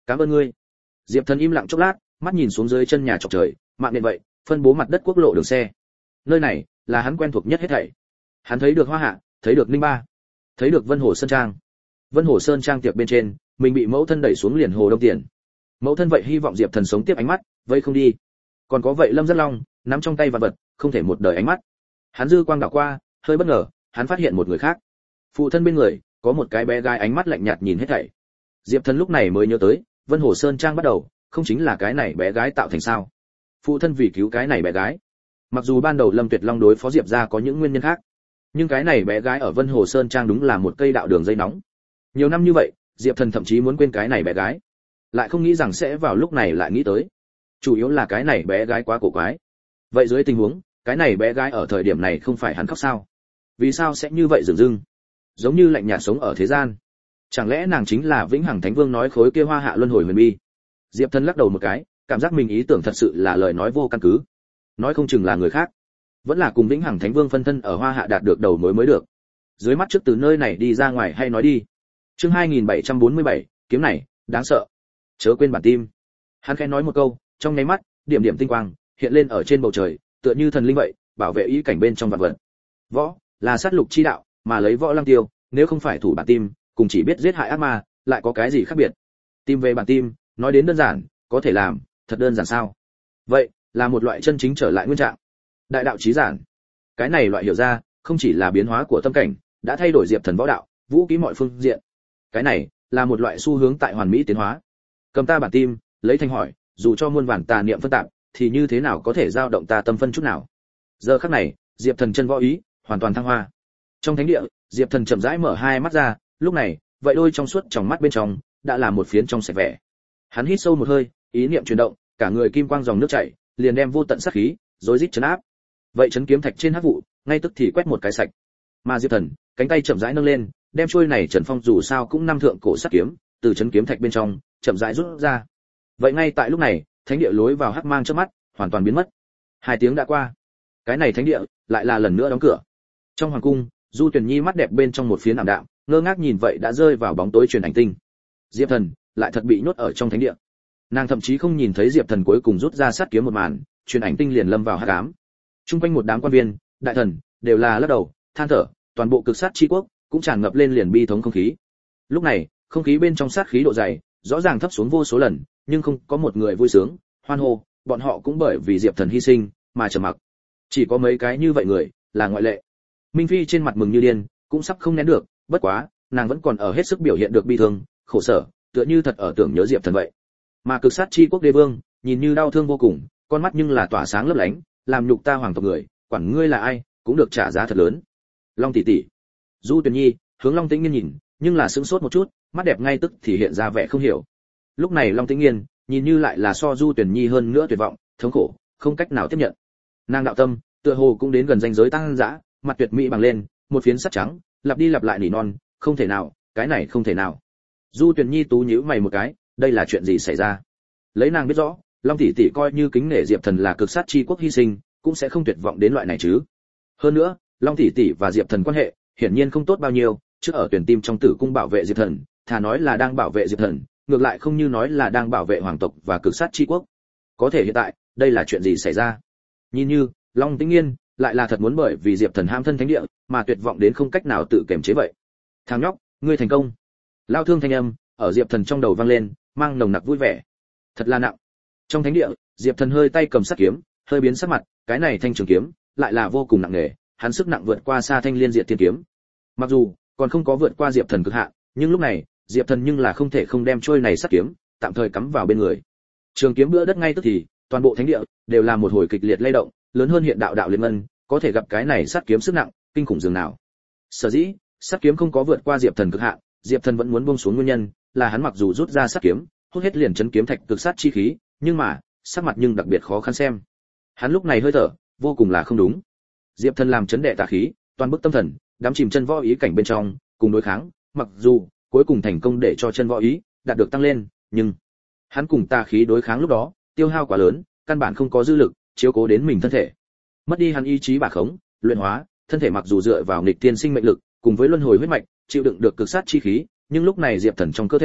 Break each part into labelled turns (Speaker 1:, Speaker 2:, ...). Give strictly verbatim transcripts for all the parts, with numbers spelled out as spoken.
Speaker 1: Cảm ơn ngươi. Diệp Thần im lặng chốc lát, mắt nhìn xuống dưới chân nhà chọc trời, mạng nền vậy, phân bố mặt đất quốc lộ đường xe. Nơi này là hắn quen thuộc nhất hết thảy. Hắn thấy được Hoa Hạ, thấy được Ninh Ba, thấy được Vân Hồ Sơn Trang. Vân Hồ Sơn Trang tiệc bên trên, mình bị mẫu thân đẩy xuống liền hồ đông tiền. Mẫu thân vậy hy vọng Diệp Thần sống tiếp ánh mắt, vậy không đi. Còn có vậy Lâm Rất Long, nắm trong tay vật vật, không thể một đời ánh mắt. Hắn dư quang đảo qua, hơi bất ngờ, hắn phát hiện một người khác. Phụ thân bên người, có một cái bé gái ánh mắt lạnh nhạt nhìn hết thảy. Diệp Thần lúc này mới nhớ tới, Vân Hồ Sơn Trang bắt đầu, không chính là cái này bé gái tạo thành sao? Phụ thân vì cứu cái này bé gái. Mặc dù ban đầu Lâm Tuyệt Long đối phó Diệp gia có những nguyên nhân khác, nhưng cái này bé gái ở Vân Hồ Sơn Trang đúng là một cây đạo đường dây nóng. Nhiều năm như vậy, Diệp Thần thậm chí muốn quên cái này bé gái, lại không nghĩ rằng sẽ vào lúc này lại nghĩ tới. Chủ yếu là cái này bé gái quá cổ quái. Vậy dưới tình huống, cái này bé gái ở thời điểm này không phải hắn khóc sao? Vì sao sẽ như vậy dửng dưng? Giống như lạnh nhạt sống ở thế gian. Chẳng lẽ nàng chính là Vĩnh Hằng Thánh Vương nói khối kia Hoa Hạ luân hồi huyền bi? Diệp Thần lắc đầu một cái, cảm giác mình ý tưởng thật sự là lời nói vô căn cứ. Nói không chừng là người khác, vẫn là cùng Vĩnh Hằng Thánh Vương phân thân ở Hoa Hạ đạt được đầu mối mới được. Dưới mắt trước từ nơi này đi ra ngoài hay nói đi. Chương hai nghìn bảy trăm bốn mươi bảy, kiếm này, đáng sợ. Chớ quên bản tim. Hắn khẽ nói một câu, trong nháy mắt, điểm điểm tinh quang hiện lên ở trên bầu trời, tựa như thần linh vậy, bảo vệ ý cảnh bên trong vạn vật. Võ là sát lục chi đạo, mà lấy võ lăng tiêu, nếu không phải thủ bản tim, cùng chỉ biết giết hại ác ma, lại có cái gì khác biệt? Tim về bản tim, nói đến đơn giản, có thể làm, thật đơn giản sao? Vậy, là một loại chân chính trở lại nguyên trạng. Đại đạo chí giản. Cái này loại hiểu ra, không chỉ là biến hóa của tâm cảnh, đã thay đổi Diệp Thần võ đạo, vũ khí mọi phương diện. Cái này là một loại xu hướng tại hoàn mỹ tiến hóa. Cầm ta bản tim, lấy thanh hỏi, dù cho muôn vàn tà niệm phân tạp, thì như thế nào có thể dao động ta tâm phân chút nào? Giờ khắc này, Diệp Thần chân võ ý hoàn toàn thăng hoa. Trong thánh địa, Diệp Thần chậm rãi mở hai mắt ra, lúc này, vậy đôi trong suốt trong mắt bên trong đã là một phiến trong sạch vẻ. Hắn hít sâu một hơi, ý niệm chuyển động, cả người kim quang dòng nước chảy, liền đem vô tận sát khí rối rít chấn áp. Vậy chấn kiếm thạch trên hắc vụ, ngay tức thì quét một cái sạch. Mà Diệp Thần, cánh tay chậm rãi nâng lên, đem chuôi này Trần Phong dù sao cũng năm thượng cổ sát kiếm, từ chấn kiếm thạch bên trong chậm rãi rút ra. Vậy ngay tại lúc này, thánh địa lối vào hắc mang trước mắt hoàn toàn biến mất. Hai tiếng đã qua, cái này thánh địa lại là lần nữa đóng cửa. Trong hoàng cung, Du Tuyển Nhi mắt đẹp bên trong một phiến ảm đạm, ngơ ngác nhìn vậy đã rơi vào bóng tối truyền ảnh tinh. Diệp Thần lại thật bị nhốt ở trong thánh địa. Nàng thậm chí không nhìn thấy Diệp Thần cuối cùng rút ra sát kiếm một màn, truyền ảnh tinh liền lâm vào hắc ám. Trung quanh một đám quan viên, đại thần đều là lắc đầu, than thở, toàn bộ cực sát chi quốc cũng tràn ngập lên liền bi thống không khí. Lúc này, không khí bên trong sát khí độ dày, rõ ràng thấp xuống vô số lần, nhưng không có một người vui sướng, hoan hô, bọn họ cũng bởi vì Diệp Thần hy sinh mà trầm mặc. Chỉ có mấy cái như vậy người là ngoại lệ. Minh Phi trên mặt mừng như điên, cũng sắp không nén được, bất quá, nàng vẫn còn ở hết sức biểu hiện được bi thương, khổ sở, tựa như thật ở tưởng nhớ Diệp Thần vậy. Mà cực sát chi quốc đế vương, nhìn như đau thương vô cùng, con mắt nhưng là tỏa sáng lấp lánh, làm nhục ta hoàng tộc người, quản ngươi là ai, cũng được trả giá thật lớn. Long tỷ tỷ. Du Tuyển Nhi hướng Long Tĩnh Nghiên nhìn, nhưng là sững sốt một chút, mắt đẹp ngay tức thì hiện ra vẻ không hiểu. Lúc này Long Tĩnh Nghiên, nhìn như lại là so Du Tuyển Nhi hơn nữa tuyệt vọng, thống khổ, không cách nào tiếp nhận. Nàng đạo tâm, tựa hồ cũng đến gần ranh giới tăng dã, mặt tuyệt mỹ bằng lên, một phiến sắt trắng, lặp đi lặp lại nỉ non, không thể nào, cái này không thể nào. Du Tuyển Nhi tú nhíu mày một cái, đây là chuyện gì xảy ra? Lấy nàng biết rõ, Long tỷ tỷ coi như kính nể Diệp Thần là cực sát chi quốc hy sinh, cũng sẽ không tuyệt vọng đến loại này chứ. Hơn nữa, Long tỷ tỷ và Diệp Thần quan hệ, hiển nhiên không tốt bao nhiêu, trước ở tuyển tim trong tử cung bảo vệ Diệp Thần, thà nói là đang bảo vệ Diệp Thần, ngược lại không như nói là đang bảo vệ hoàng tộc và cực sát chi quốc. Có thể hiện tại, đây là chuyện gì xảy ra? Nhìn như, Long Tĩnh Nghiên lại là thật muốn bởi vì Diệp Thần ham thân thánh địa, mà tuyệt vọng đến không cách nào tự kiềm chế vậy. Thằng nhóc, ngươi thành công. Lao thương thanh âm ở Diệp Thần trong đầu vang lên, mang nồng nặc vui vẻ. Thật là nặng. Trong thánh địa, Diệp Thần hơi tay cầm sát kiếm, hơi biến sắc mặt, cái này thanh trường kiếm lại là vô cùng nặng nề, hắn sức nặng vượt qua xa thanh liên diệt tiên kiếm. Mặc dù còn không có vượt qua Diệp Thần cực hạn, nhưng lúc này, Diệp Thần nhưng là không thể không đem trôi này sát kiếm tạm thời cắm vào bên người. Trường kiếm bữa đất ngay tức thì, toàn bộ thánh địa đều là một hồi kịch liệt lay động, lớn hơn hiện đạo đạo liên ngân, có thể gặp cái này sát kiếm sức nặng kinh khủng dường nào. Sở dĩ, sát kiếm không có vượt qua Diệp Thần cực hạn, Diệp Thần vẫn muốn buông xuống nguyên nhân là hắn mặc dù rút ra sát kiếm, hút hết liền chấn kiếm thạch cực sát chi khí, nhưng mà, sắc mặt nhưng đặc biệt khó khăn xem. Hắn lúc này hơi thở vô cùng là không đúng. Diệp Thần làm chấn đệ tà khí, toàn bức tâm thần đắm chìm chân võ ý cảnh bên trong, cùng đối kháng, mặc dù cuối cùng thành công để cho chân võ ý đạt được tăng lên, nhưng hắn cùng tà khí đối kháng lúc đó, tiêu hao quá lớn, căn bản không có dư lực chiếu cố đến mình thân thể. Mất đi hắn ý chí bà khống, luyện hóa, thân thể mặc dù dựa vào nghịch tiên sinh mệnh lực, cùng với luân hồi huyết mạch, chịu đựng được cực sát chi khí, nhưng lúc này Diệp Thần trong cơ thể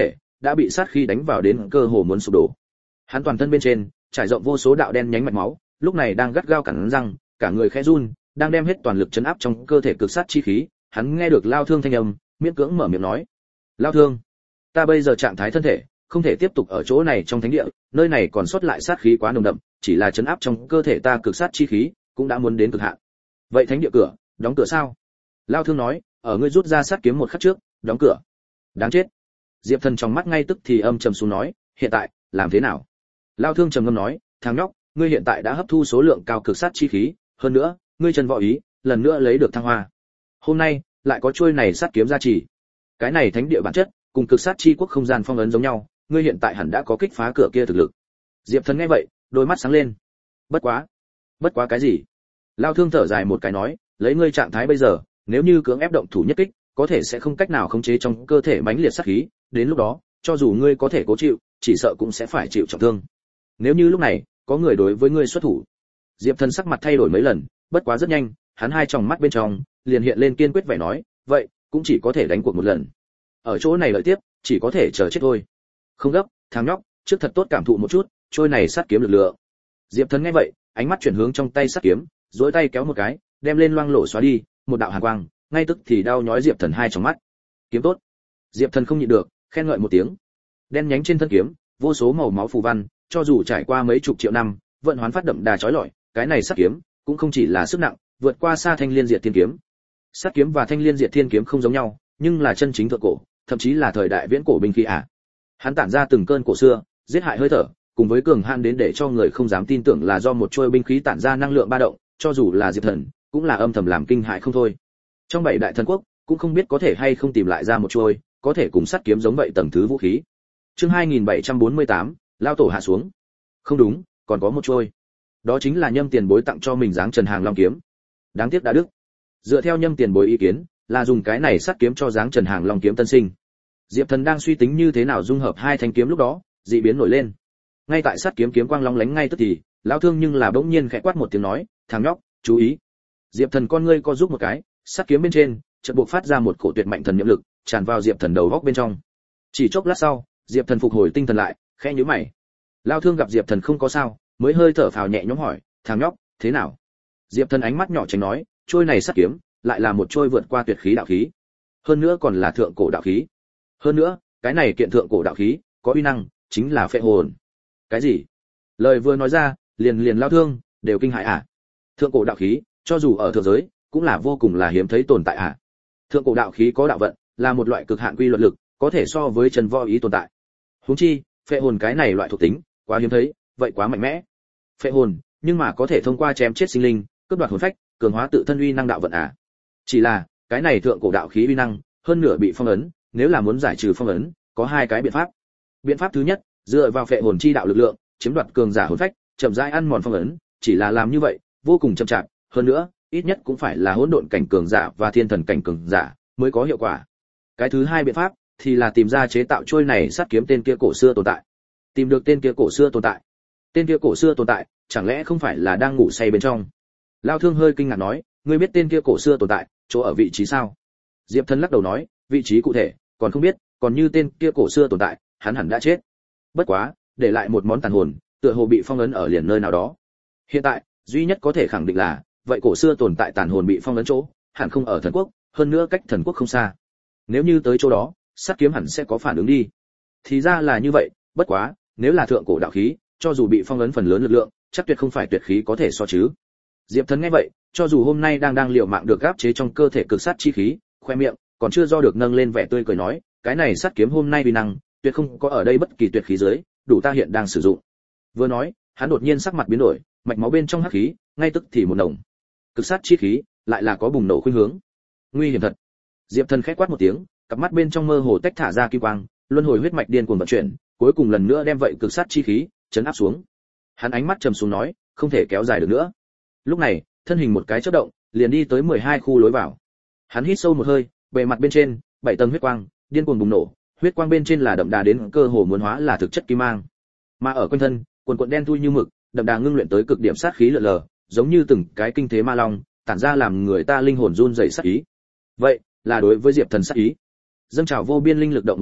Speaker 1: đã bị sát khí đánh vào đến cơ hồ muốn sụp đổ. Hắn toàn thân bên trên trải rộng vô số đạo đen nhánh mạch máu, lúc này đang gắt gao cắn răng, cả người khẽ run, đang đem hết toàn lực chấn áp trong cơ thể cực sát chi khí. Hắn nghe được Lao Thương thanh âm, miễn cưỡng mở miệng nói: "Lao Thương, ta bây giờ trạng thái thân thể không thể tiếp tục ở chỗ này trong thánh địa, nơi này còn sót lại sát khí quá nồng đậm, chỉ là chấn áp trong cơ thể ta cực sát chi khí cũng đã muốn đến cực hạn. Vậy thánh địa cửa, đóng cửa sao?" Lao Thương nói: "Ở ngươi rút ra sát kiếm một khắc trước, đóng cửa." Đáng chết. Diệp Thần trong mắt ngay tức thì âm trầm xuống nói: "Hiện tại, làm thế nào?" Lao Thương trầm ngâm nói: "Thằng nhóc, ngươi hiện tại đã hấp thu số lượng cao cực sát chi khí, hơn nữa, ngươi chân võ ý, lần nữa lấy được thăng hoa. Hôm nay, lại có chuôi này sát kiếm gia trì. Cái này thánh địa bản chất, cùng cực sát chi quốc không gian phong ấn giống nhau, ngươi hiện tại hẳn đã có kích phá cửa kia thực lực." Diệp Thần nghe vậy, đôi mắt sáng lên. "Bất quá, bất quá cái gì?" Lao Thương thở dài một cái nói: "Lấy ngươi trạng thái bây giờ, nếu như cưỡng ép động thủ nhất kích, có thể sẽ không cách nào khống chế trong cơ thể mãnh liệt sát khí, đến lúc đó, cho dù ngươi có thể cố chịu, chỉ sợ cũng sẽ phải chịu trọng thương. Nếu như lúc này, có người đối với ngươi xuất thủ." Diệp Thần sắc mặt thay đổi mấy lần, bất quá rất nhanh, hắn hai tròng mắt bên trong liền hiện lên kiên quyết vẻ nói: "Vậy, cũng chỉ có thể đánh cuộc một lần. Ở chỗ này lợi tiếp, chỉ có thể chờ chết thôi." "Không gấp, thằng nhóc, trước thật tốt cảm thụ một chút trôi này sát kiếm lực lượng." Diệp Thần nghe vậy, ánh mắt chuyển hướng trong tay sát kiếm, duỗi tay kéo một cái, đem lên loang lổ xóa đi, một đạo hàn quang, ngay tức thì đau nhói Diệp Thần hai tròng mắt. "Kiếm tốt." Diệp Thần không nhịn được, khen ngợi một tiếng. Đen nhánh trên thân kiếm, vô số màu máu phù văn, cho dù trải qua mấy chục triệu năm, vận hoán phát đậm đà chói lọi, cái này sát kiếm cũng không chỉ là sức nặng, vượt qua xa Thanh Liên Diệt Thiên kiếm. Sát kiếm và Thanh Liên Diệt Thiên kiếm không giống nhau, nhưng là chân chính thượng cổ, thậm chí là thời đại viễn cổ binh khí à. Hắn tản ra từng cơn cổ xưa, giết hại hơi thở, cùng với cường hãn đến để cho người không dám tin tưởng là do một trôi binh khí tản ra năng lượng ba động, cho dù là Diệp Thần, cũng là âm thầm làm kinh hại không thôi. Trong bảy đại thần quốc, cũng không biết có thể hay không tìm lại ra một trôi, có thể cùng sát kiếm giống vậy tầng thứ vũ khí. Chương hai nghìn bảy trăm bốn mươi tám, lao tổ hạ xuống. Không đúng, còn có một trôi. Đó chính là Nhâm Tiền Bối tặng cho mình dáng Trần Hàng Long kiếm. Đáng tiếc đã đứt. Dựa theo Nhâm Tiền Bối ý kiến, là dùng cái này sát kiếm cho dáng Trần Hàng Long kiếm tân sinh. Diệp Thần đang suy tính như thế nào dung hợp hai thanh kiếm lúc đó, dị biến nổi lên. Ngay tại sát kiếm kiếm quang long lánh ngay tức thì, lão Thương nhưng là bỗng nhiên khẽ quát một tiếng nói: "Thằng nhóc, chú ý." Diệp Thần con ngươi co giúp một cái, sát kiếm bên trên chợt bộc phát ra một cổ tuyệt mạnh thần niệm lực, tràn vào Diệp Thần đầu góc bên trong. Chỉ chốc lát sau, Diệp Thần phục hồi tinh thần lại, khẽ nhíu mày. Lão Thương gặp Diệp Thần không có sao, mới hơi thở phào nhẹ nhõm hỏi: "Thằng nhóc, thế nào?" Diệp Thần ánh mắt nhỏ tránh nói: "Trôi này sát kiếm, lại là một trôi vượt qua tuyệt khí đạo khí, hơn nữa còn là thượng cổ đạo khí. Hơn nữa, cái này kiện thượng cổ đạo khí, có uy năng, chính là phệ hồn." "Cái gì?" Lời vừa nói ra, liền liền Lão Thương đều kinh hãi à. Thượng cổ đạo khí, cho dù ở thượng giới, cũng là vô cùng là hiếm thấy tồn tại à. Thượng cổ đạo khí có đạo vận, là một loại cực hạn quy luật lực, có thể so với chân võ ý tồn tại. Huống chi, phệ hồn cái này loại thuộc tính, quá hiếm thấy, vậy quá mạnh mẽ. Phệ hồn, nhưng mà có thể thông qua chém chết sinh linh, cướp đoạt hồn phách, cường hóa tự thân uy năng đạo vận à. Chỉ là, cái này thượng cổ đạo khí uy năng, hơn nửa bị phong ấn, nếu là muốn giải trừ phong ấn, có hai cái biện pháp. Biện pháp thứ nhất, dựa vào phệ hồn chi đạo lực lượng, chiếm đoạt cường giả hồn phách, chậm rãi ăn mòn phong ấn, chỉ là làm như vậy, vô cùng chậm chạp, hơn nữa, ít nhất cũng phải là hỗn độn cảnh cường giả và thiên thần cảnh cường giả mới có hiệu quả. Cái thứ hai biện pháp thì là tìm ra chế tạo trôi này sát kiếm tên kia cổ xưa tồn tại. Tìm được tên kia cổ xưa tồn tại. Tên kia cổ xưa tồn tại, chẳng lẽ không phải là đang ngủ say bên trong? Lão Thương hơi kinh ngạc nói: "Ngươi biết tên kia cổ xưa tồn tại, chỗ ở vị trí sao?" Diệp Thần lắc đầu nói: "Vị trí cụ thể, còn không biết, còn như tên kia cổ xưa tồn tại, hắn hẳn đã chết. Bất quá, để lại một món tàn hồn, tựa hồ bị phong ấn ở liền nơi nào đó. Hiện tại, duy nhất có thể khẳng định là, vậy cổ xưa tồn tại tàn hồn bị phong ấn chỗ, hẳn không ở thần quốc, hơn nữa cách thần quốc không xa. Nếu như tới chỗ đó, sát kiếm hẳn sẽ có phản ứng đi." Thì ra là như vậy, bất quá, nếu là thượng cổ đạo khí, cho dù bị phong ấn phần lớn lực lượng, chắc tuyệt không phải tuyệt khí có thể so chứ. Diệp Thần nghe vậy, cho dù hôm nay đang đang liều mạng được áp chế trong cơ thể cực sát chi khí, khoe miệng còn chưa do được nâng lên vẻ tươi cười nói: "Cái này sát kiếm hôm nay uy năng, tuyệt không có ở đây bất kỳ tuyệt khí dưới, đủ ta hiện đang sử dụng." Vừa nói, hắn đột nhiên sắc mặt biến đổi, mạch máu bên trong hắc khí, ngay tức thì một nồng. Cực sát chi khí, lại là có bùng nổ khuynh hướng. Nguy hiểm thật. Diệp Thần khẽ quát một tiếng, cặp mắt bên trong mơ hồ tách thả ra kim quang, luân hồi huyết mạch điên cuồng vận chuyển, cuối cùng lần nữa đem vậy cực sát chi khí chấn áp xuống. Hắn ánh mắt trầm xuống nói: "Không thể kéo dài được nữa." Lúc này, thân hình một cái chớp động, liền đi tới mười hai khu lối vào. Hắn hít sâu một hơi, bề mặt bên trên, bảy tầng huyết quang điên cuồng bùng nổ, huyết quang bên trên là đậm đà đến cơ hồ muốn hóa là thực chất kim mang. Mà ở quanh thân, quần quần đen thui như mực, đậm đà ngưng luyện tới cực điểm sát khí lờ lờ, giống như từng cái kinh thế ma long, tản ra làm người ta linh hồn run rẩy sát ý. Vậy, là đối với Diệp Thần sát ý. Dâng trào vô biên linh lực động một cái,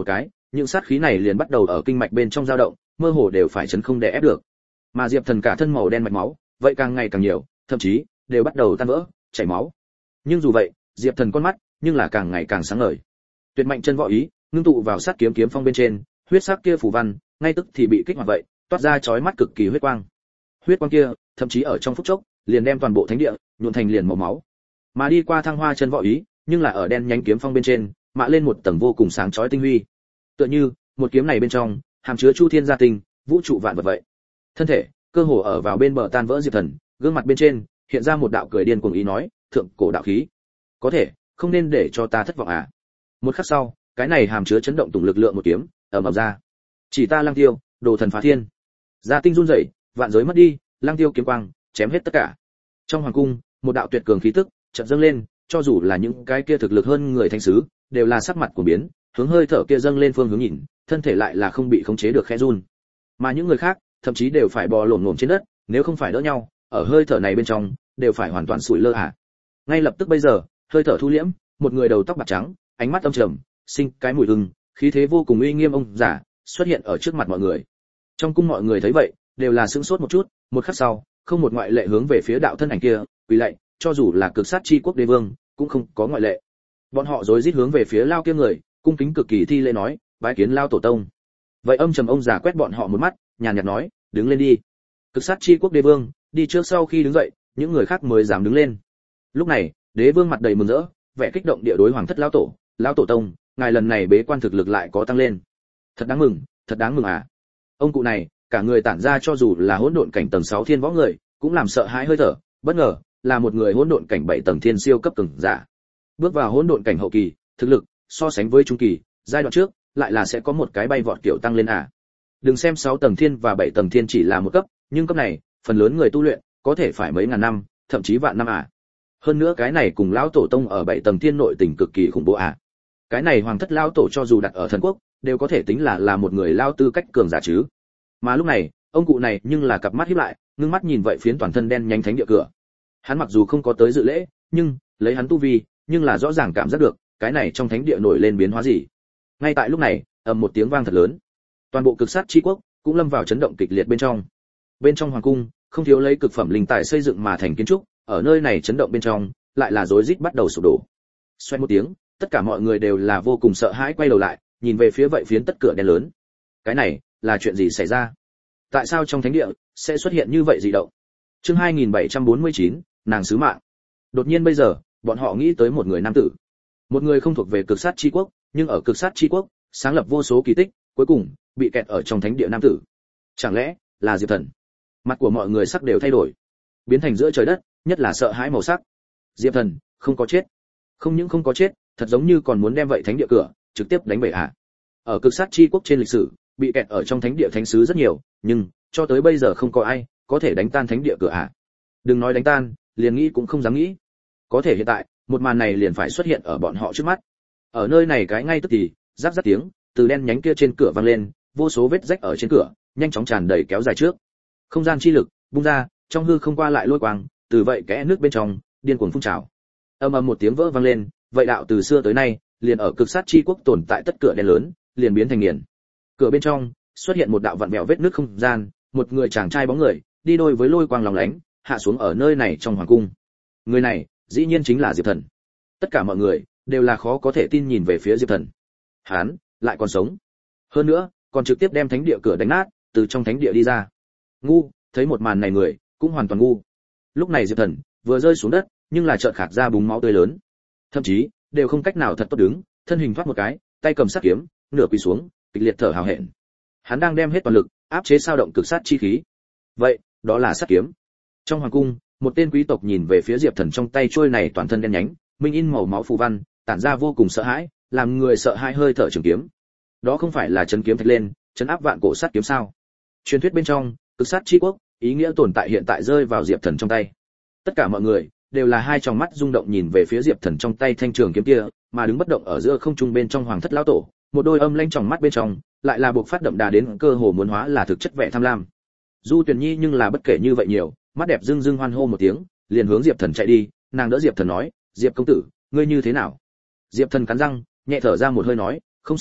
Speaker 1: những sát khí này liền bắt đầu ở kinh mạch bên trong dao động, mơ hồ đều phải chấn không đè ép được. Mà Diệp Thần cả thân màu đen mạch máu, vậy càng ngày càng nhiều, thậm chí đều bắt đầu tan vỡ, chảy máu. Nhưng dù vậy, Diệp Thần con mắt nhưng là càng ngày càng sáng ngời. Tuyệt mạnh chân võ ý, ngưng tụ vào sát kiếm kiếm phong bên trên, huyết sắc kia phù văn, ngay tức thì bị kích hoạt vậy, toát ra chói mắt cực kỳ huyết quang. Huyết quang kia, thậm chí ở trong phút chốc, liền đem toàn bộ thánh địa nhuộm thành liền màu máu. Mà đi qua thăng hoa chân võ ý, nhưng là ở đen nhánh kiếm phong bên trên, mạ lên một tầng vô cùng sáng chói tinh huy. Tựa như, một kiếm này bên trong, hàm chứa chu thiên gia tinh, vũ trụ vạn vật vậy. Thân thể, cơ hồ ở vào bên bờ tan vỡ Diệp Thần, gương mặt bên trên hiện ra một đạo cười điên cuồng ý nói, thượng cổ đạo khí. Có thể, không nên để cho ta thất vọng à? Một khắc sau, cái này hàm chứa chấn động tùng lực lượng một kiếm, ầm ầm ra. Chỉ ta Lăng Tiêu, đồ thần phá thiên. Gia tinh run rẩy, vạn giới mất đi, Lăng Tiêu kiếm quang, chém hết tất cả. Trong hoàng cung, một đạo tuyệt cường khí tức chợt dâng lên, cho dù là những cái kia thực lực hơn người thánh sứ, đều là sắc mặt của biến, hướng hơi thở kia dâng lên phương hướng nhìn, thân thể lại là không bị khống chế được khẽ run. Mà những người khác, thậm chí đều phải bò lổm lổm trên đất, nếu không phải đỡ nhau, ở hơi thở này bên trong, đều phải hoàn toàn sủi lơ à. Ngay lập tức bây giờ, hơi thở thu liễm, một người đầu tóc bạc trắng, ánh mắt âm trầm, sinh cái mùi hừng, khí thế vô cùng uy nghiêm ông giả, xuất hiện ở trước mặt mọi người. Trong cung mọi người thấy vậy, đều là sững sốt một chút, một khắc sau, không một ngoại lệ hướng về phía đạo thân ảnh kia, quỳ lạy, cho dù là cực sát chi quốc đế vương, cũng không có ngoại lệ. Bọn họ rối rít hướng về phía lao kia người, cung kính cực kỳ thi lễ nói, bái kiến lao tổ tông. Vậy âm trầm ông già quét bọn họ một mắt, nhàn nhạt nói, đứng lên đi. Cực sát chi quốc đế vương, đi trước sau khi đứng dậy, những người khác mới dám đứng lên. Lúc này, đế vương mặt đầy mừng rỡ, vẻ kích động địa đối hoàng thất lão tổ, lão tổ tông, ngài lần này bế quan thực lực lại có tăng lên. Thật đáng mừng, thật đáng mừng à. Ông cụ này, cả người tản ra cho dù là hỗn độn cảnh tầng sáu thiên võ người, cũng làm sợ hãi hơi thở, bất ngờ, là một người hỗn độn cảnh bảy tầng thiên siêu cấp cường giả. Bước vào hỗn độn cảnh hậu kỳ, thực lực so sánh với trung kỳ, giai đoạn trước, lại là sẽ có một cái bay vọt kiểu tăng lên à. Đừng xem sáu tầng thiên và bảy tầng thiên chỉ là một cấp, nhưng cấp này, phần lớn người tu luyện có thể phải mấy ngàn năm, thậm chí vạn năm à. Hơn nữa cái này cùng lão tổ tông ở bảy tầng thiên nội tình cực kỳ khủng bố à. Cái này hoàng thất lão tổ cho dù đặt ở thần quốc, đều có thể tính là là một người lao tư cách cường giả chứ. Mà lúc này, ông cụ này nhưng là cặp mắt híp lại, ngưng mắt nhìn vậy phiến toàn thân đen nhánh thánh địa cửa. Hắn mặc dù không có tới dự lễ, nhưng lấy hắn tu vi, nhưng là rõ ràng cảm giác được, cái này trong thánh địa nổi lên biến hóa gì. Ngay tại lúc này, ầm một tiếng vang thật lớn. Toàn bộ cực sát chi quốc cũng lâm vào chấn động kịch liệt bên trong. Bên trong hoàng cung, không thiếu lấy cực phẩm linh tài xây dựng mà thành kiến trúc, ở nơi này chấn động bên trong, lại là rối rít bắt đầu sụp đổ. Xoẹt một tiếng, tất cả mọi người đều là vô cùng sợ hãi quay đầu lại, nhìn về phía vậy phiến tất cửa đen lớn. Cái này, là chuyện gì xảy ra? Tại sao trong thánh địa sẽ xuất hiện như vậy dị động? Chương hai nghìn bảy trăm bốn mươi chín, nàng sứ mạng. Đột nhiên bây giờ, bọn họ nghĩ tới một người nam tử. Một người không thuộc về cực sát chi quốc, nhưng ở cực sát chi quốc, sáng lập vô số kỳ tích, cuối cùng bị kẹt ở trong thánh địa nam tử. Chẳng lẽ là Diệp Thần? Mặt của mọi người sắc đều thay đổi, biến thành giữa trời đất, nhất là sợ hãi màu sắc. Diệp Thần không có chết. Không những không có chết, thật giống như còn muốn đem vậy thánh địa cửa trực tiếp đánh bể ạ. Ở cực sát chi quốc trên lịch sử, bị kẹt ở trong thánh địa thánh sứ rất nhiều, nhưng cho tới bây giờ không có ai có thể đánh tan thánh địa cửa ạ. Đừng nói đánh tan, liền nghĩ cũng không dám nghĩ. Có thể hiện tại, một màn này liền phải xuất hiện ở bọn họ trước mắt. Ở nơi này cái ngay tức thì, rắc rắc tiếng từ đen nhánh kia trên cửa vang lên, vô số vết rách ở trên cửa nhanh chóng tràn đầy kéo dài trước. Không gian chi lực bung ra, trong hư không qua lại lôi quang, từ vậy kẽ nước bên trong điên cuồng phun trào. Ầm ầm một tiếng vỡ vang lên, vậy đạo từ xưa tới nay liền ở cực sát chi quốc tồn tại tất cửa đen lớn, liền biến thành nghiền. Cửa bên trong xuất hiện một đạo vặn vẹo vết nước không gian, một người chàng trai bóng người, đi đôi với lôi quang lóng lánh, hạ xuống ở nơi này trong hoàng cung. Người này, dĩ nhiên chính là Diệp Thần. Tất cả mọi người đều là khó có thể tin nhìn về phía Diệp Thần. Hắn lại còn sống. Hơn nữa, còn trực tiếp đem thánh địa cửa đánh nát, từ trong thánh địa đi ra. Ngu, thấy một màn này người, cũng hoàn toàn ngu. Lúc này Diệp Thần vừa rơi xuống đất, nhưng là chợt khạc ra búng máu tươi lớn. Thậm chí, đều không cách nào thật tốt đứng, thân hình thoát một cái, tay cầm sát kiếm, nửa quỳ xuống, kịch liệt thở hào hẹn. Hắn đang đem hết toàn lực áp chế sao động cực sát chi khí. Vậy, đó là sát kiếm. Trong hoàng cung, một tên quý tộc nhìn về phía Diệp Thần trong tay trôi này toàn thân đen nhánh, minh in màu máu phù văn, tản ra vô cùng sợ hãi, làm người sợ hãi hơi thở trường kiếm. Đó không phải là chấn kiếm thạch lên, chấn áp vạn cổ sát kiếm sao? Truyền thuyết bên trong, cực sát chi quốc, ý nghĩa tồn tại hiện tại rơi vào Diệp Thần trong tay. Tất cả mọi người đều là hai tròng mắt rung động nhìn về phía Diệp Thần trong tay thanh trường kiếm kia, mà đứng bất động ở giữa không trung bên trong hoàng thất lão tổ, một đôi âm lãnh tròng mắt bên trong, lại là buộc phát đậm đà đến cơ hồ muốn hóa là thực chất vẻ tham lam. Du Tuyền Nhi nhưng là bất kể như vậy nhiều, mắt đẹp rưng rưng hoan hô một tiếng, liền hướng Diệp Thần chạy đi, nàng đỡ Diệp Thần nói, "Diệp công tử, ngươi như thế nào?" Diệp Thần cắn răng, nhẹ thở ra một hơi nói, "Không sao,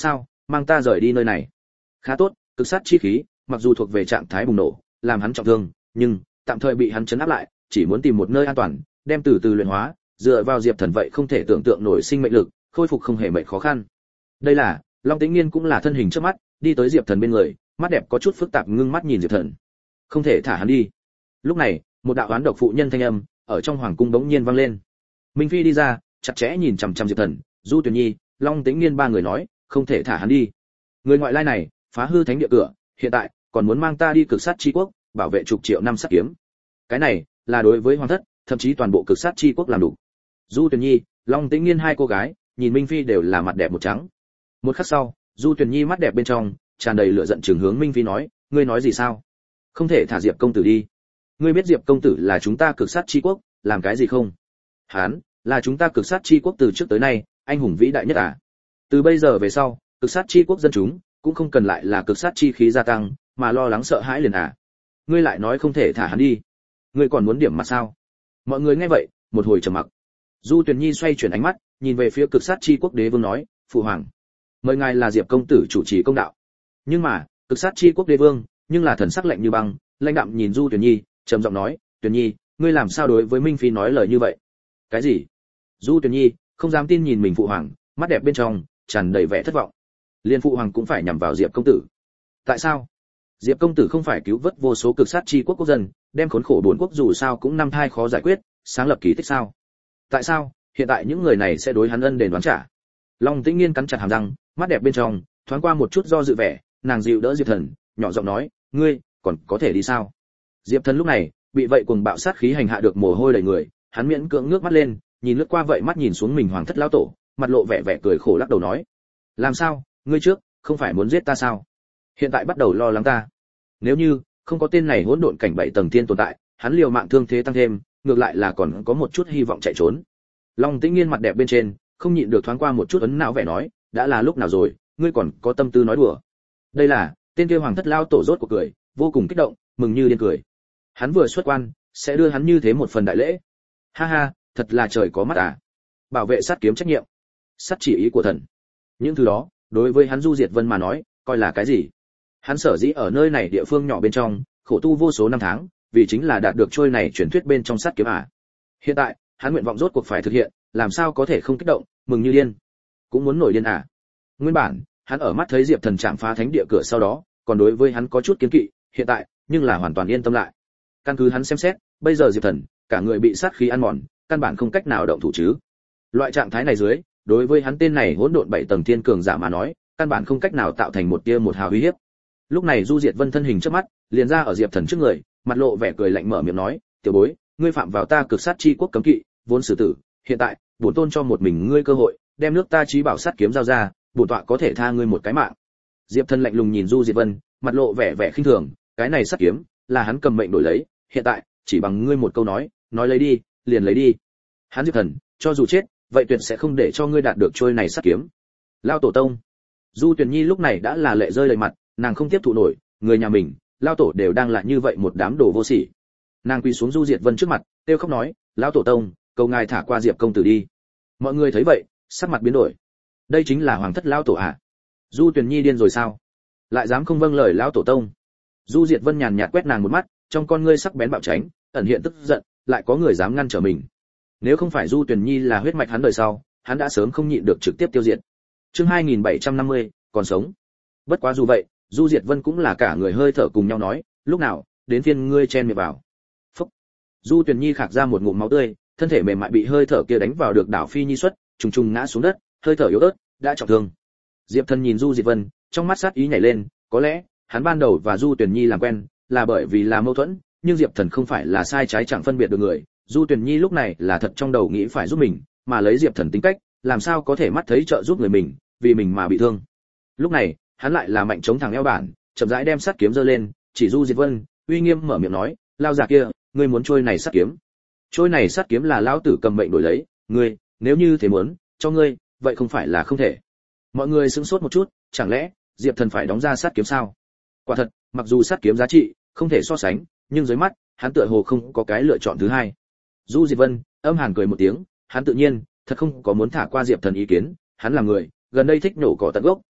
Speaker 1: mang ta rời đi nơi này. Khá tốt, cực sát chi khí, mặc dù thuộc về trạng thái bùng nổ, làm hắn trọng thương, nhưng tạm thời bị hắn chấn áp lại, chỉ muốn tìm một nơi an toàn, đem từ từ luyện hóa, dựa vào Diệp Thần vậy không thể tưởng tượng nổi sinh mệnh lực, khôi phục không hề mệt khó khăn. Đây là, Long Tĩnh Nghiên cũng là thân hình trước mắt, đi tới Diệp Thần bên người, mắt đẹp có chút phức tạp ngưng mắt nhìn Diệp Thần. Không thể thả hắn đi. Lúc này, một đạo oán độc phụ nhân thanh âm ở trong hoàng cung bỗng nhiên vang lên. Minh Phi đi ra, chặt chẽ nhìn chằm chằm Diệp Thần, Du Tuyền Nhi, Long Tĩnh Nghiên ba người nói, không thể thả hắn đi. Người ngoại lai này, phá hư thánh địa cửa, hiện tại còn muốn mang ta đi cực sát chi quốc, bảo vệ chục triệu năm sát kiếm. Cái này là đối với hoàng thất, thậm chí toàn bộ cực sát chi quốc làm đủ. Du Tuyền Nhi, Long Tĩnh Nghiên hai cô gái, nhìn Minh Phi đều là mặt đẹp một trắng. Một khắc sau, Du Tuyền Nhi mắt đẹp bên trong tràn đầy lửa giận trừng hướng Minh Phi nói, ngươi nói gì sao? Không thể thả Diệp công tử đi. Ngươi biết Diệp công tử là chúng ta cực sát chi quốc, làm cái gì không? Hán là chúng ta cực sát chi quốc từ trước tới nay, anh hùng vĩ đại nhất à? Từ bây giờ về sau, cực sát chi quốc dân chúng cũng không cần lại là cực sát chi khí gia tăng, mà lo lắng sợ hãi liền à? Ngươi lại nói không thể thả hắn đi, ngươi còn muốn điểm mặt sao? Mọi người nghe vậy, một hồi trầm mặc. Du Tuyền Nhi xoay chuyển ánh mắt, nhìn về phía cực sát chi quốc đế vương nói, phụ hoàng, mời ngài là Diệp công tử chủ trì công đạo. Nhưng mà, cực sát chi quốc đế vương, nhưng là thần sắc lạnh như băng, lãnh đạm nhìn Du Tuyền Nhi, trầm giọng nói, Tuyền Nhi, ngươi làm sao đối với Minh Phi nói lời như vậy? Cái gì? Du Tuyền Nhi không dám tin nhìn mình phụ hoàng, mắt đẹp bên trong tràn đầy vẻ thất vọng. Liên phụ hoàng cũng phải nhằm vào Diệp công tử. Tại sao? Diệp công tử không phải cứu vớt vô số cực sát chi quốc quốc dân, đem khốn khổ bốn quốc dù sao cũng năm thai khó giải quyết, sáng lập kỳ tích sao? Tại sao hiện tại những người này sẽ đối hắn ân đền đoán trả? Long Tĩnh Nghiên cắn chặt hàm răng, mắt đẹp bên trong thoáng qua một chút do dự vẻ, nàng dịu đỡ Diệp Thần, nhỏ giọng nói, ngươi còn có thể đi sao? Diệp Thần lúc này bị vậy cuồng bạo sát khí hành hạ được mồ hôi đầy người, hắn miễn cưỡng ngước mắt lên, nhìn lướt qua vậy mắt nhìn xuống mình hoàng thất lão tổ, mặt lộ vẻ vẻ cười khổ lắc đầu nói, làm sao, ngươi trước không phải muốn giết ta sao? Hiện tại bắt đầu lo lắng ta. Nếu như không có tên này hỗn độn cảnh bảy tầng tiên tồn tại, hắn liều mạng thương thế tăng thêm, ngược lại là còn có một chút hy vọng chạy trốn. Long Tĩnh Nghiên mặt đẹp bên trên không nhịn được thoáng qua một chút ấn não vẻ nói, đã là lúc nào rồi, ngươi còn có tâm tư nói đùa? Đây là tên kia hoàng thất lao tổ rốt cuộc cười, vô cùng kích động, mừng như điên cười. Hắn vừa xuất quan, sẽ đưa hắn như thế một phần đại lễ. Ha ha, thật là trời có mắt à. Bảo vệ sát kiếm trách nhiệm, sát chỉ ý của thần. Những thứ đó, đối với hắn Du Diệt Vân mà nói, coi là cái gì? Hắn sở dĩ ở nơi này địa phương nhỏ bên trong, khổ tu vô số năm tháng, vì chính là đạt được trôi này truyền thuyết bên trong sát kiếm à. Hiện tại, hắn nguyện vọng rốt cuộc phải thực hiện, làm sao có thể không kích động, mừng như điên. Cũng muốn nổi điên à. Nguyên bản, hắn ở mắt thấy Diệp Thần chạm phá thánh địa cửa sau đó, còn đối với hắn có chút kiến kỵ, hiện tại, nhưng là hoàn toàn yên tâm lại. Căn cứ hắn xem xét, bây giờ Diệp Thần, cả người bị sát khí ăn mòn, căn bản không cách nào động thủ chứ. Loại trạng thái này dưới, đối với hắn tên này hỗn độn bảy tầng thiên cường giả mà nói, căn bản không cách nào tạo thành một tia một hào uy hiếp. Lúc này Du Diệt Vân thân hình trước mắt, liền ra ở Diệp Thần trước người, mặt lộ vẻ cười lạnh mở miệng nói, "Tiểu bối, ngươi phạm vào ta cực sát chi quốc cấm kỵ, vốn xử tử, hiện tại, bổn tôn cho một mình ngươi cơ hội, đem nước ta chí bảo sát kiếm giao ra, bổn tọa có thể tha ngươi một cái mạng." Diệp Thần lạnh lùng nhìn Du Diệt Vân, mặt lộ vẻ vẻ khinh thường, cái này sát kiếm là hắn cầm mệnh đổi lấy, hiện tại, chỉ bằng ngươi một câu nói, nói lấy đi, liền lấy đi. Hắn Diệp Thần, cho dù chết, vậy tuyệt sẽ không để cho ngươi đạt được trôi này sát kiếm. Lao tổ tông. Du Tuyền Nhi lúc này đã là lệ rơi đầy mặt, nàng không tiếp thụ nổi, người nhà mình, lao tổ đều đang là như vậy một đám đồ vô sỉ. Nàng quỳ xuống Du Diệt Vân trước mặt, kêu khóc nói, lão tổ tông, cầu ngài thả qua Diệp công tử đi. Mọi người thấy vậy, sắc mặt biến đổi. Đây chính là hoàng thất lão tổ à? Du Tuyền Nhi điên rồi sao? Lại dám không vâng lời lão tổ tông? Du Diệt Vân nhàn nhạt quét nàng một mắt, trong con ngươi sắc bén bạo tránh, ẩn hiện tức giận, lại có người dám ngăn trở mình. Nếu không phải Du Tuyền Nhi là huyết mạch hắn đời sau, hắn đã sớm không nhịn được trực tiếp tiêu diệt. Chương hai nghìn bảy trăm năm mươi, còn sống. Bất quá dù vậy, Du Diệt Vân cũng là cả người hơi thở cùng nhau nói, lúc nào, đến phiên ngươi chen miệng vào. Phúc. Du Tuyền Nhi khạc ra một ngụm máu tươi, thân thể mềm mại bị hơi thở kia đánh vào được đảo phi nhi xuất, trùng trùng ngã xuống đất, hơi thở yếu ớt, đã trọng thương. Diệp Thần nhìn Du Diệt Vân, trong mắt sát ý nhảy lên, có lẽ, hắn ban đầu và Du Tuyền Nhi làm quen, là bởi vì là mâu thuẫn, nhưng Diệp Thần không phải là sai trái chẳng phân biệt được người, Du Tuyền Nhi lúc này là thật trong đầu nghĩ phải giúp mình, mà lấy Diệp Thần tính cách, làm sao có thể mắt thấy trợ giúp người mình, vì mình mà bị thương. Lúc này, hắn lại là mạnh chống thẳng eo bản, chậm rãi đem sắt kiếm giơ lên, chỉ Du Diệt Vân, uy nghiêm mở miệng nói, lao già kia, ngươi muốn trôi này sắt kiếm. Trôi này sắt kiếm là lão tử cầm mệnh đổi lấy, ngươi, nếu như thế muốn, cho ngươi, vậy không phải là không thể. Mọi người sững sốt một chút, chẳng lẽ Diệp Thần phải đóng ra sắt kiếm sao? Quả thật, mặc dù sắt kiếm giá trị không thể so sánh, nhưng dưới mắt, hắn tựa hồ không có cái lựa chọn thứ hai. Du Diệt Vân âm hàn cười một tiếng, hắn tự nhiên thật không có muốn thả qua Diệp Thần ý kiến, hắn là người gần đây thích nổ cỏ tận gốc,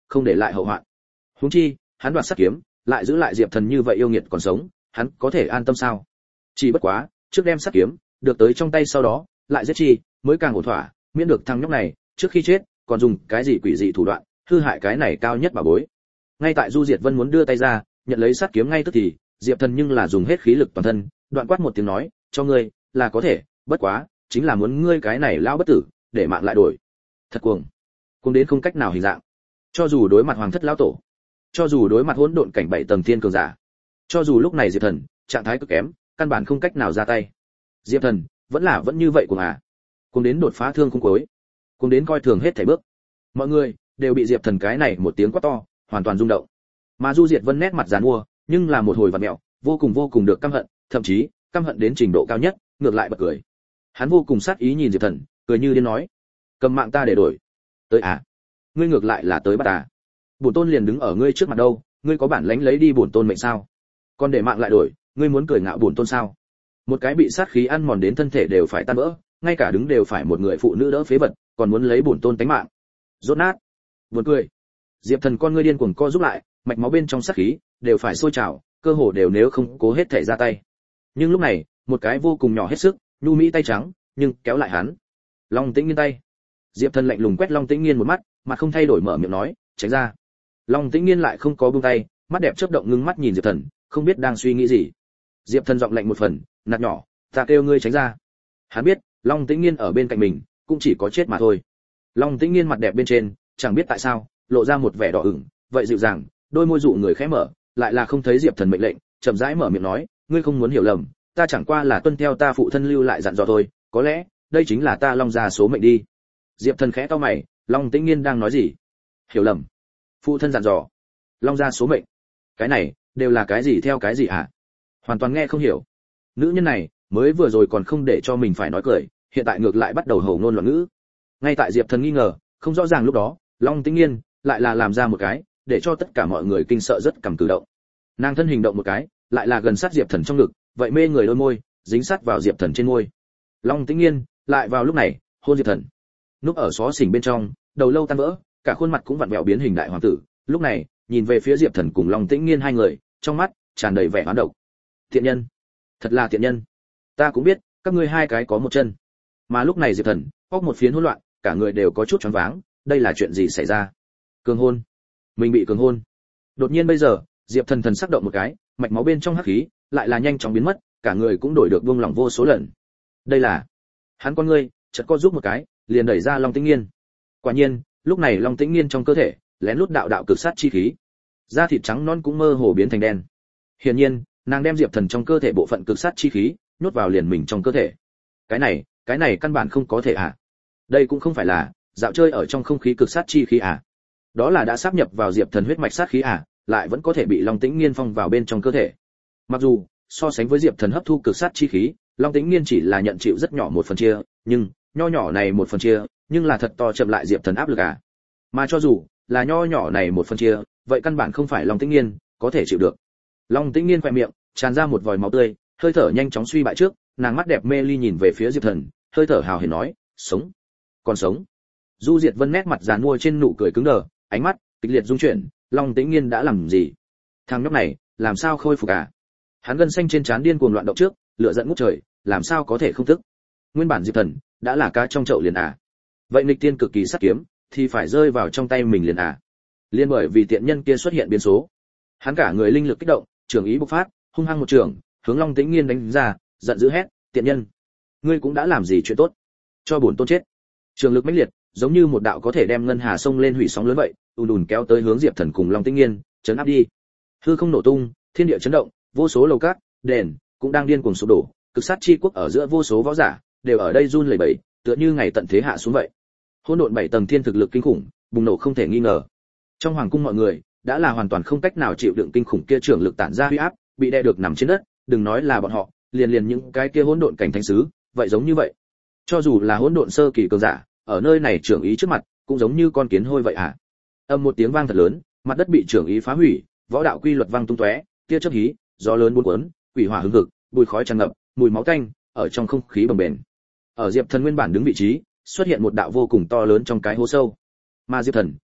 Speaker 1: không để lại hậu hoạn. Huống chi, hắn đoạt sát kiếm, lại giữ lại Diệp Thần như vậy yêu nghiệt còn sống, hắn có thể an tâm sao? Chỉ bất quá, trước đem sát kiếm được tới trong tay sau đó, lại giết chi, mới càng ổn thỏa, miễn được thằng nhóc này trước khi chết, còn dùng cái gì quỷ dị thủ đoạn, hư hại cái này cao nhất bảo bối. Ngay tại Du Diệt Vân muốn đưa tay ra, nhận lấy sát kiếm ngay tức thì, Diệp Thần nhưng là dùng hết khí lực toàn thân, đoạn quát một tiếng nói, cho ngươi, là có thể, bất quá, chính là muốn ngươi cái này lão bất tử, để mạng lại đổi. Thật cuồng, cuồng đến không cách nào hình dạng. Cho dù đối mặt Hoàng Thất lão tổ, cho dù đối mặt hỗn độn cảnh bảy tầng thiên cường giả, cho dù lúc này Diệp Thần trạng thái cực kém, căn bản không cách nào ra tay. Diệp Thần vẫn là vẫn như vậy cuồng à? Cuồng đến đột phá thương khung cuối, cuồng đến coi thường hết thảy bước. Mọi người đều bị Diệp Thần cái này một tiếng quát to, hoàn toàn rung động. Mà Du Diệt Vân nét mặt giàn mua, nhưng là một hồi vặn mèo, vô cùng vô cùng được căm hận, thậm chí căm hận đến trình độ cao nhất, ngược lại bật cười. Hắn vô cùng sát ý nhìn Diệp Thần, cười như điên nói: "Cầm mạng ta để đổi." "Tới à? Ngươi ngược lại là tới bắt à? Bổn tôn liền đứng ở ngươi trước mặt đâu, ngươi có bản lãnh lấy đi bổn tôn mệnh sao? Còn để mạng lại đổi, ngươi muốn cười ngạo bổn tôn sao?" Một cái bị sát khí ăn mòn đến thân thể đều phải tan vỡ, ngay cả đứng đều phải một người phụ nữ đỡ phế vật, còn muốn lấy bổn tôn tánh mạng. Rốt nát. Buồn cười. Diệp Thần con ngươi điên cuồng co rút lại, mạch máu bên trong sát khí đều phải sôi trào, cơ hồ đều nếu không cố hết thể ra tay. Nhưng lúc này, một cái vô cùng nhỏ hết sức, nhu mỹ tay trắng, nhưng kéo lại hắn. Long Tĩnh Nghiên tay. Diệp Thần lạnh lùng quét Long Tĩnh Nghiên một mắt, mặt không thay đổi mở miệng nói, tránh ra. Long Tĩnh Nghiên lại không có buông tay, mắt đẹp chớp động ngưng mắt nhìn Diệp Thần, không biết đang suy nghĩ gì. Diệp Thần giọng lạnh một phần, nạt nhỏ, ta kêu ngươi tránh ra. Hắn biết, Long Tĩnh Nghiên ở bên cạnh mình, cũng chỉ có chết mà thôi. Long Tĩnh Nghiên mặt đẹp bên trên, chẳng biết tại sao, lộ ra một vẻ đỏ ửng, vậy dịu dàng, đôi môi dụ người khẽ mở, lại là không thấy Diệp Thần mệnh lệnh, chậm rãi mở miệng nói, ngươi không muốn hiểu lầm, ta chẳng qua là tuân theo ta phụ thân lưu lại dặn dò thôi, có lẽ, đây chính là ta Long gia số mệnh đi. Diệp Thần khẽ cau mày, Long Tĩnh Nghiên đang nói gì? Hiểu lầm? Phụ thân dặn dò? Long gia số mệnh? Cái này, đều là cái gì theo cái gì hả? Hoàn toàn nghe không hiểu. Nữ nhân này, mới vừa rồi còn không để cho mình phải nói cười, hiện tại ngược lại bắt đầu hầu ngôn loạn ngữ. Ngay tại Diệp Thần nghi ngờ, không rõ ràng lúc đó, Long Tĩnh Nghiên lại là làm ra một cái, để cho tất cả mọi người kinh sợ rất cầm cử động. Nàng thân hình động một cái, lại là gần sát Diệp Thần trong ngực, vậy mê người đôi môi, dính sát vào Diệp Thần trên môi. Long Tĩnh Nghiên lại vào lúc này, hôn Diệp Thần. Núp ở xó xỉnh bên trong, đầu lâu tan vỡ, cả khuôn mặt cũng vặn vẹo biến hình đại hoàng tử, lúc này, nhìn về phía Diệp Thần cùng Long Tĩnh Nghiên hai người, trong mắt tràn đầy vẻ oán độc. Tiện nhân, thật là tiện nhân. Ta cũng biết, các ngươi hai cái có một chân. Mà lúc này Diệp Thần, óc một phiến hỗn loạn, cả người đều có chút choáng váng, đây là chuyện gì xảy ra? Cường hôn? Mình bị cường hôn? Đột nhiên bây giờ, Diệp Thần thần sắc động một cái, mạch máu bên trong hắc khí lại là nhanh chóng biến mất, cả người cũng đổi được buông lỏng vô số lần. Đây là, hắn con ngươi chợt co giúp một cái, liền đẩy ra Long Tĩnh Nghiên. Quả nhiên, lúc này Long Tĩnh Nghiên trong cơ thể lén lút đạo đạo cực sát chi khí, da thịt trắng non cũng mơ hồ biến thành đen. Hiển nhiên, nàng đem Diệp Thần trong cơ thể bộ phận cực sát chi khí nhốt vào liền mình trong cơ thể. Cái này, cái này căn bản không có thể à? Đây cũng không phải là dạo chơi ở trong không khí cực sát chi khí à? Đó là đã sáp nhập vào Diệp Thần huyết mạch sát khí à, lại vẫn có thể bị Long Tĩnh Nghiên phong vào bên trong cơ thể. Mặc dù, so sánh với Diệp Thần hấp thu cực sát chi khí, Long Tĩnh Nghiên chỉ là nhận chịu rất nhỏ một phần chia, nhưng nho nhỏ này một phần chia, nhưng là thật to chậm lại Diệp Thần áp lực à. Mà cho dù là nho nhỏ này một phần chia, vậy căn bản không phải Long Tĩnh Nghiên có thể chịu được. Long Tĩnh Nghiên khẽ miệng, tràn ra một vòi máu tươi, hơi thở nhanh chóng suy bại trước, nàng mắt đẹp mê ly nhìn về phía Diệp Thần, hơi thở hào hển nói, sống, còn sống. Du Diệt Vân nét mặt giàn mua trên nụ cười cứng đờ, ánh mắt kịch liệt rung chuyển, Long Tĩnh Nghiên đã làm gì? Thằng nhóc này, làm sao khôi phục à? Hắn gân xanh trên trán điên cuồng loạn động trước, lửa giận ngút trời, làm sao có thể không tức? Nguyên bản Diệp Thần đã là cá trong chậu liền à? Vậy nghịch tiên cực kỳ sát kiếm, thì phải rơi vào trong tay mình liền à? Liên bởi vì tiện nhân kia xuất hiện biến số, hắn cả người linh lực kích động, trường ý bộc phát, hung hăng một trường, hướng Long Tĩnh Nghiên đánh ra, giận dữ hét, tiện nhân, ngươi cũng đã làm gì chuyện tốt? Cho bổn tôn chết. Trường lực mãnh liệt, giống như một đạo có thể đem ngân hà sông lên hủy sóng lớn vậy, ùn ùn kéo tới hướng Diệp Thần cùng Long Tĩnh Nghiên, chấn áp đi. Hư không nổ tung, thiên địa chấn động, vô số lầu cát, đền cũng đang điên cuồng sụp đổ, cực sát chi quốc ở giữa vô số võ giả đều ở đây run lẩy bẩy, tựa như ngày tận thế hạ xuống vậy. Hỗn độn bảy tầng thiên thực lực kinh khủng, bùng nổ không thể nghi ngờ. Trong hoàng cung mọi người đã là hoàn toàn không cách nào chịu đựng kinh khủng kia trưởng lực tản ra uy áp, bị đè được nằm trên đất, đừng nói là bọn họ, liền liền những cái kia hỗn độn cảnh thánh sứ, vậy giống như vậy. Cho dù là hỗn độn sơ kỳ cường giả, ở nơi này trưởng ý trước mặt, cũng giống như con kiến hôi vậy à. Âm một tiếng vang thật lớn, mặt đất bị trưởng ý phá hủy, võ đạo quy luật vang tung tóe, tia chớp hí, gió lớn buôn cuốn, quỷ hỏa hừng hực, bụi khói tràn ngập, mùi máu tanh ở trong không khí bồng bềnh. Ở Diệp Thần nguyên bản đứng vị trí, xuất hiện một đạo vô cùng to lớn trong cái hố sâu. Mà Diệp Thần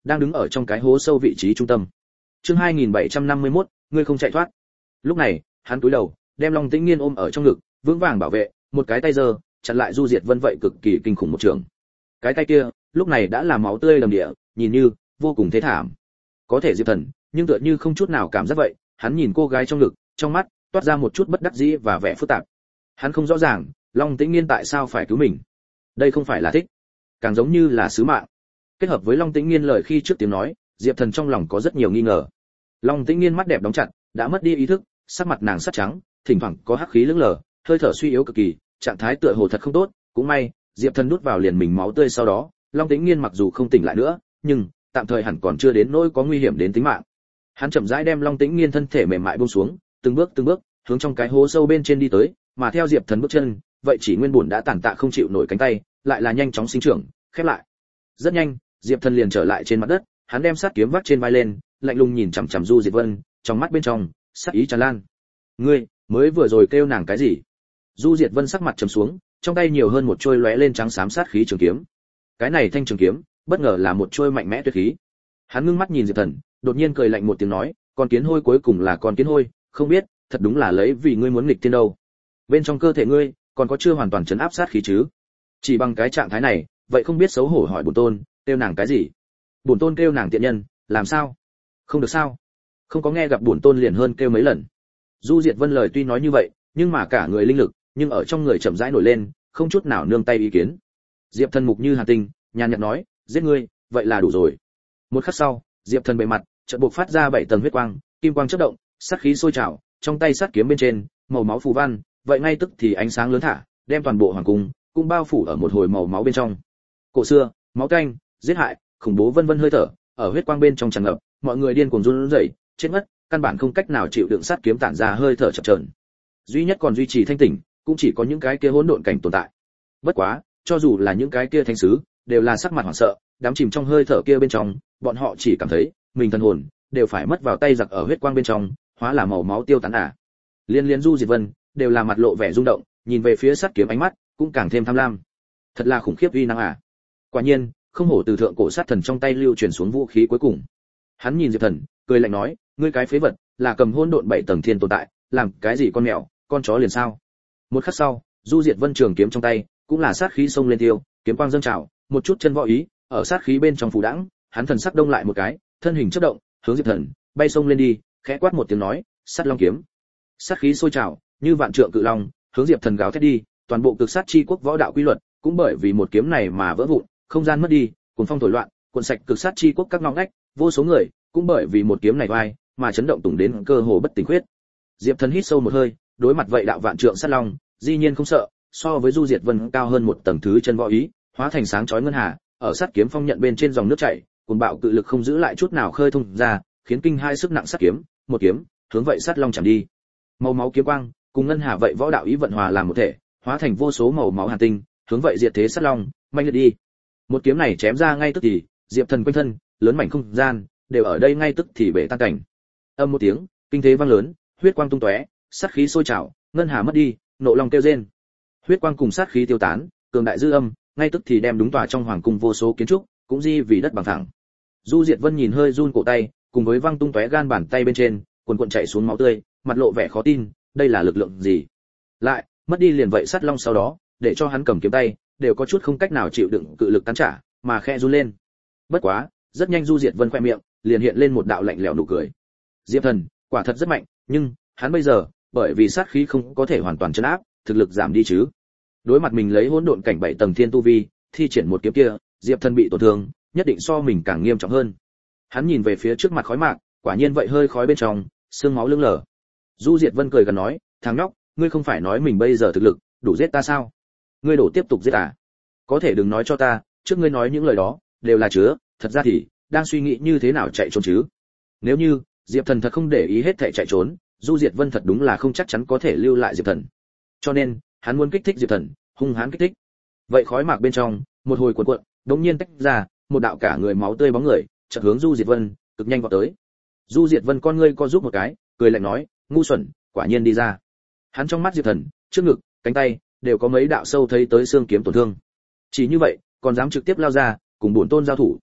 Speaker 1: đang đứng ở trong cái hố sâu vị trí trung tâm. Chương hai nghìn bảy trăm năm mươi mốt, ngươi không chạy thoát. Lúc này, hắn cúi đầu, đem Long Tĩnh Nghiên ôm ở trong ngực, vững vàng bảo vệ, một cái tay giơ, chặn lại Du Diệt Vân vậy cực kỳ kinh khủng một trường. Cái tay kia, lúc này đã là máu tươi đầm địa, nhìn như vô cùng thê thảm. Có thể Diệp Thần, nhưng tựa như không chút nào cảm giác vậy, hắn nhìn cô gái trong ngực, trong mắt toát ra một chút bất đắc dĩ và vẻ phức tạp. Hắn không rõ ràng, Long Tĩnh Nghiên tại sao phải cứu mình. Đây không phải là thích, càng giống như là sứ mạng. Kết hợp với Long Tĩnh Nghiên lời khi trước tiếng nói, Diệp Thần trong lòng có rất nhiều nghi ngờ. Long Tĩnh Nghiên mắt đẹp đóng chặt, đã mất đi ý thức, sắc mặt nàng sắt trắng, thỉnh thoảng có hắc khí lững lờ, hơi thở suy yếu cực kỳ, trạng thái tựa hồ thật không tốt. Cũng may, Diệp Thần nuốt vào liền mình máu tươi sau đó, Long Tĩnh Nghiên mặc dù không tỉnh lại nữa, nhưng tạm thời hẳn còn chưa đến nỗi có nguy hiểm đến tính mạng. Hắn chậm rãi đem Long Tĩnh Nghiên thân thể mềm mại buông xuống, từng bước từng bước hướng trong cái hố sâu bên trên đi tới, mà theo Diệp Thần bước chân, vậy chỉ nguyên bổn đã tàn tạ không chịu nổi cánh tay, lại là nhanh chóng sinh trưởng, khép lại. Rất nhanh, Diệp Thần liền trở lại trên mặt đất, hắn đem sát kiếm vác trên vai lên, lạnh lùng nhìn chằm chằm Du Diệt Vân, trong mắt bên trong sát ý tràn lan. Ngươi mới vừa rồi kêu nàng cái gì? Du Diệt Vân sắc mặt trầm xuống, trong tay nhiều hơn một trôi lóe lên trắng xám sát khí trường kiếm. Cái này thanh trường kiếm, bất ngờ là một trôi mạnh mẽ tuyệt khí. Hắn ngưng mắt nhìn Diệp Thần, đột nhiên cười lạnh một tiếng nói, con kiến hôi cuối cùng là con kiến hôi, không biết, thật đúng là lấy vì ngươi muốn nghịch tiên đâu. Bên trong cơ thể ngươi, còn có chưa hoàn toàn trấn áp sát khí chứ? Chỉ bằng cái trạng thái này, vậy không biết xấu hổ hỏi bổn tôn, kêu nàng cái gì? Bổn tôn kêu nàng tiện nhân, làm sao? Không được sao? Không có nghe gặp bổn tôn liền hơn kêu mấy lần. Du Diệt Vân lời tuy nói như vậy, nhưng mà cả người linh lực, nhưng ở trong người chậm rãi nổi lên, không chút nào nương tay ý kiến. Diệp Thần mục như hàn tinh, nhàn nhạt nói, giết ngươi, vậy là đủ rồi. Một khắc sau, Diệp Thần bề mặt chợt bộc phát ra bảy tầng huyết quang, kim quang chớp động, sát khí sôi trào, trong tay sát kiếm bên trên, màu máu phù văn, vậy ngay tức thì ánh sáng lớn thả, đem toàn bộ hoàng cung cũng bao phủ ở một hồi màu máu bên trong. Cổ xưa, máu tanh, giết hại, khủng bố vân vân hơi thở, ở huyết quang bên trong tràn ngập, mọi người điên cuồng run rẩy, chết mất, căn bản không cách nào chịu đựng sát kiếm tản ra hơi thở chập chờn. Duy nhất còn duy trì thanh tỉnh, cũng chỉ có những cái kia hỗn độn cảnh tồn tại. Bất quá, cho dù là những cái kia thánh sứ, đều là sắc mặt hoảng sợ, đắm chìm trong hơi thở kia bên trong, bọn họ chỉ cảm thấy mình thần hồn đều phải mất vào tay giặc ở huyết quang bên trong, hóa là màu máu tiêu tán à. Liên liên Du Diệt Vân đều là mặt lộ vẻ rung động, nhìn về phía sát kiếm ánh mắt cũng càng thêm tham lam. Thật là khủng khiếp uy năng à. Quả nhiên, không hổ từ thượng cổ sát thần trong tay lưu truyền xuống vũ khí cuối cùng. Hắn nhìn Diệp Thần, cười lạnh nói, ngươi cái phế vật, là cầm hỗn độn bảy tầng thiên tồn tại, làm cái gì con mèo, con chó liền sao? Một khắc sau, Du Diệt Vân trường kiếm trong tay, cũng là sát khí xông lên tiêu, kiếm quang dâng trào, một chút chân võ ý, ở sát khí bên trong phủ đãng, hắn thần sắc đông lại một cái, thân hình chớp động, hướng Diệp Thần bay xông lên đi, khẽ quát một tiếng nói, sát long kiếm. Sát khí sôi trào, như vạn trượng cự long, hướng Diệp Thần gào thét đi, toàn bộ cực sát chi quốc võ đạo quy luật, cũng bởi vì một kiếm này mà vỡ vụn, không gian mất đi, cuồng phong thổi loạn, cuộn sạch cực sát chi quốc các ngóc ngách, vô số người cũng bởi vì một kiếm này oai mà chấn động tùng đến cơ hồ bất tỉnh huyết. Diệp Thần hít sâu một hơi, đối mặt vậy đạo vạn trượng sát long, dĩ nhiên không sợ, so với Du Diệt Vân cao hơn một tầng thứ chân võ ý, hóa thành sáng chói ngân hà, ở sát kiếm phong nhận bên trên dòng nước chảy, cuồng bạo cự lực không giữ lại chút nào khơi thông ra, khiến kinh hai sức nặng sát kiếm, một kiếm, hướng vậy sát long chạm đi. Màu máu kiếm quang, cùng ngân hà vậy võ đạo ý vận hòa làm một thể, hóa thành vô số màu máu hàn tinh, hướng vậy diệt thế sát long, mạnh liệt đi. Một kiếm này chém ra ngay tức thì, Diệp Thần quanh thân, lớn mảnh không gian, đều ở đây ngay tức thì bể tan cảnh. Âm một tiếng, kinh thế vang lớn, huyết quang tung tóe, sát khí sôi trào, ngân hà mất đi, nộ long kêu rên. Huyết quang cùng sát khí tiêu tán, cường đại dư âm, ngay tức thì đem đúng tòa trong hoàng cung vô số kiến trúc, cũng di vì đất bằng thẳng. Du Diệt Vân nhìn hơi run cổ tay, cùng với văng tung tóe gan bàn tay bên trên, cuồn cuộn chảy xuống máu tươi, mặt lộ vẻ khó tin, đây là lực lượng gì? Lại, mất đi liền vậy sát long sau đó, để cho hắn cầm kiếm tay, đều có chút không cách nào chịu đựng cự lực tán trả, mà khẽ run lên. Bất quá, rất nhanh Du Diệt Vân khoe miệng, liền hiện lên một đạo lạnh lẽo nụ cười. Diệp Thần, quả thật rất mạnh, nhưng hắn bây giờ, bởi vì sát khí không có thể hoàn toàn trấn áp, thực lực giảm đi chứ. Đối mặt mình lấy hỗn độn cảnh bảy tầng thiên tu vi, thi triển một kiếm kia, Diệp Thần bị tổn thương, nhất định so mình càng nghiêm trọng hơn. Hắn nhìn về phía trước mặt khói mạc, quả nhiên vậy hơi khói bên trong, xương máu lưng lờ. Du Diệt Vân cười gần nói, thằng nhóc, ngươi không phải nói mình bây giờ thực lực đủ giết ta sao? Ngươi đổ tiếp tục giết à? Có thể đừng nói cho ta, trước ngươi nói những lời đó đều là chứa, thật ra thì đang suy nghĩ như thế nào chạy trốn chứ? Nếu như Diệp Thần thật không để ý hết thảy chạy trốn, Du Diệt Vân thật đúng là không chắc chắn có thể lưu lại Diệp Thần. Cho nên, hắn muốn kích thích Diệp Thần, hung hãn kích thích. Vậy khói mạc bên trong, một hồi cuộn cuộn, đột nhiên tách ra, một đạo cả người máu tươi bóng người, chợt hướng Du Diệt Vân, cực nhanh vọt tới. Du Diệt Vân con ngươi co rút một cái, cười lạnh nói, ngu xuẩn, quả nhiên đi ra. Hắn trong mắt Diệp Thần, trước ngực, cánh tay đều có mấy đạo sâu thấy tới xương kiếm tổn thương. Chỉ như vậy, còn dám trực tiếp lao ra, cùng bổn tôn giao thủ.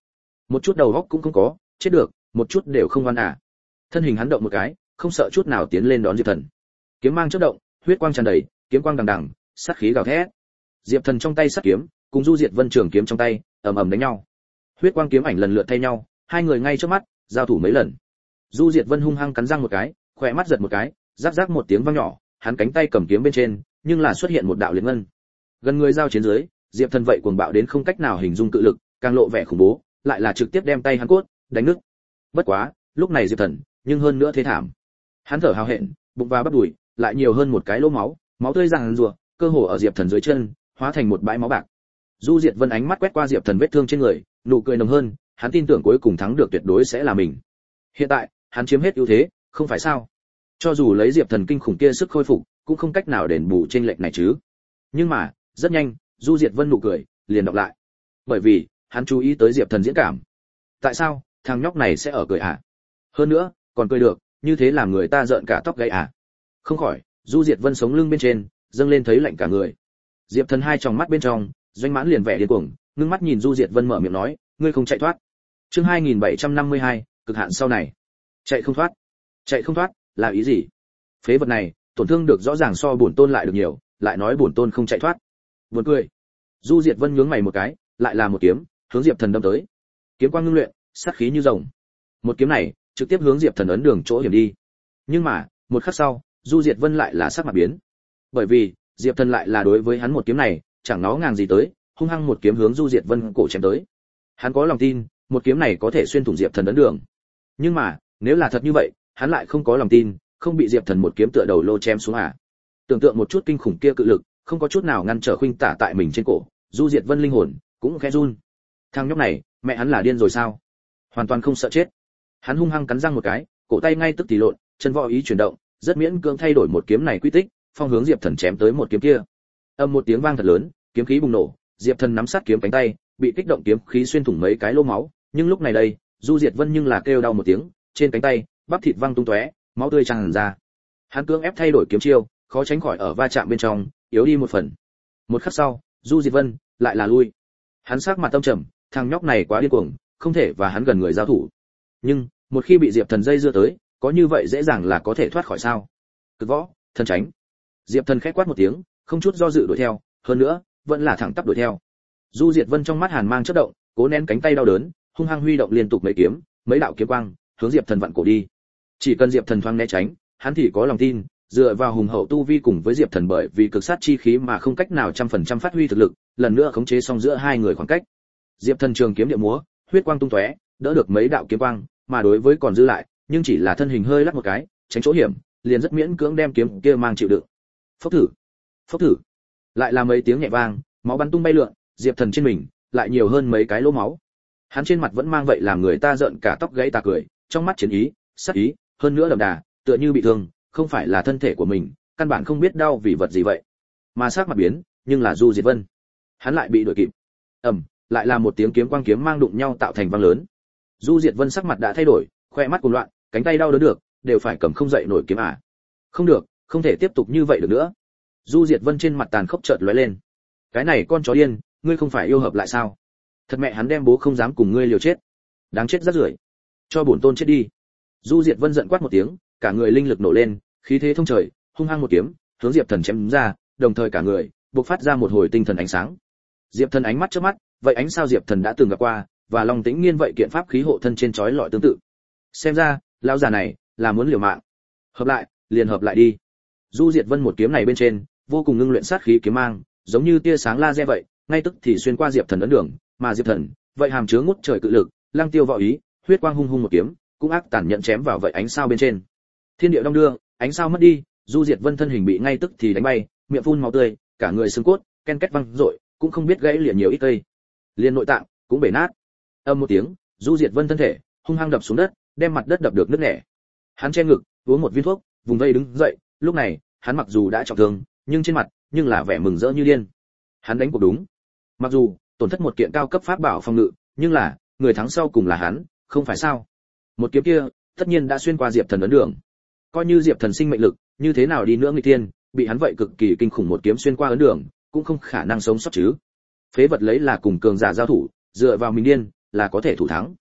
Speaker 1: một chút đầu óc cũng không có, chết được, một chút đều không ngoan à. Thân hình hắn động một cái, không sợ chút nào tiến lên đón Diệp Thần. Kiếm mang chớp động, huyết quang tràn đầy, kiếm quang đằng đằng, sát khí gào thét. Diệp Thần trong tay sát kiếm, cùng Du Diệt Vân trường kiếm trong tay, ầm ầm đánh nhau. Huyết quang kiếm ảnh lần lượt thay nhau, hai người ngay trước mắt, giao thủ mấy lần. Du Diệt Vân hung hăng cắn răng một cái, khóe mắt giật một cái, rắc rắc một tiếng vang nhỏ, hắn cánh tay cầm kiếm bên trên, nhưng là xuất hiện một đạo liệt ngân. Gần người giao chiến dưới, Diệp Thần vậy cuồng bạo đến không cách nào hình dung cự lực, càng lộ vẻ khủng bố, lại là trực tiếp đem tay hắn cốt đánh nứt. Bất quá, lúc này Diệp Thần, nhưng hơn nữa thế thảm. Hắn thở hào hẹn, bụng và bắp đùi, lại nhiều hơn một cái lỗ máu, máu tươi ràng rùa, cơ hồ ở Diệp Thần dưới chân, hóa thành một bãi máu bạc. Du Diệt Vân ánh mắt quét qua Diệp Thần vết thương trên người, nụ cười nồng hơn, hắn tin tưởng cuối cùng thắng được tuyệt đối sẽ là mình. Hiện tại, hắn chiếm hết ưu thế, không phải sao? Cho dù lấy Diệp Thần kinh khủng kia sức khôi phục, cũng không cách nào đền bù chênh lệch này chứ. Nhưng mà, rất nhanh, Du Diệt Vân nụ cười liền đọc lại. Bởi vì, hắn chú ý tới Diệp Thần diễn cảm. Tại sao, thằng nhóc này sẽ ở cười à? Hơn nữa, còn cười được, như thế làm người ta rợn cả tóc gáy à? Không khỏi, Du Diệt Vân sống lưng bên trên, dâng lên thấy lạnh cả người. Diệp Thần hai tròng mắt bên trong, doanh mãn liền vẻ điên cuồng, ngưng mắt nhìn Du Diệt Vân mở miệng nói, ngươi không chạy thoát. Chương hai nghìn bảy trăm năm mươi hai, cực hạn sau này. Chạy không thoát? Chạy không thoát, là ý gì? Phế vật này, tổn thương được rõ ràng so bổn tôn lại được nhiều, lại nói bổn tôn không chạy thoát. Buồn cười. Du Diệt Vân nhướng mày một cái, lại là một kiếm, hướng Diệp Thần đâm tới. Kiếm quang ngưng luyện, sát khí như rồng. Một kiếm này, trực tiếp hướng Diệp Thần ấn đường chỗ hiểm đi. Nhưng mà, một khắc sau, Du Diệt Vân lại là sắc mặt biến. Bởi vì, Diệp Thần lại là đối với hắn một kiếm này, chẳng nó ngàng gì tới, hung hăng một kiếm hướng Du Diệt Vân cổ chém tới. Hắn có lòng tin, một kiếm này có thể xuyên thủng Diệp Thần ấn đường. Nhưng mà, nếu là thật như vậy, hắn lại không có lòng tin, không bị Diệp Thần một kiếm tựa đầu lô chém xuống à? Tưởng tượng một chút kinh khủng kia cự lực, không có chút nào ngăn trở khuynh tả tại mình trên cổ, Du Diệt Vân linh hồn cũng khẽ run. Thằng nhóc này, mẹ hắn là điên rồi sao? Hoàn toàn không sợ chết. Hắn hung hăng cắn răng một cái, cổ tay ngay tức thì lộn, chân võ ý chuyển động, rất miễn cưỡng thay đổi một kiếm này quy tích, phong hướng Diệp Thần chém tới một kiếm kia. Âm một tiếng vang thật lớn, kiếm khí bùng nổ, Diệp Thần nắm sát kiếm cánh tay, bị kích động kiếm khí xuyên thủng mấy cái lỗ máu, nhưng lúc này đây, Du Diệt Vân nhưng là kêu đau một tiếng, trên cánh tay, bắp thịt văng tung tóe, máu tươi tràn ra. Hắn cưỡng ép thay đổi kiếm chiêu, khó tránh khỏi ở va chạm bên trong, yếu đi một phần. Một khắc sau, Du Diệt Vân lại là lui. Hắn sắc mặt tâm trầm, thằng nhóc này quá điên cuồng, không thể và hắn gần người giao thủ. Nhưng, một khi bị Diệp Thần dây dưa tới, có như vậy dễ dàng là có thể thoát khỏi sao? Cực võ, thân tránh. Diệp Thần khẽ quát một tiếng, không chút do dự đuổi theo, hơn nữa, vẫn là thẳng tắp đuổi theo. Du Diệt Vân trong mắt hàn mang chớp động, cố nén cánh tay đau đớn, hung hăng huy động liên tục mấy kiếm, mấy đạo kiếm quang, hướng Diệp Thần vặn cổ đi. Chỉ cần Diệp Thần thoáng né tránh, hắn thì có lòng tin, dựa vào hùng hậu tu vi cùng với Diệp Thần bởi vì cực sát chi khí mà không cách nào trăm phần trăm phát huy thực lực, lần nữa khống chế xong giữa hai người khoảng cách. Diệp Thần trường kiếm địa múa, huyết quang tung tóe, đỡ được mấy đạo kiếm quang, mà đối với còn dư lại, nhưng chỉ là thân hình hơi lắc một cái, tránh chỗ hiểm, liền rất miễn cưỡng đem kiếm kia mang chịu đựng. Phốc thử, phốc thử, lại là mấy tiếng nhẹ vang, máu bắn tung bay lượn, Diệp Thần trên mình lại nhiều hơn mấy cái lỗ máu. Hắn trên mặt vẫn mang vậy làm người ta giận cả tóc gáy ta cười, trong mắt chiến ý, sát ý, hơn nữa đậm đà, tựa như bị thương, không phải là thân thể của mình, căn bản không biết đau vì vật gì vậy. Mà sắc mặt biến, nhưng là Du Diệt Vân. Hắn lại bị đuổi kịp. Ầm, lại là một tiếng kiếm quang kiếm mang đụng nhau tạo thành vang lớn. Du Diệt Vân sắc mặt đã thay đổi, khoe mắt cuồng loạn, cánh tay đau đớn được, đều phải cầm không dậy nổi kiếm à. Không được, không thể tiếp tục như vậy được nữa. Du Diệt Vân trên mặt tàn khốc chợt lóe lên. Cái này con chó điên, ngươi không phải yêu hợp lại sao? Thật mẹ hắn đem bố không dám cùng ngươi liều chết. Đáng chết rát rưởi. Cho bổn tôn chết đi. Du Diệt Vân giận quát một tiếng, cả người linh lực nổ lên, khí thế thông trời, hung hăng một kiếm, hướng Diệp Thần chém ra, đồng thời cả người bộc phát ra một hồi tinh thần ánh sáng. Diệp Thần ánh mắt chớp mắt, vậy ánh sao Diệp Thần đã từng gặp qua, và Long Tĩnh Nghiên vậy kiện pháp khí hộ thân trên chói lọi tương tự. Xem ra, lão già này là muốn liều mạng. Hợp lại, liền hợp lại đi. Du Diệt Vân một kiếm này bên trên, vô cùng ngưng luyện sát khí kiếm mang, giống như tia sáng laser vậy, ngay tức thì xuyên qua Diệp Thần ấn đường, mà Diệp Thần, vậy hàm chứa ngút trời cự lực, lăng tiêu võ ý, huyết quang hung hung một kiếm, cũng ác tàn nhận chém vào vậy ánh sao bên trên. Thiên địa đông đưa, ánh sao mất đi, Du Diệt Vân thân hình bị ngay tức thì đánh bay, miệng phun máu tươi, cả người xương cốt ken két văng rội, cũng không biết gãy lìa nhiều ít cây, liền nội tạng cũng bể nát. Âm một tiếng, Du Diệt Vân thân thể hung hăng đập xuống đất, đem mặt đất đập được nứt nẻ. Hắn che ngực, uống một viên thuốc, vùng vây đứng dậy, lúc này, hắn mặc dù đã trọng thương, nhưng trên mặt nhưng là vẻ mừng rỡ như điên. Hắn đánh cuộc đúng. Mặc dù tổn thất một kiện cao cấp pháp bảo phòng ngự, nhưng là người thắng sau cùng là hắn, không phải sao? Một kiếm kia, tất nhiên đã xuyên qua Diệp Thần ấn đường. Coi như Diệp Thần sinh mệnh lực, như thế nào đi nữa nghịch tiên, bị hắn vậy cực kỳ kinh khủng một kiếm xuyên qua ấn đường, cũng không khả năng sống sót chứ. Phế vật lấy là cùng cường giả giao thủ, dựa vào mình điên, là có thể thủ thắng.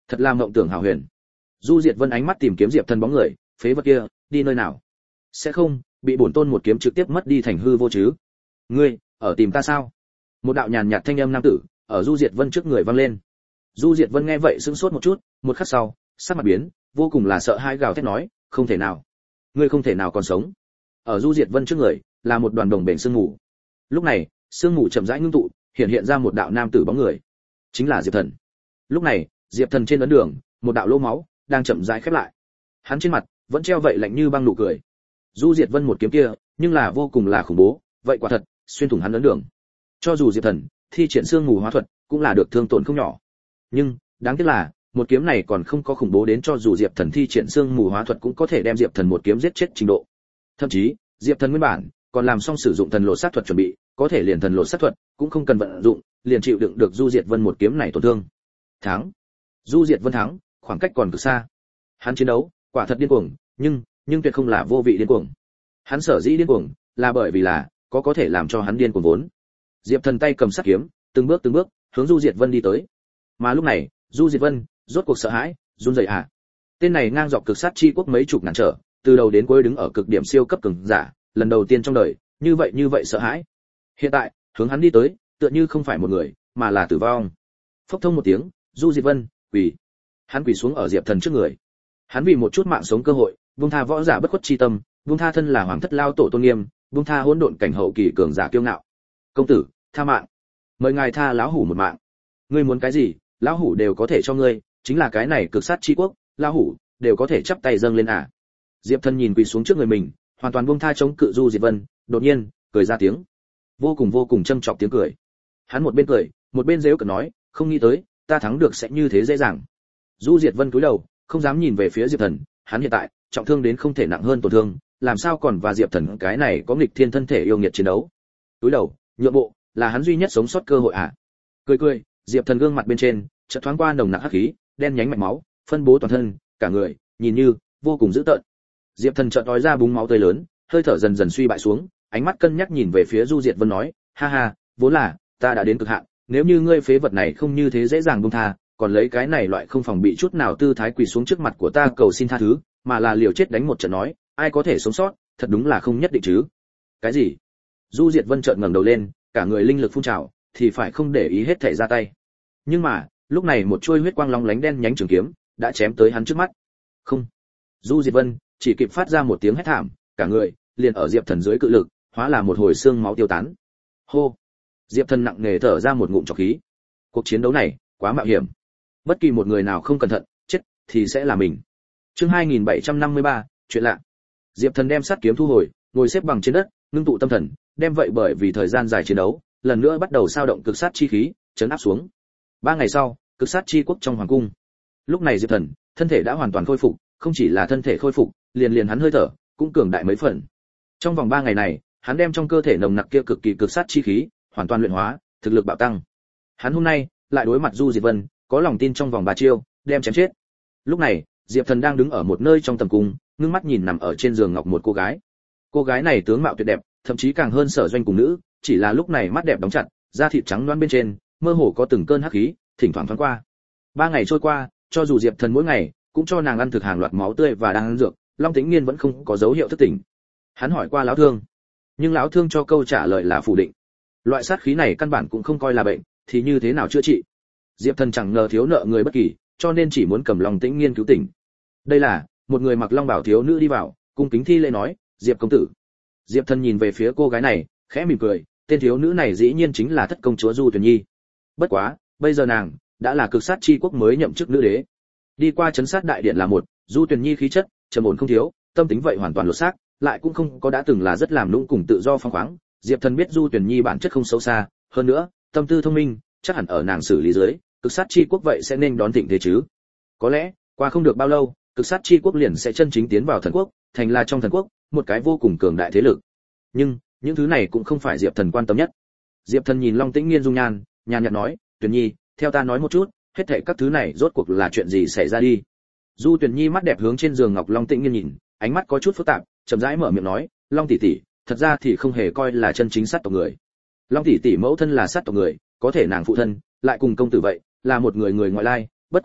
Speaker 1: Thật là mộng tưởng hảo huyền. Du Diệt Vân ánh mắt tìm kiếm Diệp Thần bóng người, phế vật kia, đi nơi nào? Sẽ không bị bổn tôn một kiếm trực tiếp mất đi thành hư vô chứ? Ngươi, ở tìm ta sao? Một đạo nhàn nhạt thanh âm nam tử ở Du Diệt Vân trước người vang lên. Du Diệt Vân nghe vậy sững sốt một chút, một khắc sau, sắc mặt biến, vô cùng là sợ hãi gào thét nói, không thể nào, ngươi không thể nào còn sống. Ở Du Diệt Vân trước người là một đoàn đồng bền sương mù. Lúc này, sương mù chậm rãi ngưng tụ, hiện hiện ra một đạo nam tử bóng người, chính là Diệp Thần. Lúc này, Diệp Thần trên ấn đường, một đạo lỗ máu đang chậm rãi khép lại. Hắn trên mặt vẫn treo vậy lạnh như băng nụ cười. Du Diệt Vân một kiếm kia, nhưng là vô cùng là khủng bố, vậy quả thật, xuyên thủng hắn ấn đường. Cho dù Diệp Thần thi triển xương mù hóa thuật, cũng là được thương tổn không nhỏ. Nhưng, đáng tiếc là, một kiếm này còn không có khủng bố đến cho dù Diệp Thần thi triển xương mù hóa thuật cũng có thể đem Diệp Thần một kiếm giết chết trình độ. Thậm chí, Diệp Thần nguyên bản còn làm xong sử dụng thần lộ sát thuật chuẩn bị, có thể liền thần lộ sát thuật cũng không cần vận dụng, liền chịu đựng được Du Diệt Vân một kiếm này tổn thương. Thắng. Du Diệt Vân thắng, khoảng cách còn cực xa. Hắn chiến đấu, quả thật điên cuồng, nhưng, nhưng tuyệt không là vô vị điên cuồng. Hắn sở dĩ điên cuồng, là bởi vì là có có thể làm cho hắn điên cuồng vốn. Diệp Thần tay cầm sát kiếm, từng bước từng bước hướng Du Diệt Vân đi tới. Mà lúc này, Du Diệt Vân rốt cuộc sợ hãi, run rẩy à. Tên này ngang dọc cực sát chi quốc mấy chục ngàn trở, từ đầu đến cuối đứng ở cực điểm siêu cấp cường giả, lần đầu tiên trong đời, như vậy như vậy sợ hãi. Hiện tại, hướng hắn đi tới, tựa như không phải một người, mà là tử vong. Phốc thông một tiếng, Du Diệt Vân quỳ. Hắn quỳ xuống ở Diệp Thần trước người. Hắn vì một chút mạng sống cơ hội, buông tha võ giả bất khuất chi tâm, buông tha thân là hoàng thất lao tổ tôn nghiêm, buông tha hỗn độn cảnh hậu kỳ cường giả kiêu ngạo. Công tử, tha mạng. Mời ngài tha lão hủ một mạng. Ngươi muốn cái gì, lão hủ đều có thể cho ngươi, chính là cái này cực sát chi quốc, lão hủ đều có thể chắp tay dâng lên à. Diệp Thần nhìn quỳ xuống trước người mình, hoàn toàn buông tha chống cự Du Diệt Vân, đột nhiên cười ra tiếng, vô cùng vô cùng châm chọc tiếng cười. Hắn một bên cười, một bên giễu cợt nói, không nghĩ tới, ta thắng được sẽ như thế dễ dàng. Du Diệt Vân cúi đầu, không dám nhìn về phía Diệp Thần, hắn hiện tại trọng thương đến không thể nặng hơn tổn thương, làm sao còn và Diệp Thần cái này có nghịch thiên thân thể yêu nghiệt chiến đấu. Cúi đầu, nhượng bộ, là hắn duy nhất sống sót cơ hội à. Cười cười, Diệp Thần gương mặt bên trên chợt thoáng qua nồng nặc hắc khí, đen nhánh mạch máu, phân bố toàn thân, cả người nhìn như vô cùng dữ tợn. Diệp Thần chợt nói ra búng máu tươi lớn, hơi thở dần dần suy bại xuống, ánh mắt cân nhắc nhìn về phía Du Diệt Vân nói, ha ha, vốn là ta đã đến cực hạn, nếu như ngươi phế vật này không như thế dễ dàng buông tha, còn lấy cái này loại không phòng bị chút nào tư thái quỳ xuống trước mặt của ta cầu xin tha thứ, mà là liều chết đánh một trận nói, ai có thể sống sót, thật đúng là không nhất định chứ. Cái gì? Du Diệt Vân chợt ngẩng đầu lên, cả người linh lực phun trào, thì phải không để ý hết thể ra tay. Nhưng mà, lúc này một chuôi huyết quang long lánh đen nhánh trường kiếm đã chém tới hắn trước mắt. Không. Du Diệt Vân chỉ kịp phát ra một tiếng hét thảm, cả người liền ở Diệp Thần dưới cự lực, hóa là một hồi xương máu tiêu tán. Hô. Diệp Thần nặng nề thở ra một ngụm trọc khí. Cuộc chiến đấu này quá mạo hiểm, bất kỳ một người nào không cẩn thận chết thì sẽ là mình. Chương hai nghìn bảy trăm năm mươi ba, chuyện lạ. Diệp Thần đem sát kiếm thu hồi, ngồi xếp bằng trên đất, ngưng tụ tâm thần, đem vậy bởi vì thời gian dài chiến đấu, lần nữa bắt đầu sao động cực sát chi khí, chấn áp xuống. Ba ngày sau, cực sát chi quốc trong hoàng cung. Lúc này Diệp Thần, thân thể đã hoàn toàn khôi phục, không chỉ là thân thể khôi phục, liền liền hắn hơi thở cũng cường đại mấy phần. Trong vòng ba ngày này, hắn đem trong cơ thể nồng nặc kia cực kỳ cực sát chi khí hoàn toàn luyện hóa, thực lực bạo tăng. Hắn hôm nay lại đối mặt Du Diệt Vân, có lòng tin trong vòng ba chiêu đem chém chết. Lúc này, Diệp Thần đang đứng ở một nơi trong tầm cung, ngưng mắt nhìn nằm ở trên giường ngọc một cô gái. Cô gái này tướng mạo tuyệt đẹp, thậm chí càng hơn Sở Doanh cùng nữ, chỉ là lúc này mắt đẹp đóng chặt, da thịt trắng nõn bên trên, mơ hồ có từng cơn hắc khí, thỉnh thoảng thoáng qua. Ba ngày trôi qua, cho dù Diệp Thần mỗi ngày cũng cho nàng ăn thực hàng loạt máu tươi và đang ăn dược, Long Tĩnh Nghiên vẫn không có dấu hiệu thức tỉnh. Hắn hỏi qua lão thương, nhưng lão thương cho câu trả lời là phủ định. Loại sát khí này căn bản cũng không coi là bệnh, thì như thế nào chữa trị? Diệp Thần chẳng ngờ thiếu nợ người bất kỳ, cho nên chỉ muốn cầm Long Tĩnh Nghiên cứu tỉnh. Đây là một người mặc long bào thiếu nữ đi vào, cung kính thi lễ nói, Diệp công tử. Diệp Thần nhìn về phía cô gái này, khẽ mỉm cười, tên thiếu nữ này dĩ nhiên chính là thất công chúa Du Tuyền Nhi. Bất quá, bây giờ nàng đã là cực sát chi quốc mới nhậm chức nữ đế. Đi qua chấn sát đại điện là một, Du Tuyền Nhi khí chất trầm ổn không thiếu, tâm tính vậy hoàn toàn lột xác, lại cũng không có đã từng là rất làm nũng cùng tự do phóng khoáng. Diệp Thần biết Du Tuyền Nhi bản chất không xấu xa, hơn nữa, tâm tư thông minh, chắc hẳn ở nàng xử lý dưới, cực sát chi quốc vậy sẽ nên đón thịnh thế chứ. Có lẽ, qua không được bao lâu, cực sát chi quốc liền sẽ chân chính tiến vào thần quốc, thành là trong thần quốc, một cái vô cùng cường đại thế lực. Nhưng, những thứ này cũng không phải Diệp Thần quan tâm nhất. Diệp Thần nhìn Long Tĩnh Nghiên dung nhan, nhàn nhạt nói, Tuyền Nhi, theo ta nói một chút, hết thảy các thứ này rốt cuộc là chuyện gì xảy ra đi. Du Tuyền Nhi mắt đẹp hướng trên giường ngọc Long Tĩnh Nghiên nhìn, ánh mắt có chút phức tạp, chậm rãi mở miệng nói, Long tỷ tỷ, thật ra thì không hề coi là chân chính sát tộc người. Long tỷ tỷ mẫu thân là sát tộc người, có thể nàng phụ thân lại cùng công tử vậy, là một người người ngoại lai, bất quá,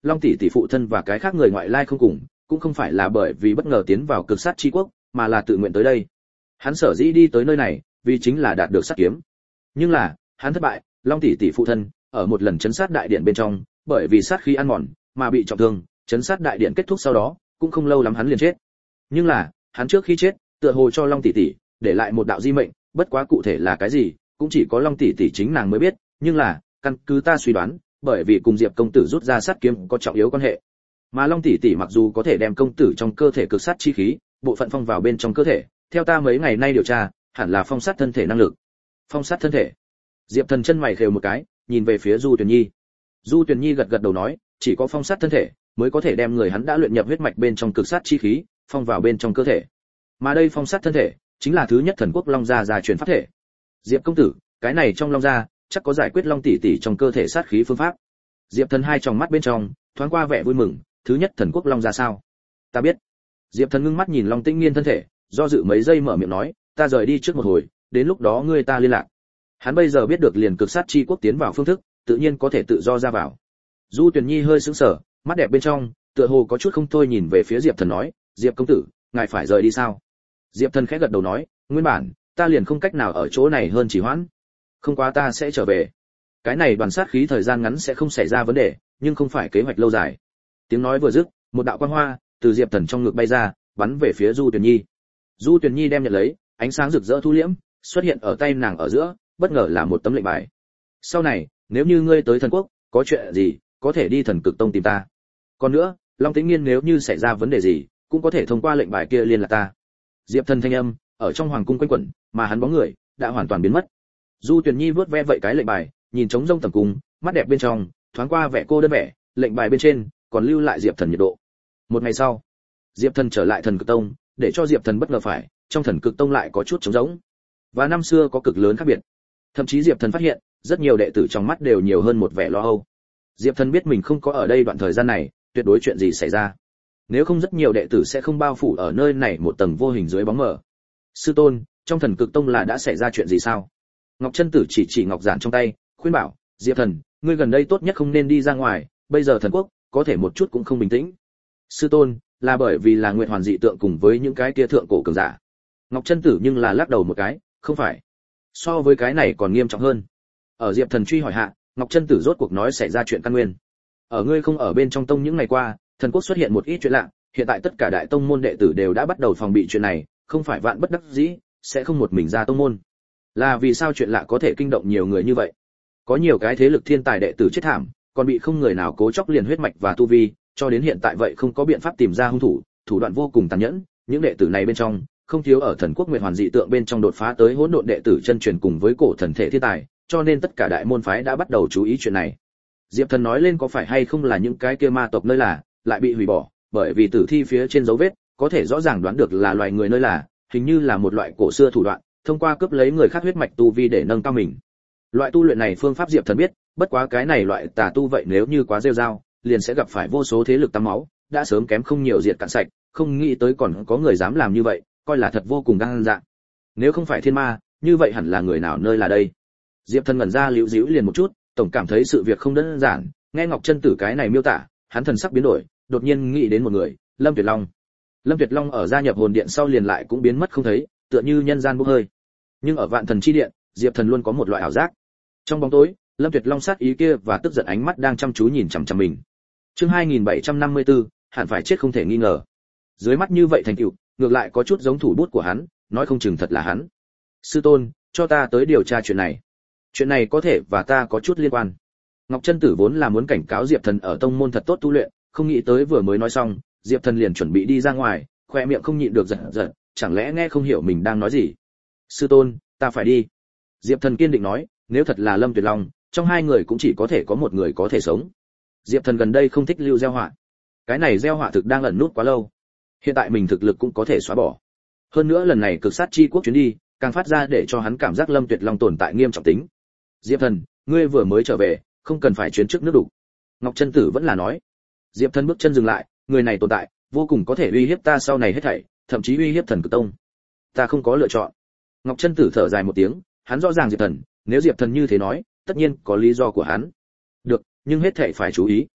Speaker 1: Long tỷ tỷ phụ thân và cái khác người ngoại lai không cùng, cũng không phải là bởi vì bất ngờ tiến vào cực sát chi quốc, mà là tự nguyện tới đây. Hắn sở dĩ đi tới nơi này, vì chính là đạt được sát kiếm. Nhưng là, hắn thất bại, Long tỷ tỷ phụ thân ở một lần chấn sát đại điện bên trong, bởi vì sát khí ăn mòn mà bị trọng thương, chấn sát đại điện kết thúc sau đó, cũng không lâu lắm hắn liền chết. Nhưng là, hắn trước khi chết, tựa hồ cho Long tỷ tỷ để lại một đạo di mệnh, bất quá cụ thể là cái gì, cũng chỉ có Long tỷ tỷ chính nàng mới biết, nhưng là, căn cứ ta suy đoán, bởi vì cùng Diệp công tử rút ra sát kiếm có trọng yếu quan hệ. Mà Long tỷ tỷ mặc dù có thể đem công tử trong cơ thể cực sát chi khí, bộ phận phong vào bên trong cơ thể, theo ta mấy ngày nay điều tra, hẳn là phong sát thân thể năng lực. Phong sát thân thể. Diệp Thần chân mày khều một cái, nhìn về phía Du Tuyền Nhi. Du Tuyền Nhi gật gật đầu nói, chỉ có phong sát thân thể mới có thể đem người hắn đã luyện nhập huyết mạch bên trong cực sát chi khí, phong vào bên trong cơ thể. Mà đây phong sát thân thể, chính là thứ nhất thần quốc long gia gia truyền pháp thể. Diệp công tử, cái này trong long gia, chắc có giải quyết Long tỷ tỷ trong cơ thể sát khí phương pháp. Diệp Thần hai tròng mắt bên trong thoáng qua vẻ vui mừng, thứ nhất thần quốc long gia sao? Ta biết. Diệp Thần ngưng mắt nhìn Long Tĩnh Nghiên thân thể, do dự mấy giây mở miệng nói, ta rời đi trước một hồi, đến lúc đó ngươi ta liên lạc. Hắn bây giờ biết được liền cực sát chi quốc tiến vào phương thức, tự nhiên có thể tự do ra vào. Du Tuyền Nhi hơi sững sờ, mắt đẹp bên trong tựa hồ có chút không thôi nhìn về phía Diệp Thần nói, Diệp công tử, ngài phải rời đi sao? Diệp Thần khẽ gật đầu nói, nguyên bản ta liền không cách nào ở chỗ này hơn chỉ hoãn, không quá ta sẽ trở về. Cái này đoàn sát khí thời gian ngắn sẽ không xảy ra vấn đề, nhưng không phải kế hoạch lâu dài. Tiếng nói vừa dứt, một đạo quang hoa từ Diệp Thần trong ngực bay ra, bắn về phía Du Tuyền Nhi. Du Tuyền Nhi đem nhận lấy, ánh sáng rực rỡ thu liễm, xuất hiện ở tay nàng ở giữa, bất ngờ là một tấm lệnh bài. Sau này, nếu như ngươi tới thần quốc, có chuyện gì, có thể đi Thần Cực Tông tìm ta. Còn nữa, Long Tĩnh Nghiên nếu như xảy ra vấn đề gì, cũng có thể thông qua lệnh bài kia liên lạc ta. Diệp Thần thanh âm ở trong hoàng cung quanh quẩn, mà hắn bóng người đã hoàn toàn biến mất. Du Tuyền Nhi vớt ve vậy cái lệnh bài, nhìn trống rông tầm cung, mắt đẹp bên trong thoáng qua vẻ cô đơn vẻ, lệnh bài bên trên còn lưu lại Diệp Thần nhiệt độ. Một ngày sau, Diệp Thần trở lại Thần Cực Tông, để cho Diệp Thần bất ngờ phải, trong Thần Cực Tông lại có chút trống rỗng. Và năm xưa có cực lớn khác biệt. Thậm chí Diệp Thần phát hiện, rất nhiều đệ tử trong mắt đều nhiều hơn một vẻ lo âu. Diệp Thần biết mình không có ở đây đoạn thời gian này, tuyệt đối chuyện gì xảy ra. Nếu không rất nhiều đệ tử sẽ không bao phủ ở nơi này một tầng vô hình dưới bóng mờ. Sư tôn, trong Thần Cực Tông là đã xảy ra chuyện gì sao? Ngọc Chân Tử chỉ chỉ ngọc giản trong tay, khuyên bảo, Diệp Thần, ngươi gần đây tốt nhất không nên đi ra ngoài, bây giờ thần quốc có thể một chút cũng không bình tĩnh. Sư tôn, là bởi vì là Nguyệt Hoàn dị tượng cùng với những cái kia thượng cổ cường giả. Ngọc Chân Tử nhưng là lắc đầu một cái, không phải. So với cái này còn nghiêm trọng hơn. Ở Diệp Thần truy hỏi hạ, Ngọc Chân Tử rốt cuộc nói xảy ra chuyện căn nguyên. Ở ngươi không ở bên trong tông những ngày qua, thần quốc xuất hiện một ít chuyện lạ, hiện tại tất cả đại tông môn đệ tử đều đã bắt đầu phòng bị chuyện này, không phải vạn bất đắc dĩ, sẽ không một mình ra tông môn. Là vì sao chuyện lạ có thể kinh động nhiều người như vậy? Có nhiều cái thế lực thiên tài đệ tử chết thảm, còn bị không người nào cố chóc liền huyết mạch và tu vi, cho đến hiện tại vậy không có biện pháp tìm ra hung thủ, thủ đoạn vô cùng tàn nhẫn, những đệ tử này bên trong, không thiếu ở thần quốc Nguyệt Hoàn dị tượng bên trong đột phá tới hỗn độn đệ tử chân truyền cùng với cổ thần thể thiên tài, cho nên tất cả đại môn phái đã bắt đầu chú ý chuyện này. Diệp Thần nói lên có phải hay không là những cái kia ma tộc nơi là lại bị hủy bỏ, bởi vì tử thi phía trên dấu vết, có thể rõ ràng đoán được là loài người nơi là, hình như là một loại cổ xưa thủ đoạn, thông qua cướp lấy người khác huyết mạch tu vi để nâng cao mình. Loại tu luyện này phương pháp Diệp Thần biết, bất quá cái này loại tà tu vậy nếu như quá rêu rao, liền sẽ gặp phải vô số thế lực tắm máu, đã sớm kém không nhiều diệt cạn sạch, không nghĩ tới còn có người dám làm như vậy, coi là thật vô cùng gan dạ. Nếu không phải thiên ma, như vậy hẳn là người nào nơi là đây? Diệp Thần ngẩn ra liễu díu liền một chút, tổng cảm thấy sự việc không đơn giản, nghe Ngọc Chân Tử cái này miêu tả, hắn thần sắc biến đổi, đột nhiên nghĩ đến một người, Lâm Tuyệt Long. Lâm Tuyệt Long ở gia nhập hồn điện sau liền lại cũng biến mất không thấy, tựa như nhân gian bốc hơi. Nhưng ở Vạn Thần chi điện, Diệp Thần luôn có một loại ảo giác. Trong bóng tối, Lâm Tuyệt Long sát ý kia và tức giận ánh mắt đang chăm chú nhìn chằm chằm mình. Chương hai nghìn bảy trăm năm mươi tư, hẳn phải chết không thể nghi ngờ. Dưới mắt như vậy thành tựu, ngược lại có chút giống thủ bút của hắn, nói không chừng thật là hắn. Sư tôn, cho ta tới điều tra chuyện này. Chuyện này có thể và ta có chút liên quan. Ngọc Chân Tử vốn là muốn cảnh cáo Diệp Thần ở tông môn thật tốt tu luyện, không nghĩ tới vừa mới nói xong, Diệp Thần liền chuẩn bị đi ra ngoài, khoe miệng không nhịn được giật giật, chẳng lẽ nghe không hiểu mình đang nói gì. Sư tôn, ta phải đi. Diệp Thần kiên định nói, nếu thật là Lâm Tuyệt Long, trong hai người cũng chỉ có thể có một người có thể sống. Diệp Thần gần đây không thích lưu gieo họa. Cái này gieo họa thực đang ẩn nút quá lâu. Hiện tại mình thực lực cũng có thể xóa bỏ. Hơn nữa lần này cực sát chi quốc chuyến đi, càng phát ra để cho hắn cảm giác Lâm Tuyệt Long tồn tại nghiêm trọng tính. Diệp Thần, ngươi vừa mới trở về, không cần phải chuyến trước nước đủ. Ngọc Chân Tử vẫn là nói. Diệp Thần bước chân dừng lại, người này tồn tại, vô cùng có thể uy hiếp ta sau này hết thảy, thậm chí uy hiếp Thần Cực Tông. Ta không có lựa chọn. Ngọc Chân Tử thở dài một tiếng, hắn rõ ràng Diệp Thần, nếu Diệp Thần như thế nói, tất nhiên có lý do của hắn. Được, nhưng hết thảy phải chú ý.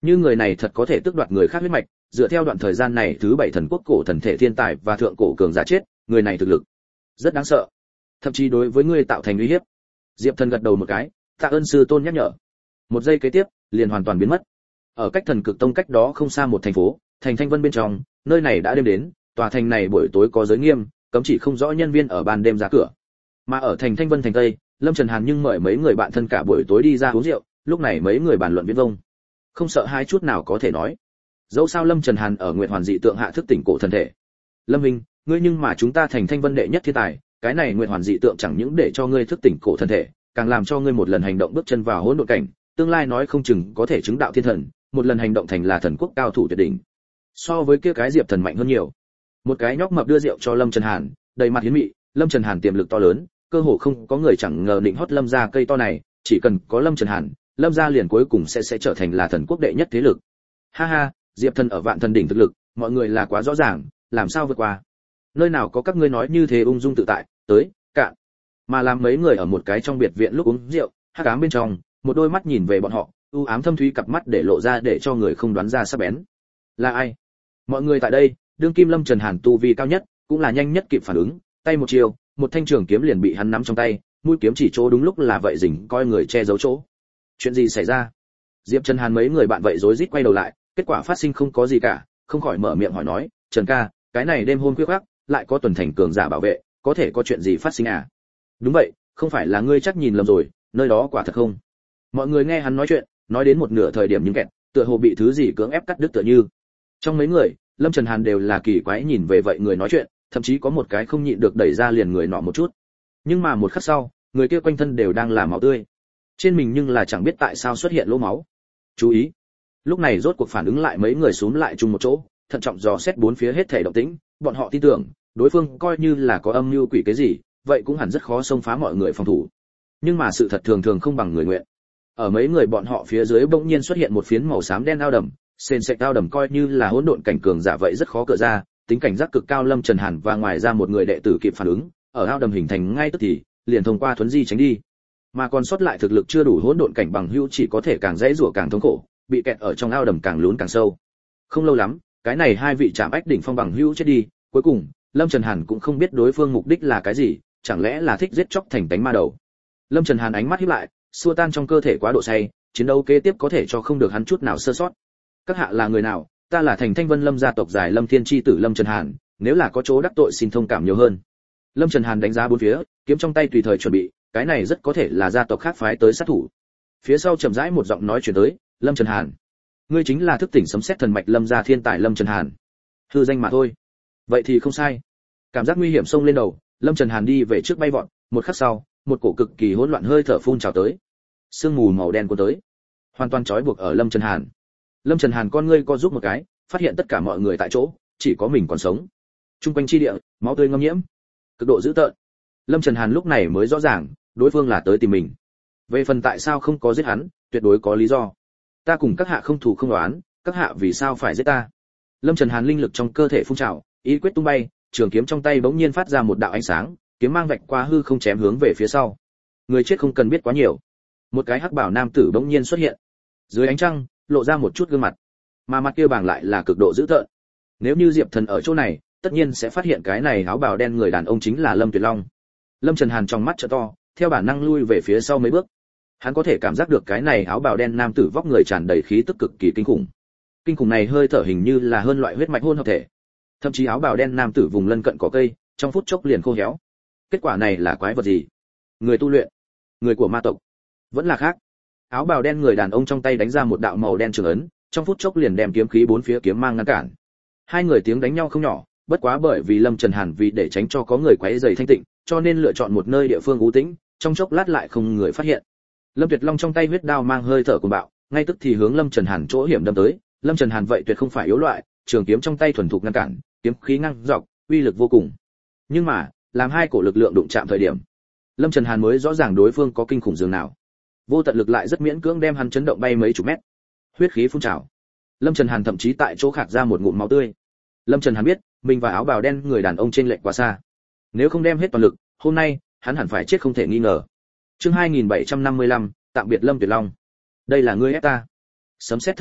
Speaker 1: Như người này thật có thể tước đoạt người khác huyết mạch, dựa theo đoạn thời gian này thứ bảy thần quốc cổ thần thể thiên tài và thượng cổ cường giả chết, người này thực lực rất đáng sợ, thậm chí đối với ngươi tạo thành uy hiếp. Diệp Thần gật đầu một cái, tạ ơn sư tôn nhắc nhở. Một giây kế tiếp, liền hoàn toàn biến mất. Ở cách Thần Cực Tông cách đó không xa một thành phố, thành Thanh Vân bên trong, nơi này đã đêm đến, tòa thành này buổi tối có giới nghiêm, cấm chỉ không rõ nhân viên ở ban đêm ra cửa. Mà ở thành Thanh Vân thành Tây, Lâm Trần Hàn nhưng mời mấy người bạn thân cả buổi tối đi ra uống rượu, lúc này mấy người bàn luận viễn vông, không sợ hai chút nào có thể nói. Dẫu sao Lâm Trần Hàn ở Nguyệt Hoàn dị tượng hạ thức tỉnh cổ thần thể. Lâm Minh, ngươi nhưng mà chúng ta thành Thanh Vân đệ nhất thiên tài, cái này Nguyệt Hoàn dị tượng chẳng những để cho ngươi thức tỉnh cổ thần thể, càng làm cho ngươi một lần hành động bước chân vào hỗn độn cảnh, tương lai nói không chừng có thể chứng đạo thiên thần, một lần hành động thành là thần quốc cao thủ tuyệt đỉnh. So với kia cái Diệp Thần mạnh hơn nhiều. Một cái nhóc mập đưa rượu cho Lâm Trần Hàn, đầy mặt hiến mị, Lâm Trần Hàn tiềm lực to lớn, cơ hồ không có người chẳng ngờ định hót Lâm gia cây to này, chỉ cần có Lâm Trần Hàn, Lâm gia liền cuối cùng sẽ sẽ trở thành là thần quốc đệ nhất thế lực. Ha ha, Diệp Thần ở vạn thần đỉnh thực lực, mọi người là quá rõ ràng, làm sao vượt qua. Nơi nào có các ngươi nói như thế ung dung tự tại, tới, cạn. Mà làm mấy người ở một cái trong biệt viện lúc uống rượu, hắc ám bên trong, một đôi mắt nhìn về bọn họ, u ám thâm thúy cặp mắt để lộ ra để cho người không đoán ra sắc bén. Là ai? Mọi người tại đây, đương kim Lâm Trần Hàn tu vi cao nhất, cũng là nhanh nhất kịp phản ứng, tay một chiều, một thanh trường kiếm liền bị hắn nắm trong tay, mũi kiếm chỉ chỗ đúng lúc là vậy rình coi người che giấu chỗ. Chuyện gì xảy ra? Diệp Trần Hàn mấy người bạn vậy rối rít quay đầu lại, kết quả phát sinh không có gì cả, không khỏi mở miệng hỏi nói, "Trần ca, cái này đêm hôm khuya khoắt, lại có tuần thành cường giả bảo vệ, có thể có chuyện gì phát sinh à?" "Đúng vậy, không phải là ngươi chắc nhìn lầm rồi, nơi đó quả thật không." Mọi người nghe hắn nói chuyện, nói đến một nửa thời điểm nhưng kẹt, tựa hồ bị thứ gì cưỡng ép cắt đứt tựa như. Trong mấy người, Lâm Trần Hàn đều là kỳ quái nhìn về vậy người nói chuyện, thậm chí có một cái không nhịn được đẩy ra liền người nọ một chút. Nhưng mà một khắc sau, người kia quanh thân đều đang là máu tươi. Trên mình nhưng là chẳng biết tại sao xuất hiện lỗ máu. Chú ý. Lúc này rốt cuộc phản ứng lại mấy người xúm lại chung một chỗ, thận trọng dò xét bốn phía hết thảy động tĩnh, bọn họ tin tưởng, đối phương coi như là có âm mưu quỷ cái gì, vậy cũng hẳn rất khó xông phá mọi người phòng thủ. Nhưng mà sự thật thường thường không bằng người nguyện. Ở mấy người bọn họ phía dưới bỗng nhiên xuất hiện một phiến màu xám đen ao đầm, sền sệt ao đầm coi như là hỗn độn cảnh cường giả vậy rất khó cựa ra, tính cảnh giác cực cao Lâm Trần Hàn và ngoài ra một người đệ tử kịp phản ứng, ở ao đầm hình thành ngay tức thì, liền thông qua thuấn di tránh đi. Mà còn sót lại thực lực chưa đủ hỗn độn cảnh bằng hữu chỉ có thể càng dễ rủa càng thống khổ, bị kẹt ở trong ao đầm càng lún càng sâu. Không lâu lắm, cái này hai vị trạm ách đỉnh phong bằng hữu chết đi, cuối cùng, Lâm Trần Hàn cũng không biết đối phương mục đích là cái gì, chẳng lẽ là thích giết chóc thành tánh ma đầu. Lâm Trần Hàn ánh mắt híp lại, xua tan trong cơ thể quá độ say, chiến đấu kế tiếp có thể cho không được hắn chút nào sơ sót. Các hạ là người nào? Ta là thành Thanh Vân Lâm gia tộc giải Lâm Thiên chi tử Lâm Trần Hàn, nếu là có chỗ đắc tội xin thông cảm nhiều hơn. Lâm Trần Hàn đánh giá bốn phía, kiếm trong tay tùy thời chuẩn bị, cái này rất có thể là gia tộc khác phái tới sát thủ. Phía sau chậm rãi một giọng nói truyền tới, Lâm Trần Hàn, ngươi chính là thức tỉnh sấm sét thần mạch Lâm gia thiên tài Lâm Trần Hàn. Hư danh mà thôi. Vậy thì không sai. Cảm giác nguy hiểm xông lên đầu, Lâm Trần Hàn đi về trước bay vọt, một khắc sau, một cổ cực kỳ hỗn loạn hơi thở phun trào tới. Sương mù màu đen cuốn tới, hoàn toàn trói buộc ở Lâm Trần Hàn. Lâm Trần Hàn con ngươi co giúp một cái, phát hiện tất cả mọi người tại chỗ, chỉ có mình còn sống. Trung quanh chi địa, máu tươi ngâm nhiễm, cực độ dữ tợn. Lâm Trần Hàn lúc này mới rõ ràng, đối phương là tới tìm mình. Về phần tại sao không có giết hắn, tuyệt đối có lý do. Ta cùng các hạ không thù không oán, các hạ vì sao phải giết ta? Lâm Trần Hàn linh lực trong cơ thể phun trào, ý quyết tung bay, trường kiếm trong tay bỗng nhiên phát ra một đạo ánh sáng, kiếm mang vạch qua hư không chém hướng về phía sau. Người chết không cần biết quá nhiều. Một cái hắc bảo nam tử bỗng nhiên xuất hiện. Dưới ánh trăng, lộ ra một chút gương mặt, mà mặt kia bảng lại là cực độ dữ tợn. Nếu như Diệp Thần ở chỗ này, tất nhiên sẽ phát hiện cái này áo bào đen người đàn ông chính là Lâm Tuyệt Long. Lâm Trần Hàn trong mắt trợ to, theo bản năng lui về phía sau mấy bước. Hắn có thể cảm giác được cái này áo bào đen nam tử vóc người tràn đầy khí tức cực kỳ kinh khủng. Kinh khủng này hơi thở hình như là hơn loại huyết mạch hôn hợp thể. Thậm chí áo bào đen nam tử vùng lân cận cỏ cây, trong phút chốc liền khô héo. Kết quả này là quái vật gì? Người tu luyện, người của ma tộc, vẫn là khác. Áo bào đen người đàn ông trong tay đánh ra một đạo màu đen trường ấn, trong phút chốc liền đem kiếm khí bốn phía kiếm mang ngăn cản. Hai người tiếng đánh nhau không nhỏ, bất quá bởi vì Lâm Trần Hàn vì để tránh cho có người quấy rầy thanh tịnh, cho nên lựa chọn một nơi địa phương u tĩnh, trong chốc lát lại không người phát hiện. Lâm Tuyệt Long trong tay huyết đao mang hơi thở cuồng bạo, ngay tức thì hướng Lâm Trần Hàn chỗ hiểm đâm tới. Lâm Trần Hàn vậy tuyệt không phải yếu loại, trường kiếm trong tay thuần thục ngăn cản, kiếm khí ngang dọc, uy lực vô cùng. Nhưng mà, làm hai cổ lực lượng đụng chạm thời điểm, Lâm Trần Hàn mới rõ ràng đối phương có kinh khủng dường nào. Vô tận lực lại rất miễn cưỡng đem hắn chấn động bay mấy chục mét. Huyết khí phun trào. Lâm Trần Hàn thậm chí tại chỗ khạc ra một ngụm máu tươi. Lâm Trần Hàn biết, mình và áo bào đen người đàn ông trên lệch quá xa. Nếu không đem hết toàn lực, hôm nay, hắn hẳn phải chết không thể nghi ngờ. Chương hai nghìn bảy trăm năm mươi lăm, tạm biệt Lâm Tuyệt Long. Đây là ngươi ép ta. Sấm sét thần mạch,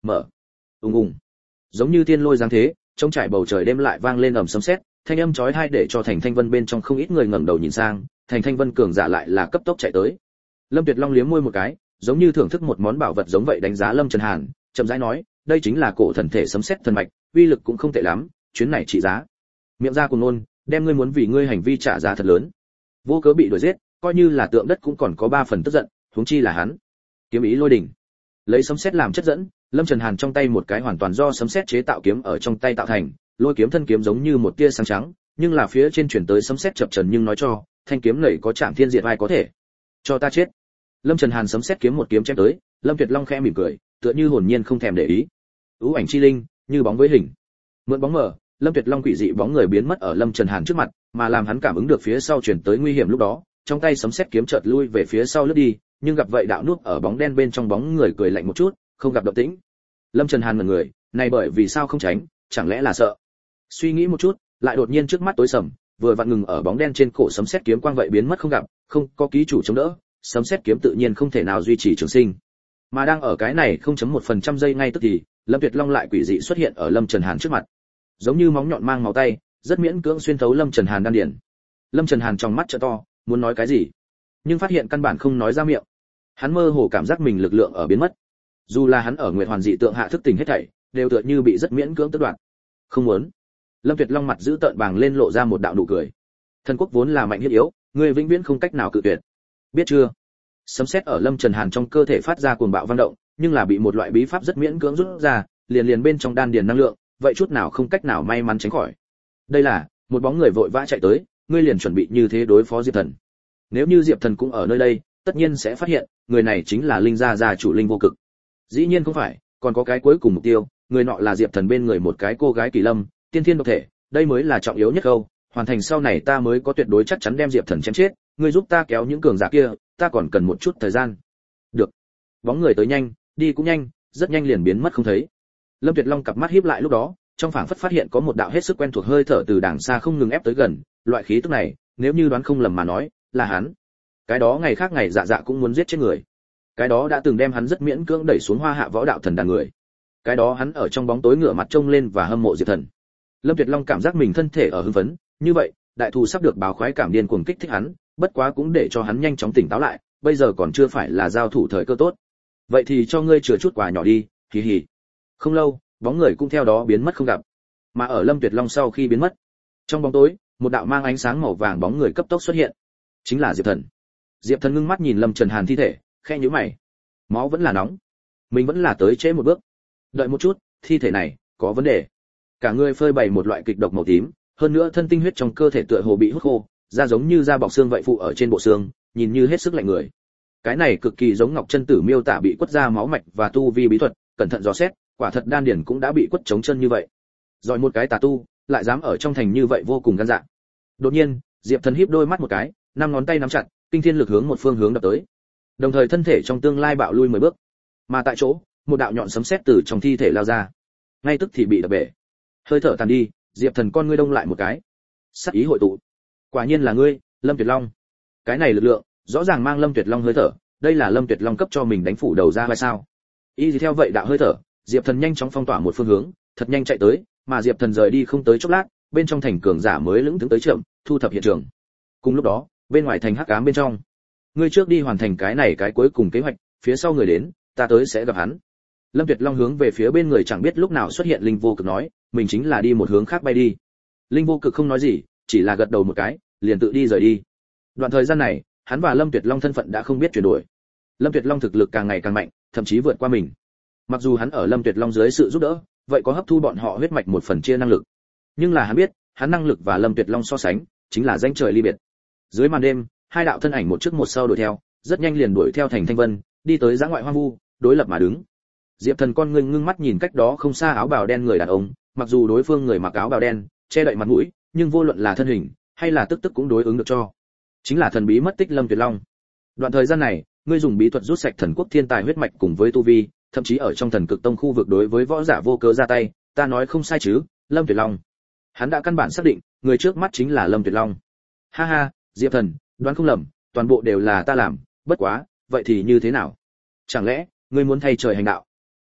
Speaker 1: mở. Ùng ùng. Giống như thiên lôi giáng thế, trong trải bầu trời đêm lại vang lên ầm sấm sét, thanh âm chói tai để cho Thành Thanh Vân bên trong không ít người ngẩng đầu nhìn sang, Thành Thanh Vân cường giả lại là cấp tốc chạy tới. Lâm Tuyệt Long liếm môi một cái, giống như thưởng thức một món bảo vật giống vậy đánh giá Lâm Trần Hàn, chậm rãi nói, đây chính là cổ thần thể sấm sét thần mạch, uy lực cũng không tệ lắm, chuyến này trị giá. Miệng ra cùng nôn, đem ngươi muốn vì ngươi hành vi trả giá thật lớn. Vô cớ bị đuổi giết, coi như là tượng đất cũng còn có ba phần tức giận, huống chi là hắn. Kiếm ý lôi đỉnh, lấy sấm sét làm chất dẫn, Lâm Trần Hàn trong tay một cái hoàn toàn do sấm sét chế tạo kiếm ở trong tay tạo thành, lôi kiếm thân kiếm giống như một tia sáng trắng, nhưng là phía trên chuyển tới sấm sét chập chờn nhưng nói cho, thanh kiếm này có chạm thiên diệt vai có thể. Cho ta chết. Lâm Trần Hàn sấm sét kiếm một kiếm chém tới, Lâm Tuyệt Long khẽ mỉm cười, tựa như hồn nhiên không thèm để ý. Ưu ảnh chi linh, như bóng với hình. Mượn bóng mờ, Lâm Tuyệt Long quỷ dị bóng người biến mất ở Lâm Trần Hàn trước mặt, mà làm hắn cảm ứng được phía sau chuyển tới nguy hiểm lúc đó, trong tay sấm sét kiếm chợt lui về phía sau lướt đi, nhưng gặp vậy đạo núp ở bóng đen bên trong bóng người cười lạnh một chút, không gặp động tĩnh. Lâm Trần Hàn ngẩn người, này bởi vì sao không tránh, chẳng lẽ là sợ? Suy nghĩ một chút, lại đột nhiên trước mắt tối sầm, vừa vặn ngừng ở bóng đen trên cổ sấm sét kiếm quang vậy biến mất không gặp, không có ký chủ chống đỡ, sấm sét kiếm tự nhiên không thể nào duy trì trường sinh. Mà đang ở cái này không chấm một phần trăm giây ngay tức thì, Lâm Tuyệt Long lại quỷ dị xuất hiện ở Lâm Trần Hàn trước mặt. Giống như móng nhọn mang máu tay, rất miễn cưỡng xuyên thấu Lâm Trần Hàn đan điền. Lâm Trần Hàn trong mắt trợ to, muốn nói cái gì, nhưng phát hiện căn bản không nói ra miệng. Hắn mơ hồ cảm giác mình lực lượng ở biến mất. Dù là hắn ở Nguyệt Hoàn dị tượng hạ thức tỉnh hết thảy, đều tựa như bị rất miễn cưỡng tước đoạt. Không muốn. Lâm Tuyệt Long mặt giữ tợn bàng lên lộ ra một đạo nụ cười. Thần quốc vốn là mạnh hiết yếu, người vĩnh viễn không cách nào cự tuyệt. Biết chưa? Sấm sét ở Lâm Trần Hàn trong cơ thể phát ra cuồng bạo vang động, nhưng là bị một loại bí pháp rất miễn cưỡng rút ra, liền liền bên trong đan điền năng lượng, vậy chút nào không cách nào may mắn tránh khỏi. Đây là một bóng người vội vã chạy tới, ngươi liền chuẩn bị như thế đối phó Diệp Thần. Nếu như Diệp Thần cũng ở nơi đây, tất nhiên sẽ phát hiện, người này chính là Linh gia gia chủ Linh Vô Cực. Dĩ nhiên không phải, còn có cái cuối cùng mục tiêu, người nọ là Diệp Thần bên người một cái cô gái Kỳ Lâm, tiên thiên độc thể, đây mới là trọng yếu nhất câu, hoàn thành sau này ta mới có tuyệt đối chắc chắn đem Diệp Thần chém chết, ngươi giúp ta kéo những cường giả kia, ta còn cần một chút thời gian. Được. Bóng người tới nhanh, đi cũng nhanh, rất nhanh liền biến mất không thấy. Lâm Tuyệt Long cặp mắt híp lại lúc đó, trong phảng phất phát hiện có một đạo hết sức quen thuộc hơi thở từ đằng xa không ngừng ép tới gần, loại khí tức này, nếu như đoán không lầm mà nói, là hắn. Cái đó ngày khác ngày dạ dạ cũng muốn giết chết người. Cái đó đã từng đem hắn rất miễn cưỡng đẩy xuống Hoa Hạ võ đạo thần đàn người. Cái đó hắn ở trong bóng tối ngửa mặt trông lên và hâm mộ Diệp Thần. Lâm Tuyệt Long cảm giác mình thân thể ở hưng phấn, như vậy, đại thù sắp được báo khoái cảm điên cuồng kích thích hắn, bất quá cũng để cho hắn nhanh chóng tỉnh táo lại, bây giờ còn chưa phải là giao thủ thời cơ tốt. Vậy thì cho ngươi chừa chút quà nhỏ đi, hì hì. Không lâu, bóng người cũng theo đó biến mất không gặp. Mà ở Lâm Tuyệt Long sau khi biến mất, trong bóng tối, một đạo mang ánh sáng màu vàng bóng người cấp tốc xuất hiện, chính là Diệp Thần. Diệp Thần ngưng mắt nhìn Lâm Trần Hàn thi thể, khẽ nhíu mày. Máu vẫn là nóng, mình vẫn là tới trễ một bước. Đợi một chút, thi thể này có vấn đề. Cả người phơi bày một loại kịch độc màu tím, hơn nữa thân tinh huyết trong cơ thể tựa hồ bị hút khô, da giống như da bọc xương vậy phụ ở trên bộ xương, nhìn như hết sức lạnh người. Cái này cực kỳ giống Ngọc Chân Tử miêu tả bị quất ra máu mạch và tu vi bí thuật, cẩn thận dò xét, quả thật đan điển cũng đã bị quất trống chân như vậy. Rồi một cái tà tu, lại dám ở trong thành như vậy vô cùng gan dạ. Đột nhiên, Diệp Thần híp đôi mắt một cái, năm ngón tay nắm chặt, kinh thiên lực hướng một phương hướng đập tới. Đồng thời thân thể trong tương lai bạo lui mười bước. Mà tại chỗ, một đạo nhọn sấm sét từ trong thi thể lao ra. Ngay tức thì bị đập bể. Hơi thở tàn đi, Diệp Thần con ngươi đông lại một cái. Sát ý hội tụ. Quả nhiên là ngươi, Lâm Tuyệt Long. Cái này lực lượng, rõ ràng mang Lâm Tuyệt Long hơi thở, đây là Lâm Tuyệt Long cấp cho mình đánh phủ đầu ra hay sao? Y theo vậy đạo hơi thở, Diệp Thần nhanh chóng phong tỏa một phương hướng, thật nhanh chạy tới, mà Diệp Thần rời đi không tới chốc lát, bên trong thành cường giả mới lững thững tới chậm, thu thập hiện trường. Cùng lúc đó, bên ngoài thành hắc ám bên trong, ngươi trước đi hoàn thành cái này cái cuối cùng kế hoạch, phía sau người đến, ta tới sẽ gặp hắn. Lâm Tuyệt Long hướng về phía bên người chẳng biết lúc nào xuất hiện Linh Vô Cực nói, mình chính là đi một hướng khác bay đi. Linh Vô Cực không nói gì, chỉ là gật đầu một cái, liền tự đi rời đi. Đoạn thời gian này, hắn và Lâm Tuyệt Long thân phận đã không biết chuyển đổi. Lâm Tuyệt Long thực lực càng ngày càng mạnh, thậm chí vượt qua mình. Mặc dù hắn ở Lâm Tuyệt Long dưới sự giúp đỡ, vậy có hấp thu bọn họ huyết mạch một phần chia năng lực. Nhưng là hắn biết, hắn năng lực và Lâm Tuyệt Long so sánh, chính là ranh trời ly biệt. Dưới màn đêm, hai đạo thân ảnh một trước một sau đuổi theo, rất nhanh liền đuổi theo thành Thanh Vân, đi tới giã ngoại hoang vu, đối lập mà đứng. Diệp Thần con ngưng ngưng mắt nhìn cách đó không xa áo bào đen người đàn ông, mặc dù đối phương người mặc áo bào đen, che đậy mặt mũi, nhưng vô luận là thân hình hay là tức tức cũng đối ứng được cho. Chính là thần bí mất tích Lâm Tuyệt Long. Đoạn thời gian này, ngươi dùng bí thuật rút sạch thần quốc thiên tài huyết mạch cùng với tu vi, thậm chí ở trong thần cực tông khu vực đối với võ giả vô cớ ra tay, ta nói không sai chứ, Lâm Tuyệt Long. Hắn đã căn bản xác định, người trước mắt chính là Lâm Tuyệt Long. Ha ha, Diệp Thần, đoán không lầm, toàn bộ đều là ta làm, bất quá, vậy thì như thế nào? Chẳng lẽ, ngươi muốn thay trời hành đạo?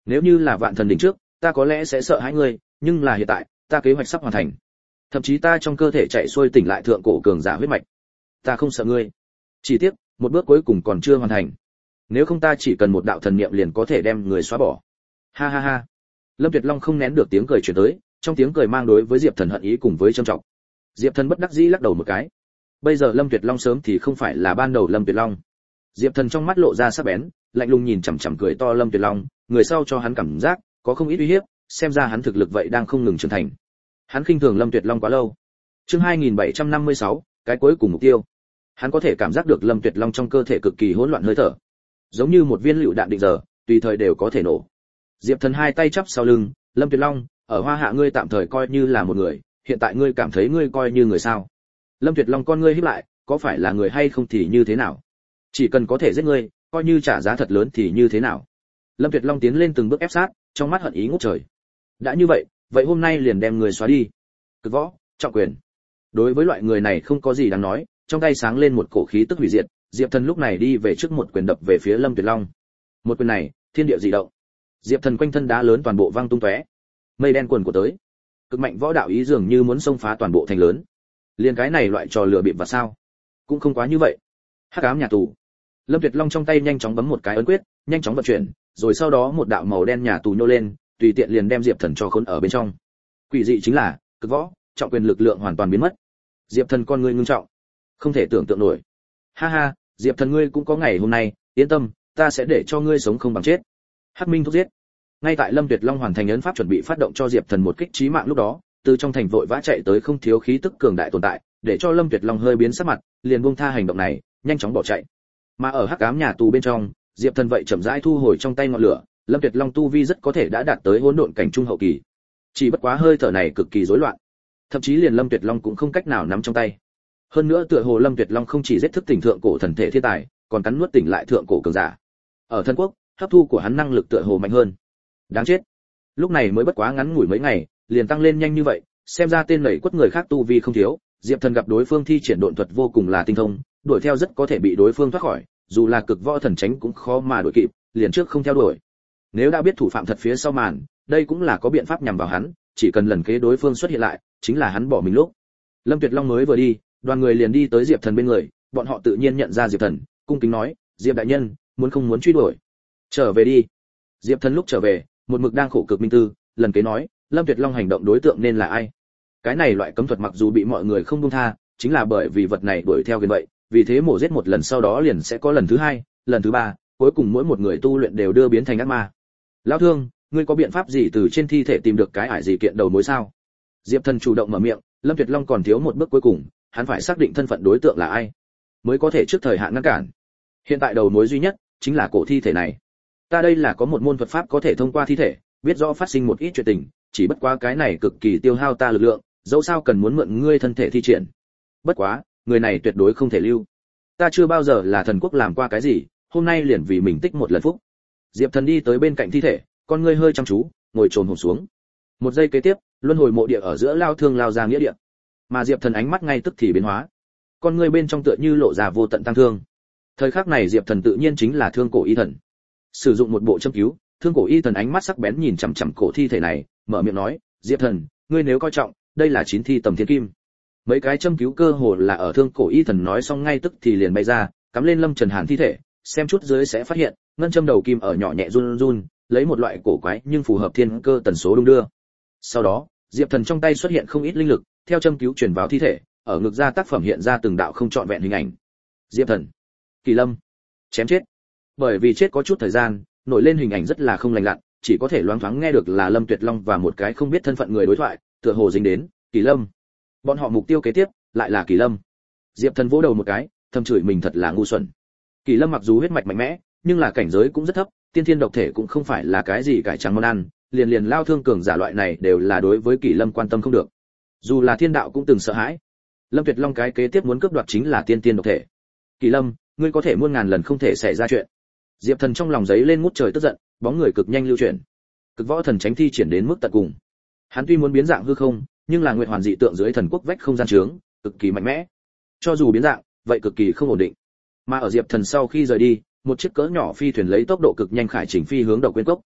Speaker 1: Nếu như là vạn thần đỉnh trước, ta có lẽ sẽ sợ hãi ngươi, nhưng là hiện tại, ta kế hoạch sắp hoàn thành. Thậm chí ta trong cơ thể chạy xuôi tỉnh lại thượng cổ cường giả huyết mạch. Ta không sợ ngươi. Chỉ tiếc, một bước cuối cùng còn chưa hoàn thành. Nếu không ta chỉ cần một đạo thần niệm liền có thể đem người xóa bỏ. Ha ha ha. Lâm Tuyệt Long không nén được tiếng cười truyền tới, trong tiếng cười mang đối với Diệp Thần hận ý cùng với trâm trọng. Diệp Thần bất đắc dĩ lắc đầu một cái. Bây giờ Lâm Tuyệt Long sớm thì không phải là ban đầu Lâm Tuyệt Long. Diệp Thần trong mắt lộ ra sắc bén, lạnh lùng nhìn chằm chằm cười to Lâm Tuyệt Long, người sau cho hắn cảm giác có không ít uy hiếp, xem ra hắn thực lực vậy đang không ngừng trưởng thành. Hắn khinh thường Lâm Tuyệt Long quá lâu. Chương hai nghìn bảy trăm năm mươi sáu, cái cuối cùng mục tiêu. Hắn có thể cảm giác được Lâm Tuyệt Long trong cơ thể cực kỳ hỗn loạn hơi thở, giống như một viên lựu đạn định giờ, tùy thời đều có thể nổ. Diệp Thần hai tay chắp sau lưng, Lâm Tuyệt Long, ở Hoa Hạ ngươi tạm thời coi như là một người, hiện tại ngươi cảm thấy ngươi coi như người sao? Lâm Tuyệt Long con ngươi híp lại, có phải là người hay không thì như thế nào? Chỉ cần có thể giết ngươi, coi như trả giá thật lớn thì như thế nào? Lâm Tuyệt Long tiến lên từng bước ép sát, trong mắt hận ý ngút trời. Đã như vậy, vậy hôm nay liền đem người xóa đi. Cực võ, trọng quyền. Đối với loại người này không có gì đáng nói, trong tay sáng lên một cổ khí tức hủy diệt, Diệp Thần lúc này đi về trước một quyền đập về phía Lâm Tuyệt Long. Một quyền này, thiên địa dị động. Diệp Thần quanh thân đá lớn toàn bộ vang tung tóe. Mây đen cuồn cuộn tới. Cực mạnh võ đạo ý dường như muốn xông phá toàn bộ thành lớn. Liên cái này loại trò lừa bịp và sao? Cũng không quá như vậy. Hắc ám nhà tù. Lâm Tuyệt Long trong tay nhanh chóng bấm một cái ấn quyết, nhanh chóng vận chuyển, rồi sau đó một đạo màu đen nhà tù nhô lên, tùy tiện liền đem Diệp Thần cho khốn ở bên trong. Quỷ dị chính là, cực võ, trọng quyền lực lượng hoàn toàn biến mất. Diệp Thần con ngươi ngưng trọng, không thể tưởng tượng nổi. Ha ha, Diệp Thần ngươi cũng có ngày hôm nay, yên tâm, ta sẽ để cho ngươi sống không bằng chết. Hắc Minh thúc giết. Ngay tại Lâm Tuyệt Long hoàn thành ấn pháp chuẩn bị phát động cho Diệp Thần một kích chí mạng lúc đó, từ trong thành vội vã chạy tới không thiếu khí tức cường đại tồn tại, để cho Lâm Tuyệt Long hơi biến sắc mặt, liền buông tha hành động này, nhanh chóng bỏ chạy. Mà ở hắc ám nhà tù bên trong, Diệp Thần vậy chậm rãi thu hồi trong tay ngọn lửa, Lâm Tuyệt Long tu vi rất có thể đã đạt tới hỗn độn cảnh trung hậu kỳ. Chỉ bất quá hơi thở này cực kỳ rối loạn, thậm chí liền Lâm Tuyệt Long cũng không cách nào nắm trong tay. Hơn nữa tựa hồ Lâm Tuyệt Long không chỉ giết thức tỉnh thượng cổ thần thể thiên tài, còn cắn nuốt tỉnh lại thượng cổ cường giả. Ở thân quốc, hấp thu của hắn năng lực tựa hồ mạnh hơn. Đáng chết. Lúc này mới bất quá ngắn ngủi mấy ngày, liền tăng lên nhanh như vậy, xem ra tên lẩy quất người khác tu vi không thiếu, Diệp Thần gặp đối phương thi triển độn thuật vô cùng là tinh thông, đuổi theo rất có thể bị đối phương thoát khỏi, dù là cực võ thần tránh cũng khó mà đuổi kịp, liền trước không theo đuổi. Nếu đã biết thủ phạm thật phía sau màn, đây cũng là có biện pháp nhằm vào hắn, chỉ cần lần kế đối phương xuất hiện lại, chính là hắn bỏ mình lúc. Lâm Tuyệt Long mới vừa đi, đoàn người liền đi tới Diệp Thần bên người, bọn họ tự nhiên nhận ra Diệp Thần, cung kính nói, Diệp đại nhân, muốn không muốn truy đuổi, trở về đi. Diệp Thần lúc trở về, một mực đang khổ cực minh tư, lần kế nói, Lâm Tuyệt Long hành động đối tượng nên là ai? Cái này loại cấm thuật mặc dù bị mọi người không buông tha, chính là bởi vì vật này đuổi theo gần vậy, vì thế mổ giết một lần sau đó liền sẽ có lần thứ hai, lần thứ ba, cuối cùng mỗi một người tu luyện đều đưa biến thành ác ma. Lão Thương, ngươi có biện pháp gì từ trên thi thể tìm được cái ải gì kiện đầu mối sao? Diệp Thần chủ động mở miệng, Lâm Tuyệt Long còn thiếu một bước cuối cùng, hắn phải xác định thân phận đối tượng là ai, mới có thể trước thời hạn ngăn cản. Hiện tại đầu mối duy nhất chính là cổ thi thể này. Ta đây là có một môn thuật pháp có thể thông qua thi thể, biết rõ phát sinh một ít chuyện tình, chỉ bất quá cái này cực kỳ tiêu hao ta lực lượng, dẫu sao cần muốn mượn ngươi thân thể thi triển. Bất quá, người này tuyệt đối không thể lưu. Ta chưa bao giờ là thần quốc làm qua cái gì, hôm nay liền vì mình tích một lần phúc. Diệp Thần đi tới bên cạnh thi thể, con ngươi hơi chăm chú, ngồi trồn hổm xuống. Một giây kế tiếp, luân hồi mộ địa ở giữa Lao Thương lao ra nghĩa địa. Mà Diệp Thần ánh mắt ngay tức thì biến hóa, con ngươi bên trong tựa như lộ ra vô tận tăng thương. Thời khắc này Diệp Thần tự nhiên chính là Thương Cổ Y Thần. Sử dụng một bộ châm cứu, Thương Cổ Y Thần ánh mắt sắc bén nhìn chằm chằm cổ thi thể này, mở miệng nói, Diệp Thần, ngươi nếu coi trọng, đây là chín thi tầm thiên kim. Mấy cái châm cứu cơ hồ là ở Thương Cổ Y Thần nói xong ngay tức thì liền bay ra, cắm lên Lâm Trần Hàn thi thể, xem chút dưới sẽ phát hiện, ngân châm đầu kim ở nhỏ nhẹ run run, lấy một loại cổ quái nhưng phù hợp thiên cơ tần số đung đưa. Sau đó, Diệp Thần trong tay xuất hiện không ít linh lực, theo châm cứu truyền vào thi thể, ở ngực ra tác phẩm hiện ra từng đạo không trọn vẹn hình ảnh. Diệp Thần, Kỳ Lâm, chém chết. Bởi vì chết có chút thời gian, nổi lên hình ảnh rất là không lành lặn, chỉ có thể loáng thoáng nghe được là Lâm Tuyệt Long và một cái không biết thân phận người đối thoại, tựa hồ dính đến Kỳ Lâm. Bọn họ mục tiêu kế tiếp lại là Kỳ Lâm. Diệp Thần vỗ đầu một cái, thầm chửi mình thật là ngu xuẩn. Kỳ Lâm mặc dù huyết mạch mạnh mẽ, nhưng là cảnh giới cũng rất thấp, tiên thiên độc thể cũng không phải là cái gì cải trắng món ăn, liền liền Lao Thương cường giả loại này đều là đối với Kỳ Lâm quan tâm không được. Dù là thiên đạo cũng từng sợ hãi. Lâm Tuyệt Long cái kế tiếp muốn cướp đoạt chính là tiên tiên độc thể. Kỳ Lâm, ngươi có thể muôn ngàn lần không thể xảy ra chuyện. Diệp Thần trong lòng giấy lên ngút trời tức giận, bóng người cực nhanh lưu chuyển. Cực võ thần tránh thi triển đến mức tận cùng. Hắn tuy muốn biến dạng hư không, nhưng là nguyệt hoàn dị tượng dưới thần quốc vách không gian trướng, cực kỳ mạnh mẽ. Cho dù biến dạng, vậy cực kỳ không ổn định. Mà ở Diệp Thần sau khi rời đi, một chiếc cỡ nhỏ phi thuyền lấy tốc độ cực nhanh khải chỉnh phi hướng Độc Quyên Cốc.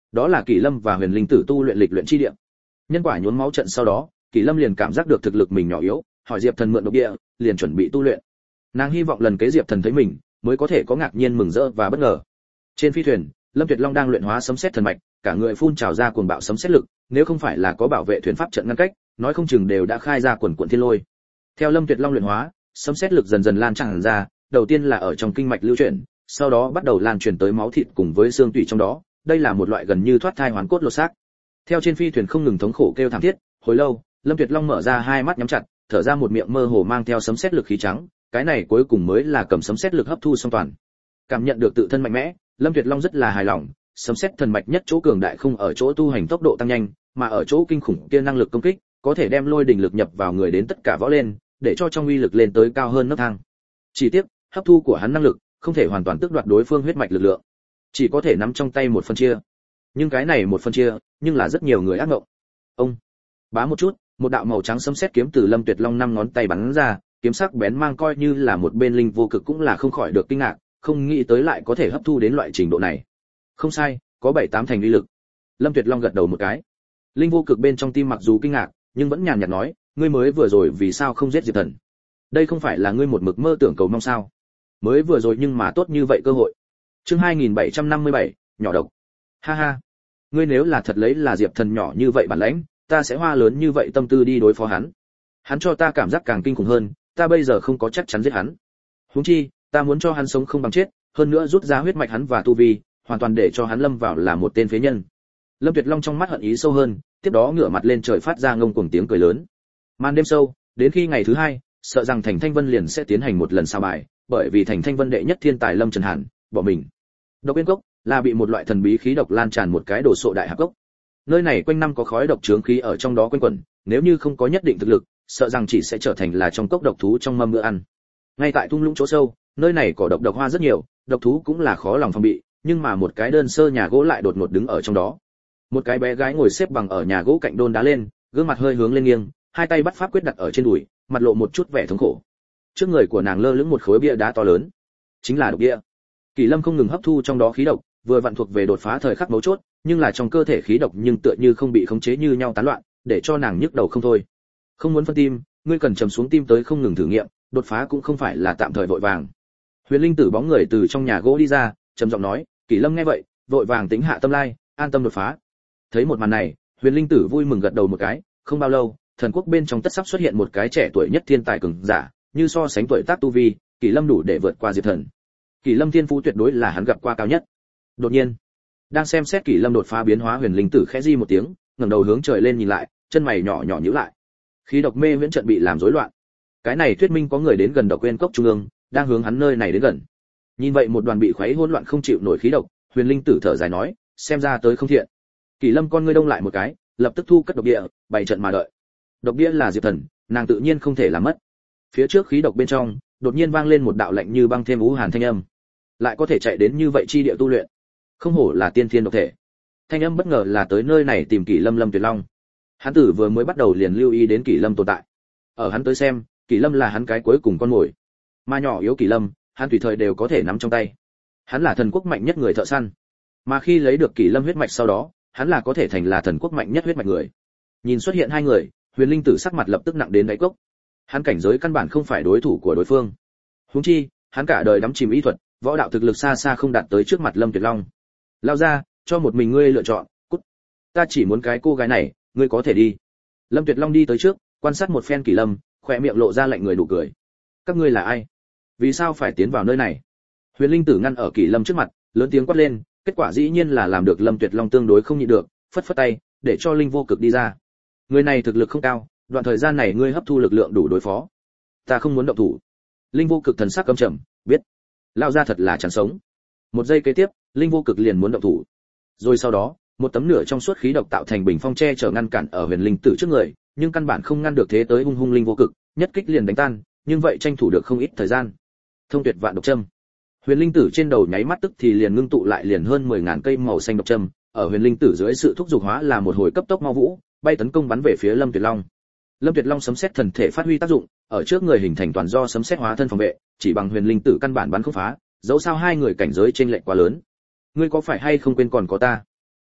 Speaker 1: đó là Kỷ Lâm và Huyền Linh Tử tu luyện lịch luyện chi địa. Nhân quả nhuốm máu trận sau đó, Kỷ Lâm liền cảm giác được thực lực mình nhỏ yếu, hỏi Diệp Thần mượn độc địa, liền chuẩn bị tu luyện. Nàng hy vọng lần kế Diệp Thần thấy mình, mới có thể có ngạc nhiên mừng rỡ và bất ngờ. Trên phi thuyền, Lâm Tuyệt Long đang luyện hóa sấm sét thần mạch, cả người phun trào ra cuồng bạo sấm sét lực, nếu không phải là có bảo vệ thuyền pháp trận ngăn cách, nói không chừng đều đã khai ra quần quần thiên lôi. Theo Lâm Tuyệt Long luyện hóa, sấm sét lực dần dần lan tràn ra, đầu tiên là ở trong kinh mạch lưu chuyển, sau đó bắt đầu lan truyền tới máu thịt cùng với xương tủy trong đó, đây là một loại gần như thoát thai hoàn cốt lột xác. Theo trên phi thuyền không ngừng thống khổ kêu thảm thiết, hồi lâu, Lâm Tuyệt Long mở ra hai mắt nhắm chặt, thở ra một miệng mơ hồ mang theo sấm sét lực khí trắng, cái này cuối cùng mới là cầm sấm sét lực hấp thu xong toàn. Cảm nhận được tự thân mạnh mẽ, Lâm Tuyệt Long rất là hài lòng, sấm sét thần mạch nhất chỗ cường đại không ở chỗ tu hành tốc độ tăng nhanh, mà ở chỗ kinh khủng kia năng lực công kích, có thể đem lôi đình lực nhập vào người đến tất cả võ lên, để cho trong uy lực lên tới cao hơn nấc thang. Chỉ tiếc, hấp thu của hắn năng lực không thể hoàn toàn tước đoạt đối phương huyết mạch lực lượng, chỉ có thể nắm trong tay một phân chia. Nhưng cái này một phân chia, nhưng là rất nhiều người ác mộng. Ông bá một chút, một đạo màu trắng sấm sét kiếm từ Lâm Tuyệt Long năm ngón tay bắn ra, kiếm sắc bén mang coi như là một bên linh vô cực cũng là không khỏi được kinh ngạc, không nghĩ tới lại có thể hấp thu đến loại trình độ này. Không sai, có bảy tám thành uy lực. Lâm Tuyệt Long gật đầu một cái. Linh vô cực bên trong tim mặc dù kinh ngạc, nhưng vẫn nhàn nhạt nói, ngươi mới vừa rồi vì sao không giết Diệp Thần? Đây không phải là ngươi một mực mơ tưởng cầu mong sao? Mới vừa rồi nhưng mà tốt như vậy cơ hội. Chương hai nghìn bảy trăm năm mươi bảy, nhỏ độc. Ha ha, ngươi nếu là thật lấy là Diệp Thần nhỏ như vậy bản lãnh, ta sẽ hoa lớn như vậy tâm tư đi đối phó hắn. Hắn cho ta cảm giác càng kinh khủng hơn, ta bây giờ không có chắc chắn giết hắn. Huống chi, ta muốn cho hắn sống không bằng chết, hơn nữa rút ra huyết mạch hắn và tu vi, hoàn toàn để cho hắn lâm vào là một tên phế nhân. Lâm Tuyệt Long trong mắt hận ý sâu hơn, tiếp đó ngửa mặt lên trời phát ra ngông cuồng tiếng cười lớn. Màn đêm sâu, đến khi ngày thứ hai, sợ rằng Thành Thanh Vân liền sẽ tiến hành một lần sao bài, bởi vì Thành Thanh Vân đệ nhất thiên tài Lâm Trần Hàn, bỏ mình. Độc Yên Cốc là bị một loại thần bí khí độc lan tràn một cái đồ sộ đại hạp cốc. Nơi này quanh năm có khói độc chướng khí ở trong đó quanh quẩn, nếu như không có nhất định thực lực, sợ rằng chỉ sẽ trở thành là trong cốc độc thú trong mâm bữa ăn. Ngay tại thung lũng chỗ sâu, nơi này cỏ độc độc hoa rất nhiều, độc thú cũng là khó lòng phòng bị, nhưng mà một cái đơn sơ nhà gỗ lại đột ngột đứng ở trong đó. Một cái bé gái ngồi xếp bằng ở nhà gỗ cạnh đôn đá lên, gương mặt hơi hướng lên nghiêng, hai tay bắt pháp quyết đặt ở trên đùi, mặt lộ một chút vẻ thống khổ. Trước người của nàng lơ lửng một khối bia đá to lớn, chính là độc bia. Kỳ Lâm không ngừng hấp thu trong đó khí độc, vừa vặn thuộc về đột phá thời khắc mấu chốt, nhưng là trong cơ thể khí độc nhưng tựa như không bị khống chế như nhau tán loạn, để cho nàng nhức đầu không thôi. Không muốn phân tim, ngươi cần trầm xuống tim tới không ngừng thử nghiệm, đột phá cũng không phải là tạm thời vội vàng. Huyền Linh Tử bóng người từ trong nhà gỗ đi ra, trầm giọng nói, Kỳ Lâm nghe vậy, vội vàng tính hạ tâm lai, an tâm đột phá. Thấy một màn này, Huyền Linh Tử vui mừng gật đầu một cái, không bao lâu, thần quốc bên trong tất sắp xuất hiện một cái trẻ tuổi nhất thiên tài cường giả, như so sánh tuổi tác tu vi, Kỳ Lâm đủ để vượt qua Diệp Thần. Kỳ Lâm thiên phú tuyệt đối là hắn gặp qua cao nhất. Đột nhiên, đang xem xét Kỳ Lâm đột phá biến hóa, Huyền Linh Tử khẽ di một tiếng, ngẩng đầu hướng trời lên nhìn lại, chân mày nhỏ nhỏ nhíu lại. Khí độc mê viễn trận bị làm rối loạn. Cái này thuyết minh có người đến gần Độc Uyên Cốc trung ương, đang hướng hắn nơi này đến gần. Nhìn vậy một đoàn bị khuấy hỗn loạn không chịu nổi khí độc, Huyền Linh Tử thở dài nói, xem ra tới không thiện. Kỳ Lâm con ngươi đông lại một cái, lập tức thu cất độc địa, bày trận mà đợi. Độc địa là Diệp Thần, nàng tự nhiên không thể làm mất. Phía trước khí độc bên trong, đột nhiên vang lên một đạo lạnh như băng thêm u hàn thanh âm. Lại có thể chạy đến như vậy chi địa tu luyện, không hổ là tiên thiên độc thể. Thanh âm bất ngờ là tới nơi này tìm Kỳ Lâm Lâm Tuyệt Long. Hắn tử vừa mới bắt đầu liền lưu ý đến Kỳ Lâm tồn tại. Ở hắn tới xem, Kỳ Lâm là hắn cái cuối cùng con mồi. Mà nhỏ yếu Kỳ Lâm, hắn tùy thời đều có thể nắm trong tay. Hắn là thần quốc mạnh nhất người thợ săn. Mà khi lấy được Kỳ Lâm huyết mạch sau đó, hắn là có thể thành là thần quốc mạnh nhất huyết mạch người. Nhìn xuất hiện hai người, Huyền Linh Tử sắc mặt lập tức nặng đến đáy cốc. Hắn cảnh giới căn bản không phải đối thủ của đối phương. Huống chi, hắn cả đời đắm chìm y thuật, võ đạo thực lực xa xa không đạt tới trước mặt Lâm Tuyệt Long. Lao ra, cho một mình ngươi lựa chọn, cút. Ta chỉ muốn cái cô gái này, ngươi có thể đi. Lâm Tuyệt Long đi tới trước, quan sát một phen Kỳ Lâm, khóe miệng lộ ra lạnh người nụ cười. Các ngươi là ai? Vì sao phải tiến vào nơi này? Huyền Linh Tử ngăn ở Kỳ Lâm trước mặt, lớn tiếng quát lên, kết quả dĩ nhiên là làm được Lâm Tuyệt Long tương đối không nhịn được, phất phất tay, để cho Linh Vô Cực đi ra. Người này thực lực không cao, đoạn thời gian này ngươi hấp thu lực lượng đủ đối phó. Ta không muốn động thủ. Linh Vô Cực thần sắc căm trầm, biết. Lao ra thật là chẳng sống. Một giây kế tiếp, Linh Vô Cực liền muốn động thủ. Rồi sau đó, một tấm nửa trong suốt khí độc tạo thành bình phong che chở ngăn cản ở Huyền Linh Tử trước người, nhưng căn bản không ngăn được thế tới hung hung Linh Vô Cực, nhất kích liền đánh tan, nhưng vậy tranh thủ được không ít thời gian. Thông tuyệt vạn độc châm. Huyền Linh Tử trên đầu nháy mắt tức thì liền ngưng tụ lại liền hơn mười ngàn cây màu xanh độc châm, ở Huyền Linh Tử dưới sự thúc giục hóa là một hồi cấp tốc mau vũ, bay tấn công bắn về phía Lâm Tuyệt Long. Lâm Tuyệt Long sấm sét thần thể phát huy tác dụng, ở trước người hình thành toàn do sấm sét hóa thân phòng vệ, chỉ bằng Huyền Linh Tử căn bản bắn không phá, dẫu sao hai người cảnh giới chênh lệch quá lớn. Ngươi có phải hay không quên còn có ta?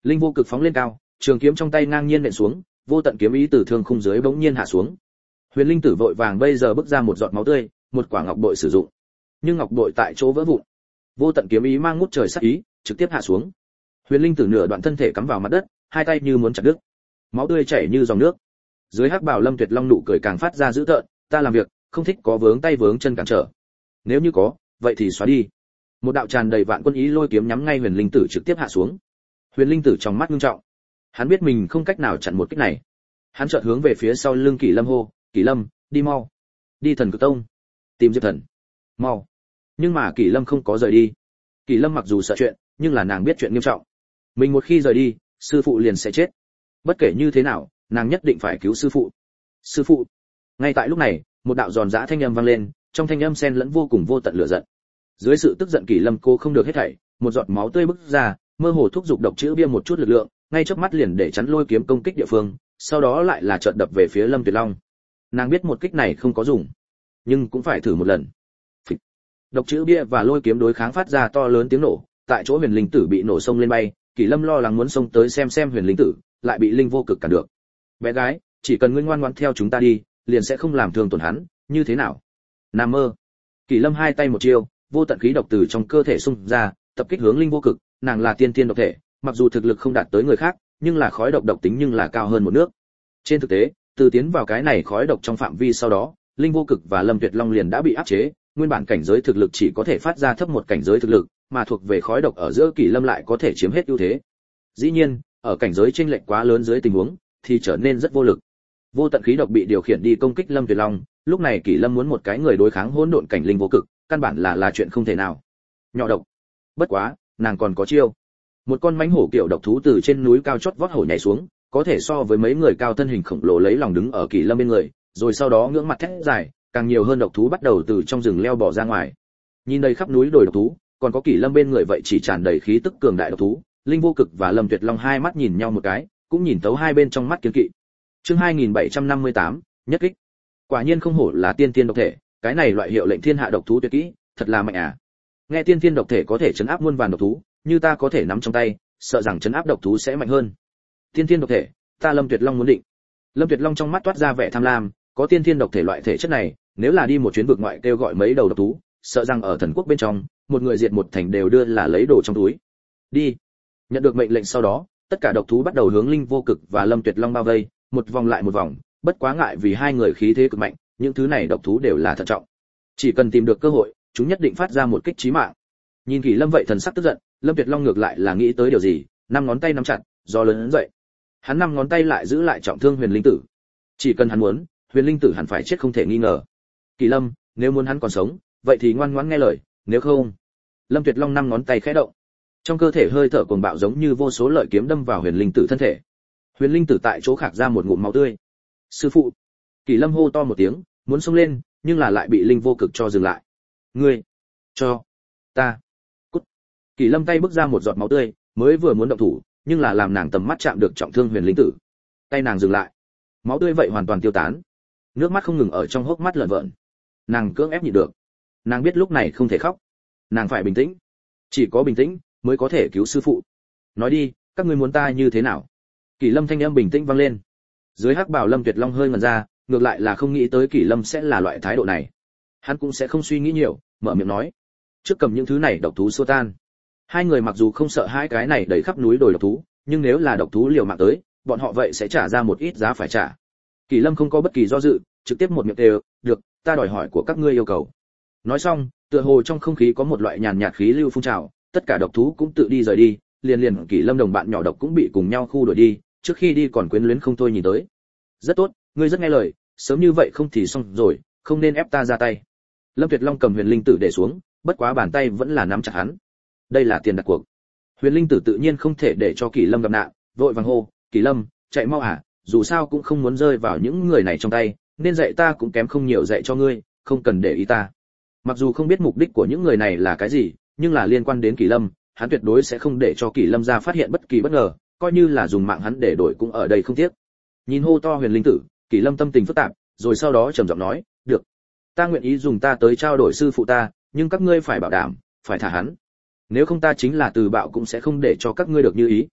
Speaker 1: Linh vô cực phóng lên cao, trường kiếm trong tay ngang nhiên nện xuống, vô tận kiếm ý từ thương khung dưới bỗng nhiên hạ xuống. Huyền Linh Tử vội vàng bây giờ bước ra một giọt máu tươi, một quả ngọc bội sử dụng. Nhưng ngọc bội tại chỗ vỡ vụn. Vô tận kiếm ý mang ngút trời sát ý, trực tiếp hạ xuống. Huyền Linh Tử nửa đoạn thân thể cắm vào mặt đất, hai tay như muốn chặt đứt. Máu tươi chảy như dòng nước. Dưới hắc bào Lâm Tuyệt Long nụ cười càng phát ra dữ tợn, ta làm việc, không thích có vướng tay vướng chân cản trở. Nếu như có, vậy thì xóa đi. Một đạo tràn đầy vạn quân ý lôi kiếm nhắm ngay Huyền Linh Tử trực tiếp hạ xuống. Huyền Linh Tử trong mắt nghiêm trọng. Hắn biết mình không cách nào chặn một kích này. Hắn chợt hướng về phía sau lưng Kỷ Lâm hô, "Kỷ Lâm, đi mau. Đi Thần Cực Tông, tìm Diệp Thần. Mau." Nhưng mà Kỷ Lâm không có rời đi. Kỷ Lâm mặc dù sợ chuyện, nhưng là nàng biết chuyện nghiêm trọng. Mình một khi rời đi, sư phụ liền sẽ chết. Bất kể như thế nào, nàng nhất định phải cứu sư phụ. Sư phụ. Ngay tại lúc này, một đạo giòn giã thanh âm vang lên, trong thanh âm xen lẫn vô cùng vô tận lửa giận. Dưới sự tức giận Kỷ Lâm cô không được hết thảy, một giọt máu tươi bứt ra, mơ hồ thúc giục độc chữ bia một chút lực lượng, ngay chớp mắt liền để chắn lôi kiếm công kích địa phương, sau đó lại là chợt đập về phía Lâm Tuyệt Long. Nàng biết một kích này không có dùng, nhưng cũng phải thử một lần. Phịch. Độc chữ bia và lôi kiếm đối kháng phát ra to lớn tiếng nổ, tại chỗ Huyền Linh Tử bị nổ sông lên bay, Kỷ Lâm lo lắng muốn xông tới xem xem Huyền Linh Tử, lại bị Linh vô cực cản được. Bé gái, chỉ cần ngươi ngoan ngoãn theo chúng ta đi, liền sẽ không làm thương tổn hắn, như thế nào? Nam mơ. Kỷ Lâm hai tay một chiêu, vô tận khí độc từ trong cơ thể xung ra, tập kích hướng Linh vô cực, nàng là tiên tiên độc thể, mặc dù thực lực không đạt tới người khác, nhưng là khói độc độc tính nhưng là cao hơn một nước. Trên thực tế, từ tiến vào cái này khói độc trong phạm vi sau đó, Linh vô cực và Lâm Tuyệt Long liền đã bị áp chế, nguyên bản cảnh giới thực lực chỉ có thể phát ra thấp một cảnh giới thực lực, mà thuộc về khói độc ở giữa Kỷ Lâm lại có thể chiếm hết ưu thế. Dĩ nhiên, ở cảnh giới chênh lệch quá lớn dưới tình huống, thì trở nên rất vô lực. Vô tận khí độc bị điều khiển đi công kích Lâm Tuyệt Long, lúc này Kỷ Lâm muốn một cái người đối kháng hỗn độn cảnh Linh vô cực, căn bản là là chuyện không thể nào. Nhỏ độc. Bất quá, nàng còn có chiêu. Một con mãnh hổ kiểu độc thú từ trên núi cao chót vót hổ nhảy xuống, có thể so với mấy người cao thân hình khổng lồ lấy lòng đứng ở Kỷ Lâm bên người, rồi sau đó ngưỡng mặt thét dài, càng nhiều hơn độc thú bắt đầu từ trong rừng leo bò ra ngoài. Nhìn đây khắp núi đồi độc thú, còn có Kỷ Lâm bên người vậy chỉ tràn đầy khí tức cường đại độc thú, Linh vô cực và Lâm Tuyệt Long hai mắt nhìn nhau một cái, cũng nhìn tấu hai bên trong mắt kiên kỵ. Chương hai nghìn bảy trăm năm mươi tám, nhất kích. Quả nhiên không hổ là tiên tiên độc thể, cái này loại hiệu lệnh thiên hạ độc thú tuyệt kỹ, thật là mạnh à. Nghe tiên tiên độc thể có thể trấn áp muôn vàn độc thú, như ta có thể nắm trong tay, sợ rằng trấn áp độc thú sẽ mạnh hơn. Tiên tiên độc thể, ta Lâm Tuyệt Long muốn định. Lâm Tuyệt Long trong mắt toát ra vẻ tham lam, có tiên tiên độc thể loại thể chất này, nếu là đi một chuyến vực ngoại kêu gọi mấy đầu độc thú, sợ rằng ở thần quốc bên trong, một người diệt một thành đều đưa là lấy đồ trong túi. Đi. Nhận được mệnh lệnh sau đó, tất cả độc thú bắt đầu hướng Linh vô cực và Lâm Tuyệt Long bao vây, một vòng lại một vòng, bất quá ngại vì hai người khí thế cực mạnh, những thứ này độc thú đều là thận trọng. Chỉ cần tìm được cơ hội, chúng nhất định phát ra một kích chí mạng. Nhìn Kỷ Lâm vậy thần sắc tức giận, Lâm Tuyệt Long ngược lại là nghĩ tới điều gì, năm ngón tay nắm chặt, do lớn ấn dậy. Hắn năm ngón tay lại giữ lại trọng thương Huyền Linh Tử. Chỉ cần hắn muốn, Huyền Linh Tử hẳn phải chết không thể nghi ngờ. Kỷ Lâm, nếu muốn hắn còn sống, vậy thì ngoan ngoãn nghe lời, nếu không. Lâm Tuyệt Long năm ngón tay khẽ động. Trong cơ thể hơi thở cuồng bạo giống như vô số lợi kiếm đâm vào Huyền Linh Tử thân thể. Huyền Linh Tử tại chỗ khạc ra một ngụm máu tươi. Sư phụ. Kỷ Lâm hô to một tiếng, muốn xông lên, nhưng là lại bị Linh vô cực cho dừng lại. Ngươi, cho ta. Cút. Kỷ Lâm tay bước ra một giọt máu tươi, mới vừa muốn động thủ, nhưng là làm nàng tầm mắt chạm được trọng thương Huyền Linh Tử. Tay nàng dừng lại. Máu tươi vậy hoàn toàn tiêu tán. Nước mắt không ngừng ở trong hốc mắt lợn vợn. Nàng cưỡng ép nhịn được. Nàng biết lúc này không thể khóc. Nàng phải bình tĩnh. Chỉ có bình tĩnh mới có thể cứu sư phụ. Nói đi, các ngươi muốn ta như thế nào? Kỷ Lâm thanh âm bình tĩnh vang lên. Dưới hắc bào Lâm Tuyệt Long hơi ngẩn ra, ngược lại là không nghĩ tới Kỷ Lâm sẽ là loại thái độ này. Hắn cũng sẽ không suy nghĩ nhiều, mở miệng nói. Trước cầm những thứ này độc thú xua tan. Hai người mặc dù không sợ hai cái này đầy khắp núi đồi độc thú, nhưng nếu là độc thú liều mạng tới, bọn họ vậy sẽ trả ra một ít giá phải trả. Kỷ Lâm không có bất kỳ do dự, trực tiếp một miệng đều, được, ta đòi hỏi của các ngươi yêu cầu. Nói xong, tựa hồ trong không khí có một loại nhàn nhạt khí lưu phun trào, tất cả độc thú cũng tự đi rời đi, liền liền Kỷ Lâm đồng bạn nhỏ độc cũng bị cùng nhau khu đuổi đi, trước khi đi còn quyến luyến không thôi nhìn tới. Rất tốt, ngươi rất nghe lời, sớm như vậy không thì xong rồi, không nên ép ta ra tay. Lâm Tuyệt Long cầm Huyền Linh Tử để xuống, bất quá bàn tay vẫn là nắm chặt hắn. Đây là tiền đặt cuộc. Huyền Linh Tử tự nhiên không thể để cho Kỷ Lâm gặp nạn, vội vàng hô, "Kỷ Lâm, chạy mau à, dù sao cũng không muốn rơi vào những người này trong tay, nên dạy ta cũng kém không nhiều dạy cho ngươi, không cần để ý ta." Mặc dù không biết mục đích của những người này là cái gì, nhưng là liên quan đến Kỷ Lâm, hắn tuyệt đối sẽ không để cho Kỷ Lâm ra phát hiện bất kỳ bất ngờ, coi như là dùng mạng hắn để đổi cũng ở đây không tiếc. Nhìn hô to Huyền Linh Tử, Kỷ Lâm tâm tình phức tạp, rồi sau đó trầm giọng nói, "Được, ta nguyện ý dùng ta tới trao đổi sư phụ ta, nhưng các ngươi phải bảo đảm, phải thả hắn. Nếu không ta chính là từ bạo cũng sẽ không để cho các ngươi được như ý."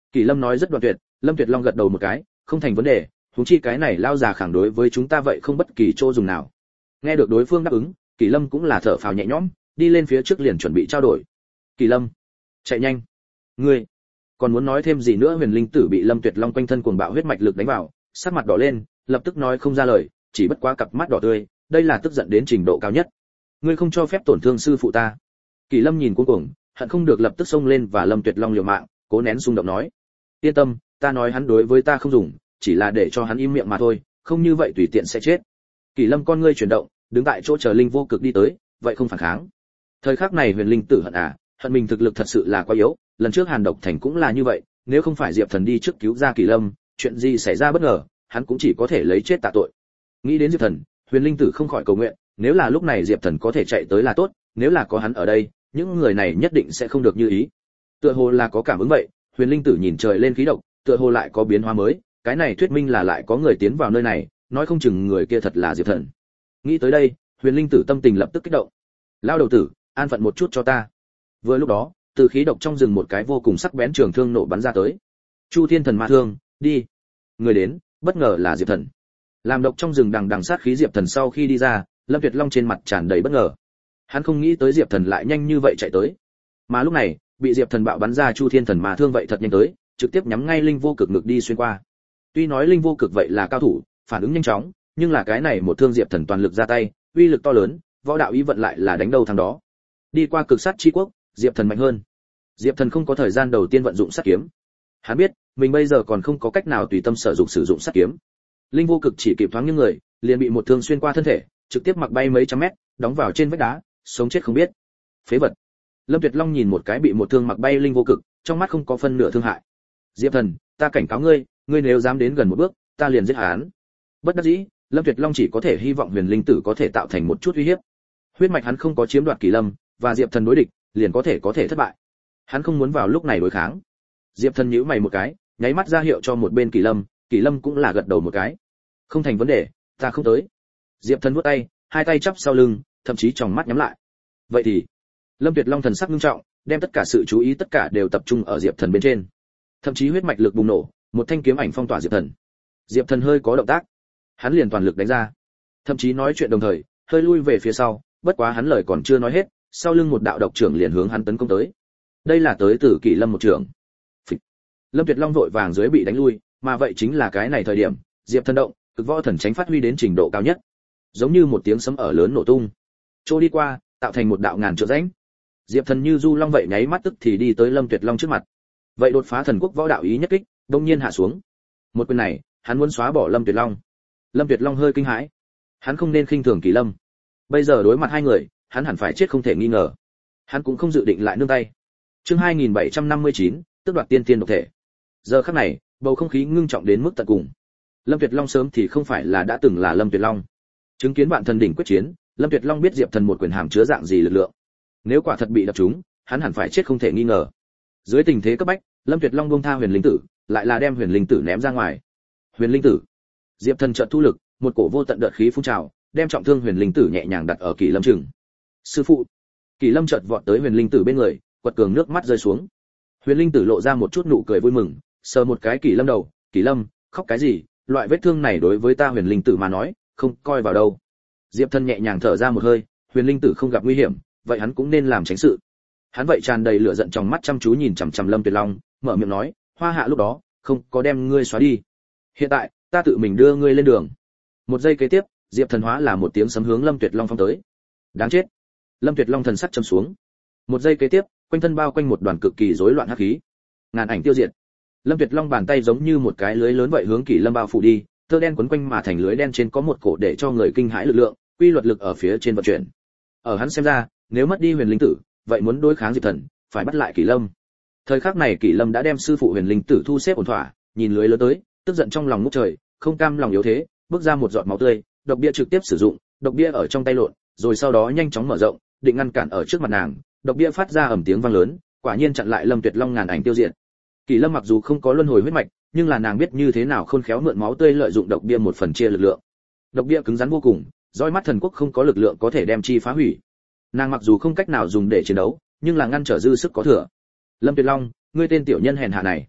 Speaker 1: Kỳ Lâm nói rất đoạn tuyệt. Lâm Tuyệt Long gật đầu một cái, không thành vấn đề, huống chi cái này lao già khẳng đối với chúng ta vậy không bất kỳ chỗ dùng nào. Nghe được đối phương đáp ứng, Kỳ Lâm cũng là thở phào nhẹ nhõm, đi lên phía trước liền chuẩn bị trao đổi. Kỳ Lâm, chạy nhanh. Ngươi còn muốn nói thêm gì nữa? Huyền Linh Tử bị Lâm Tuyệt Long quanh thân cuồng bạo huyết mạch lực đánh vào, sắc mặt đỏ lên, lập tức nói không ra lời, chỉ bất quá cặp mắt đỏ tươi, đây là tức giận đến trình độ cao nhất. Ngươi không cho phép tổn thương sư phụ ta. Kỳ Lâm nhìn cuống cuồng, hận không được lập tức xông lên và Lâm Tuyệt Long liều mạng, cố nén xung động nói: "Yên tâm, ta nói hắn đối với ta không dùng, chỉ là để cho hắn im miệng mà thôi, không như vậy tùy tiện sẽ chết." Kỳ Lâm con ngươi chuyển động, đứng tại chỗ chờ Linh Vô Cực đi tới, vậy không phản kháng. Thời khắc này Huyền Linh Tử hận à, hận mình thực lực thật sự là quá yếu, lần trước Hàn Độc Thành cũng là như vậy, nếu không phải Diệp Thần đi trước cứu ra Kỳ Lâm, chuyện gì xảy ra bất ngờ, hắn cũng chỉ có thể lấy chết tạ tội. Nghĩ đến Diệp Thần, Huyền Linh Tử không khỏi cầu nguyện, nếu là lúc này Diệp Thần có thể chạy tới là tốt, nếu là có hắn ở đây, những người này nhất định sẽ không được như ý. Tựa hồ là có cảm ứng vậy, Huyền Linh Tử nhìn trời lên khí độc, tựa hồ lại có biến hóa mới, cái này thuyết minh là lại có người tiến vào nơi này, nói không chừng người kia thật là Diệp Thần. Nghĩ tới đây, Huyền Linh Tử tâm tình lập tức kích động. Lao đầu tử, an phận một chút cho ta. Vừa lúc đó, từ khí độc trong rừng một cái vô cùng sắc bén trường thương nổ bắn ra tới. Chu Thiên Thần Ma Thương, đi. Người đến, bất ngờ là Diệp Thần. Làm độc trong rừng đằng đằng sát khí Diệp Thần sau khi đi ra, Lâm Tuyệt Long trên mặt tràn đầy bất ngờ. Hắn không nghĩ tới Diệp Thần lại nhanh như vậy chạy tới. Mà lúc này, bị Diệp Thần bạo bắn ra Chu Thiên Thần Ma Thương vậy thật nhanh tới, trực tiếp nhắm ngay Linh Vô Cực ngực đi xuyên qua. Tuy nói Linh Vô Cực vậy là cao thủ, phản ứng nhanh chóng, nhưng là cái này một thương Diệp Thần toàn lực ra tay, uy lực to lớn, võ đạo ý vận lại là đánh đầu thằng đó. Đi qua cực sát chi quốc, Diệp Thần mạnh hơn. Diệp Thần không có thời gian đầu tiên vận dụng sát kiếm. Hắn biết, mình bây giờ còn không có cách nào tùy tâm sở dụng sử dụng sát kiếm. Linh Vô Cực chỉ kịp thoáng nghiêng người, liền bị một thương xuyên qua thân thể, trực tiếp mặc bay mấy trăm mét, đóng vào trên vách đá, sống chết không biết. Phế vật. Lâm Tuyệt Long nhìn một cái bị một thương mặc bay Linh Vô Cực, trong mắt không có phân nửa thương hại. Diệp Thần, ta cảnh cáo ngươi, ngươi nếu dám đến gần một bước, ta liền giết hắn. Bất đắc dĩ, Lâm Tuyệt Long chỉ có thể hy vọng Huyền Linh Tử có thể tạo thành một chút uy hiếp. Huyết mạch hắn không có chiếm đoạt Kỳ Lâm, và Diệp Thần đối địch, liền có thể có thể thất bại. Hắn không muốn vào lúc này đối kháng. Diệp Thần nhíu mày một cái, nháy mắt ra hiệu cho một bên Kỳ Lâm, Kỳ Lâm cũng là gật đầu một cái. Không thành vấn đề, ta không tới. Diệp Thần vuốt tay, hai tay chắp sau lưng, thậm chí tròng mắt nhắm lại. Vậy thì, Lâm Tuyệt Long thần sắc nghiêm trọng, đem tất cả sự chú ý tất cả đều tập trung ở Diệp Thần bên trên. Thậm chí huyết mạch lực bùng nổ, một thanh kiếm ảnh phong tỏa Diệp Thần. Diệp Thần hơi có động tác, hắn liền toàn lực đánh ra. Thậm chí nói chuyện đồng thời, hơi lui về phía sau, bất quá hắn lời còn chưa nói hết, sau lưng một đạo độc trưởng liền hướng hắn tấn công tới. Đây là tới từ Kỳ Lâm một trưởng. Phịch. Lâm Tuyệt Long vội vàng dưới bị đánh lui, mà vậy chính là cái này thời điểm, Diệp Thần động, cực võ thần tránh phát huy đến trình độ cao nhất. Giống như một tiếng sấm ở lớn nổ tung. Trôi đi qua, tạo thành một đạo ngàn trượng rãnh. Diệp Thần như du long vậy nháy mắt tức thì đi tới Lâm Tuyệt Long trước mặt. Vậy đột phá thần quốc võ đạo ý nhất kích, đột nhiên hạ xuống. Một quyền này, hắn muốn xóa bỏ Lâm Tuyệt Long. Lâm Tuyệt Long hơi kinh hãi. Hắn không nên khinh thường Kỳ Lâm. Bây giờ đối mặt hai người, hắn hẳn phải chết không thể nghi ngờ. Hắn cũng không dự định lại nương tay. Chương hai nghìn bảy trăm năm mươi chín, tước đoạt tiên tiên độc thể. Giờ khắc này, bầu không khí ngưng trọng đến mức tận cùng. Lâm Tuyệt Long sớm thì không phải là đã từng là Lâm Tuyệt Long. Chứng kiến bạn thần đỉnh quyết chiến, Lâm Tuyệt Long biết Diệp Thần một quyền hàm chứa dạng gì lực lượng. Nếu quả thật bị đập trúng, hắn hẳn phải chết không thể nghi ngờ. Dưới tình thế cấp bách, Lâm Tuyệt Long buông tha Huyền Linh Tử, lại là đem Huyền Linh Tử ném ra ngoài. Huyền Linh Tử. Diệp Thần chợt thu lực, một cổ vô tận đợt khí phun trào, đem trọng thương Huyền Linh Tử nhẹ nhàng đặt ở Kỳ Lâm chừng. Sư phụ. Kỳ Lâm chợt vọt tới Huyền Linh Tử bên người, quật cường nước mắt rơi xuống. Huyền Linh Tử lộ ra một chút nụ cười vui mừng, sờ một cái Kỳ Lâm đầu, "Kỳ Lâm, khóc cái gì, loại vết thương này đối với ta Huyền Linh Tử mà nói, không coi vào đâu." Diệp Thần nhẹ nhàng thở ra một hơi, Huyền Linh Tử không gặp nguy hiểm, vậy hắn cũng nên làm tránh sự. Hắn vậy tràn đầy lửa giận trong mắt chăm chú nhìn chằm chằm Lâm Tuyệt Long, mở miệng nói, "Hoa Hạ lúc đó, không có đem ngươi xóa đi. Hiện tại, ta tự mình đưa ngươi lên đường." Một giây kế tiếp, Diệp Thần hóa là một tiếng sấm hướng Lâm Tuyệt Long phong tới. Đáng chết. Lâm Tuyệt Long thần sắc trầm xuống. Một giây kế tiếp, quanh thân bao quanh một đoàn cực kỳ rối loạn hắc khí. Ngàn ảnh tiêu diệt. Lâm Tuyệt Long bàn tay giống như một cái lưới lớn vậy hướng Kỳ Lâm bao phủ đi, tơ đen quấn quanh mà thành lưới đen trên có một cổ để cho người kinh hãi lực lượng, quy luật lực ở phía trên vận chuyển. Ở hắn xem ra, nếu mất đi Huyền Linh Tử, vậy muốn đối kháng Diệp Thần, phải bắt lại Kỳ Lâm. Thời khắc này Kỳ Lâm đã đem sư phụ Huyền Linh Tử thu xếp ổn thỏa, nhìn lưới lớn tới, tức giận trong lòng ngút trời, không cam lòng yếu thế, bước ra một giọt máu tươi, độc bia trực tiếp sử dụng, độc bia ở trong tay lộn, rồi sau đó nhanh chóng mở rộng, định ngăn cản ở trước mặt nàng, độc bia phát ra ầm tiếng vang lớn, quả nhiên chặn lại Lâm Tuyệt Long ngàn ảnh tiêu diệt. Kỳ Lâm mặc dù không có luân hồi huyết mạch, nhưng là nàng biết như thế nào khôn khéo mượn máu tươi lợi dụng độc bia một phần chia lực lượng. Độc bia cứng rắn vô cùng, dõi mắt thần quốc không có lực lượng có thể đem chi phá hủy. Nàng mặc dù không cách nào dùng để chiến đấu, nhưng là ngăn trở dư sức có thừa. Lâm Tuyệt Long, ngươi tên tiểu nhân hèn hạ này,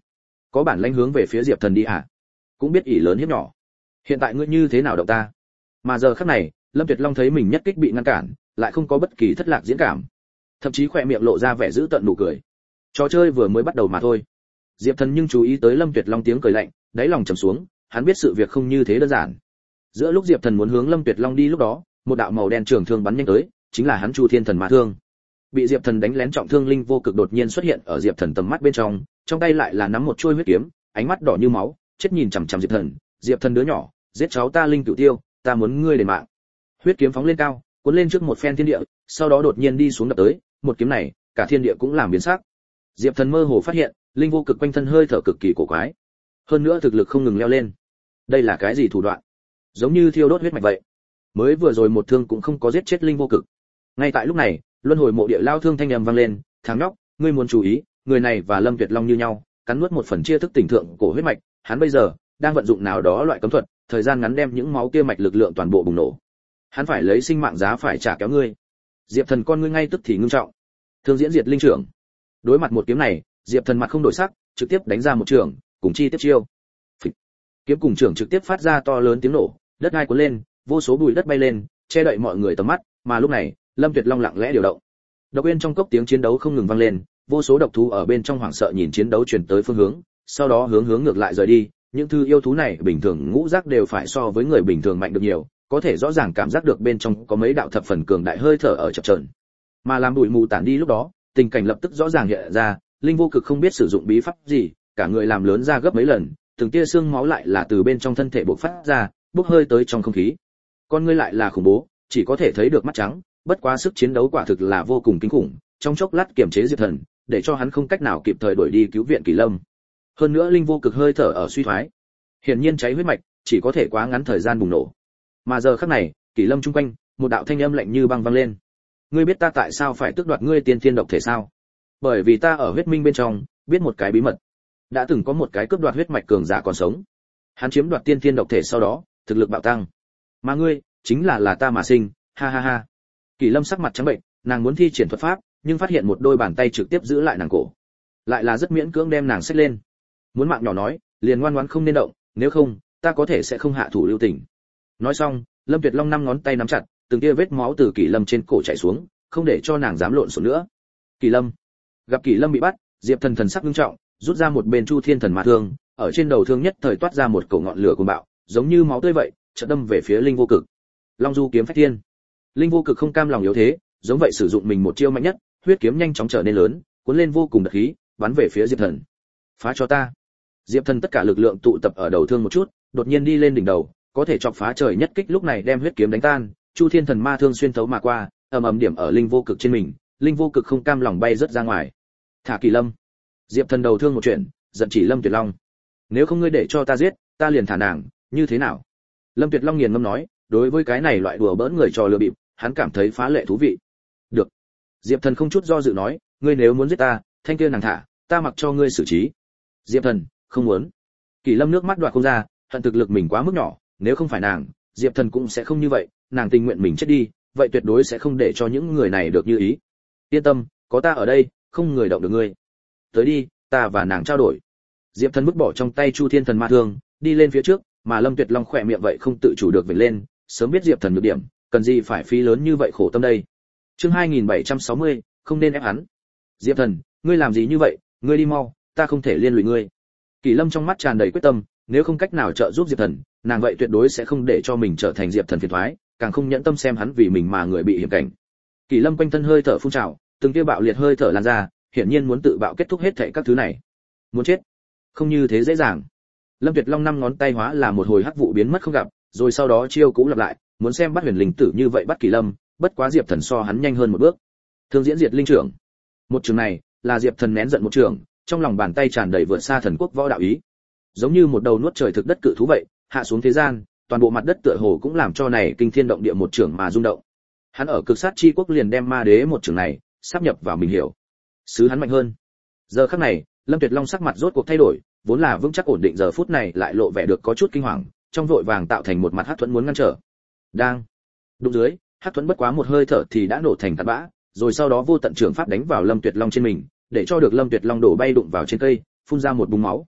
Speaker 1: có bản lãnh hướng về phía Diệp Thần đi à? Cũng biết ỷ lớn hiếp nhỏ. Hiện tại ngươi như thế nào động ta? Mà giờ khắc này, Lâm Tuyệt Long thấy mình nhất kích bị ngăn cản, lại không có bất kỳ thất lạc diễn cảm, thậm chí khỏe miệng lộ ra vẻ dữ tợn nụ cười. Trò chơi vừa mới bắt đầu mà thôi. Diệp Thần nhưng chú ý tới Lâm Tuyệt Long tiếng cười lạnh, đáy lòng trầm xuống, hắn biết sự việc không như thế đơn giản. Giữa lúc Diệp Thần muốn hướng Lâm Tuyệt Long đi lúc đó, một đạo màu đen trường thương bắn nhanh tới, chính là hắn Chu Thiên Thần Ma Thương. Bị Diệp Thần đánh lén trọng thương linh vô cực đột nhiên xuất hiện ở Diệp Thần tầm mắt bên trong, trong tay lại là nắm một chuôi huyết kiếm, ánh mắt đỏ như máu, chết nhìn chằm chằm Diệp Thần. Diệp Thần đứa nhỏ, giết cháu ta Linh Cửu Tiêu, ta muốn ngươi đền mạng. Huyết kiếm phóng lên cao, cuốn lên trước một phen thiên địa, sau đó đột nhiên đi xuống đập tới, một kiếm này, cả thiên địa cũng làm biến sắc. Diệp Thần mơ hồ phát hiện, linh vô cực quanh thân hơi thở cực kỳ cổ quái, hơn nữa thực lực không ngừng leo lên. Đây là cái gì thủ đoạn? Giống như thiêu đốt huyết mạch vậy. Mới vừa rồi một thương cũng không có giết chết linh vô cực. Ngay tại lúc này, luân hồi mộ địa lao thương thanh âm vang lên, "Thằng nhóc, ngươi muốn chú ý, người này và Lâm Tuyệt Long như nhau, cắn nuốt một phần chia thức tỉnh thượng cổ huyết mạch, hắn bây giờ đang vận dụng nào đó loại cấm thuật, thời gian ngắn đem những máu kia mạch lực lượng toàn bộ bùng nổ. Hắn phải lấy sinh mạng giá phải trả kéo ngươi." Diệp Thần con ngươi ngay tức thì ngưng trọng. Thương diễn diệt linh trưởng. Đối mặt một kiếm này, Diệp Thần mặt không đổi sắc, trực tiếp đánh ra một trường, cùng chi tiếp chiêu. Phịch. Kiếm cùng trưởng trực tiếp phát ra to lớn tiếng nổ, đất đai cuốn lên, vô số bụi đất bay lên, che đậy mọi người tầm mắt, mà lúc này, Lâm Tuyệt Long lặng lẽ điều động. Độc Uyên trong cốc tiếng chiến đấu không ngừng vang lên, vô số độc thú ở bên trong hoảng sợ nhìn chiến đấu truyền tới phương hướng, sau đó hướng hướng ngược lại rời đi. Những thứ yêu thú này bình thường ngũ giác đều phải so với người bình thường mạnh được nhiều, có thể rõ ràng cảm giác được bên trong có mấy đạo thập phần cường đại hơi thở ở chập chờn. Mà làm bụi mù tản đi lúc đó, tình cảnh lập tức rõ ràng hiện ra, linh vô cực không biết sử dụng bí pháp gì, cả người làm lớn ra gấp mấy lần, từng tia xương máu lại là từ bên trong thân thể bộc phát ra, bốc hơi tới trong không khí. Con ngươi lại là khủng bố, chỉ có thể thấy được mắt trắng, bất quá sức chiến đấu quả thực là vô cùng kinh khủng, trong chốc lát kiềm chế Diệp Thần, để cho hắn không cách nào kịp thời đuổi đi cứu viện Kỳ Lâm. Hơn nữa linh vô cực hơi thở ở suy thoái, hiển nhiên cháy huyết mạch, chỉ có thể quá ngắn thời gian bùng nổ. Mà giờ khắc này, Kỳ Lâm trung quanh, một đạo thanh âm lạnh như băng vang lên. "Ngươi biết ta tại sao phải tước đoạt ngươi tiên thiên độc thể sao? Bởi vì ta ở huyết minh bên trong biết một cái bí mật. Đã từng có một cái cướp đoạt huyết mạch cường giả còn sống. Hắn chiếm đoạt tiên thiên độc thể sau đó, thực lực bạo tăng. Mà ngươi, chính là là ta mà sinh, ha ha ha." Kỳ Lâm sắc mặt trắng bệnh, nàng muốn thi triển thuật pháp, nhưng phát hiện một đôi bàn tay trực tiếp giữ lại nàng cổ. Lại là rất miễn cưỡng đem nàng xách lên. Muốn mạng nhỏ nói, liền ngoan ngoãn không nên động, nếu không, ta có thể sẽ không hạ thủ lưu tình. Nói xong, Lâm Tuyệt Long năm ngón tay nắm chặt, từng tia vết máu từ Kỳ Lâm trên cổ chảy xuống, không để cho nàng dám lộn xộn nữa. Kỳ Lâm. Gặp Kỳ Lâm bị bắt, Diệp Thần thần sắc nghiêm trọng, rút ra một bên Chu Thiên Thần Ma Thương, ở trên đầu thương nhất thời toát ra một cổ ngọn lửa cuồng bạo, giống như máu tươi vậy, chợt đâm về phía linh vô cực. Long du kiếm phách thiên. Linh vô cực không cam lòng yếu thế, giống vậy sử dụng mình một chiêu mạnh nhất, huyết kiếm nhanh chóng trở nên lớn, cuốn lên vô cùng độc khí, bắn về phía Diệp Thần. "Phá cho ta." Diệp Thần tất cả lực lượng tụ tập ở đầu thương một chút, đột nhiên đi lên đỉnh đầu, có thể chọc phá trời nhất kích lúc này đem huyết kiếm đánh tan, Chu Thiên Thần Ma Thương xuyên thấu mà qua, ầm ầm điểm ở linh vô cực trên mình, linh vô cực không cam lòng bay rất ra ngoài. "Thả Kỳ Lâm." Diệp Thần đầu thương một chuyện, giận chỉ Lâm Tuyệt Long. "Nếu không ngươi để cho ta giết, ta liền thả nàng, như thế nào?" Lâm Tuyệt Long nghiền ngâm nói, đối với cái này loại đùa bỡn người trò lừa bịp, hắn cảm thấy phá lệ thú vị. "Được." Diệp Thần không chút do dự nói, "Ngươi nếu muốn giết ta, thanh kia nàng thả, ta mặc cho ngươi xử trí." Diệp Thần, không muốn. Kỳ Lâm nước mắt đoạt không ra, hận thực lực mình quá mức nhỏ, nếu không phải nàng, Diệp Thần cũng sẽ không như vậy, nàng tình nguyện mình chết đi, vậy tuyệt đối sẽ không để cho những người này được như ý. "Yên tâm, có ta ở đây, không người động được ngươi. Tới đi, ta và nàng trao đổi." Diệp Thần vứt bỏ trong tay Chu Thiên Thần Ma Thương, đi lên phía trước, mà Lâm Tuyệt Long khỏe miệng vậy không tự chủ được vểnh lên, sớm biết Diệp Thần nhược điểm, cần gì phải phí lớn như vậy khổ tâm đây. Chương hai nghìn bảy trăm sáu mươi, không nên ép hắn. "Diệp Thần, ngươi làm gì như vậy, ngươi đi mau, ta không thể liên lụy ngươi." Kỳ Lâm trong mắt tràn đầy quyết tâm, nếu không cách nào trợ giúp Diệp Thần, nàng vậy tuyệt đối sẽ không để cho mình trở thành Diệp Thần phiền toái, càng không nhẫn tâm xem hắn vì mình mà người bị hiểm cảnh. Kỳ Lâm quanh thân hơi thở phun trào, từng tia bạo liệt hơi thở lan ra, hiển nhiên muốn tự bạo kết thúc hết thảy các thứ này. Muốn chết, không như thế dễ dàng. Lâm Tuyệt Long năm ngón tay hóa là một hồi hắc vụ biến mất không gặp, rồi sau đó chiêu cũ lặp lại, muốn xem bắt huyền linh tử như vậy bắt Kỳ Lâm, bất quá Diệp Thần so hắn nhanh hơn một bước. Thương diễn diệt linh trưởng. Một trường này, là Diệp Thần nén giận một trường, trong lòng bàn tay tràn đầy vượt xa thần quốc võ đạo ý. Giống như một đầu nuốt trời thực đất cự thú vậy, hạ xuống thế gian, toàn bộ mặt đất tựa hồ cũng làm cho này kinh thiên động địa một trường mà rung động. Hắn ở cực sát chi quốc liền đem ma đế một trường này sắp nhập vào mình hiểu. Sứ hắn mạnh hơn. Giờ khắc này, Lâm Tuyệt Long sắc mặt rốt cuộc thay đổi, vốn là vững chắc ổn định giờ phút này lại lộ vẻ được có chút kinh hoàng, trong vội vàng tạo thành một mặt hắc thuẫn muốn ngăn trở. Đang đụng dưới, hắc thuẫn bất quá một hơi thở thì đã nổ thành tạt bã, rồi sau đó vô tận trường pháp đánh vào Lâm Tuyệt Long trên mình, để cho được Lâm Tuyệt Long đổ bay đụng vào trên cây, phun ra một búng máu.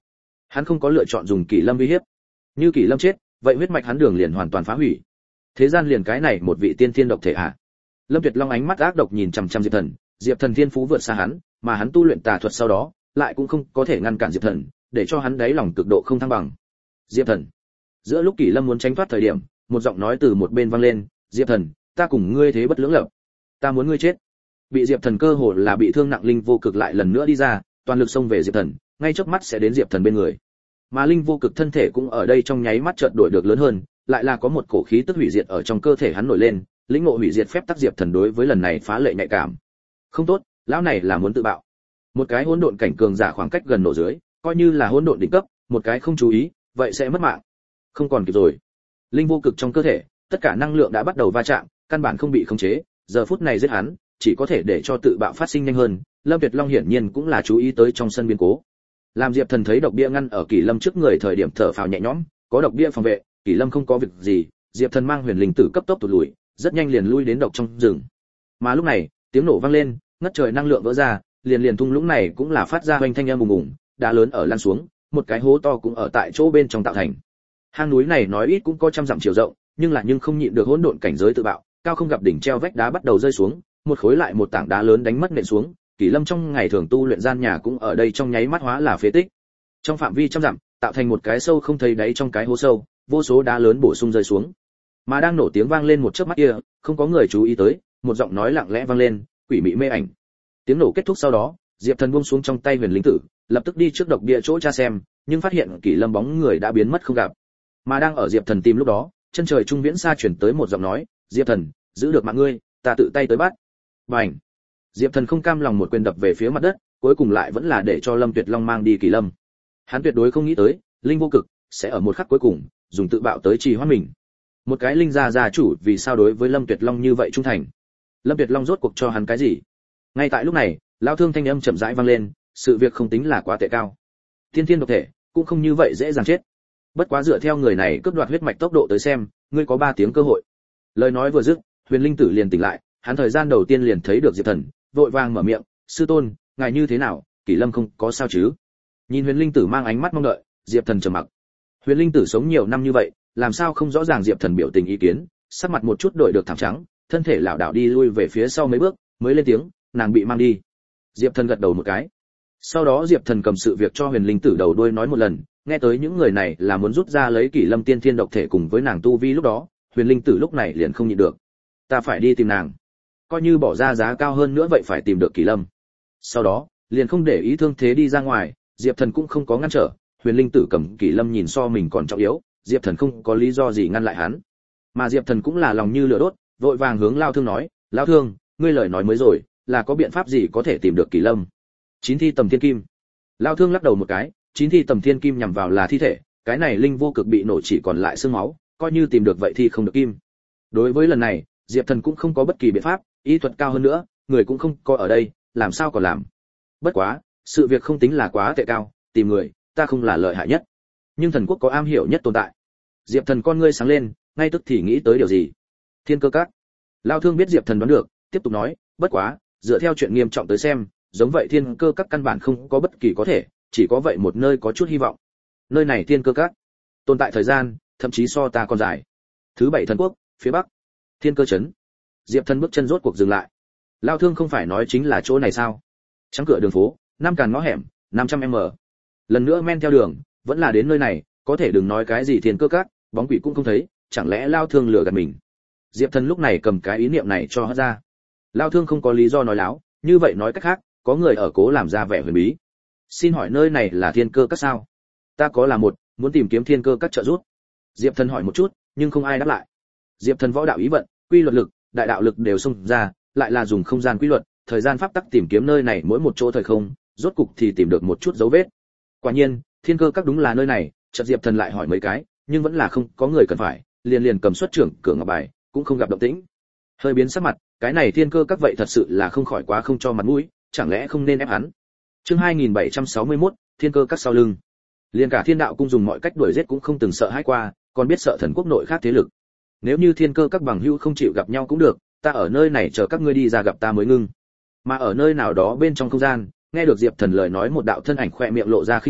Speaker 1: Hắn không có lựa chọn dùng Kỷ Lâm uy hiếp. Như Kỷ Lâm chết, vậy huyết mạch hắn đường liền hoàn toàn phá hủy. Thế gian liền cái này một vị tiên thiên độc thể à? Lâm Tuyệt Long ánh mắt ác độc nhìn chằm chằm Diệp Thần, Diệp Thần thiên phú vượt xa hắn, mà hắn tu luyện tà thuật sau đó, lại cũng không có thể ngăn cản Diệp Thần, để cho hắn đáy lòng cực độ không thăng bằng. Diệp Thần. Giữa lúc Kỷ Lâm muốn tránh thoát thời điểm, một giọng nói từ một bên vang lên, "Diệp Thần, ta cùng ngươi thế bất lưỡng lập, ta muốn ngươi chết." Bị Diệp Thần cơ hồ là bị thương nặng Linh Vô Cực lại lần nữa đi ra, toàn lực xông về Diệp Thần, ngay chớp mắt sẽ đến Diệp Thần bên người. Mà Linh Vô Cực thân thể cũng ở đây trong nháy mắt chợt đổi được lớn hơn, lại là có một cổ khí tức hủy diệt ở trong cơ thể hắn nổi lên, lĩnh ngộ hủy diệt phép tắc Diệp Thần đối với lần này phá lệ nhạy cảm. Không tốt, lão này là muốn tự bạo. Một cái hỗn độn cảnh cường giả khoảng cách gần nổ dưới, coi như là hỗn độn đỉnh cấp, một cái không chú ý, vậy sẽ mất mạng. Không còn kịp rồi. Linh Vô Cực trong cơ thể, tất cả năng lượng đã bắt đầu va chạm, căn bản không bị khống chế, giờ phút này giết hắn, chỉ có thể để cho tự bạo phát sinh nhanh hơn. Lâm Tuyệt Long hiển nhiên cũng là chú ý tới trong sân biến cố. Làm Diệp Thần thấy độc bia ngăn ở Kỷ Lâm trước người thời điểm thở phào nhẹ nhõm, có độc bia phòng vệ, Kỷ Lâm không có việc gì, Diệp Thần mang Huyền Linh Tử cấp tốc tụt lùi, rất nhanh liền lui đến độc trong rừng. Mà lúc này, tiếng nổ vang lên, ngất trời năng lượng vỡ ra, liền liền thung lũng này cũng là phát ra hoành thanh âm ùng ùng, đá lớn ở lan xuống, một cái hố to cũng ở tại chỗ bên trong tạo thành. Hang núi này nói ít cũng có trăm dặm chiều rộng, nhưng là nhưng không nhịn được hỗn độn cảnh giới tự bạo, cao không gặp đỉnh treo vách đá bắt đầu rơi xuống, một khối lại một tảng đá lớn đánh mất nện xuống, Kỷ Lâm trong ngày thường tu luyện gian nhà cũng ở đây trong nháy mắt hóa là phế tích. Trong phạm vi trăm dặm, tạo thành một cái sâu không thấy đáy trong cái hố sâu, vô số đá lớn bổ sung rơi xuống. Mà đang nổ tiếng vang lên một chớp mắt kia, không có người chú ý tới, một giọng nói lặng lẽ vang lên, "Quỷ mị mê ảnh." Tiếng nổ kết thúc sau đó, Diệp Thần buông xuống trong tay Huyền Linh Tử, lập tức đi trước độc bia chỗ tra xem, nhưng phát hiện Kỷ Lâm bóng người đã biến mất không gặp. Mà đang ở Diệp Thần tìm lúc đó, chân trời trung viễn xa chuyển tới một giọng nói, "Diệp Thần, giữ được mạng ngươi, ta tự tay tới bắt." Bành! Diệp Thần không cam lòng một quyền đập về phía mặt đất, cuối cùng lại vẫn là để cho Lâm Tuyệt Long mang đi Kỷ Lâm. Hắn tuyệt đối không nghĩ tới, Linh Vô Cực sẽ ở một khắc cuối cùng dùng tự bạo tới trì hoãn mình. Một cái linh gia gia chủ vì sao đối với Lâm Tuyệt Long như vậy trung thành? Lâm Tuyệt Long rốt cuộc cho hắn cái gì? Ngay tại lúc này, lão thương thanh âm chậm rãi vang lên, sự việc không tính là quá tệ cao. Tiên thiên độc thể cũng không như vậy dễ dàng chết. Bất quá dựa theo người này cướp đoạt huyết mạch tốc độ tới xem, ngươi có ba tiếng cơ hội. Lời nói vừa dứt, Huyền Linh Tử liền tỉnh lại, hắn thời gian đầu tiên liền thấy được Diệp Thần, vội vàng mở miệng, "Sư tôn, ngài như thế nào? Kỷ Lâm không có sao chứ?" Nhìn Huyền Linh Tử mang ánh mắt mong đợi, Diệp Thần trầm mặc. Huyền Linh Tử sống nhiều năm như vậy, làm sao không rõ ràng Diệp Thần biểu tình ý kiến, sắc mặt một chút đổi được thảm trắng, thân thể lảo đảo đi lui về phía sau mấy bước, mới lên tiếng, "Nàng bị mang đi." Diệp Thần gật đầu một cái. Sau đó Diệp Thần cầm sự việc cho Huyền Linh Tử đầu đuôi nói một lần, nghe tới những người này là muốn rút ra lấy Kỷ Lâm tiên thiên độc thể cùng với nàng tu vi lúc đó, Huyền Linh Tử lúc này liền không nhịn được. "Ta phải đi tìm nàng, coi như bỏ ra giá cao hơn nữa vậy phải tìm được Kỷ Lâm." Sau đó, liền không để ý thương thế đi ra ngoài, Diệp Thần cũng không có ngăn trở, Huyền Linh Tử cầm Kỷ Lâm nhìn so mình còn trọng yếu, Diệp Thần không có lý do gì ngăn lại hắn. Mà Diệp Thần cũng là lòng như lửa đốt, vội vàng hướng Lao Thương nói, "Lao Thương, ngươi lời nói mới rồi, là có biện pháp gì có thể tìm được Kỷ Lâm?" Chín thi tầm thiên kim. Lao Thương lắc đầu một cái, chín thi tầm thiên kim nhằm vào là thi thể, cái này Linh Vô Cực bị nổ chỉ còn lại xương máu, coi như tìm được vậy thì không được kim. Đối với lần này, Diệp Thần cũng không có bất kỳ biện pháp, y thuật cao hơn nữa, người cũng không có ở đây, làm sao còn làm. Bất quá, sự việc không tính là quá tệ cao, tìm người, ta không là lợi hại nhất, nhưng thần quốc có am hiểu nhất tồn tại. Diệp Thần con ngươi sáng lên, ngay tức thì nghĩ tới điều gì. Thiên Cơ Các. Lao Thương biết Diệp Thần đoán được, tiếp tục nói, "Bất quá, dựa theo chuyện nghiêm trọng tới xem, giống vậy Thiên Cơ Các căn bản không có bất kỳ có thể, chỉ có vậy một nơi có chút hy vọng. Nơi này Thiên Cơ Các, tồn tại thời gian, thậm chí so ta còn dài. Thứ bảy thần quốc, phía bắc, Thiên Cơ trấn." Diệp Thần bước chân rốt cuộc dừng lại. Lao Thương không phải nói chính là chỗ này sao? Trắng cửa đường phố, năm càn ngõ hẻm, năm trăm mét. Lần nữa men theo đường, vẫn là đến nơi này, có thể đừng nói cái gì Thiên Cơ Các, bóng quỷ cũng không thấy, chẳng lẽ Lao Thương lừa gạt mình. Diệp Thần lúc này cầm cái ý niệm này cho hất ra. Lao Thương không có lý do nói láo, như vậy nói cách khác, có người ở cố làm ra vẻ huyền bí. "Xin hỏi nơi này là Thiên Cơ Các sao?" "Ta có là một, muốn tìm kiếm Thiên Cơ Các trợ giúp." Diệp Thần hỏi một chút, nhưng không ai đáp lại. Diệp Thần võ đạo ý vận, quy luật lực, đại đạo lực đều xông ra, lại là dùng không gian quy luật, thời gian pháp tắc tìm kiếm nơi này mỗi một chỗ thời không, rốt cục thì tìm được một chút dấu vết. Quả nhiên, Thiên Cơ Các đúng là nơi này, chợt Diệp Thần lại hỏi mấy cái, nhưng vẫn là không có người cần phải, liền liền cầm xuất trưởng cửa ngọc bài, cũng không gặp động tĩnh. Hơi biến sắc mặt, cái này Thiên Cơ Các vậy thật sự là không khỏi quá không cho mặt mũi, chẳng lẽ không nên ép hắn. Chương hai nghìn bảy trăm sáu mươi mốt, Thiên Cơ Các sau lưng. Liền cả Thiên Đạo cung dùng mọi cách đuổi giết cũng không từng sợ hãi qua, còn biết sợ thần quốc nội khác thế lực. Nếu như Thiên Cơ Các bằng hữu không chịu gặp nhau cũng được, ta ở nơi này chờ các ngươi đi ra gặp ta mới ngưng. Mà ở nơi nào đó bên trong không gian, nghe được Diệp Thần lời nói, một đạo thân ảnh khoe miệng lộ ra khinh thường,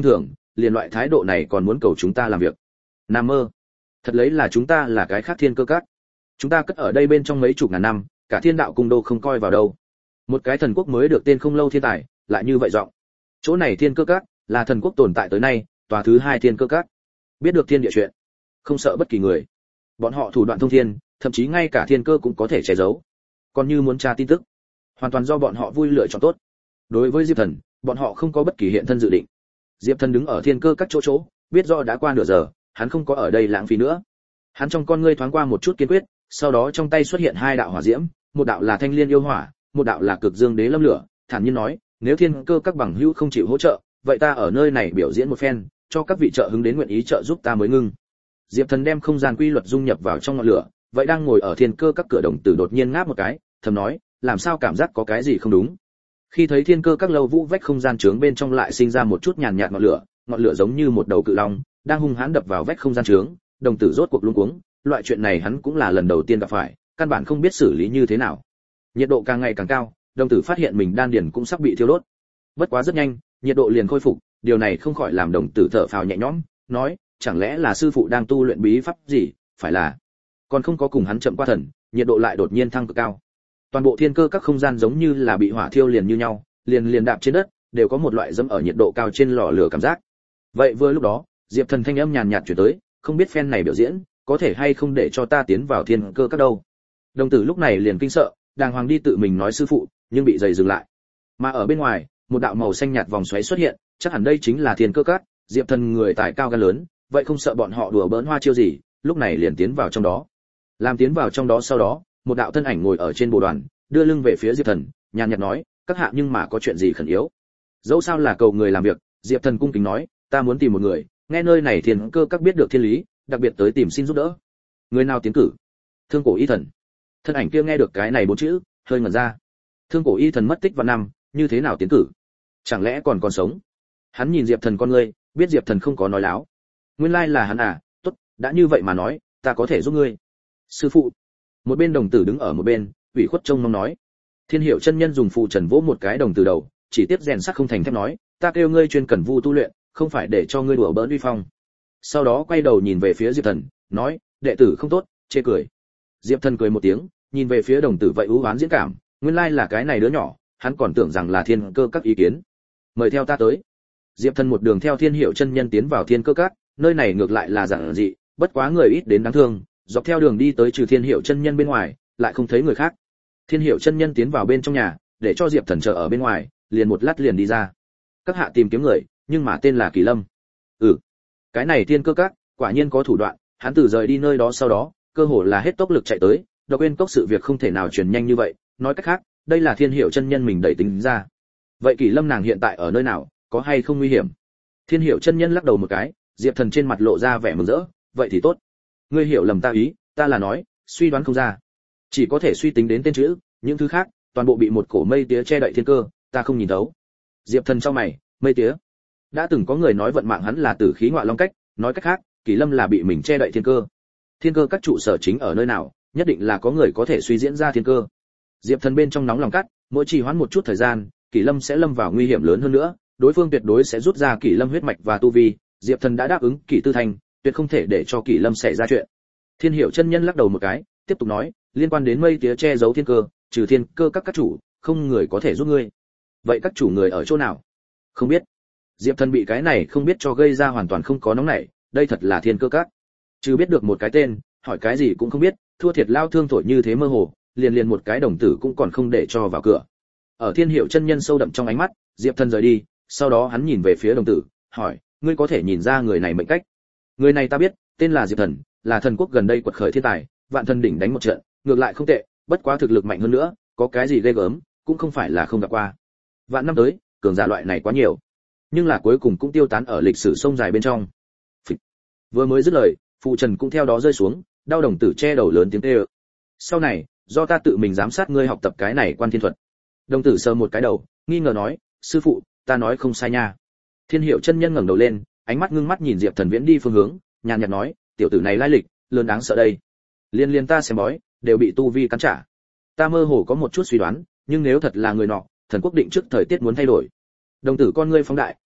Speaker 1: liền loại thái độ này còn muốn cầu chúng ta làm việc. Nam mơ. Thật lấy là chúng ta là cái khác thiên cơ các. Chúng ta cất ở đây bên trong mấy chục ngàn năm, cả thiên đạo cung đô không coi vào đâu. Một cái thần quốc mới được tên không lâu thiên tài, lại như vậy giọng. Chỗ này thiên cơ các là thần quốc tồn tại tới nay tòa thứ hai thiên cơ các. Biết được thiên địa chuyện, không sợ bất kỳ người. Bọn họ thủ đoạn thông thiên, thậm chí ngay cả thiên cơ cũng có thể che giấu. Còn như muốn tra tin tức, hoàn toàn do bọn họ vui lựa chọn tốt. Đối với Diệp Thần, bọn họ không có bất kỳ hiện thân dự định. Diệp Thần đứng ở thiên cơ các chỗ chỗ, biết rõ đã qua nửa giờ, hắn không có ở đây lãng phí nữa. Hắn trong con ngươi thoáng qua một chút kiên quyết, sau đó trong tay xuất hiện hai đạo hỏa diễm, một đạo là thanh liên yêu hỏa, một đạo là cực dương đế lâm lửa, thản nhiên nói, nếu thiên cơ các bằng hữu không chịu hỗ trợ, vậy ta ở nơi này biểu diễn một phen, cho các vị trợ hứng đến nguyện ý trợ giúp ta mới ngưng. Diệp Thần đem không gian quy luật dung nhập vào trong ngọn lửa, vậy đang ngồi ở thiên cơ các cửa đồng tử đột nhiên ngáp một cái, thầm nói, làm sao cảm giác có cái gì không đúng. Khi thấy thiên cơ các lâu vũ vách không gian trướng bên trong lại sinh ra một chút nhàn nhạt ngọn lửa, ngọn lửa giống như một đầu cự long, đang hung hãn đập vào vách không gian trướng, đồng tử rốt cuộc luống cuống, loại chuyện này hắn cũng là lần đầu tiên gặp phải, căn bản không biết xử lý như thế nào. Nhiệt độ càng ngày càng cao, đồng tử phát hiện mình đan điền cũng sắp bị thiêu đốt. Bất quá rất nhanh, nhiệt độ liền khôi phục, điều này không khỏi làm đồng tử thở phào nhẹ nhõm, nói, chẳng lẽ là sư phụ đang tu luyện bí pháp gì, phải là. Còn không có cùng hắn chậm qua thần, nhiệt độ lại đột nhiên thăng cực cao. Toàn bộ thiên cơ các không gian giống như là bị hỏa thiêu liền như nhau, liền liền đạp trên đất, đều có một loại dẫm ở nhiệt độ cao trên lò lửa cảm giác. Vậy vừa lúc đó, Diệp Thần thanh âm nhàn nhạt truyền tới, không biết phen này biểu diễn, có thể hay không để cho ta tiến vào thiên cơ các đâu. Đồng tử lúc này liền kinh sợ, đàng hoàng đi tự mình nói sư phụ, nhưng bị giày dừng lại. Mà ở bên ngoài, một đạo màu xanh nhạt vòng xoáy xuất hiện, chắc hẳn đây chính là thiên cơ các. Diệp Thần người tài cao gan lớn, vậy không sợ bọn họ đùa bỡn hoa chiêu gì, lúc này liền tiến vào trong đó. Làm tiến vào trong đó sau đó, một đạo thân ảnh ngồi ở trên bồ đoàn, đưa lưng về phía Diệp Thần, nhàn nhạt nói, các hạ nhưng mà có chuyện gì khẩn yếu? Dẫu sao là cầu người làm việc, Diệp Thần cung kính nói, ta muốn tìm một người, nghe nơi này thiên cơ các biết được thiên lý, đặc biệt tới tìm xin giúp đỡ. Người nào tiến cử? Thương cổ y thần. Thân ảnh kia nghe được cái này bốn chữ, hơi ngẩn ra. Thương cổ y thần mất tích vào năm, như thế nào tiến cử? Chẳng lẽ còn còn sống? Hắn nhìn Diệp Thần con ngươi, biết Diệp Thần không có nói láo. Nguyên lai là hắn à, tốt, đã như vậy mà nói, ta có thể giúp ngươi. Sư phụ. Một bên đồng tử đứng ở một bên, ủy khuất trông mong nói. Thiên Hiệu chân nhân dùng phù trần vỗ một cái đồng tử đầu, chỉ tiếp rèn sắc không thành thép nói, ta kêu ngươi chuyên cần vu tu luyện, không phải để cho ngươi đùa bỡn uy phong. Sau đó quay đầu nhìn về phía Diệp Thần, nói, đệ tử không tốt, chê cười. Diệp Thần cười một tiếng, nhìn về phía đồng tử vậy ưu oán diễn cảm, nguyên lai là cái này đứa nhỏ, hắn còn tưởng rằng là thiên cơ các ý kiến. Mời theo ta tới. Diệp Thần một đường theo Thiên Hiệu chân nhân tiến vào thiên cơ các, nơi này ngược lại là giản dị, bất quá người ít đến đáng thương, dọc theo đường đi tới trừ Thiên Hiệu chân nhân bên ngoài, lại không thấy người khác. Thiên Hiệu chân nhân tiến vào bên trong nhà, để cho Diệp Thần chờ ở bên ngoài, liền một lát liền đi ra. Các hạ tìm kiếm người, nhưng mà tên là Kỳ Lâm. Ừ, cái này thiên cơ các, quả nhiên có thủ đoạn, hắn từ rời đi nơi đó sau đó, cơ hồ là hết tốc lực chạy tới, độc quên cốc sự việc không thể nào truyền nhanh như vậy, nói cách khác, đây là Thiên Hiệu chân nhân mình đẩy tính ra. Vậy Kỳ Lâm nàng hiện tại ở nơi nào, có hay không nguy hiểm? Thiên Hiệu chân nhân lắc đầu một cái, Diệp Thần trên mặt lộ ra vẻ mừng rỡ, vậy thì tốt. Ngươi hiểu lầm ta ý, ta là nói, suy đoán không ra, chỉ có thể suy tính đến tên chữ, những thứ khác, toàn bộ bị một cổ mây tía che đậy thiên cơ, ta không nhìn thấu. Diệp Thần trong mày, mây tía. Đã từng có người nói vận mạng hắn là tử khí ngọa long cách, nói cách khác, Kỳ Lâm là bị mình che đậy thiên cơ. Thiên cơ các trụ sở chính ở nơi nào, nhất định là có người có thể suy diễn ra thiên cơ. Diệp Thần bên trong nóng lòng cắt, mỗi trì hoãn một chút thời gian, Kỳ Lâm sẽ lâm vào nguy hiểm lớn hơn nữa, đối phương tuyệt đối sẽ rút ra Kỳ Lâm huyết mạch và tu vi, Diệp Thần đã đáp ứng Kỳ Tư Thành, tuyệt không thể để cho Kỳ Lâm xảy ra chuyện. Thiên Hiệu chân nhân lắc đầu một cái, tiếp tục nói, liên quan đến mây tía che giấu thiên cơ, trừ thiên cơ các các chủ, không người có thể giúp ngươi. Vậy các chủ người ở chỗ nào? Không biết. Diệp Thần bị cái này không biết cho gây ra hoàn toàn không có nóng nảy, đây thật là thiên cơ các. Chứ biết được một cái tên, hỏi cái gì cũng không biết, thua thiệt lao thương thổi như thế mơ hồ, liền liền một cái đồng tử cũng còn không để cho vào cửa. Ở Thiên Hiệu chân nhân sâu đậm trong ánh mắt, Diệp Thần rời đi, sau đó hắn nhìn về phía đồng tử, hỏi, ngươi có thể nhìn ra người này mệnh cách? Người này ta biết, tên là Diệp Thần, là thần quốc gần đây quật khởi thiên tài, vạn thần đỉnh đánh một trận, ngược lại không tệ, bất quá thực lực mạnh hơn nữa, có cái gì ghê gớm, cũng không phải là không gặp qua. Vạn năm tới, cường giả loại này quá nhiều, nhưng là cuối cùng cũng tiêu tán ở lịch sử sông dài bên trong. Phịch. Vừa mới dứt lời, phụ trần cũng theo đó rơi xuống, đau đồng tử che đầu lớn tiếng kêu. Sau này, do ta tự mình giám sát ngươi học tập cái này quan thiên thuật. Đồng tử sờ một cái đầu, nghi ngờ nói, sư phụ, ta nói không sai nha. Thiên Hiệu chân nhân ngẩng đầu lên, ánh mắt ngưng mắt nhìn Diệp Thần viễn đi phương hướng, nhàn nhạt nói, tiểu tử này lai lịch lớn đáng sợ đây. Liên liên ta xem bói, đều bị tu vi cắn trả. Ta mơ hồ có một chút suy đoán, nhưng nếu thật là người nọ, thần quốc định trước thời tiết muốn thay đổi. Đồng tử con ngươi phóng đại,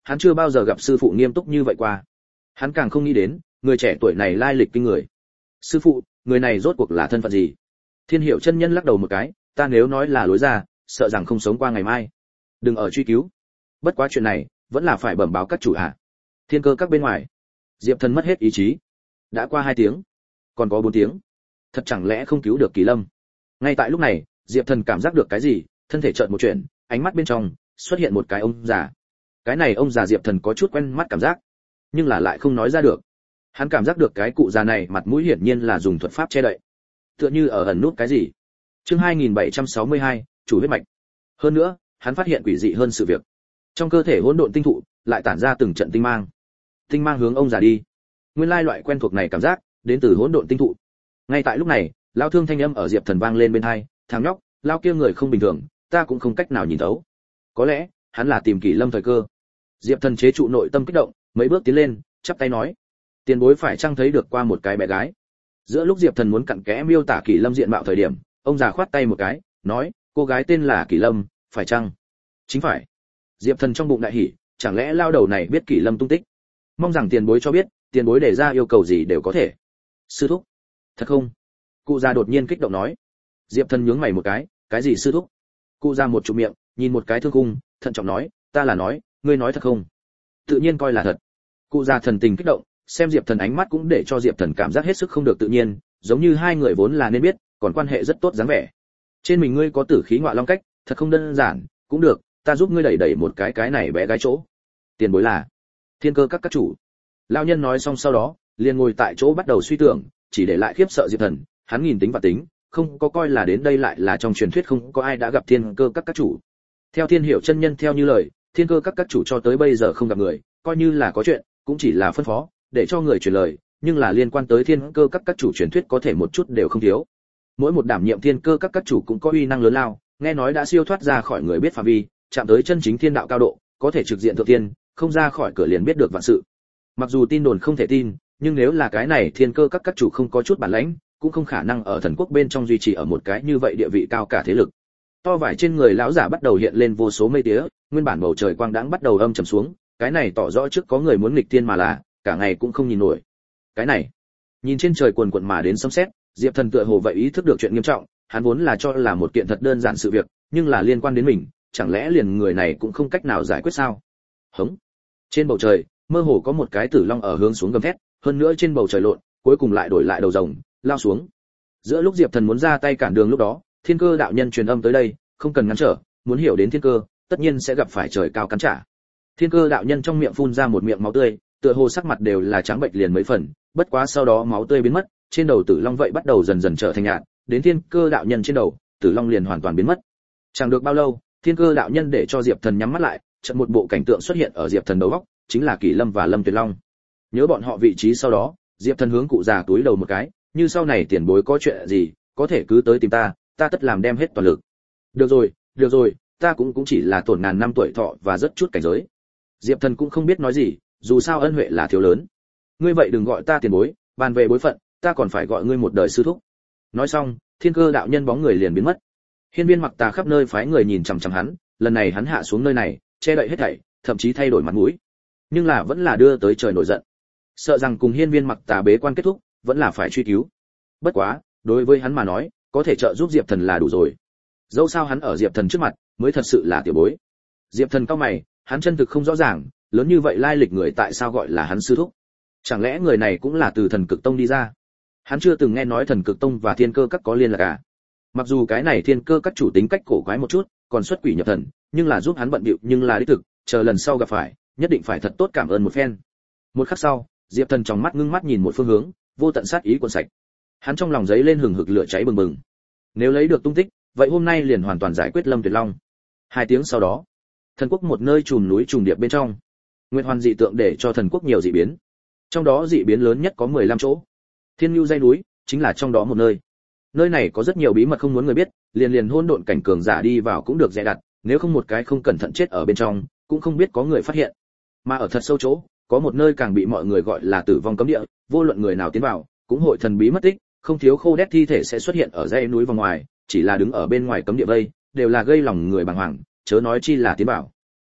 Speaker 1: hắn chưa bao giờ gặp sư phụ nghiêm túc như vậy qua. Hắn càng không nghĩ đến, người trẻ tuổi này lai lịch kinh người. Sư phụ, người này rốt cuộc là thân phận gì? Thiên Hiểu chân nhân lắc đầu một cái, ta nếu nói là lối ra, sợ rằng không sống qua ngày mai. Đừng ở truy cứu. Bất quá chuyện này, vẫn là phải bẩm báo các chủ hạ. Thiên Cơ các bên ngoài, Diệp Thần mất hết ý chí. Đã qua hai tiếng, còn có bốn tiếng. Thật chẳng lẽ không cứu được Kỳ Lâm? Ngay tại lúc này, Diệp Thần cảm giác được cái gì, thân thể chợt một chuyển, ánh mắt bên trong xuất hiện một cái ông già. Cái này ông già Diệp Thần có chút quen mắt cảm giác, nhưng là lại không nói ra được. Hắn cảm giác được cái cụ già này mặt mũi hiển nhiên là dùng thuật pháp che đậy, tựa như ở ẩn nút cái gì. Chương hai nghìn bảy trăm sáu mươi hai, chủ huyết mạch. Hơn nữa, hắn phát hiện quỷ dị hơn sự việc. Trong cơ thể hỗn độn tinh thụ lại tản ra từng trận tinh mang. Tinh mang hướng ông già đi. Nguyên lai loại quen thuộc này cảm giác đến từ hỗn độn tinh thụ. Ngay tại lúc này, lão thương thanh âm ở Diệp Thần vang lên bên tai, thằng nhóc, lão kia người không bình thường, ta cũng không cách nào nhìn thấu. Có lẽ, hắn là tìm Kỳ Lâm thời cơ. Diệp Thần chế trụ nội tâm kích động, mấy bước tiến lên, chắp tay nói: tiền bối phải chăng thấy được qua một cái bé gái? Giữa lúc Diệp Thần muốn cặn kẽ miêu tả Kỳ Lâm diện mạo thời điểm, ông già khoát tay một cái, nói: cô gái tên là Kỳ Lâm, phải chăng? Chính phải. Diệp Thần trong bụng đại hỉ, chẳng lẽ lao đầu này biết Kỳ Lâm tung tích? Mong rằng tiền bối cho biết, tiền bối đề ra yêu cầu gì đều có thể. Sư thúc? Thật không? Cụ già đột nhiên kích động nói. Diệp Thần nhướng mày một cái, cái gì sư thúc? Cụ già một chụp miệng, nhìn một cái thương khung, thận trọng nói, ta là nói, ngươi nói thật không? Tự nhiên coi là thật. Cụ già thần tình kích động, xem Diệp Thần ánh mắt cũng để cho Diệp Thần cảm giác hết sức không được tự nhiên, giống như hai người vốn là nên biết, còn quan hệ rất tốt dáng vẻ. Trên mình ngươi có tử khí ngọa long cách, thật không đơn giản, cũng được, ta giúp ngươi đẩy đẩy một cái cái này bé gái chỗ. Tiền bối là Thiên Cơ các các chủ. Lão nhân nói xong sau đó, liền ngồi tại chỗ bắt đầu suy tưởng, chỉ để lại khiếp sợ Diệp Thần, hắn nhìn tính và tính, không có coi là đến đây lại là trong truyền thuyết không có ai đã gặp Thiên Cơ các các chủ. Theo Thiên Hiểu chân nhân theo như lời, Thiên Cơ các các chủ cho tới bây giờ không gặp người, coi như là có chuyện, cũng chỉ là phân phó, để cho người truyền lời, nhưng là liên quan tới Thiên Cơ các các chủ truyền thuyết có thể một chút đều không thiếu. Mỗi một đảm nhiệm Thiên Cơ các các chủ cũng có uy năng lớn lao, nghe nói đã siêu thoát ra khỏi người biết phạm vi, chạm tới chân chính thiên đạo cao độ, có thể trực diện thượng tiên, không ra khỏi cửa liền biết được vạn sự. Mặc dù tin đồn không thể tin, nhưng nếu là cái này Thiên Cơ các các chủ không có chút bản lãnh, cũng không khả năng ở thần quốc bên trong duy trì ở một cái như vậy địa vị cao cả thế lực. To vải trên người lão giả bắt đầu hiện lên vô số mây tía, nguyên bản bầu trời quang đãng bắt đầu âm trầm xuống, cái này tỏ rõ trước có người muốn nghịch tiên mà là, cả ngày cũng không nhìn nổi. Cái này, nhìn trên trời cuồn cuộn mà đến sấm sét, Diệp Thần tựa hồ vậy ý thức được chuyện nghiêm trọng, hắn vốn là cho là một kiện thật đơn giản sự việc, nhưng là liên quan đến mình, chẳng lẽ liền người này cũng không cách nào giải quyết sao? Hống. Trên bầu trời, mơ hồ có một cái tử long ở hướng xuống gầm thét, hơn nữa trên bầu trời lộn, cuối cùng lại đổi lại đầu rồng, lao xuống. Giữa lúc Diệp Thần muốn ra tay cản đường lúc đó, Thiên Cơ đạo nhân truyền âm tới đây, không cần ngăn trở, muốn hiểu đến thiên cơ, tất nhiên sẽ gặp phải trời cao cắn trả. Thiên Cơ đạo nhân trong miệng phun ra một miệng máu tươi, tựa hồ sắc mặt đều là trắng bệch liền mấy phần, bất quá sau đó máu tươi biến mất, trên đầu Tử Long vậy bắt đầu dần dần trở thành nhạt, đến Thiên Cơ đạo nhân trên đầu, Tử Long liền hoàn toàn biến mất. Chẳng được bao lâu, Thiên Cơ đạo nhân để cho Diệp Thần nhắm mắt lại, chợt một bộ cảnh tượng xuất hiện ở Diệp Thần đầu óc, chính là Kỷ Lâm và Lâm Tuyệt Long. Nhớ bọn họ vị trí sau đó, Diệp Thần hướng cụ già túi đầu một cái, như sau này tiền bối có chuyện gì, có thể cứ tới tìm ta, ta tất làm đem hết toàn lực. Được rồi, được rồi, ta cũng cũng chỉ là tổn ngàn năm tuổi thọ và rất chút cảnh giới. Diệp Thần cũng không biết nói gì, dù sao ân huệ là thiếu lớn. Ngươi vậy đừng gọi ta tiền bối, bàn về bối phận, ta còn phải gọi ngươi một đời sư thúc. Nói xong, Thiên Cơ đạo nhân bóng người liền biến mất. Hiên Viên Mặc Tà khắp nơi phái người nhìn chằm chằm hắn, lần này hắn hạ xuống nơi này, che đậy hết thảy, thậm chí thay đổi mặt mũi. Nhưng là vẫn là đưa tới trời nổi giận. Sợ rằng cùng Hiên Viên Mặc Tà bế quan kết thúc, vẫn là phải truy cứu. Bất quá, đối với hắn mà nói, có thể trợ giúp Diệp Thần là đủ rồi. Dẫu sao hắn ở Diệp Thần trước mặt, mới thật sự là tiểu bối. Diệp Thần cau mày, hắn chân thực không rõ ràng, lớn như vậy lai lịch người tại sao gọi là hắn sư thúc? Chẳng lẽ người này cũng là từ Thần Cực Tông đi ra? Hắn chưa từng nghe nói Thần Cực Tông và Thiên Cơ các có liên lạc cả. Mặc dù cái này Thiên Cơ các chủ tính cách cổ quái một chút, còn xuất quỷ nhập thần, nhưng là giúp hắn bận bịu, nhưng là đích thực, chờ lần sau gặp phải, nhất định phải thật tốt cảm ơn một phen. Một khắc sau, Diệp Thần trong mắt ngưng mắt nhìn một phương hướng, vô tận sát ý cuộn sạch. Hắn trong lòng giấy lên hừng hực lửa cháy bừng bừng. Nếu lấy được tung tích, vậy hôm nay liền hoàn toàn giải quyết Lâm Tuyệt Long. Hai tiếng sau đó, thần quốc một nơi trùm núi trùng điệp bên trong, Nguyệt Hoàn dị tượng để cho thần quốc nhiều dị biến. Trong đó dị biến lớn nhất có mười lăm chỗ. Thiên Nưu dãy núi chính là trong đó một nơi. Nơi này có rất nhiều bí mật không muốn người biết, liền liền hỗn độn cảnh cường giả đi vào cũng được dè đặt, nếu không một cái không cẩn thận chết ở bên trong, cũng không biết có người phát hiện. Mà ở thật sâu chỗ, có một nơi càng bị mọi người gọi là tử vong cấm địa, vô luận người nào tiến vào, cũng hội thần bí mất tích, không thiếu khô đét thi thể sẽ xuất hiện ở dãy núi vòng ngoài, chỉ là đứng ở bên ngoài cấm địa vây, đều là gây lòng người bàng hoàng, chớ nói chi là tiến vào.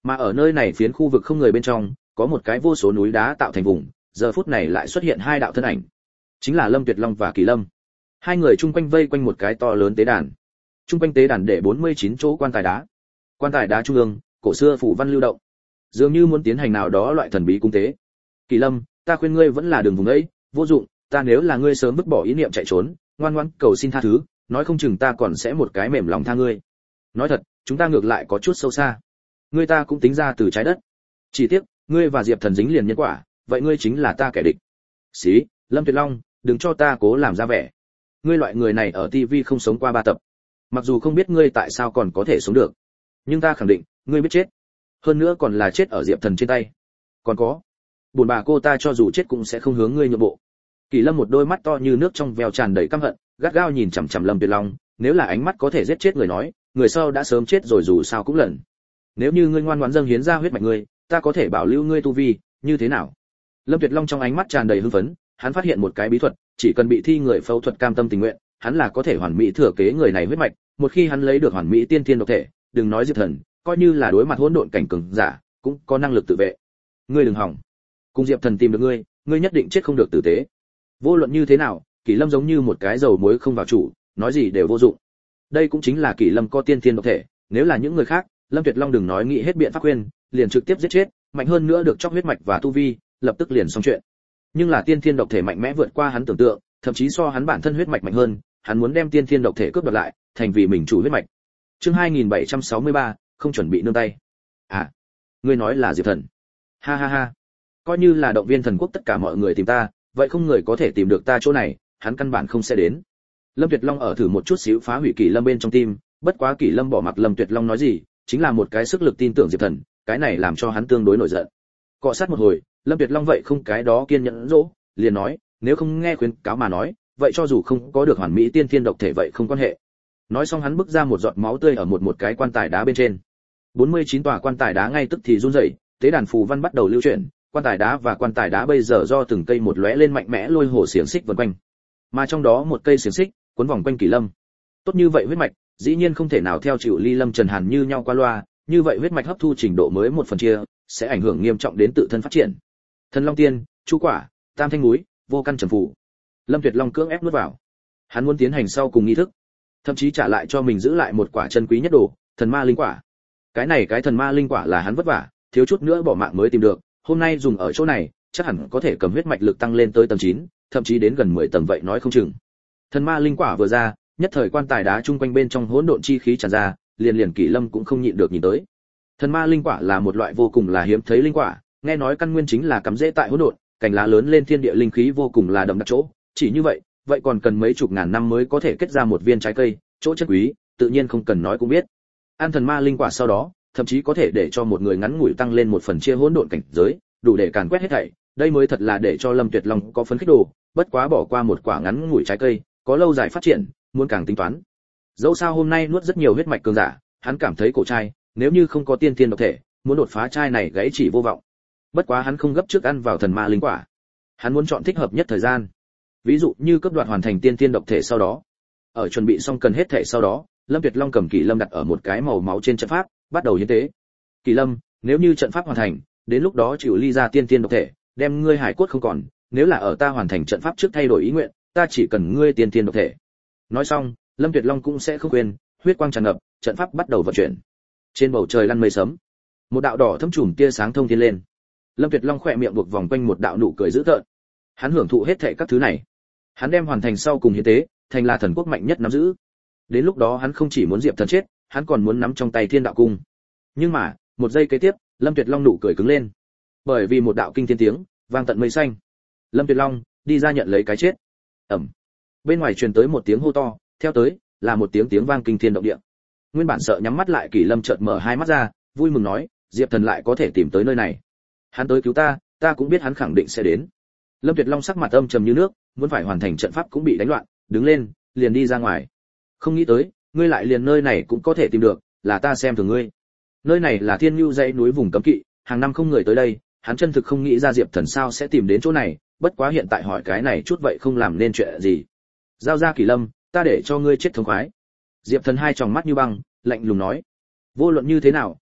Speaker 1: Mà ở nơi này phiến khu vực không người bên trong, có một cái vô số núi đá tạo thành vùng, giờ phút này lại xuất hiện hai đạo thân ảnh, chính là Lâm Tuyệt Long và Kỳ Lâm. Hai người chung quanh vây quanh một cái to lớn tế đàn. Chung quanh tế đàn để bốn mươi chín chỗ quan tài đá. Quan tài đá trung ương, cổ xưa phủ văn lưu động, dường như muốn tiến hành nào đó loại thần bí cung tế. Kỳ Lâm, ta khuyên ngươi vẫn là đường vùng ấy, vô dụng, ta nếu là ngươi sớm vứt bỏ ý niệm chạy trốn, ngoan ngoãn cầu xin tha thứ, nói không chừng ta còn sẽ một cái mềm lòng tha ngươi. Nói thật, chúng ta ngược lại có chút sâu xa. Ngươi ta cũng tính ra từ trái đất. Chỉ tiếc, ngươi và Diệp Thần dính liền nhân quả, vậy ngươi chính là ta kẻ địch. Xí, Lâm Tuyệt Long, đừng cho ta cố làm ra vẻ. Ngươi loại người này ở ti vi không sống qua ba tập. Mặc dù không biết ngươi tại sao còn có thể sống được, nhưng ta khẳng định, ngươi biết chết. Hơn nữa còn là chết ở Diệp Thần trên tay. Còn có, buồn bà cô ta cho dù chết cũng sẽ không hướng ngươi nhượng bộ. Kỳ Lâm một đôi mắt to như nước trong veo tràn đầy căm hận, gắt gao nhìn chằm chằm Lâm Tuyệt Long, nếu là ánh mắt có thể giết chết người nói, người sau đã sớm chết rồi dù sao cũng lần. Nếu như ngươi ngoan ngoãn dâng hiến ra huyết mạch ngươi, ta có thể bảo lưu ngươi tu vi, như thế nào? Lâm Tuyệt Long trong ánh mắt tràn đầy hưng phấn, hắn phát hiện một cái bí thuật, chỉ cần bị thi người phẫu thuật cam tâm tình nguyện, hắn là có thể hoàn mỹ thừa kế người này huyết mạch, một khi hắn lấy được hoàn mỹ tiên thiên độc thể, đừng nói Diệp Thần, coi như là đối mặt hỗn độn cảnh cường giả, cũng có năng lực tự vệ. Ngươi đừng hỏng. Cùng Diệp Thần tìm được ngươi, ngươi nhất định chết không được tử tế. Vô luận như thế nào, Kỷ Lâm giống như một cái dầu muối không vào chủ, nói gì đều vô dụng. Đây cũng chính là Kỷ Lâm có tiên thiên độc thể, nếu là những người khác, Lâm Tuyệt Long đừng nói nghĩ hết biện pháp khuyên, liền trực tiếp giết chết, mạnh hơn nữa được chóc huyết mạch và tu vi, lập tức liền xong chuyện. Nhưng là tiên thiên độc thể mạnh mẽ vượt qua hắn tưởng tượng, thậm chí so hắn bản thân huyết mạch mạnh hơn, hắn muốn đem tiên thiên độc thể cướp đoạt lại, thành vì mình chủ huyết mạch. Chương hai nghìn bảy trăm sáu mươi ba, không chuẩn bị nương tay. À, ngươi nói là Diệp Thần? Ha ha ha. Coi như là động viên thần quốc tất cả mọi người tìm ta, vậy không người có thể tìm được ta chỗ này, hắn căn bản không sẽ đến. Lâm Tuyệt Long ở thử một chút xíu phá hủy Kỷ Lâm bên trong tim, bất quá Kỷ Lâm bỏ mặc Lâm Tuyệt Long nói gì, chính là một cái sức lực tin tưởng Diệp Thần, cái này làm cho hắn tương đối nổi giận. Cọ sát một hồi, Lâm Tuyệt Long vậy không cái đó kiên nhẫn dỗ, liền nói, nếu không nghe khuyến cáo mà nói, vậy cho dù không có được hoàn mỹ tiên thiên độc thể vậy không quan hệ. Nói xong hắn bứt ra một giọt máu tươi ở một một cái quan tài đá bên trên. bốn mươi chín tòa quan tài đá ngay tức thì run rẩy, tế đàn phù văn bắt đầu lưu chuyển, quan tài đá và quan tài đá bây giờ do từng cây một lóe lên mạnh mẽ lôi hồ xiềng xích vần quanh. Mà trong đó một cây xiềng xích cuốn vòng quanh Kỷ Lâm. Tốt như vậy huyết mạch, dĩ nhiên không thể nào theo chịu ly Lâm Trần Hàn như nhau qua loa, như vậy huyết mạch hấp thu trình độ mới một phần chia, sẽ ảnh hưởng nghiêm trọng đến tự thân phát triển. Thần Long Tiên, Chu Quả, Tam Thanh Núi, Vô Căn Trầm Phù. Lâm Tuyệt Long cưỡng ép nuốt vào. Hắn muốn tiến hành sau cùng nghi thức, thậm chí trả lại cho mình giữ lại một quả chân quý nhất đồ, Thần Ma Linh Quả. Cái này cái Thần Ma Linh Quả là hắn vất vả, thiếu chút nữa bỏ mạng mới tìm được, hôm nay dùng ở chỗ này, chắc hẳn có thể cầm huyết mạch lực tăng lên tới tầng chín, thậm chí đến gần mười tầng vậy nói không chừng. Thần Ma Linh Quả vừa ra, nhất thời quan tài đá chung quanh bên trong hỗn độn chi khí tràn ra, liền liền Kỷ Lâm cũng không nhịn được nhìn tới. Thần Ma Linh Quả là một loại vô cùng là hiếm thấy linh quả, nghe nói căn nguyên chính là cắm rễ tại hỗn độn, cành lá lớn lên thiên địa linh khí vô cùng là đậm đặc chỗ, chỉ như vậy, vậy còn cần mấy chục ngàn năm mới có thể kết ra một viên trái cây, chỗ chất quý, tự nhiên không cần nói cũng biết. Ăn Thần Ma Linh Quả sau đó, thậm chí có thể để cho một người ngắn ngủi tăng lên một phần chia hỗn độn cảnh giới, đủ để càn quét hết thảy, đây mới thật là để cho Lâm Tuyệt Long có phấn khích đồ, bất quá bỏ qua một quả ngắn ngủi trái cây, có lâu dài phát triển, muốn càng tính toán. Dẫu sao hôm nay nuốt rất nhiều huyết mạch cường giả, hắn cảm thấy cổ trai, nếu như không có tiên thiên độc thể, muốn đột phá trai này gãy chỉ vô vọng. Bất quá hắn không gấp trước ăn vào Thần Ma Linh Quả, hắn muốn chọn thích hợp nhất thời gian. Ví dụ như cấp đoạt hoàn thành tiên thiên độc thể sau đó, ở chuẩn bị xong cần hết thể sau đó, Lâm Tuyệt Long cầm Kỷ Lâm đặt ở một cái màu máu trên trận pháp, bắt đầu hiến tế. Kỷ Lâm, nếu như trận pháp hoàn thành, đến lúc đó chịu ly ra tiên tiên độc thể, đem ngươi hải cốt không còn, nếu là ở ta hoàn thành trận pháp trước thay đổi ý nguyện, ta chỉ cần ngươi tiên tiên độc thể. Nói xong, Lâm Tuyệt Long cũng sẽ không quên, huyết quang tràn ngập, trận pháp bắt đầu vận chuyển. Trên bầu trời lăn mây sấm, một đạo đỏ thẫm chùm tia sáng thông thiên lên. Lâm Tuyệt Long khẽ miệng buộc vòng quanh một đạo nụ cười dữ tợn. Hắn hưởng thụ hết thảy các thứ này. Hắn đem hoàn thành sau cùng hiến tế, thành là thần quốc mạnh nhất nắm giữ. Đến lúc đó hắn không chỉ muốn Diệp Thần chết, hắn còn muốn nắm trong tay Thiên Đạo Cung. Nhưng mà, một giây kế tiếp, Lâm Tuyệt Long nụ cười cứng lên. Bởi vì một đạo kinh thiên tiếng vang tận mây xanh. Lâm Tuyệt Long đi ra nhận lấy cái chết. Ầm. Bên ngoài truyền tới một tiếng hô to, theo tới là một tiếng tiếng vang kinh thiên động địa. Nguyên bản sợ nhắm mắt lại Kỷ Lâm chợt mở hai mắt ra, vui mừng nói, Diệp Thần lại có thể tìm tới nơi này. Hắn tới cứu ta, ta cũng biết hắn khẳng định sẽ đến. Lâm Tuyệt Long sắc mặt âm trầm như nước, muốn phải hoàn thành trận pháp cũng bị đánh loạn, đứng lên, liền đi ra ngoài. Không nghĩ tới, ngươi lại liền nơi này cũng có thể tìm được, là ta xem thường ngươi. Nơi này là Thiên Nưu dãy núi vùng cấm kỵ, hàng năm không người tới đây, hắn chân thực không nghĩ ra Diệp Thần sao sẽ tìm đến chỗ này, bất quá hiện tại hỏi cái này chút vậy không làm nên chuyện gì. Giao ra Kỷ Lâm, ta để cho ngươi chết thống khoái. Diệp Thần hai tròng mắt như băng, lạnh lùng nói, vô luận như thế nào,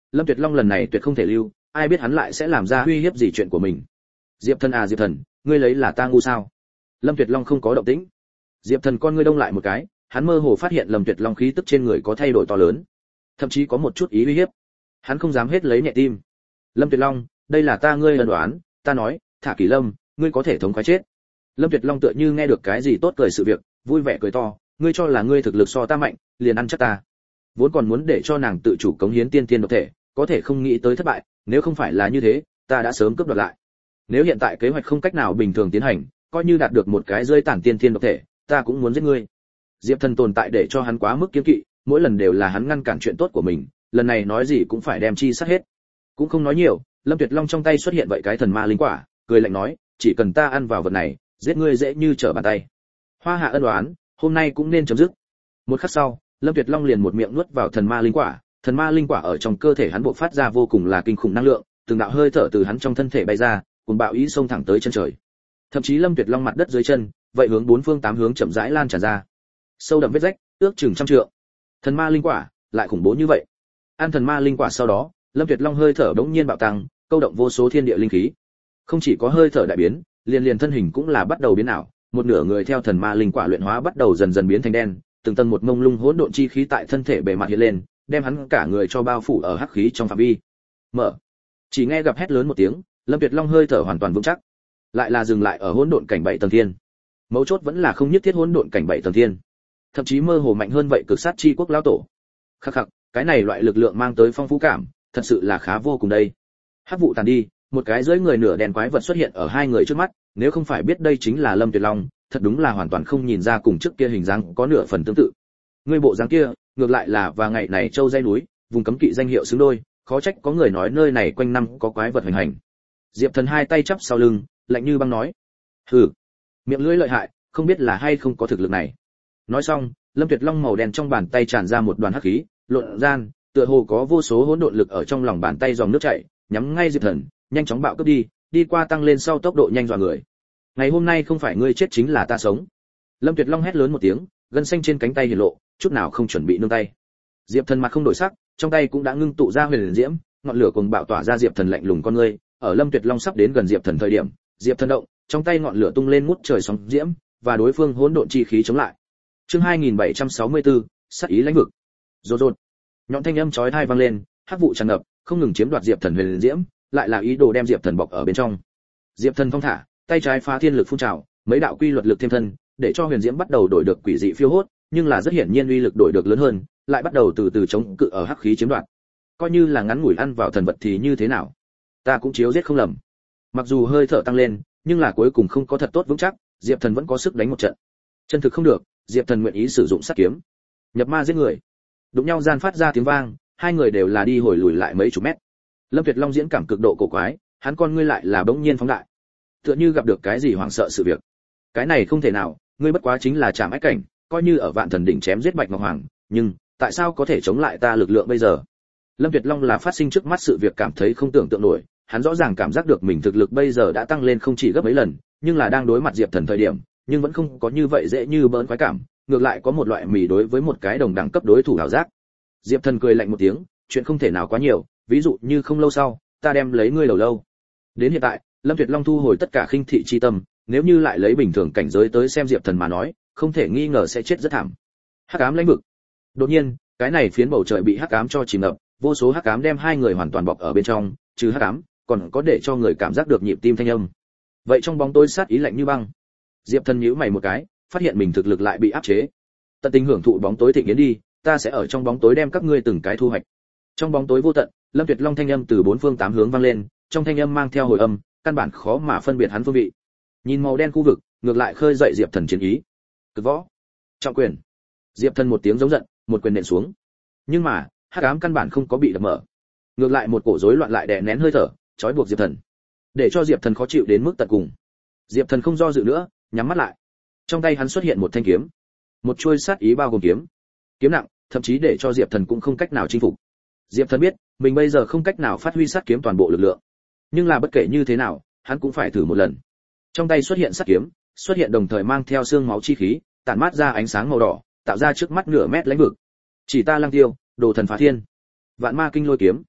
Speaker 1: Lâm Tuyệt Long lần này tuyệt không thể lưu, ai biết hắn lại sẽ làm ra uy hiếp gì chuyện của mình. Diệp Thần à Diệp Thần, ngươi lấy là ta ngu sao? Lâm Tuyệt Long không có động tĩnh. Diệp Thần con ngươi đông lại một cái, hắn mơ hồ phát hiện Lâm Tuyệt Long khí tức trên người có thay đổi to lớn, thậm chí có một chút ý uy hiếp. Hắn không dám hết lấy nhẹ tim. Lâm Tuyệt Long, đây là ta ngươi ân đoán, ta nói, thả Kỳ Lâm, ngươi có thể thống khoái chết. Lâm Tuyệt Long tựa như nghe được cái gì tốt cười sự việc, vui vẻ cười to, ngươi cho là ngươi thực lực so ta mạnh, liền ăn chắc ta. Vốn còn muốn để cho nàng tự chủ cống hiến tiên tiên độc thể, có thể không nghĩ tới thất bại, nếu không phải là như thế, ta đã sớm cướp đoạt lại. Nếu hiện tại kế hoạch không cách nào bình thường tiến hành, coi như đạt được một cái rơi tản tiên tiên độc thể, ta cũng muốn giết ngươi. Diệp Thần tồn tại để cho hắn quá mức kiêng kỵ, mỗi lần đều là hắn ngăn cản chuyện tốt của mình, lần này nói gì cũng phải đem chi sát hết. Cũng không nói nhiều, Lâm Tuyệt Long trong tay xuất hiện vậy cái thần ma linh quả, cười lạnh nói, chỉ cần ta ăn vào vật này, giết ngươi dễ như trở bàn tay. Hoa Hạ ân oán, hôm nay cũng nên chấm dứt. Một khắc sau, Lâm Tuyệt Long liền một miệng nuốt vào thần ma linh quả, thần ma linh quả ở trong cơ thể hắn bộc phát ra vô cùng là kinh khủng năng lượng, từng đạo hơi thở từ hắn trong thân thể bay ra, cuồng bạo ý xông thẳng tới chân trời. Thậm chí Lâm Tuyệt Long mặt đất dưới chân, vậy hướng bốn phương tám hướng chậm rãi lan tràn ra. Sâu đậm vết rách, ước chừng trăm trượng. Thần ma linh quả, lại khủng bố như vậy. Ăn thần ma linh quả sau đó, Lâm Tuyệt Long hơi thở bỗng nhiên bạo tăng, câu động vô số thiên địa linh khí. Không chỉ có hơi thở đại biến, liền liền thân hình cũng là bắt đầu biến ảo, một nửa người theo thần ma linh quả luyện hóa bắt đầu dần dần biến thành đen, từng tầng một mông lung hỗn độn chi khí tại thân thể bề mặt hiện lên, đem hắn cả người cho bao phủ ở hắc khí trong phạm vi. Mở. Chỉ nghe gặp hét lớn một tiếng, Lâm Tuyệt Long hơi thở hoàn toàn vững chắc, lại là dừng lại ở hỗn độn cảnh bảy tầng thiên. Mấu chốt vẫn là không nhất thiết hỗn độn cảnh bảy tầng thiên, thậm chí mơ hồ mạnh hơn vậy cực sát chi quốc lão tổ. Khắc khắc, cái này loại lực lượng mang tới phong phú cảm, thật sự là khá vô cùng đây. Hắc vụ tàn đi, một cái dưới người nửa đèn quái vật xuất hiện ở hai người trước mắt, nếu không phải biết đây chính là Lâm Tuyệt Long, thật đúng là hoàn toàn không nhìn ra cùng trước kia hình dáng có nửa phần tương tự. Người bộ dáng kia, ngược lại là và ngày này châu dây núi, vùng cấm kỵ danh hiệu xứng đôi, khó trách có người nói nơi này quanh năm có quái vật hành hành. Diệp Thần hai tay chắp sau lưng, lạnh như băng nói: "Hừ, miệng lưỡi lợi hại, không biết là hay không có thực lực này." Nói xong, Lâm Tuyệt Long màu đen trong bàn tay tràn ra một đoàn hắc khí, lộn gian, tựa hồ có vô số hỗn độn lực ở trong lòng bàn tay dòng nước chảy, nhắm ngay Diệp Thần, nhanh chóng bạo cướp đi, đi qua tăng lên sau tốc độ nhanh dọa người. Ngày hôm nay không phải ngươi chết chính là ta sống. Lâm Tuyệt Long hét lớn một tiếng, gân xanh trên cánh tay hiển lộ, chút nào không chuẩn bị nương tay. Diệp Thần mặt không đổi sắc, trong tay cũng đã ngưng tụ ra huyền diễm, ngọn lửa cuồng bạo tỏa ra Diệp Thần lạnh lùng con ngươi, ở Lâm Tuyệt Long sắp đến gần Diệp Thần thời điểm, Diệp Thần động, trong tay ngọn lửa tung lên ngút trời sóng diễm, và đối phương hỗn độn chi khí chống lại. Chương hai nghìn bảy trăm sáu mươi tư, sát ý lãnh vực. Rột rột. Nhọn thanh âm chói tai vang lên, hắc vụ tràn ngập, không ngừng chiếm đoạt Diệp Thần huyền diễm, lại là ý đồ đem Diệp Thần bọc ở bên trong. Diệp Thần phong thả, tay trái phá thiên lực phun trào, mấy đạo quy luật lực thêm thân, để cho huyền diễm bắt đầu đổi được quỷ dị phiêu hốt, nhưng là rất hiển nhiên uy lực đổi được lớn hơn, lại bắt đầu từ từ chống cự ở hắc khí chiếm đoạt. Coi như là ngắn ngủi ăn vào thần vật thì như thế nào? Ta cũng chiếu giết không lầm. Mặc dù hơi thở tăng lên, nhưng là cuối cùng không có thật tốt vững chắc, Diệp Thần vẫn có sức đánh một trận. Chân thực không được, Diệp Thần nguyện ý sử dụng sát kiếm, nhập ma giết người. Đụng nhau gian phát ra tiếng vang, hai người đều là đi hồi lùi lại mấy chục mét. Lâm Tuyệt Long diễn cảm cực độ cổ quái, hắn con ngươi lại là bỗng nhiên phóng đại, tựa như gặp được cái gì hoảng sợ sự việc. Cái này không thể nào, ngươi bất quá chính là Trảm Ách cảnh, coi như ở Vạn Thần đỉnh chém giết Bạch Ngọc Hoàng, nhưng tại sao có thể chống lại ta lực lượng bây giờ? Lâm Tuyệt Long là phát sinh trước mắt sự việc cảm thấy không tưởng tượng nổi, hắn rõ ràng cảm giác được mình thực lực bây giờ đã tăng lên không chỉ gấp mấy lần, nhưng là đang đối mặt Diệp Thần thời điểm, nhưng vẫn không có như vậy dễ như bỡn khoái cảm, ngược lại có một loại mì đối với một cái đồng đẳng cấp đối thủ ảo giác. Diệp Thần cười lạnh một tiếng, chuyện không thể nào quá nhiều, ví dụ như không lâu sau, ta đem lấy ngươi đầu lâu. Đến hiện tại, Lâm Tuyệt Long thu hồi tất cả khinh thị chi tâm, nếu như lại lấy bình thường cảnh giới tới xem Diệp Thần mà nói, không thể nghi ngờ sẽ chết rất thảm. Hắc ám lãnh vực. Đột nhiên, cái này phiến bầu trời bị hắc ám cho chìm ngập, vô số hắc ám đem hai người hoàn toàn bọc ở bên trong, trừ hắc ám, còn có để cho người cảm giác được nhịp tim thanh âm. Vậy trong bóng tối sát ý lạnh như băng. Diệp Thần nhíu mày một cái, phát hiện mình thực lực lại bị áp chế. Tận tình hưởng thụ bóng tối thịnh yến đi, ta sẽ ở trong bóng tối đem các ngươi từng cái thu hoạch. Trong bóng tối vô tận, Lâm Tuyệt Long thanh âm từ bốn phương tám hướng vang lên, trong thanh âm mang theo hồi âm, căn bản khó mà phân biệt hắn phương vị. Nhìn màu đen khu vực, ngược lại khơi dậy Diệp Thần chiến ý. Cực võ, trọng quyền. Diệp Thần một tiếng giống giận, một quyền nện xuống. Nhưng mà, hắc ám căn bản không có bị đập mở. Ngược lại một cổ rối loạn lại đè nén hơi thở, trói buộc Diệp Thần, để cho Diệp Thần khó chịu đến mức tận cùng. Diệp Thần không do dự nữa, nhắm mắt lại. Trong tay hắn xuất hiện một thanh kiếm, một chuôi sát ý bao gồm kiếm, kiếm nặng, thậm chí để cho Diệp Thần cũng không cách nào chinh phục. Diệp Thần biết, mình bây giờ không cách nào phát huy sát kiếm toàn bộ lực lượng, nhưng là bất kể như thế nào, hắn cũng phải thử một lần. Trong tay xuất hiện sát kiếm, xuất hiện đồng thời mang theo xương máu chi khí, tản mát ra ánh sáng màu đỏ, tạo ra trước mắt nửa mét lãnh vực. Chỉ ta Lăng Tiêu, đồ thần phá thiên. Vạn ma kinh lôi kiếm.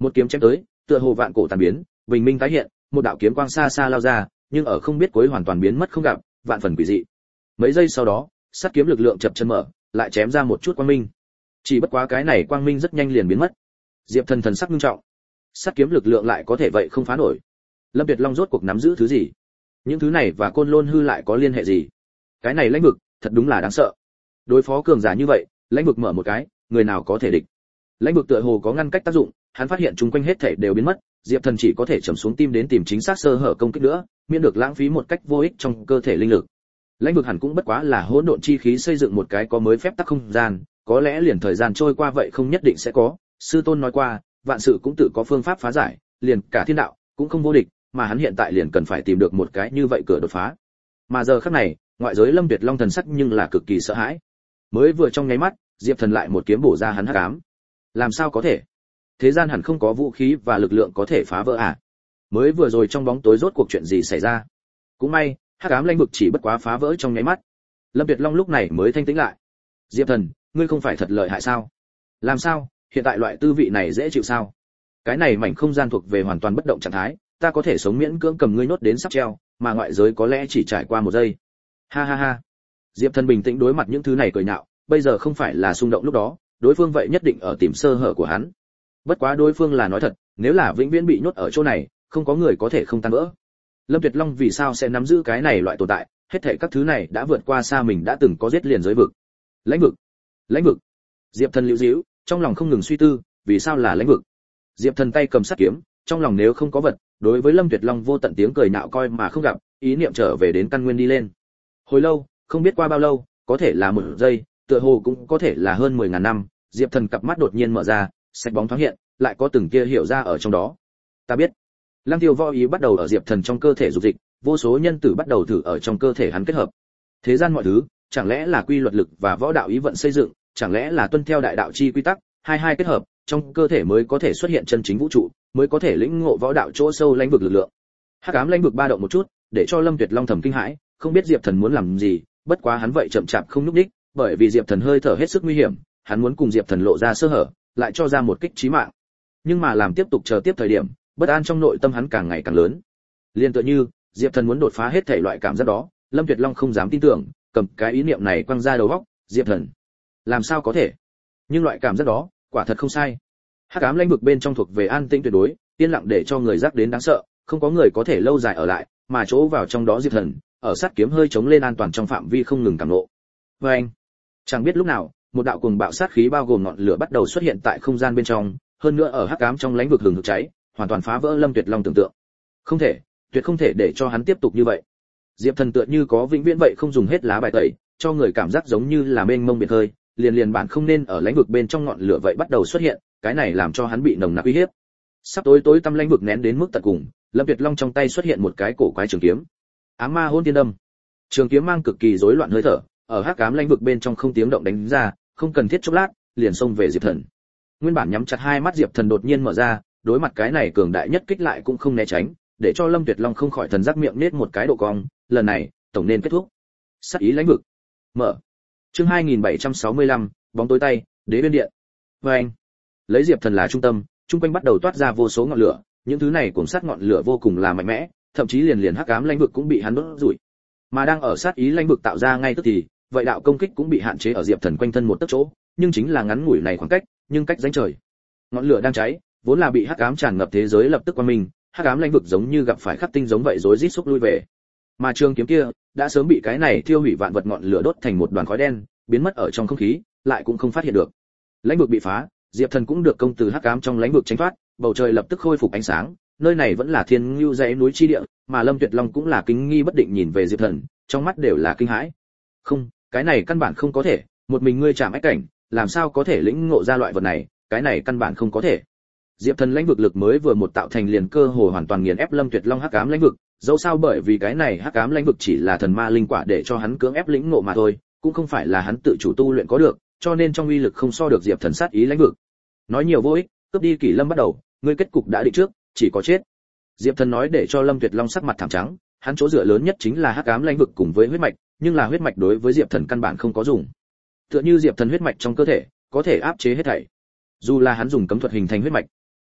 Speaker 1: Một kiếm chém tới, tựa hồ vạn cổ tàn biến, bình minh tái hiện, một đạo kiếm quang xa xa lao ra, nhưng ở không biết cuối hoàn toàn biến mất không gặp, vạn phần quỷ dị. Mấy giây sau đó, sát kiếm lực lượng chập chân mở, lại chém ra một chút quang minh. Chỉ bất quá cái này quang minh rất nhanh liền biến mất. Diệp Thần thần sắc nghiêm trọng. Sát kiếm lực lượng lại có thể vậy không phá nổi. Lâm Tuyệt Long rốt cuộc nắm giữ thứ gì? Những thứ này và Côn Lôn hư lại có liên hệ gì? Cái này lãnh vực, thật đúng là đáng sợ. Đối phó cường giả như vậy, lãnh vực mở một cái, người nào có thể địch? Lãnh vực tựa hồ có ngăn cách tác dụng, hắn phát hiện chúng quanh hết thể đều biến mất, Diệp Thần chỉ có thể trầm xuống tim đến tìm chính xác sơ hở công kích nữa, miễn được lãng phí một cách vô ích trong cơ thể linh lực. Lãnh vực hẳn cũng bất quá là hỗn độn chi khí xây dựng một cái có mới phép tắc không gian, có lẽ liền thời gian trôi qua vậy không nhất định sẽ có, sư tôn nói qua, vạn sự cũng tự có phương pháp phá giải, liền cả thiên đạo cũng không vô địch, mà hắn hiện tại liền cần phải tìm được một cái như vậy cửa đột phá. Mà giờ khắc này, ngoại giới Lâm Tuyệt Long thần sắc nhưng là cực kỳ sợ hãi. Mới vừa trong nháy mắt, Diệp Thần lại một kiếm bổ ra hắn hắc ám. Làm sao có thể? Thế gian hẳn không có vũ khí và lực lượng có thể phá vỡ à? Mới vừa rồi trong bóng tối rốt cuộc chuyện gì xảy ra? Cũng may, hắc ám lãnh vực chỉ bất quá phá vỡ trong nháy mắt. Lâm Tuyệt Long lúc này mới thanh tĩnh lại. Diệp Thần, ngươi không phải thật lợi hại sao? Làm sao? Hiện tại loại tư vị này dễ chịu sao? Cái này mảnh không gian thuộc về hoàn toàn bất động trạng thái, ta có thể sống miễn cưỡng cầm ngươi nhốt đến sắp treo, mà ngoại giới có lẽ chỉ trải qua một giây. Ha ha ha. Diệp Thần bình tĩnh đối mặt những thứ này cười nhạo, bây giờ không phải là xung động lúc đó, đối phương vậy nhất định ở tìm sơ hở của hắn. Bất quá đối phương là nói thật, nếu là vĩnh viễn bị nhốt ở chỗ này, không có người có thể không tan vỡ. Lâm Tuyệt Long vì sao sẽ nắm giữ cái này loại tồn tại, hết thảy các thứ này đã vượt qua xa mình đã từng có giết liền giới vực. Lãnh vực, lãnh vực. Diệp Thần liễu díu, trong lòng không ngừng suy tư, vì sao là lãnh vực? Diệp Thần tay cầm sắt kiếm, trong lòng nếu không có vật, đối với Lâm Tuyệt Long vô tận tiếng cười nạo coi mà không gặp, ý niệm trở về đến căn nguyên đi lên. Hồi lâu, không biết qua bao lâu, có thể là một giây, tựa hồ cũng có thể là hơn mười ngàn năm, Diệp Thần cặp mắt đột nhiên mở ra, sạch bóng thoáng hiện, lại có từng kia hiểu ra ở trong đó. Ta biết. Lăng Tiêu võ ý bắt đầu ở Diệp Thần trong cơ thể dục dịch, vô số nhân tử bắt đầu thử ở trong cơ thể hắn kết hợp. Thế gian mọi thứ, chẳng lẽ là quy luật lực và võ đạo ý vận xây dựng, chẳng lẽ là tuân theo đại đạo chi quy tắc, hai hai kết hợp, trong cơ thể mới có thể xuất hiện chân chính vũ trụ, mới có thể lĩnh ngộ võ đạo chỗ sâu lãnh vực lực lượng. Hắc ám lãnh vực ba động một chút, để cho Lâm Tuyệt Long thầm kinh hãi, không biết Diệp Thần muốn làm gì, bất quá hắn vậy chậm chạp không nhúc nhích, bởi vì Diệp Thần hơi thở hết sức nguy hiểm, hắn muốn cùng Diệp Thần lộ ra sơ hở, lại cho ra một kích chí mạng. Nhưng mà làm tiếp tục chờ tiếp thời điểm, bất an trong nội tâm hắn càng ngày càng lớn. Liên tựa như, Diệp Thần muốn đột phá hết thể loại cảm giác đó, Lâm Tuyệt Long không dám tin tưởng, cầm cái ý niệm này quăng ra đầu óc, Diệp Thần, làm sao có thể? Nhưng loại cảm giác đó, quả thật không sai. Hắc ám lãnh vực bên trong thuộc về an tĩnh tuyệt đối, yên lặng để cho người giác đến đáng sợ, không có người có thể lâu dài ở lại, mà chỗ vào trong đó Diệp Thần, ở sát kiếm hơi chống lên an toàn trong phạm vi không ngừng cảm ngộ. Và anh, chẳng biết lúc nào, một đạo cuồng bạo sát khí bao gồm ngọn lửa bắt đầu xuất hiện tại không gian bên trong, hơn nữa ở hắc ám trong lãnh vực hừng hực cháy, hoàn toàn phá vỡ Lâm Tuyệt Long tưởng tượng. Không thể, tuyệt không thể để cho hắn tiếp tục như vậy. Diệp Thần tựa như có vĩnh viễn vậy không dùng hết lá bài tẩy, cho người cảm giác giống như là mênh mông biệt hơi, liền liền bản không nên ở lãnh vực bên trong ngọn lửa vậy bắt đầu xuất hiện, cái này làm cho hắn bị nồng nặc uy hiếp. Sắp tối tối tăm lãnh vực nén đến mức tận cùng, Lâm Tuyệt Long trong tay xuất hiện một cái cổ quái trường kiếm. Ám ma hôn tiên đâm. Trường kiếm mang cực kỳ rối loạn hơi thở, ở hắc ám lãnh vực bên trong không tiếng động đánh ra, không cần thiết chốc lát, liền xông về Diệp Thần. Nguyên bản nhắm chặt hai mắt Diệp Thần đột nhiên mở ra, đối mặt cái này cường đại nhất kích lại cũng không né tránh, để cho Lâm Tuyệt Long không khỏi thần giác miệng nết một cái độ cong, lần này, tổng nên kết thúc. Sát ý lãnh vực. Mở. Chương hai nghìn bảy trăm sáu mươi lăm, bóng tối tay, đế bên điện. Và anh, lấy Diệp Thần là trung tâm, trung quanh bắt đầu toát ra vô số ngọn lửa, những thứ này cuồng sát ngọn lửa vô cùng là mạnh mẽ, thậm chí liền liền hắc ám lãnh vực cũng bị hắn đốt rủi. Mà đang ở sát ý lãnh vực tạo ra ngay tức thì, vậy đạo công kích cũng bị hạn chế ở Diệp Thần quanh thân một tấc chỗ, nhưng chính là ngắn ngủi này khoảng cách, nhưng cách rãnh trời. Ngọn lửa đang cháy, vốn là bị hắc ám tràn ngập thế giới lập tức qua mình, hắc ám lãnh vực giống như gặp phải khắc tinh giống vậy rối rít xúc lui về. Mà trường kiếm kia đã sớm bị cái này thiêu hủy vạn vật ngọn lửa đốt thành một đoàn khói đen, biến mất ở trong không khí, lại cũng không phát hiện được. Lãnh vực bị phá, Diệp Thần cũng được công từ hắc ám trong lãnh vực tránh thoát, bầu trời lập tức khôi phục ánh sáng, nơi này vẫn là thiên ngưu dãy núi chi địa, mà Lâm Tuyệt Long cũng là kinh nghi bất định nhìn về Diệp Thần, trong mắt đều là kinh hãi. Không, cái này căn bản không có thể, một mình ngươi chạm ách cảnh, làm sao có thể lĩnh ngộ ra loại vật này, cái này căn bản không có thể. Diệp Thần lãnh vực lực mới vừa một tạo thành liền cơ hồ hoàn toàn nghiền ép Lâm Tuyệt Long hắc ám lãnh vực, dẫu sao bởi vì cái này hắc ám lãnh vực chỉ là thần ma linh quả để cho hắn cưỡng ép lĩnh ngộ mà thôi, cũng không phải là hắn tự chủ tu luyện có được, cho nên trong uy lực không so được Diệp Thần sát ý lãnh vực. Nói nhiều vô ích, cướp đi Kỷ Lâm bắt đầu, ngươi kết cục đã định trước, chỉ có chết. Diệp Thần nói để cho Lâm Tuyệt Long sắc mặt thảm trắng, hắn chỗ dựa lớn nhất chính là hắc ám lãnh vực cùng với huyết mạch, nhưng là huyết mạch đối với Diệp Thần căn bản không có dùng. Tựa như Diệp Thần huyết mạch trong cơ thể có thể áp chế hết thảy. Dù là hắn dùng cấm thuật hình thành huyết mạch,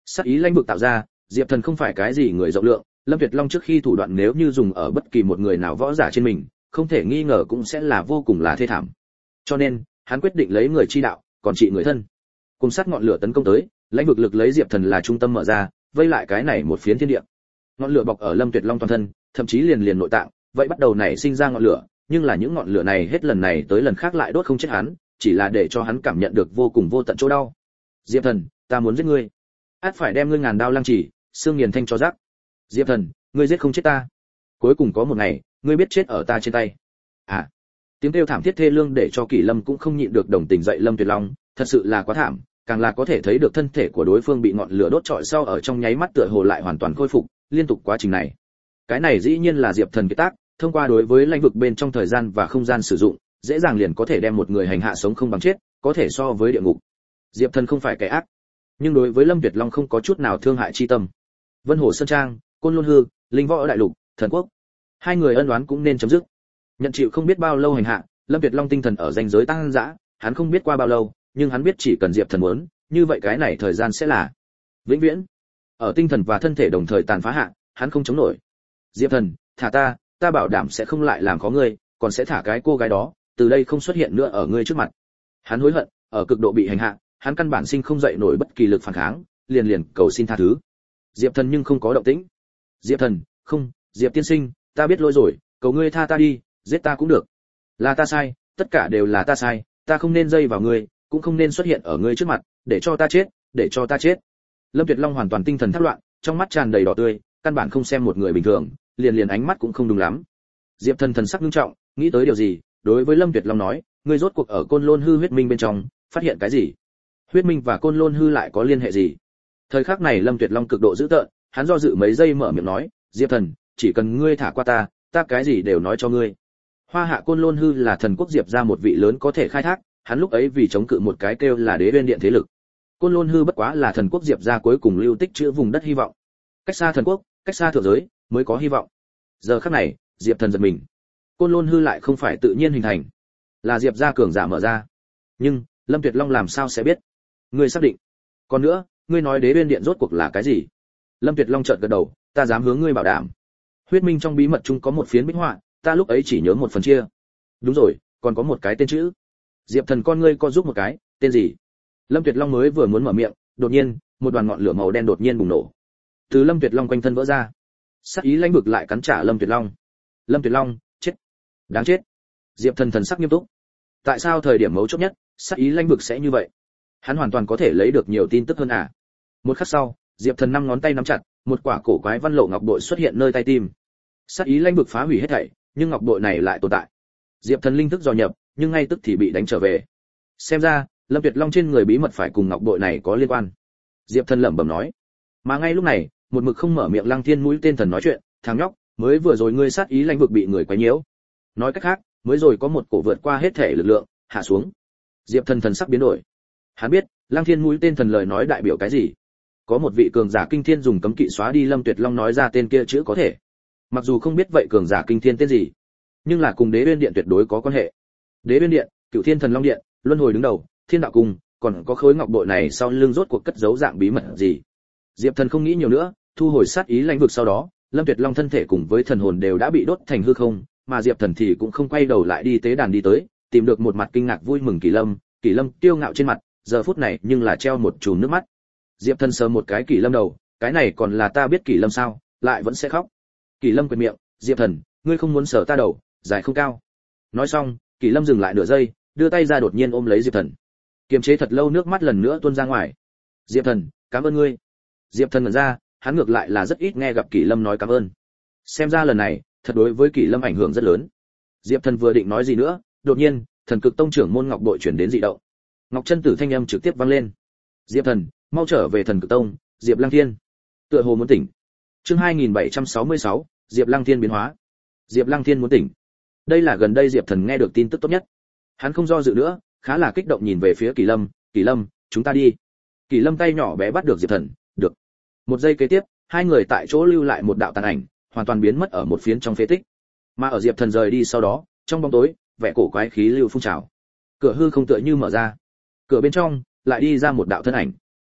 Speaker 1: Sát ý lãnh vực tạo ra, Diệp Thần không phải cái gì người rộng lượng, Lâm Tuyệt Long trước khi thủ đoạn nếu như dùng ở bất kỳ một người nào võ giả trên mình, không thể nghi ngờ cũng sẽ là vô cùng là thê thảm. Cho nên, hắn quyết định lấy người chi đạo, còn trị người thân. Cùng sát ngọn lửa tấn công tới, lãnh vực lực lấy Diệp Thần là trung tâm mở ra, vây lại cái này một phiến thiên địa. Ngọn lửa bọc ở Lâm Tuyệt Long toàn thân, thậm chí liền liền nội tạng, vậy bắt đầu nảy sinh ra ngọn lửa, nhưng là những ngọn lửa này hết lần này tới lần khác lại đốt không chết hắn, chỉ là để cho hắn cảm nhận được vô cùng vô tận chỗ đau. Diệp Thần, ta muốn giết ngươi, ắt phải đem ngươi ngàn đao lăng chỉ, xương nghiền thanh cho rác. Diệp Thần, ngươi giết không chết ta, cuối cùng có một ngày, ngươi biết chết ở ta trên tay. À, tiếng kêu thảm thiết thê lương để cho Kỷ Lâm cũng không nhịn được đồng tình dậy Lâm Tuyệt Long, thật sự là quá thảm, càng là có thể thấy được thân thể của đối phương bị ngọn lửa đốt trọi sau ở trong nháy mắt tựa hồ lại hoàn toàn khôi phục, liên tục quá trình này. Cái này dĩ nhiên là Diệp Thần kiệt tác, thông qua đối với lãnh vực bên trong thời gian và không gian sử dụng, dễ dàng liền có thể đem một người hành hạ sống không bằng chết, có thể so với địa ngục. Diệp Thần không phải kẻ ác, nhưng đối với Lâm Tuyệt Long không có chút nào thương hại chi tâm. Vân Hồ Sơn Trang, Côn Lôn Hư, Linh Võ Đại Lục, Thần Quốc, hai người ân oán cũng nên chấm dứt. Nhận chịu không biết bao lâu hành hạ, Lâm Tuyệt Long tinh thần ở ranh giới tăng dã, hắn không biết qua bao lâu, nhưng hắn biết chỉ cần Diệp Thần muốn, như vậy cái này thời gian sẽ là vĩnh viễn. Ở tinh thần và thân thể đồng thời tàn phá hạ, hắn không chống nổi. Diệp Thần, thả ta, ta bảo đảm sẽ không lại làm khó ngươi, còn sẽ thả cái cô gái đó, từ đây không xuất hiện nữa ở ngươi trước mặt. Hắn hối hận, ở cực độ bị hành hạ, hắn căn bản sinh không dậy nổi bất kỳ lực phản kháng, liền liền cầu xin tha thứ. Diệp Thần nhưng không có động tĩnh. Diệp Thần, không, Diệp tiên sinh, ta biết lỗi rồi, cầu ngươi tha ta đi, giết ta cũng được. Là ta sai, tất cả đều là ta sai, ta không nên dây vào ngươi, cũng không nên xuất hiện ở ngươi trước mặt, để cho ta chết, để cho ta chết. Lâm Tuyệt Long hoàn toàn tinh thần thất loạn, trong mắt tràn đầy đỏ tươi, căn bản không xem một người bình thường, liền liền ánh mắt cũng không đúng lắm. Diệp Thần thần sắc nghiêm trọng, nghĩ tới điều gì, đối với Lâm Tuyệt Long nói, ngươi rốt cuộc ở Côn Lôn Hư huyết minh bên trong, phát hiện cái gì? Huyết minh và Côn Lôn Hư lại có liên hệ gì? Thời khắc này Lâm Tuyệt Long cực độ dữ tợn, hắn do dự mấy giây mở miệng nói, Diệp Thần, chỉ cần ngươi thả qua ta, ta cái gì đều nói cho ngươi. Hoa Hạ Côn Lôn Hư là thần quốc Diệp ra một vị lớn có thể khai thác, hắn lúc ấy vì chống cự một cái kêu là Đế Uyên Điện thế lực. Côn Lôn Hư bất quá là thần quốc Diệp ra cuối cùng lưu tích chữa vùng đất hy vọng. Cách xa thần quốc, cách xa thượng giới, mới có hy vọng. Giờ khắc này, Diệp Thần giật mình. Côn Lôn Hư lại không phải tự nhiên hình thành, là Diệp gia cường giả mở ra. Nhưng, Lâm Tuyệt Long làm sao sẽ biết? Ngươi xác định? Còn nữa, ngươi nói Đế Uyên Điện rốt cuộc là cái gì? Lâm Tuyệt Long chợt gật đầu, ta dám hướng ngươi bảo đảm. Huyết minh trong bí mật chung có một phiến bích họa, ta lúc ấy chỉ nhớ một phần chia. Đúng rồi, còn có một cái tên chữ. Diệp Thần con ngươi co giúp một cái, tên gì? Lâm Tuyệt Long mới vừa muốn mở miệng, đột nhiên, một đoàn ngọn lửa màu đen đột nhiên bùng nổ. Từ Lâm Tuyệt Long quanh thân vỡ ra. Sát ý lãnh vực lại cắn trả Lâm Tuyệt Long. Lâm Tuyệt Long, chết. Đáng chết. Diệp Thần thần sắc nghiêm túc. Tại sao thời điểm mấu chốt nhất, sát ý lãnh vực sẽ như vậy? Hắn hoàn toàn có thể lấy được nhiều tin tức hơn à? Một khắc sau, Diệp Thần năm ngón tay nắm chặt, một quả cổ quái văn lộ ngọc bội xuất hiện nơi tay tim. Sát ý lãnh vực phá hủy hết thảy, nhưng ngọc bội này lại tồn tại. Diệp Thần linh thức dò nhập, nhưng ngay tức thì bị đánh trở về. Xem ra, Lâm Tuyệt Long trên người bí mật phải cùng ngọc bội này có liên quan. Diệp Thần lẩm bẩm nói. Mà ngay lúc này, một mực không mở miệng Lăng Thiên mũi tên thần nói chuyện, thằng nhóc, mới vừa rồi ngươi sát ý lãnh vực bị người quấy nhiễu. Nói cách khác, mới rồi có một cổ vượt qua hết thể lực lượng, hạ xuống. Diệp Thần thần sắc biến đổi. Hắn biết, Lăng Thiên mũi tên thần lời nói đại biểu cái gì. Có một vị cường giả kinh thiên dùng cấm kỵ xóa đi Lâm Tuyệt Long nói ra tên kia chữ có thể. Mặc dù không biết vậy cường giả kinh thiên tên gì, nhưng là cùng Đế Uyên Điện tuyệt đối có quan hệ. Đế Uyên Điện, Cửu Thiên Thần Long Điện, Luân Hồi đứng đầu, Thiên Đạo Cung, còn có khối ngọc bội này sau lưng rốt cuộc cất giấu dạng bí mật gì. Diệp Thần không nghĩ nhiều nữa, thu hồi sát ý lãnh vực sau đó, Lâm Tuyệt Long thân thể cùng với thần hồn đều đã bị đốt thành hư không, mà Diệp Thần thì cũng không quay đầu lại đi tế đàn đi tới, tìm được một mặt kinh ngạc vui mừng Kỷ Lâm, Kỷ Lâm kiêu ngạo trên mặt, giờ phút này nhưng là treo một chùm nước mắt. Diệp Thần sờ một cái Kỷ Lâm đầu, cái này còn là ta biết Kỷ Lâm sao, lại vẫn sẽ khóc. Kỷ Lâm quệt miệng, Diệp Thần, ngươi không muốn sờ ta đầu, dài không cao. Nói xong, Kỷ Lâm dừng lại nửa giây, đưa tay ra đột nhiên ôm lấy Diệp Thần. Kiềm chế thật lâu nước mắt lần nữa tuôn ra ngoài. Diệp Thần, cảm ơn ngươi. Diệp Thần ngẩn ra, hắn ngược lại là rất ít nghe gặp Kỷ Lâm nói cảm ơn. Xem ra lần này, thật đối với Kỷ Lâm ảnh hưởng rất lớn. Diệp Thần vừa định nói gì nữa, đột nhiên, Thần Cực Tông trưởng môn Ngọc Bội chuyển đến dị động. Ngọc Chân Tử thanh âm trực tiếp vang lên. Diệp Thần, mau trở về Thần Cực Tông, Diệp Lăng Thiên. Tựa hồ muốn tỉnh. Chương hai nghìn bảy trăm sáu mươi sáu, Diệp Lăng Thiên biến hóa. Diệp Lăng Thiên muốn tỉnh. Đây là gần đây Diệp Thần nghe được tin tức tốt nhất. Hắn không do dự nữa, khá là kích động nhìn về phía Kỷ Lâm, "Kỷ Lâm, chúng ta đi." Kỷ Lâm tay nhỏ bé bắt được Diệp Thần, "Được." Một giây kế tiếp, hai người tại chỗ lưu lại một đạo tàn ảnh, hoàn toàn biến mất ở một phiến trong phế tích. Mà ở Diệp Thần rời đi sau đó, trong bóng tối, vẻ cổ quái khí lưu phun trào. Cửa hư không tựa như mở ra. Cửa bên trong lại đi ra một đạo thân ảnh.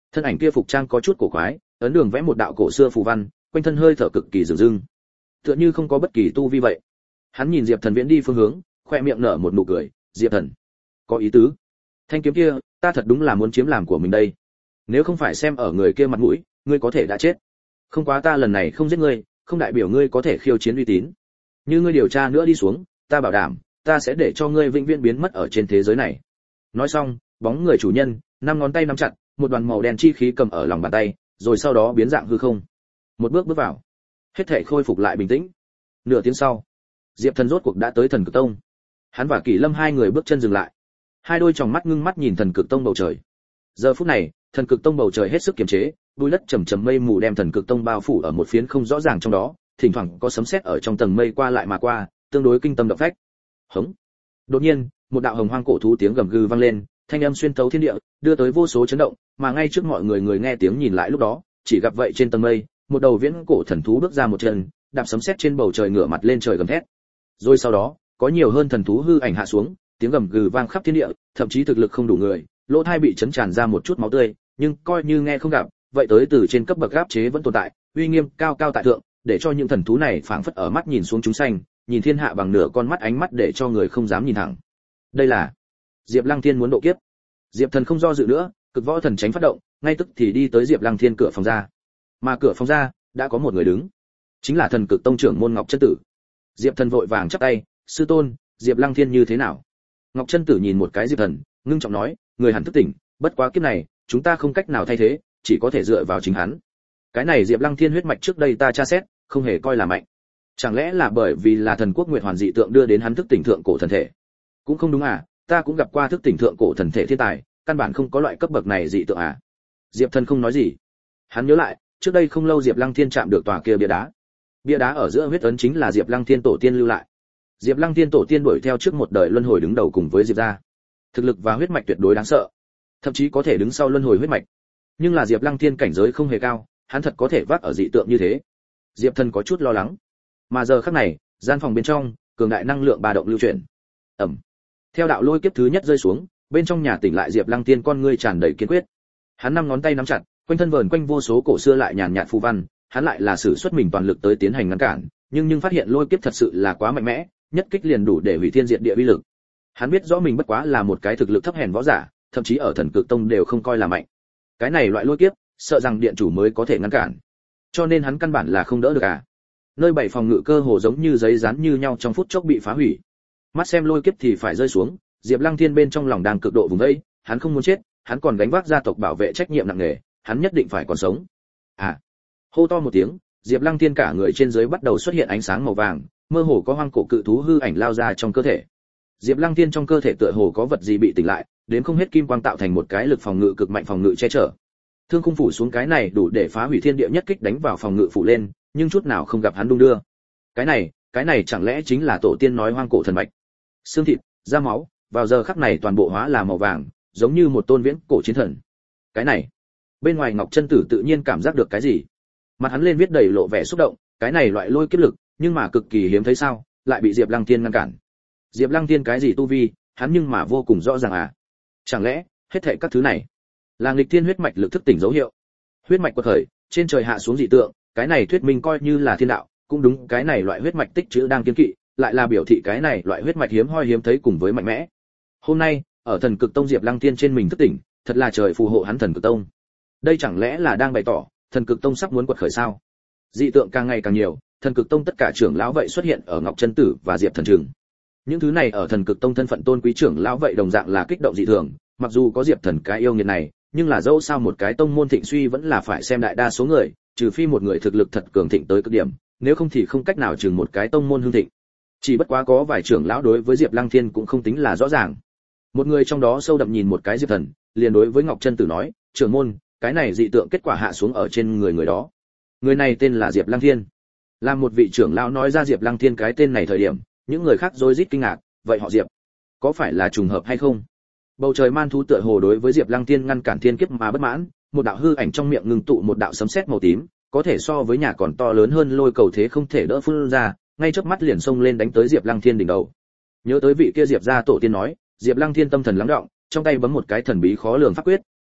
Speaker 1: Thân ảnh kia phục trang có chút cổ quái, ấn đường vẽ một đạo cổ xưa phù văn, quanh thân hơi thở cực kỳ dửng dưng, tựa như không có bất kỳ tu vi vậy. Hắn nhìn Diệp Thần Viễn đi phương hướng, khoe miệng nở một nụ cười. Diệp Thần, có ý tứ. Thanh kiếm kia, ta thật đúng là muốn chiếm làm của mình đây. Nếu không phải xem ở người kia mặt mũi, ngươi có thể đã chết. Không quá ta lần này không giết ngươi, không đại biểu ngươi có thể khiêu chiến uy tín. Như ngươi điều tra nữa đi xuống, ta bảo đảm, ta sẽ để cho ngươi vĩnh viễn biến mất ở trên thế giới này. Nói xong, bóng người chủ nhân, năm ngón tay nắm chặt, một đoàn màu đen chi khí cầm ở lòng bàn tay, rồi sau đó biến dạng hư không. Một bước bước vào, hết thảy khôi phục lại bình tĩnh. Nửa tiếng sau, Diệp Thần rốt cuộc đã tới Thần Cực Tông. Hắn và Kỷ Lâm hai người bước chân dừng lại, hai đôi tròng mắt ngưng mắt nhìn Thần Cực Tông bầu trời. Giờ phút này, Thần Cực Tông bầu trời hết sức kiềm chế, bụi đất trầm trầm mây mù đem Thần Cực Tông bao phủ ở một phiến không rõ ràng trong đó, thỉnh thoảng có sấm sét ở trong tầng mây qua lại mà qua, tương đối kinh tâm động phách. Hống. Đột nhiên, một đạo hồng hoang cổ thú tiếng gầm gừ vang lên, thanh âm xuyên thấu thiên địa, đưa tới vô số chấn động, mà ngay trước mọi người người nghe tiếng nhìn lại lúc đó, chỉ gặp vậy trên tầng mây, một đầu viễn cổ thần thú bước ra một chân, đạp sấm sét trên bầu trời ngửa mặt lên trời gầm thét. Rồi sau đó, có nhiều hơn thần thú hư ảnh hạ xuống, tiếng gầm gừ vang khắp thiên địa, thậm chí thực lực không đủ người, lỗ tai bị chấn tràn ra một chút máu tươi, nhưng coi như nghe không gặp, vậy tới từ trên cấp bậc áp chế vẫn tồn tại, uy nghiêm cao cao tại thượng, để cho những thần thú này phảng phất ở mắt nhìn xuống chúng sanh, nhìn thiên hạ bằng nửa con mắt, ánh mắt để cho người không dám nhìn thẳng. Đây là Diệp Lăng Thiên muốn độ kiếp. Diệp Thần không do dự nữa, cực võ thần tránh phát động, ngay tức thì đi tới Diệp Lăng Thiên cửa phòng ra. Mà cửa phòng ra đã có một người đứng, chính là Thần Cực Tông trưởng môn Ngọc Chân Tử. Diệp Thần vội vàng chắp tay, sư tôn, Diệp Lăng Thiên như thế nào? Ngọc Chân Tử nhìn một cái Diệp Thần, ngưng trọng nói, người hẳn thức tỉnh, bất quá kiếp này, chúng ta không cách nào thay thế, chỉ có thể dựa vào chính hắn. Cái này Diệp Lăng Thiên huyết mạch trước đây ta tra xét, không hề coi là mạnh. Chẳng lẽ là bởi vì là thần quốc Nguyệt Hoàn dị tượng đưa đến hắn thức tỉnh thượng cổ thần thể? Cũng không đúng à, ta cũng gặp qua thức tỉnh thượng cổ thần thể thiên tài, căn bản không có loại cấp bậc này dị tượng à. Diệp Thần không nói gì. Hắn nhớ lại, trước đây không lâu Diệp Lăng Thiên chạm được tòa kia bia đá. Bia đá ở giữa huyết ấn chính là Diệp Lăng Thiên tổ tiên lưu lại. Diệp Lăng Thiên tổ tiên đuổi theo trước một đời luân hồi đứng đầu cùng với Diệp gia. Thực lực và huyết mạch tuyệt đối đáng sợ, thậm chí có thể đứng sau luân hồi huyết mạch. Nhưng là Diệp Lăng Thiên cảnh giới không hề cao, hắn thật có thể vác ở dị tượng như thế. Diệp Thần có chút lo lắng. Mà giờ khắc này, gian phòng bên trong, cường đại năng lượng ba động lưu chuyển. Ầm. Theo đạo lôi kiếp thứ nhất rơi xuống, bên trong nhà tỉnh lại Diệp Lăng Thiên con ngươi tràn đầy kiên quyết. Hắn năm ngón tay nắm chặt, quanh thân vờn quanh vô số cổ xưa lại nhàn nhạt phù văn, hắn lại là sử xuất mình toàn lực tới tiến hành ngăn cản, nhưng nhưng phát hiện lôi kiếp thật sự là quá mạnh mẽ, nhất kích liền đủ để hủy thiên diệt địa uy lực. Hắn biết rõ mình bất quá là một cái thực lực thấp hèn võ giả, thậm chí ở Thần Cực Tông đều không coi là mạnh. Cái này loại lôi kiếp, sợ rằng điện chủ mới có thể ngăn cản. Cho nên hắn căn bản là không đỡ được à. Nơi bảy phòng ngự cơ hồ giống như giấy dán như nhau trong phút chốc bị phá hủy. Mắt xem lôi kiếp thì phải rơi xuống, Diệp Lăng Thiên bên trong lòng đang cực độ vùng vẫy, hắn không muốn chết, hắn còn gánh vác gia tộc bảo vệ trách nhiệm nặng nề, hắn nhất định phải còn sống. À. Hô to một tiếng, Diệp Lăng Thiên cả người trên dưới bắt đầu xuất hiện ánh sáng màu vàng, mơ hồ có hoang cổ cự thú hư ảnh lao ra trong cơ thể. Diệp Lăng Thiên trong cơ thể tựa hồ có vật gì bị tỉnh lại, đến không hết kim quang tạo thành một cái lực phòng ngự cực mạnh phòng ngự che chở. Thương khung phủ xuống cái này đủ để phá hủy thiên địa nhất kích đánh vào phòng ngự phủ lên, nhưng chút nào không gặp hắn đung đưa. Cái này, cái này chẳng lẽ chính là tổ tiên nói hoang cổ thần mạch? Xương thịt, da máu, vào giờ khắc này toàn bộ hóa là màu vàng, giống như một tôn viễn cổ chiến thần. Cái này, bên ngoài Ngọc Chân Tử tự nhiên cảm giác được cái gì? Mặt hắn lên viết đầy lộ vẻ xúc động, cái này loại lôi kiếp lực, nhưng mà cực kỳ hiếm thấy sao, lại bị Diệp Lăng Thiên ngăn cản. Diệp Lăng Thiên cái gì tu vi, hắn nhưng mà vô cùng rõ ràng à? Chẳng lẽ, hết thảy các thứ này là nghịch thiên huyết mạch lực thức tỉnh dấu hiệu? Huyết mạch quật khởi, trên trời hạ xuống dị tượng, cái này thuyết minh coi như là thiên đạo, cũng đúng, cái này loại huyết mạch tích trữ đang kiên kỵ, lại là biểu thị cái này loại huyết mạch hiếm hoi hiếm thấy cùng với mạnh mẽ. Hôm nay, ở Thần Cực Tông Diệp Lăng Thiên trên mình thức tỉnh, thật là trời phù hộ hắn Thần Cực Tông. Đây chẳng lẽ là đang bày tỏ, Thần Cực Tông sắp muốn quật khởi sao? Dị tượng càng ngày càng nhiều, Thần Cực Tông tất cả trưởng lão vậy xuất hiện ở Ngọc Chân Tử và Diệp Thần Trừng. Những thứ này ở Thần Cực Tông thân phận tôn quý trưởng lão vậy đồng dạng là kích động dị thường, mặc dù có Diệp Thần cái yêu nghiệt này, nhưng là dẫu sao một cái tông môn thịnh suy vẫn là phải xem đại đa số người, trừ phi một người thực lực thật cường thịnh tới cực điểm, nếu không thì không cách nào chừng một cái tông môn hưng thịnh. Chỉ bất quá có vài trưởng lão đối với Diệp Lăng Thiên cũng không tính là rõ ràng. Một người trong đó sâu đậm nhìn một cái Diệp Thần, liền đối với Ngọc Chân Tử nói, trưởng môn, cái này dị tượng kết quả hạ xuống ở trên người người đó. Người này tên là Diệp Lăng Thiên. Làm một vị trưởng lão nói ra Diệp Lăng Thiên cái tên này thời điểm, những người khác rối rít kinh ngạc, vậy họ Diệp, có phải là trùng hợp hay không? Bầu trời man thú tựa hồ đối với Diệp Lăng Thiên ngăn cản thiên kiếp mà bất mãn, một đạo hư ảnh trong miệng ngưng tụ một đạo sấm sét màu tím, có thể so với nhà còn to lớn hơn lôi cầu thế không thể đỡ phun ra, ngay chớp mắt liền xông lên đánh tới Diệp Lăng Thiên đỉnh đầu. Nhớ tới vị kia Diệp gia tổ tiên nói, Diệp Lăng Thiên tâm thần lắng đọng, trong tay bấm một cái thần bí khó lường pháp quyết,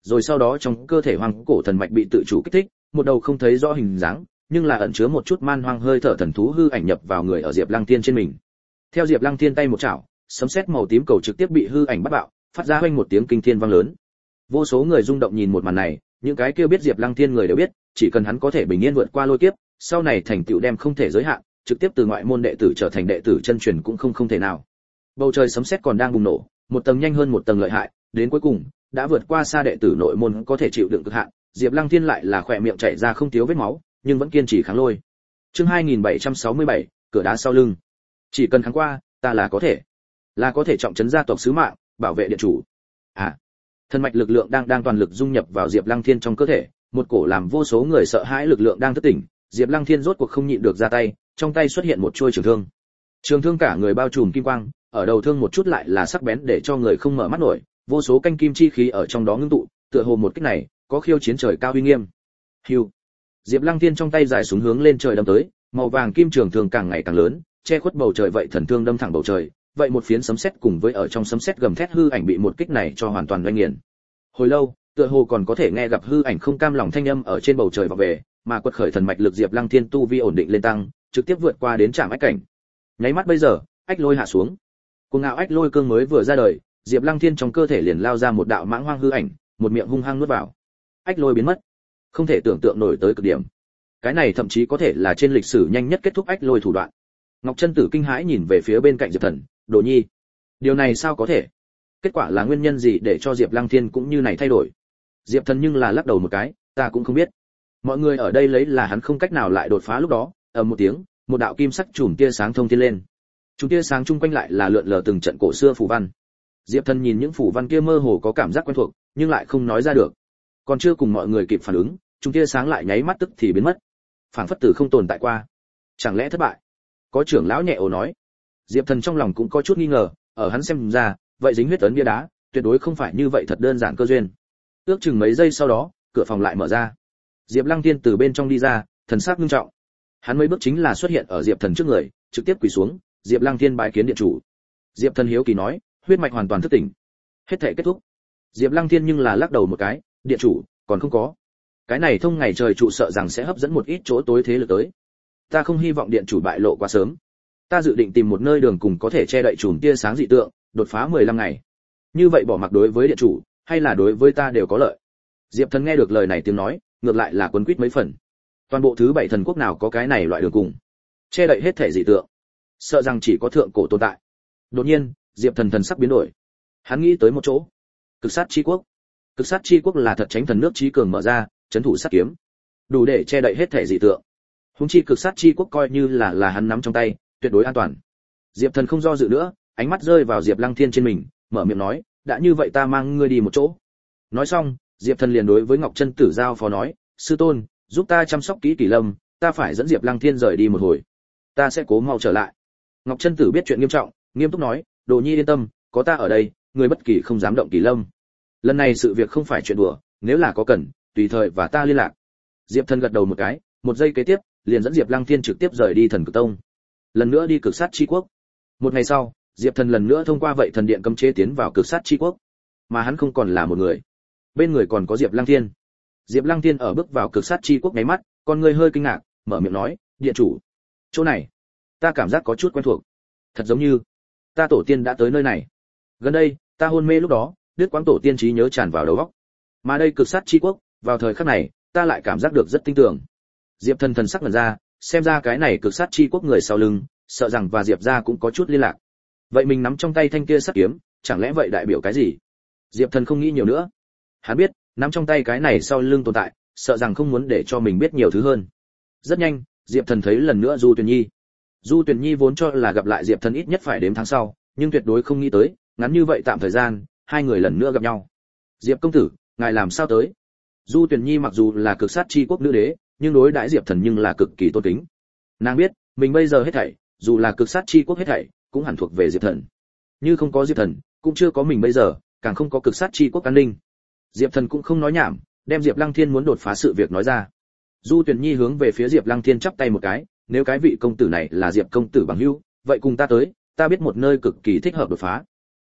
Speaker 1: rồi sau đó trong cơ thể hoang cổ thần mạch bị tự chủ kích thích, một đầu không thấy rõ hình dáng, nhưng là ẩn chứa một chút man hoang hơi thở thần thú hư ảnh nhập vào người ở Diệp Lăng Thiên trên mình. Theo Diệp Lăng Thiên tay một chảo, sấm sét màu tím cầu trực tiếp bị hư ảnh bắt bạo, phát ra oanh một tiếng kinh thiên vang lớn. Vô số người rung động nhìn một màn này, những cái kia biết Diệp Lăng Thiên người đều biết, chỉ cần hắn có thể bình yên vượt qua lôi kiếp, sau này thành tựu đem không thể giới hạn, trực tiếp từ ngoại môn đệ tử trở thành đệ tử chân truyền cũng không không thể nào. Bầu trời sấm sét còn đang bùng nổ, một tầng nhanh hơn một tầng lợi hại, đến cuối cùng đã vượt qua xa đệ tử nội môn có thể chịu đựng cực hạn, Diệp Lăng Thiên lại là khỏe miệng chảy ra không thiếu vết máu, nhưng vẫn kiên trì kháng lôi. Chương hai nghìn bảy trăm sáu mươi bảy, cửa đá sau lưng. Chỉ cần kháng qua, ta là có thể, là có thể trọng trấn gia tộc sứ mạng, bảo vệ điện chủ. À, thần mạch lực lượng đang đang toàn lực dung nhập vào Diệp Lăng Thiên trong cơ thể, một cổ làm vô số người sợ hãi lực lượng đang thức tỉnh, Diệp Lăng Thiên rốt cuộc không nhịn được ra tay, trong tay xuất hiện một chuôi trường thương. Trường thương cả người bao trùm kim quang, ở đầu thương một chút lại là sắc bén để cho người không mở mắt nổi, vô số canh kim chi khí ở trong đó ngưng tụ, tựa hồ một kích này có khiêu chiến trời cao uy nghiêm. Hưu. Diệp Lăng Thiên trong tay giải súng hướng lên trời đâm tới, màu vàng kim trường thương càng ngày càng lớn, che khuất bầu trời vậy thần thương đâm thẳng bầu trời, vậy một phiến sấm sét cùng với ở trong sấm sét gầm thét hư ảnh bị một kích này cho hoàn toàn doanh nghiền. Hồi lâu, tựa hồ còn có thể nghe gặp hư ảnh không cam lòng thanh âm ở trên bầu trời vọng về, mà quật khởi thần mạch lực Diệp Lăng Thiên tu vi ổn định lên tăng, trực tiếp vượt qua đến trạm ách cảnh. Nháy mắt bây giờ, ách lôi hạ xuống. Cuồng ngạo ách lôi cương mới vừa ra đời, Diệp Lăng Thiên trong cơ thể liền lao ra một đạo mãng hoang hư ảnh, một miệng hung hăng nuốt vào. Ách lôi biến mất, không thể tưởng tượng nổi tới cực điểm. Cái này thậm chí có thể là trên lịch sử nhanh nhất kết thúc ách lôi thủ đoạn. Ngọc Chân Tử kinh hãi nhìn về phía bên cạnh Diệp Thần, "Đồ Nhi, điều này sao có thể? Kết quả là nguyên nhân gì để cho Diệp Lăng Thiên cũng như này thay đổi?" Diệp Thần nhưng là lắc đầu một cái, "Ta cũng không biết." Mọi người ở đây lấy là hắn không cách nào lại đột phá lúc đó, ầm một tiếng, một đạo kim sắc chùm tia sáng thông thiên lên. Chùm tia sáng chung quanh lại là lượn lờ từng trận cổ xưa phù văn. Diệp Thần nhìn những phù văn kia mơ hồ có cảm giác quen thuộc, nhưng lại không nói ra được. Còn chưa cùng mọi người kịp phản ứng, chùm tia sáng lại nháy mắt tức thì biến mất. Phảng phất từ không tồn tại qua. Chẳng lẽ thất bại? Có trưởng lão nhẹ ồ nói. Diệp Thần trong lòng cũng có chút nghi ngờ, ở hắn xem ra, vậy dính huyết ấn bia đá, tuyệt đối không phải như vậy thật đơn giản cơ duyên. Ước chừng mấy giây sau đó, cửa phòng lại mở ra. Diệp Lăng Thiên từ bên trong đi ra, thần sắc nghiêm trọng. Hắn mấy bước chính là xuất hiện ở Diệp Thần trước người, trực tiếp quỳ xuống, Diệp Lăng Thiên bái kiến điện chủ. Diệp Thần hiếu kỳ nói, huyết mạch hoàn toàn thức tỉnh. Hết thảy kết thúc. Diệp Lăng Thiên nhưng là lắc đầu một cái, điện chủ, còn không có. Cái này thông ngày trời trụ sợ rằng sẽ hấp dẫn một ít chỗ tối thế lực tới. Ta không hy vọng điện chủ bại lộ quá sớm. Ta dự định tìm một nơi đường cùng có thể che đậy chùm tia sáng dị tượng, đột phá mười lăm ngày. Như vậy bỏ mặc đối với điện chủ, hay là đối với ta đều có lợi. Diệp Thần nghe được lời này tiếng nói, ngược lại là quấn quýt mấy phần. Toàn bộ thứ bảy thần quốc nào có cái này loại đường cùng, che đậy hết thể dị tượng, sợ rằng chỉ có thượng cổ tồn tại. Đột nhiên, Diệp Thần thần sắc biến đổi. Hắn nghĩ tới một chỗ. Cực sát chi quốc. Cực sát chi quốc là thật tránh thần nước trí cường mở ra, trấn thủ sát kiếm, đủ để che đậy hết thể dị tượng. Hùng chi cực sát chi quốc coi như là là hắn nắm trong tay, tuyệt đối an toàn. Diệp Thần không do dự nữa, ánh mắt rơi vào Diệp Lăng Thiên trên mình, mở miệng nói, đã như vậy ta mang ngươi đi một chỗ. Nói xong, Diệp Thần liền đối với Ngọc Chân Tử giao phó nói, sư tôn, giúp ta chăm sóc kỹ Kỳ Lâm, ta phải dẫn Diệp Lăng Thiên rời đi một hồi, ta sẽ cố mau trở lại. Ngọc Chân Tử biết chuyện nghiêm trọng, nghiêm túc nói, Đồ Nhi yên tâm, có ta ở đây, người bất kỳ không dám động Kỳ Lâm. Lần này sự việc không phải chuyện đùa, nếu là có cần, tùy thời và ta liên lạc. Diệp Thần gật đầu một cái, một giây kế tiếp, liền dẫn Diệp Lăng Thiên trực tiếp rời đi Thần Cực Tông. Lần nữa đi Cực Sát chi quốc. Một ngày sau, Diệp Thần lần nữa thông qua vậy thần điện cấm chế tiến vào Cực Sát chi quốc, mà hắn không còn là một người, bên người còn có Diệp Lăng Thiên. Diệp Lăng Thiên ở bước vào Cực Sát chi quốc nháy mắt, con người hơi kinh ngạc, mở miệng nói, điện chủ, chỗ này, ta cảm giác có chút quen thuộc, thật giống như ta tổ tiên đã tới nơi này. Gần đây, ta hôn mê lúc đó, đứt quãng tổ tiên trí nhớ tràn vào đầu óc, mà đây Cực Sát chi quốc, vào thời khắc này, ta lại cảm giác được rất tinh tường. Diệp Thần thần sắc ngẩn ra, xem ra cái này Cực Sát chi quốc người sau lưng, sợ rằng và Diệp gia cũng có chút liên lạc. Vậy mình nắm trong tay thanh kia sắt kiếm, chẳng lẽ vậy đại biểu cái gì? Diệp Thần không nghĩ nhiều nữa. Hắn biết, nắm trong tay cái này sau lưng tồn tại, sợ rằng không muốn để cho mình biết nhiều thứ hơn. Rất nhanh, Diệp Thần thấy lần nữa Du Tuyền Nhi. Du Tuyền Nhi vốn cho là gặp lại Diệp Thần ít nhất phải đến tháng sau, nhưng tuyệt đối không nghĩ tới, ngắn như vậy tạm thời gian, hai người lần nữa gặp nhau. Diệp công tử, ngài làm sao tới? Du Tuyền Nhi mặc dù là Cực Sát chi quốc nữ đế, nhưng đối đãi Diệp Thần nhưng là cực kỳ tôn kính. Nàng biết, mình bây giờ hết thảy, dù là Cực Sát chi quốc hết thảy, cũng hẳn thuộc về Diệp Thần. Như không có Diệp Thần, cũng chưa có mình bây giờ, càng không có Cực Sát chi quốc an ninh. Diệp Thần cũng không nói nhảm, đem Diệp Lăng Thiên muốn đột phá sự việc nói ra. Du Tuyền Nhi hướng về phía Diệp Lăng Thiên chắp tay một cái, nếu cái vị công tử này là Diệp công tử bằng hữu, vậy cùng ta tới, ta biết một nơi cực kỳ thích hợp đột phá.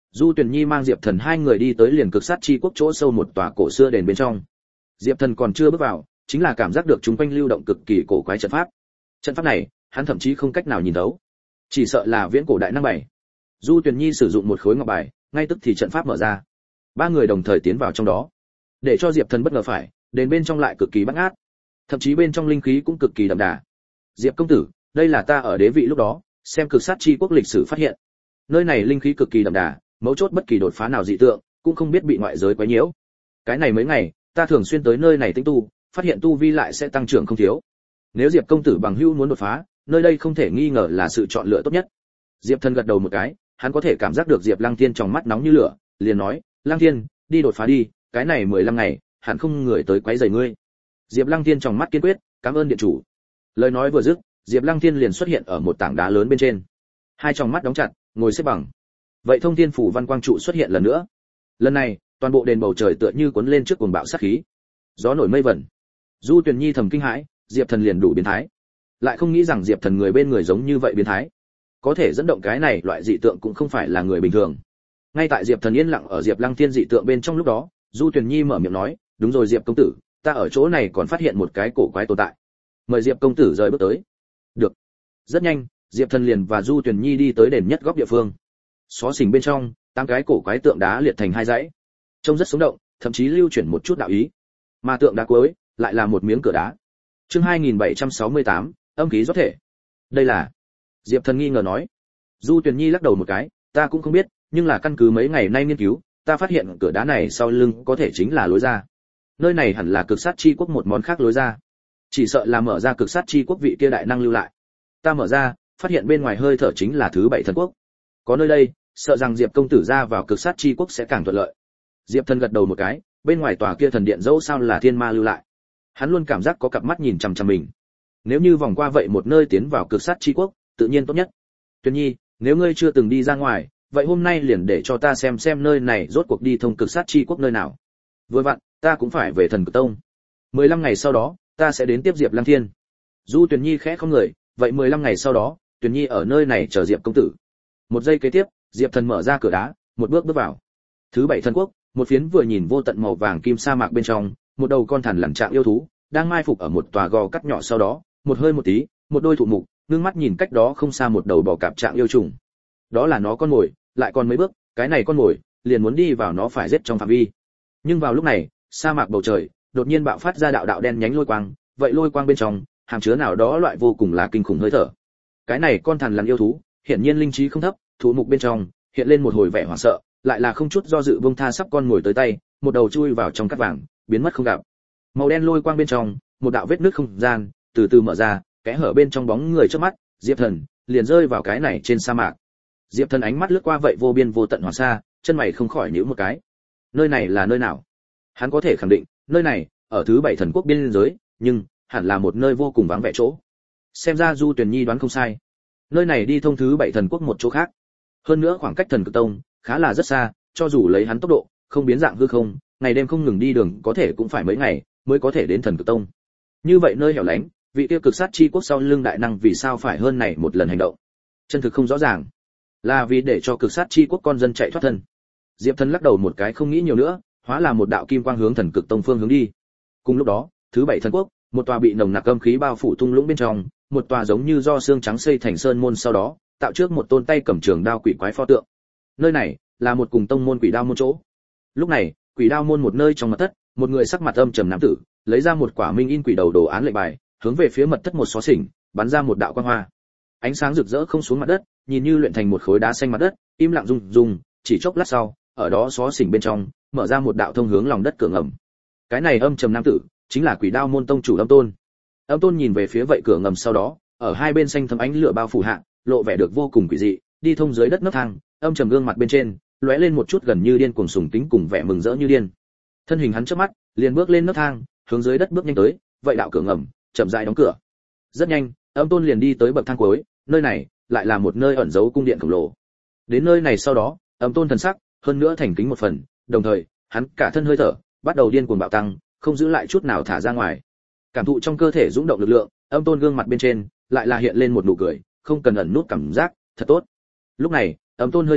Speaker 1: Du Tuyền Nhi mang Diệp Thần hai người đi tới liền cực sát chi quốc chỗ sâu một tòa cổ xưa đền bên trong. Diệp Thần còn chưa bước vào, chính là cảm giác được chúng quanh lưu động cực kỳ cổ quái trận pháp. Trận pháp này, hắn thậm chí không cách nào nhìn thấu, chỉ sợ là viễn cổ đại năng bày. Du Tuyền Nhi sử dụng một khối ngọc bài, ngay tức thì trận pháp mở ra. Ba người đồng thời tiến vào trong đó. Để cho Diệp Thần bất ngờ phải, đền bên trong lại cực kỳ bát ngát, thậm chí bên trong linh khí cũng cực kỳ đậm đà. Diệp công tử, đây là ta ở đế vị lúc đó, xem cực sát chi quốc lịch sử phát hiện. Nơi này linh khí cực kỳ đậm đà, mấu chốt bất kỳ đột phá nào dị tượng, cũng không biết bị ngoại giới quấy nhiễu. Cái này mấy ngày, ta thường xuyên tới nơi này tĩnh tu, phát hiện tu vi lại sẽ tăng trưởng không thiếu. Nếu Diệp công tử bằng hữu muốn đột phá, nơi đây không thể nghi ngờ là sự chọn lựa tốt nhất. Diệp Thần gật đầu một cái, hắn có thể cảm giác được Diệp Lăng Thiên trong mắt nóng như lửa, liền nói, Lăng Thiên, đi đột phá đi, cái này mười lăm ngày, hẳn không người tới quấy rầy ngươi. Diệp Lăng Thiên trong mắt kiên quyết, cảm ơn điện chủ. Lời nói vừa dứt, Diệp Lăng Thiên liền xuất hiện ở một tảng đá lớn bên trên. Hai tròng mắt đóng chặt, ngồi xếp bằng. Vậy Thông Thiên phủ văn quang trụ xuất hiện lần nữa. Lần này, toàn bộ đền bầu trời tựa như cuốn lên trước cuồng bạo sát khí. Gió nổi mây vẩn. Du Tuyền Nhi thầm kinh hãi, Diệp Thần liền đủ biến thái. Lại không nghĩ rằng Diệp Thần người bên người giống như vậy biến thái. Có thể dẫn động cái này loại dị tượng cũng không phải là người bình thường. Ngay tại Diệp Thần yên lặng ở Diệp Lăng Thiên dị tượng bên trong lúc đó, Du Tuyền Nhi mở miệng nói, đúng rồi Diệp công tử, ta ở chỗ này còn phát hiện một cái cổ quái tồn tại. Mời Diệp công tử rời bước tới. Được. Rất nhanh, Diệp Thần liền và Du Tuyền Nhi đi tới đền nhất góc địa phương. Xó xỉnh bên trong, tám cái cổ quái tượng đá liệt thành hai dãy, trông rất sống động, thậm chí lưu chuyển một chút đạo ý. Mà tượng đá cuối lại là một miếng cửa đá. Chương hai nghìn bảy trăm sáu mươi tám, âm khí rót thể. Đây là? Diệp Thần nghi ngờ nói. Du Tuyền Nhi lắc đầu một cái, ta cũng không biết, nhưng là căn cứ mấy ngày nay nghiên cứu, ta phát hiện cửa đá này sau lưng có thể chính là lối ra. Nơi này hẳn là cực sát chi quốc một món khác lối ra. Chỉ sợ là mở ra cực sát chi quốc vị kia đại năng lưu lại. Ta mở ra, phát hiện bên ngoài hơi thở chính là thứ bảy thần quốc. Có nơi đây, sợ rằng Diệp công tử ra vào cực sát chi quốc sẽ càng thuận lợi. Diệp Thần gật đầu một cái, bên ngoài tòa kia thần điện dẫu sao là thiên ma lưu lại. Hắn luôn cảm giác có cặp mắt nhìn chằm chằm mình. Nếu như vòng qua vậy một nơi tiến vào cực sát chi quốc, tự nhiên tốt nhất. Tuyền Nhi, nếu ngươi chưa từng đi ra ngoài, vậy hôm nay liền để cho ta xem xem nơi này rốt cuộc đi thông cực sát chi quốc nơi nào. Vừa vặn, ta cũng phải về Thần Cực Tông. mười lăm ngày sau đó, ta sẽ đến tiếp Diệp Lăng Thiên. Du Tuyền Nhi khẽ không người, vậy mười lăm ngày sau đó, Tuyền Nhi ở nơi này chờ Diệp công tử. Một giây kế tiếp, Diệp Thần mở ra cửa đá, một bước bước vào. Thứ bảy thần quốc, một phiến vừa nhìn vô tận màu vàng kim sa mạc bên trong, một đầu con thằn lằn trạng yêu thú, đang mai phục ở một tòa gò cắt nhỏ sau đó, một hơi một tí, một đôi thụ mục, ngưng mắt nhìn cách đó không xa một đầu bò cạp trạng yêu trùng. Đó là nó con mồi, lại còn mấy bước, cái này con mồi liền muốn đi vào nó phải giết trong phạm vi. Nhưng vào lúc này, sa mạc bầu trời đột nhiên bạo phát ra đạo đạo đen nhánh lôi quang, vậy lôi quang bên trong hàm chứa nào đó loại vô cùng là kinh khủng hơi thở. Cái này con thằn lằn yêu thú, hiển nhiên linh trí không thấp, thú mục bên trong hiện lên một hồi vẻ hoảng sợ, lại là không chút do dự buông tha sắp con ngồi tới tay, một đầu chui vào trong cát vàng, biến mất không gặp. Màu đen lôi quang bên trong, một đạo vết nứt không gian từ từ mở ra, kẽ hở bên trong bóng người trước mắt, Diệp Thần liền rơi vào cái này trên sa mạc. Diệp Thần ánh mắt lướt qua vậy vô biên vô tận hoàng sa, chân mày không khỏi nhíu một cái. Nơi này là nơi nào? Hắn có thể khẳng định, nơi này ở thứ bảy thần quốc biên giới, nhưng hẳn là một nơi vô cùng vắng vẻ chỗ. Xem ra Du Tuyền Nhi đoán không sai. Nơi này đi thông thứ bảy thần quốc một chỗ khác. Hơn nữa khoảng cách Thần Cực Tông khá là rất xa, cho dù lấy hắn tốc độ, không biến dạng hư không, ngày đêm không ngừng đi đường, có thể cũng phải mấy ngày mới có thể đến Thần Cực Tông. Như vậy nơi hẻo lánh, vị tiêu cực sát chi quốc sau lưng đại năng vì sao phải hơn này một lần hành động? Chân thực không rõ ràng. Là vì để cho cực sát chi quốc con dân chạy thoát thân. Diệp Thần lắc đầu một cái không nghĩ nhiều nữa, hóa là một đạo kim quang hướng Thần Cực Tông phương hướng đi. Cùng lúc đó, thứ bảy thần quốc, một tòa bị nồng nặc âm khí bao phủ thung lũng bên trong, một tòa giống như do xương trắng xây thành sơn môn, sau đó tạo trước một tôn tay cầm trường đao quỷ quái pho tượng. Nơi này là một cùng tông môn quỷ đao môn chỗ. Lúc này, quỷ đao môn một nơi trong mật thất, một người sắc mặt âm trầm nam tử lấy ra một quả minh in quỷ đầu đồ án lệnh bài, hướng về phía mật thất một xó xỉnh bắn ra một đạo quang hoa. Ánh sáng rực rỡ không xuống mặt đất, nhìn như luyện thành một khối đá xanh mặt đất, im lặng rung rung, chỉ chốc lát sau, ở đó xó xỉnh bên trong mở ra một đạo thông hướng lòng đất cửa ngầm. Cái này âm trầm nam tử chính là quỷ đao môn tông chủ Âm Tôn. Âm Tôn nhìn về phía vậy cửa ngầm, sau đó ở hai bên xanh thấm ánh lửa bao phủ hạ, lộ vẻ được vô cùng quỷ dị, đi thông dưới đất nấc thang, âm trầm gương mặt bên trên lóe lên một chút gần như điên cuồng sùng kính cùng vẻ mừng rỡ như điên. Thân hình hắn chớp mắt liền bước lên nấc thang, hướng dưới đất bước nhanh tới, vậy đạo cửa ngầm chậm rãi đóng cửa. Rất nhanh, Âm Tôn liền đi tới bậc thang cuối, nơi này lại là một nơi ẩn giấu cung điện khổng lồ. Đến nơi này sau đó, Âm Tôn thần sắc hơn nữa thành kính một phần, đồng thời hắn cả thân hơi thở bắt đầu điên cuồng bạo tăng, không giữ lại chút nào thả ra ngoài. Cảm thụ trong cơ thể dũng động lực lượng, Âm Tôn gương mặt bên trên lại là hiện lên một nụ cười, không cần ẩn nút cảm giác, thật tốt. Lúc này, Âm Tôn hơi thở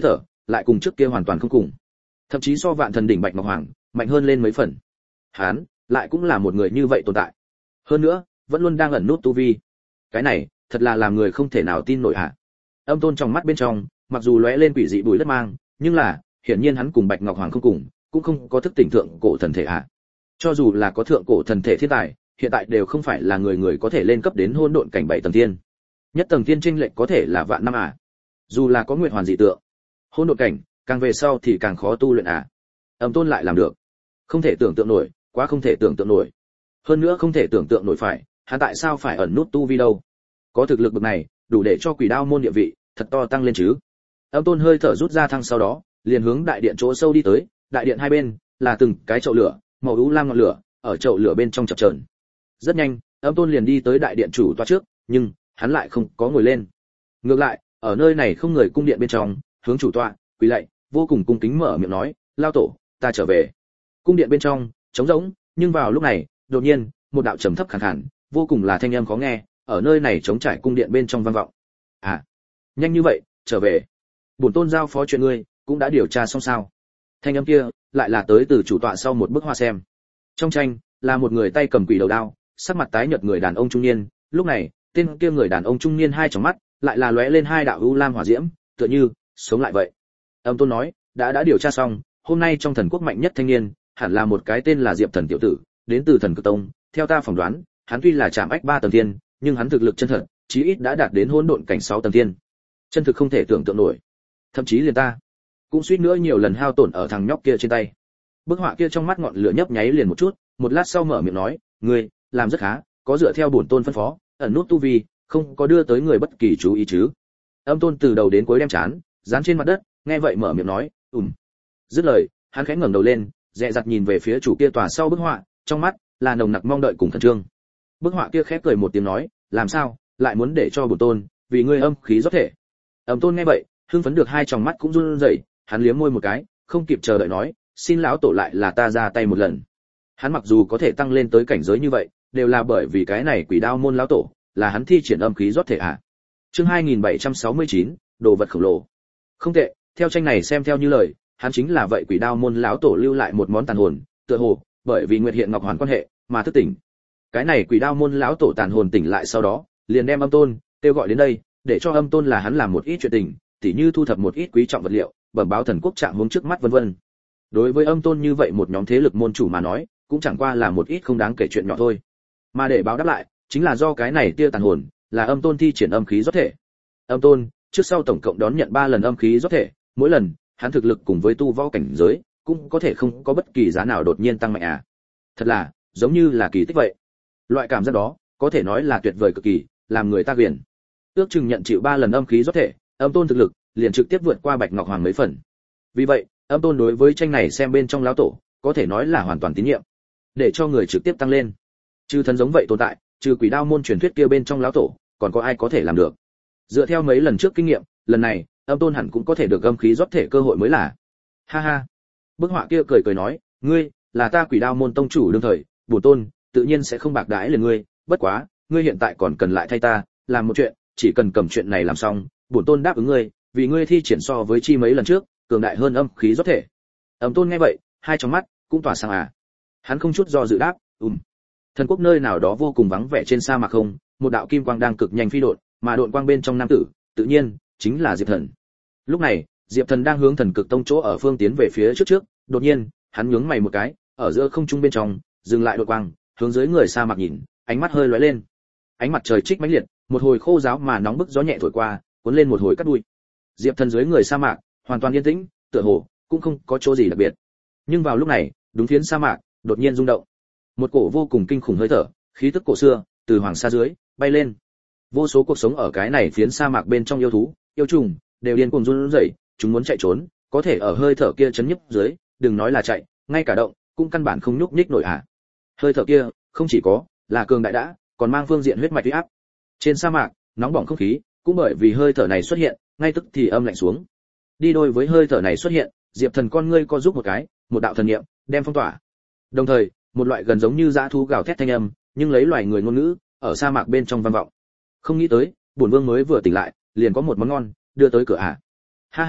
Speaker 1: lại cùng trước kia hoàn toàn không cùng. Thậm chí so Vạn Thần đỉnh Bạch Ngọc Hoàng mạnh hơn lên mấy phần. Hắn lại cũng là một người như vậy tồn tại. Hơn nữa, vẫn luôn đang ẩn nút tu vi. Cái này, thật là làm người không thể nào tin nổi hả? Âm Tôn trong mắt bên trong, mặc dù lóe lên quỷ dị bùi đất mang, nhưng là, hiển nhiên hắn cùng Bạch Ngọc Hoàng không cùng, cũng không có thức tỉnh thượng cổ thần thể hả? Cho dù là có thượng cổ thần thể thiên tài, hiện tại đều không phải là người người có thể lên cấp đến hỗn độn cảnh bảy tầng thiên. Nhất tầng thiên chênh lệch có thể là vạn năm à? Dù là có nguyệt hoàn dị tượng, hỗn độn cảnh, càng về sau thì càng khó tu luyện à? Âm Tôn lại làm được. Không thể tưởng tượng nổi, quá không thể tưởng tượng nổi. Hơn nữa không thể tưởng tượng nổi phải, hắn tại sao phải ẩn nút tu vi đâu? Có thực lực bậc này, đủ để cho Quỷ Đao môn địa vị thật to tăng lên chứ. Âm Tôn hơi thở rút ra thăng sau đó, liền hướng đại điện chỗ sâu đi tới, đại điện hai bên là từng cái chậu lửa, màu u lam ngọn lửa, ở chậu lửa bên trong chập chờn. Rất nhanh, Âm Tôn liền đi tới đại điện chủ tọa trước, nhưng hắn lại không có ngồi lên. Ngược lại, ở nơi này không người cung điện bên trong, hướng chủ tọa, quỳ lạy, vô cùng cung kính mở miệng nói, "Lao tổ, ta trở về." Cung điện bên trong trống rỗng, nhưng vào lúc này, đột nhiên, một đạo trầm thấp khàn khàn, vô cùng là thanh âm khó nghe, ở nơi này trống trải cung điện bên trong vang vọng. "À, nhanh như vậy, trở về? Bổn tôn giao phó chuyện ngươi, cũng đã điều tra xong sao?" Thanh âm kia lại là tới từ chủ tọa sau một bức hoa xem. Trong tranh là một người tay cầm quỷ đầu đao, sắc mặt tái nhợt người đàn ông trung niên, lúc này, tên kia người đàn ông trung niên hai tròng mắt lại là lóe lên hai đạo u lam hỏa diễm, tựa như sống lại vậy. Âm Tôn nói, đã đã điều tra xong, hôm nay trong thần quốc mạnh nhất thanh niên, hẳn là một cái tên là Diệp Thần tiểu tử, đến từ Thần Cực Tông, theo ta phỏng đoán, hắn tuy là chạm ách ba tầng thiên, nhưng hắn thực lực chân thật, chí ít đã đạt đến hỗn độn cảnh sáu tầng thiên. Chân thực không thể tưởng tượng nổi. Thậm chí liền ta cũng suýt nữa nhiều lần hao tổn ở thằng nhóc kia trên tay. Bức họa kia trong mắt ngọn lửa nhấp nháy liền một chút, một lát sau mở miệng nói, "Ngươi làm rất khá, có dựa theo bổn tôn phân phó, ẩn nút tu vi, không có đưa tới người bất kỳ chú ý chứ?" Âm Tôn từ đầu đến cuối đem chán dán trên mặt đất, nghe vậy mở miệng nói, "Ừm." Dứt lời, hắn khẽ ngẩng đầu lên, dè dặt nhìn về phía chủ kia tòa sau bức họa, trong mắt là nồng nặc mong đợi cùng khẩn trương. Bức họa kia khẽ cười một tiếng nói, "Làm sao, lại muốn để cho bổn tôn vì ngươi âm khí rót thể?" Âm Tôn nghe vậy, hưng phấn được hai tròng mắt cũng run rẩy, hắn liếm môi một cái, không kịp chờ đợi nói, "Xin lão tổ lại là ta ra tay một lần." Hắn mặc dù có thể tăng lên tới cảnh giới như vậy, đều là bởi vì cái này Quỷ Đao môn lão tổ, là hắn thi triển âm khí rót thể à. Chương hai nghìn bảy trăm sáu mươi chín, đồ vật khổng lồ. Không tệ, theo tranh này xem theo như lời, hắn chính là vậy Quỷ Đao môn lão tổ lưu lại một món tàn hồn, tựa hồ bởi vì Nguyệt Hiện Ngọc Hoàn quan hệ mà thức tỉnh. Cái này Quỷ Đao môn lão tổ tàn hồn tỉnh lại sau đó, liền đem Âm Tôn kêu gọi đến đây, để cho Âm Tôn là hắn làm một ít chuyện tình, tỉ như thu thập một ít quý trọng vật liệu, bẩm báo thần quốc trạng huống trước mắt vân vân. Đối với Âm Tôn như vậy một nhóm thế lực môn chủ mà nói, cũng chẳng qua là một ít không đáng kể chuyện nhỏ thôi. Mà để báo đáp lại, chính là do cái này tia tàn hồn, là Âm Tôn thi triển âm khí rót thể. Âm Tôn trước sau tổng cộng đón nhận ba lần âm khí rót thể, mỗi lần hắn thực lực cùng với tu võ cảnh giới, cũng có thể không có bất kỳ giá nào đột nhiên tăng mạnh à. Thật là, giống như là kỳ tích vậy. Loại cảm giác đó, có thể nói là tuyệt vời cực kỳ, làm người ta quyển. Ước chừng nhận chịu ba lần âm khí rót thể, Âm Tôn thực lực liền trực tiếp vượt qua Bạch Ngọc Hoàng mấy phần. Vì vậy, Âm Tôn đối với tranh này xem bên trong lão tổ, có thể nói là hoàn toàn tín nhiệm, để cho người trực tiếp tăng lên. Trừ thần giống vậy tồn tại, trừ Quỷ Đao môn truyền thuyết kia bên trong lão tổ, còn có ai có thể làm được? Dựa theo mấy lần trước kinh nghiệm, lần này, Âm Tôn hẳn cũng có thể được âm khí rót thể cơ hội mới là. Ha ha. Bức họa kia cười cười nói, "Ngươi là ta Quỷ Đao môn tông chủ đương thời, bổn tôn tự nhiên sẽ không bạc đãi lời ngươi, bất quá, ngươi hiện tại còn cần lại thay ta làm một chuyện, chỉ cần cầm chuyện này làm xong, bổn tôn đáp ứng ngươi, vì ngươi thi triển so với chi mấy lần trước, cường đại hơn âm khí rót thể." Âm Tôn nghe vậy, hai trong mắt cũng tỏa sáng à. Hắn không chút do dự đáp, "Ừm." Thần quốc nơi nào đó vô cùng vắng vẻ trên sa mạc không, một đạo kim quang đang cực nhanh phi độn, mà độn quang bên trong nam tử, tự nhiên chính là Diệp Thần. Lúc này, Diệp Thần đang hướng Thần Cực Tông chỗ ở phương tiến về phía trước trước, đột nhiên, hắn nhướng mày một cái, ở giữa không trung bên trong, dừng lại đột quang, hướng dưới người sa mạc nhìn, ánh mắt hơi lóe lên. Ánh mặt trời trích mãnh liệt, một hồi khô ráo mà nóng bức gió nhẹ thổi qua, cuốn lên một hồi cát bụi. Diệp Thần dưới người sa mạc, hoàn toàn yên tĩnh, tựa hồ cũng không có chỗ gì đặc biệt. Nhưng vào lúc này, đúng phiến sa mạc đột nhiên rung động. Một cổ vô cùng kinh khủng hơi thở, khí tức cổ xưa, từ hoàng sa dưới bay lên. Vô số cuộc sống ở cái này phiến sa mạc bên trong yêu thú, yêu trùng đều điên cuồng run rẩy, chúng muốn chạy trốn, có thể ở hơi thở kia chấn nhấp dưới, đừng nói là chạy, ngay cả động cũng căn bản không nhúc nhích nổi à. Hơi thở kia không chỉ có là cường đại đã, còn mang phương diện huyết mạch uy áp. Trên sa mạc, nóng bỏng không khí cũng bởi vì hơi thở này xuất hiện, ngay tức thì âm lạnh xuống. Đi đôi với hơi thở này xuất hiện, Diệp Thần con ngươi co giúp một cái, một đạo thần niệm đem phong tỏa. Đồng thời, một loại gần giống như dã thú gào thét thanh âm, nhưng lấy loài người ngôn ngữ, ở sa mạc bên trong vang vọng. Không nghĩ tới, bổn vương mới vừa tỉnh lại, liền có một món ngon đưa tới cửa à. Ha ha,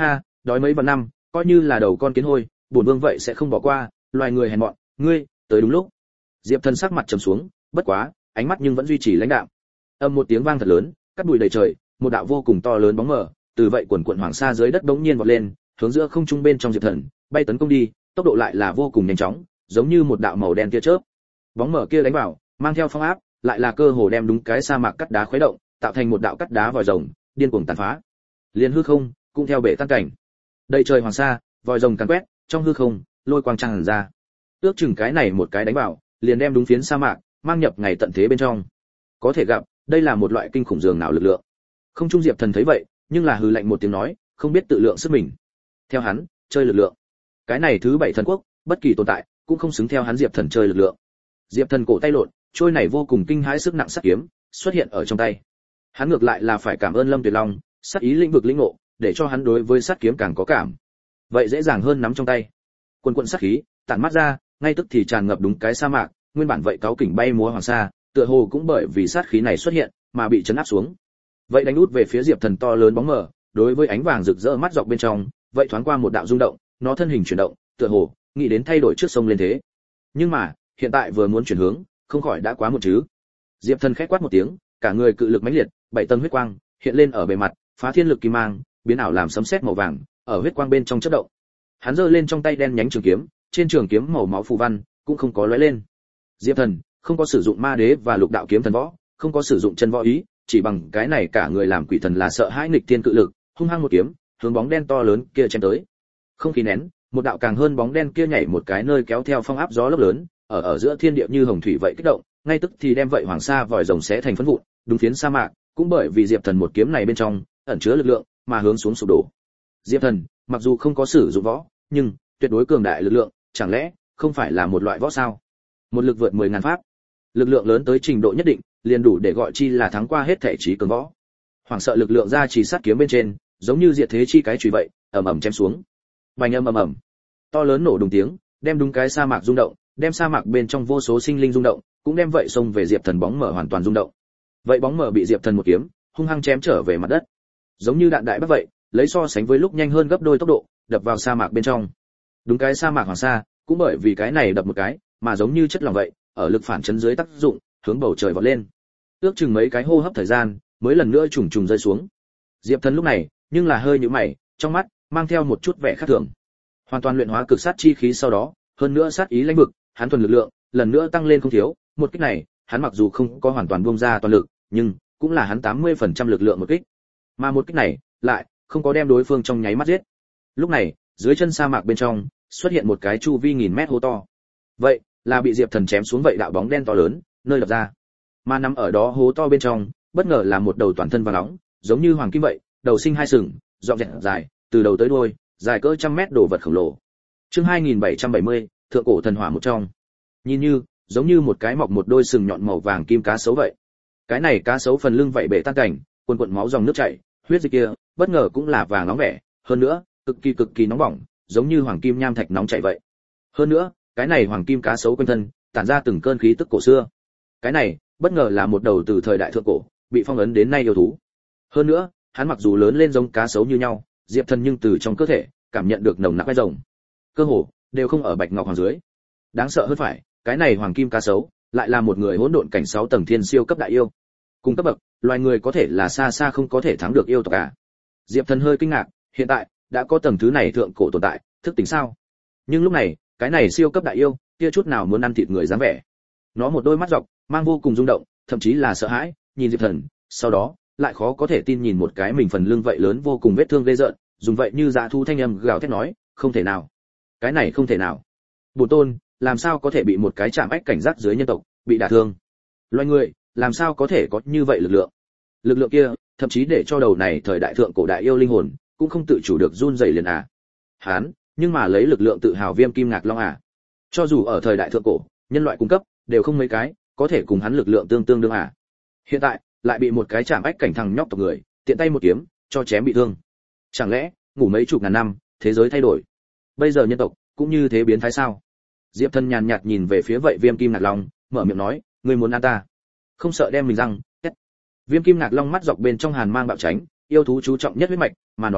Speaker 1: đói mấy vạn năm, coi như là đầu con kiến hôi, bổn vương vậy sẽ không bỏ qua, loài người hèn mọn, ngươi, tới đúng lúc. Diệp Thần sắc mặt trầm xuống, bất quá, ánh mắt nhưng vẫn duy trì lãnh đạm. Âm một tiếng vang thật lớn, cát bụi đầy trời, một đạo vô cùng to lớn bóng mờ, từ vậy quần quần hoàng sa dưới đất bỗng nhiên vọt lên, hướng giữa không trung bên trong Diệp Thần, bay tấn công đi, tốc độ lại là vô cùng nhanh chóng, giống như một đạo màu đen tia chớp. Bóng mờ kia đánh vào, mang theo phong áp, lại là cơ hồ đem đúng cái sa mạc cắt đá khuấy động, tạo thành một đạo cắt đá vòi rồng, điên cuồng tàn phá. Liên hư không, cũng theo bể tan cảnh. Đầy trời hoàng sa, vòi rồng càn quét, trong hư không, lôi quang tràn ra. Ước chừng cái này một cái đánh vào, liền đem đúng phiến sa mạc mang nhập ngày tận thế bên trong. Có thể gặp, đây là một loại kinh khủng dường nào lực lượng. Không Trung Diệp Thần thấy vậy, nhưng là hừ lạnh một tiếng nói, không biết tự lượng sức mình. Theo hắn, chơi lực lượng. Cái này thứ bảy thần quốc, bất kỳ tồn tại cũng không xứng theo hắn Diệp Thần chơi lực lượng. Diệp Thần cổ tay lộn, trôi này vô cùng kinh hãi sức nặng sắt kiếm xuất hiện ở trong tay. Hắn ngược lại là phải cảm ơn Lâm Tuyệt Long, sát ý lĩnh vực lĩnh ngộ, để cho hắn đối với sắt kiếm càng có cảm. Vậy dễ dàng hơn nắm trong tay. Quần quần sát khí tản mát ra, ngay tức thì tràn ngập đúng cái sa mạc, nguyên bản vậy cáo kỉnh bay múa hoàng sa, tựa hồ cũng bởi vì sát khí này xuất hiện mà bị chấn áp xuống. Vậy đánh út về phía Diệp Thần to lớn bóng mờ, đối với ánh vàng rực rỡ mắt dọc bên trong, vậy thoáng qua một đạo rung động, nó thân hình chuyển động, tựa hồ nghĩ đến thay đổi trước sông lên thế. Nhưng mà, hiện tại vừa muốn chuyển hướng, không khỏi đã quá một chứ. Diệp Thần khẽ quát một tiếng, cả người cự lực mãnh liệt, bảy tầng huyết quang hiện lên ở bề mặt, phá thiên lực kim mang, biến ảo làm sấm sét màu vàng, ở huyết quang bên trong chớp động. Hắn giơ lên trong tay đen nhánh trường kiếm, trên trường kiếm màu máu phù văn cũng không có lóe lên. Diệp Thần không có sử dụng ma đế và lục đạo kiếm thần võ, không có sử dụng chân võ ý, chỉ bằng cái này cả người làm quỷ thần là sợ hãi nghịch thiên cự lực, hung hăng một kiếm, hướng bóng đen to lớn kia chém tới. Không khí nén, một đạo càng hơn bóng đen kia nhảy một cái nơi kéo theo phong áp gió lốc lớn, ở ở giữa thiên địa như hồng thủy vậy kích động, ngay tức thì đem vậy hoàng sa vòi rồng xé thành phấn vụn, đúng phiến sa mạc, cũng bởi vì Diệp Thần một kiếm này bên trong ẩn chứa lực lượng, mà hướng xuống sụp đổ. Diệp Thần, mặc dù không có sử dụng võ, nhưng tuyệt đối cường đại lực lượng, chẳng lẽ không phải là một loại võ sao? Một lực vượt mười ngàn pháp, lực lượng lớn tới trình độ nhất định, liền đủ để gọi chi là thắng qua hết thể trí cường võ. Hoàng sợ lực lượng ra chỉ sát kiếm bên trên, giống như diệt thế chi cái chùy vậy, ầm ầm chém xuống. Bành ầm ầm ầm, to lớn nổ đùng tiếng, đem đúng cái sa mạc rung động, đem sa mạc bên trong vô số sinh linh rung động, cũng đem vậy xông về Diệp Thần bóng mở hoàn toàn rung động. Vậy bóng mở bị Diệp Thần một kiếm hung hăng chém trở về mặt đất, giống như đạn đại bác vậy, lấy so sánh với lúc nhanh hơn gấp đôi tốc độ, đập vào sa mạc bên trong. Đúng cái sa mạc hoàng sa, cũng bởi vì cái này đập một cái, mà giống như chất lỏng vậy, ở lực phản chấn dưới tác dụng, hướng bầu trời vọt lên. Ước chừng mấy cái hô hấp thời gian, mới lần nữa trùng trùng rơi xuống. Diệp Thần lúc này, nhưng là hơi nhíu mày, trong mắt mang theo một chút vẻ khác thường. Hoàn toàn luyện hóa cực sát chi khí sau đó, hơn nữa sát ý lãnh vực, hắn thuần lực lượng lần nữa tăng lên không thiếu, một kích này, hắn mặc dù không có hoàn toàn buông ra toàn lực, nhưng cũng là hắn tám mươi phần trăm lực lượng một kích. Mà một kích này, lại không có đem đối phương trong nháy mắt giết. Lúc này, dưới chân sa mạc bên trong, xuất hiện một cái chu vi nghìn mét hố to. Vậy, là bị Diệp Thần chém xuống vậy đạo bóng đen to lớn, nơi lập ra. Mà nằm ở đó hố to bên trong, bất ngờ là một đầu toàn thân vàng nóng, giống như hoàng kim vậy, đầu sinh hai sừng, rộng rãi dài, từ đầu tới đuôi, dài cỡ trăm mét đồ vật khổng lồ. Chương hai nghìn bảy trăm bảy mươi, thượng cổ thần hỏa một trong. Nhìn như, giống như một cái mọc một đôi sừng nhọn màu vàng kim cá sấu vậy. Cái này cá sấu phần lưng vậy bể tan cảnh, cuồn cuộn máu dòng nước chảy, huyết dịch kia, bất ngờ cũng là vàng nóng vẻ, hơn nữa, cực kỳ cực kỳ nóng bỏng, giống như hoàng kim nham thạch nóng chảy vậy. Hơn nữa, cái này hoàng kim cá sấu quanh thân, tản ra từng cơn khí tức cổ xưa. Cái này, bất ngờ là một đầu từ thời đại thượng cổ, bị phong ấn đến nay yêu thú. Hơn nữa, hắn mặc dù lớn lên giống cá sấu như nhau, Diệp Thần nhưng từ trong cơ thể cảm nhận được nồng nặc vết rồng. Cơ hồ đều không ở bạch ngọc hoàng dưới. Đáng sợ hơn phải, cái này hoàng kim cá sấu lại là một người hỗn độn cảnh sáu tầng thiên siêu cấp đại yêu. Cùng cấp bậc, loài người có thể là xa xa không có thể thắng được yêu tộc cả. Diệp Thần hơi kinh ngạc, hiện tại đã có tầng thứ này thượng cổ tồn tại, thức tỉnh sao? Nhưng lúc này, cái này siêu cấp đại yêu, kia chút nào muốn ăn thịt người dáng vẻ. Nó một đôi mắt dọc, mang vô cùng rung động, thậm chí là sợ hãi, nhìn Diệp Thần, sau đó, lại khó có thể tin nhìn một cái mình phần lưng vậy lớn vô cùng vết thương ghê rợn, dùng vậy như dã thú thanh âm gào thét nói, không thể nào. Cái này không thể nào. Bổn tôn, làm sao có thể bị một cái chạm ách cảnh giác dưới nhân tộc, bị đả thương? Loài người, làm sao có thể có như vậy lực lượng? Lực lượng kia, thậm chí để cho đầu này thời đại thượng cổ đại yêu linh hồn, cũng không tự chủ được run rẩy liền à. Hán, nhưng mà lấy lực lượng tự hào viêm kim ngạc long à. Cho dù ở thời đại thượng cổ, nhân loại cung cấp, đều không mấy cái, có thể cùng hắn lực lượng tương tương đương à. Hiện tại, lại bị một cái chạm ách cảnh thằng nhóc tộc người, tiện tay một kiếm, cho chém bị thương. Chẳng lẽ, ngủ mấy chục ngàn năm, thế giới thay đổi? Bây giờ nhân tộc, cũng như thế biến thái sao? Diệp Thần nhàn nhạt nhìn về phía vậy viêm kim ngạc long, mở miệng nói, ngươi muốn ăn ta? Không sợ đem mình răng, két. Viêm kim ngạc long mắt dọc bên trong hàn mang bạo tránh, yêu thú chú trọng nhất huyết mạch, mà nó,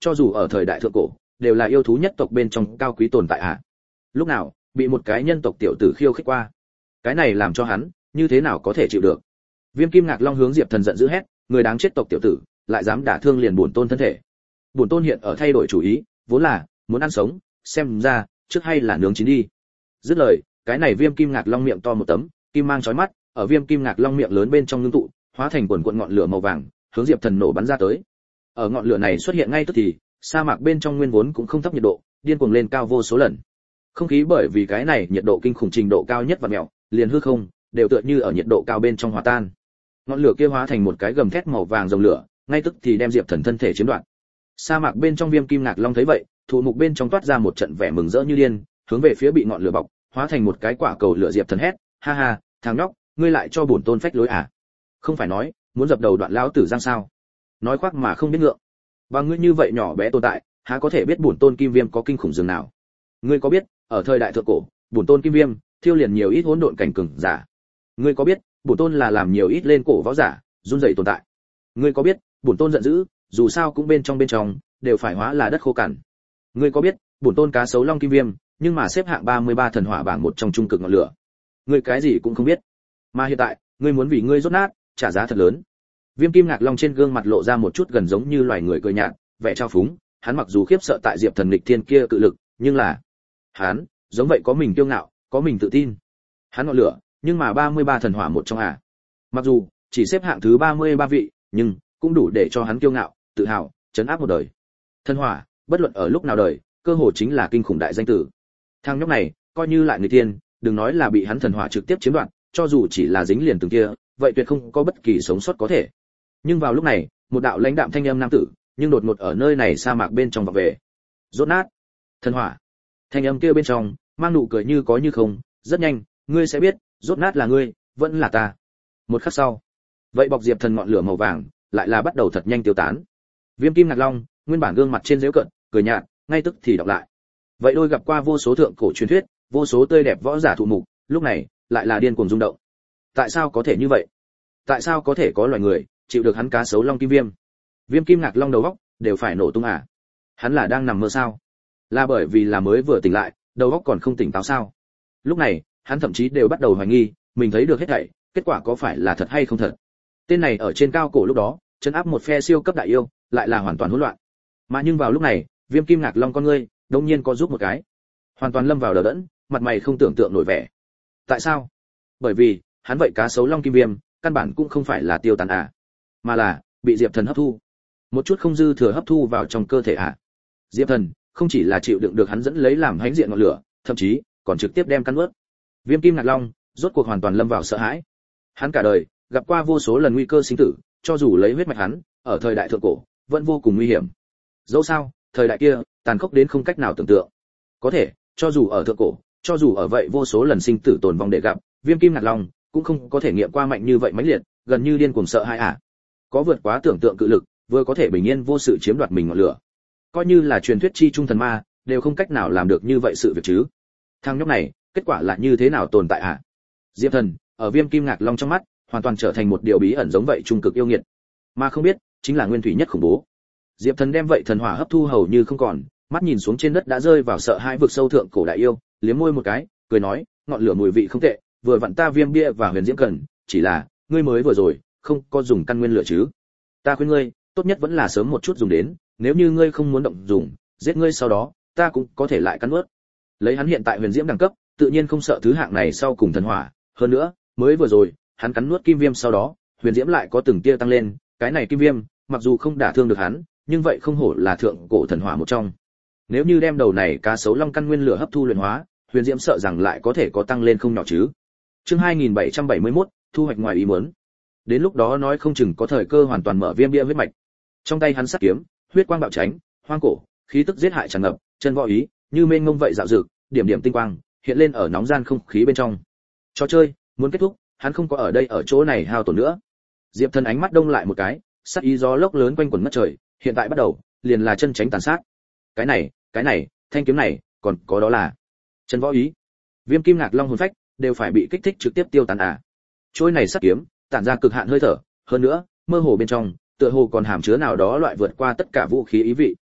Speaker 1: cho dù ở thời đại thượng cổ đều là yêu thú nhất tộc bên trong cao quý tồn tại à. Lúc nào bị một cái nhân tộc tiểu tử khiêu khích qua, cái này làm cho hắn như thế nào có thể chịu được. Viêm Kim Ngạc Long hướng Diệp Thần giận dữ hét, người đáng chết tộc tiểu tử, lại dám đả thương liền bổn tôn thân thể. Bổn tôn hiện ở thay đổi chủ ý, vốn là muốn ăn sống, xem ra trước hay là nướng chín đi. Dứt lời, cái này Viêm Kim Ngạc Long miệng to một tấm, kim mang chói mắt, ở Viêm Kim Ngạc Long miệng lớn bên trong ngưng tụ, hóa thành quần quần ngọn lửa màu vàng, hướng Diệp Thần nổ bắn ra tới. Ở ngọn lửa này xuất hiện ngay tức thì, sa mạc bên trong nguyên vốn cũng không thấp nhiệt độ, điên cuồng lên cao vô số lần. Không khí bởi vì cái này nhiệt độ kinh khủng trình độ cao nhất và mèo, liền hư không đều tựa như ở nhiệt độ cao bên trong hòa tan. Ngọn lửa kia hóa thành một cái gầm thét màu vàng rồng lửa, ngay tức thì đem Diệp Thần thân thể chiếm đoạt. Sa mạc bên trong Viêm Kim Ngạc Long thấy vậy, thụ mục bên trong toát ra một trận vẻ mừng rỡ như điên, hướng về phía bị ngọn lửa bọc, hóa thành một cái quả cầu lửa. Diệp Thần hét, ha ha, thằng nhóc, ngươi lại cho bổn tôn phách lối à? Không phải nói muốn dập đầu đoạn lão tử giang sao? Nói khoác mà không biết ngượng. Và ngươi như vậy nhỏ bé tồn tại, há có thể biết bổn tôn Kim Viêm có kinh khủng dường nào? Ngươi có biết, ở thời đại thượng cổ, bổn tôn Kim Viêm thiêu liền nhiều ít hỗn độn cảnh cường giả? Ngươi có biết, bổn tôn là làm nhiều ít lên cổ võ giả, run rẩy tồn tại? Ngươi có biết, bổn tôn giận dữ, dù sao cũng bên trong bên trong đều phải hóa là đất khô cằn. Ngươi có biết, bổn tôn cá sấu long Kim Viêm, nhưng mà xếp hạng ba mươi ba thần hỏa bảng một trong trung cực ngọn lửa. Ngươi cái gì cũng không biết. Mà hiện tại, ngươi muốn vì ngươi rốt nát, trả giá thật lớn. Viêm Kim Ngạc Long trên gương mặt lộ ra một chút gần giống như loài người cười nhạt, vẻ trao phúng, hắn mặc dù khiếp sợ tại Diệp Thần nghịch thiên kia cự lực, nhưng là hắn, giống vậy có mình kiêu ngạo, có mình tự tin. Hắn ngọn lửa, nhưng mà ba mươi ba thần hỏa một trong à. Mặc dù chỉ xếp hạng thứ ba mươi ba vị, nhưng cũng đủ để cho hắn kiêu ngạo, tự hào, trấn áp một đời. Thần hỏa, bất luận ở lúc nào đời, cơ hồ chính là kinh khủng đại danh tử. Thằng nhóc này, coi như lại người tiên, đừng nói là bị hắn thần hỏa trực tiếp chiếm đoạt, cho dù chỉ là dính liền từng kia, vậy tuyệt không có bất kỳ sống sót có thể. Nhưng vào lúc này, một đạo lãnh đạm thanh âm nam tử, nhưng đột ngột ở nơi này sa mạc bên trong vọng về. Rốt nát. Thần hỏa. Thanh âm kia bên trong, mang nụ cười như có như không, rất nhanh, ngươi sẽ biết, rốt nát là ngươi, vẫn là ta. Một khắc sau, vậy bọc Diệp Thần ngọn lửa màu vàng, lại là bắt đầu thật nhanh tiêu tán. Viêm Kim Ngạc Long, nguyên bản gương mặt trên giễu cận, cười nhạt, ngay tức thì đọc lại. Vậy đôi gặp qua vô số thượng cổ truyền thuyết, vô số tươi đẹp võ giả thụ mục, lúc này, lại là điên cuồng rung động. Tại sao có thể như vậy? Tại sao có thể có loài người chịu được hắn cá sấu long Kim Viêm? Viêm Kim Ngạc Long đầu óc đều phải nổ tung à? Hắn là đang nằm mơ sao? Là bởi vì là mới vừa tỉnh lại, đầu óc còn không tỉnh táo sao? Lúc này, hắn thậm chí đều bắt đầu hoài nghi, mình thấy được hết thảy, kết quả có phải là thật hay không thật? Tên này ở trên cao cổ lúc đó, trấn áp một phe siêu cấp đại yêu, lại là hoàn toàn hỗn loạn. Mà nhưng vào lúc này, Viêm Kim Ngạc Long con ngươi, đột nhiên có giúp một cái, hoàn toàn lâm vào đờ đẫn, mặt mày không tưởng tượng nổi vẻ. Tại sao? Bởi vì, hắn vậy cá sấu long Kim Viêm, căn bản cũng không phải là tiêu tán à, mà là bị Diệp Thần hấp thu. Một chút không dư thừa hấp thu vào trong cơ thể à. Diệp Thần không chỉ là chịu đựng được hắn dẫn lấy làm hãnh diện ngọn lửa, thậm chí còn trực tiếp đem căn nuốt. Viêm Kim Ngạc Long rốt cuộc hoàn toàn lâm vào sợ hãi. Hắn cả đời gặp qua vô số lần nguy cơ sinh tử, cho dù lấy huyết mạch hắn, ở thời đại thượng cổ, vẫn vô cùng nguy hiểm. Dẫu sao, thời đại kia tàn khốc đến không cách nào tưởng tượng. Có thể, cho dù ở thượng cổ, cho dù ở vậy vô số lần sinh tử tồn vong để gặp, Viêm Kim Ngạc Long cũng không có thể nghiệm qua mạnh như vậy mãnh liệt, gần như điên cuồng sợ hãi à. Có vượt quá tưởng tượng cự lực, vừa có thể bình yên vô sự chiếm đoạt mình ngọn lửa. Coi như là truyền thuyết chi trung thần ma, đều không cách nào làm được như vậy sự việc chứ. Thằng nhóc này, kết quả là như thế nào tồn tại à? Diệp Thần, ở Viêm Kim Ngạc Long trong mắt, hoàn toàn trở thành một điều bí ẩn giống vậy trung cực yêu nghiệt, mà không biết, chính là nguyên thủy nhất khủng bố. Diệp Thần đem vậy thần hỏa hấp thu hầu như không còn, mắt nhìn xuống trên đất đã rơi vào sợ hãi vực sâu thượng cổ đại yêu, liếm môi một cái, cười nói, ngọn lửa mùi vị không tệ, vừa vặn ta Viêm bia và Huyền Diễm cần, chỉ là, ngươi mới vừa rồi, không có dùng căn nguyên lửa chứ? Ta khuyên ngươi, tốt nhất vẫn là sớm một chút dùng đến, nếu như ngươi không muốn động dùng, giết ngươi sau đó, ta cũng có thể lại cắn nuốt. Lấy hắn hiện tại Huyền Diễm đẳng cấp, tự nhiên không sợ thứ hạng này sau cùng thần hỏa, hơn nữa, mới vừa rồi, hắn cắn nuốt Kim Viêm sau đó, Huyền Diễm lại có từng tia tăng lên, cái này Kim Viêm, mặc dù không đả thương được hắn, nhưng vậy không hổ là thượng cổ thần hỏa một trong. Nếu như đem đầu này cá sấu long căn nguyên lửa hấp thu luyện hóa, Huyền Diễm sợ rằng lại có thể có tăng lên không nhỏ chứ. Chương hai nghìn bảy trăm bảy mươi mốt, thu hoạch ngoài ý muốn. Đến lúc đó nói không chừng có thời cơ hoàn toàn mở Viêm bia huyết mạch. Trong tay hắn sắt kiếm, huyết quang bạo tránh, hoang cổ, khí tức giết hại tràn ngập, chân võ ý, như mênh mông vậy dạo dực, điểm điểm tinh quang, hiện lên ở nóng gian không khí bên trong. Trò chơi muốn kết thúc, hắn không có ở đây ở chỗ này hao tổn nữa. Diệp Thần ánh mắt đông lại một cái, sát ý gió lốc lớn quanh quẩn ngất trời, hiện tại bắt đầu, liền là chân tránh tàn sát. Cái này, cái này, thanh kiếm này, còn có đó là chân võ ý. Viêm Kim Ngạc Long hồn phách đều phải bị kích thích trực tiếp tiêu tán à. Trôi này sát kiếm, tản ra cực hạn hơi thở, hơn nữa, mơ hồ bên trong, tựa hồ còn hàm chứa nào đó loại vượt qua tất cả vũ khí ý vị.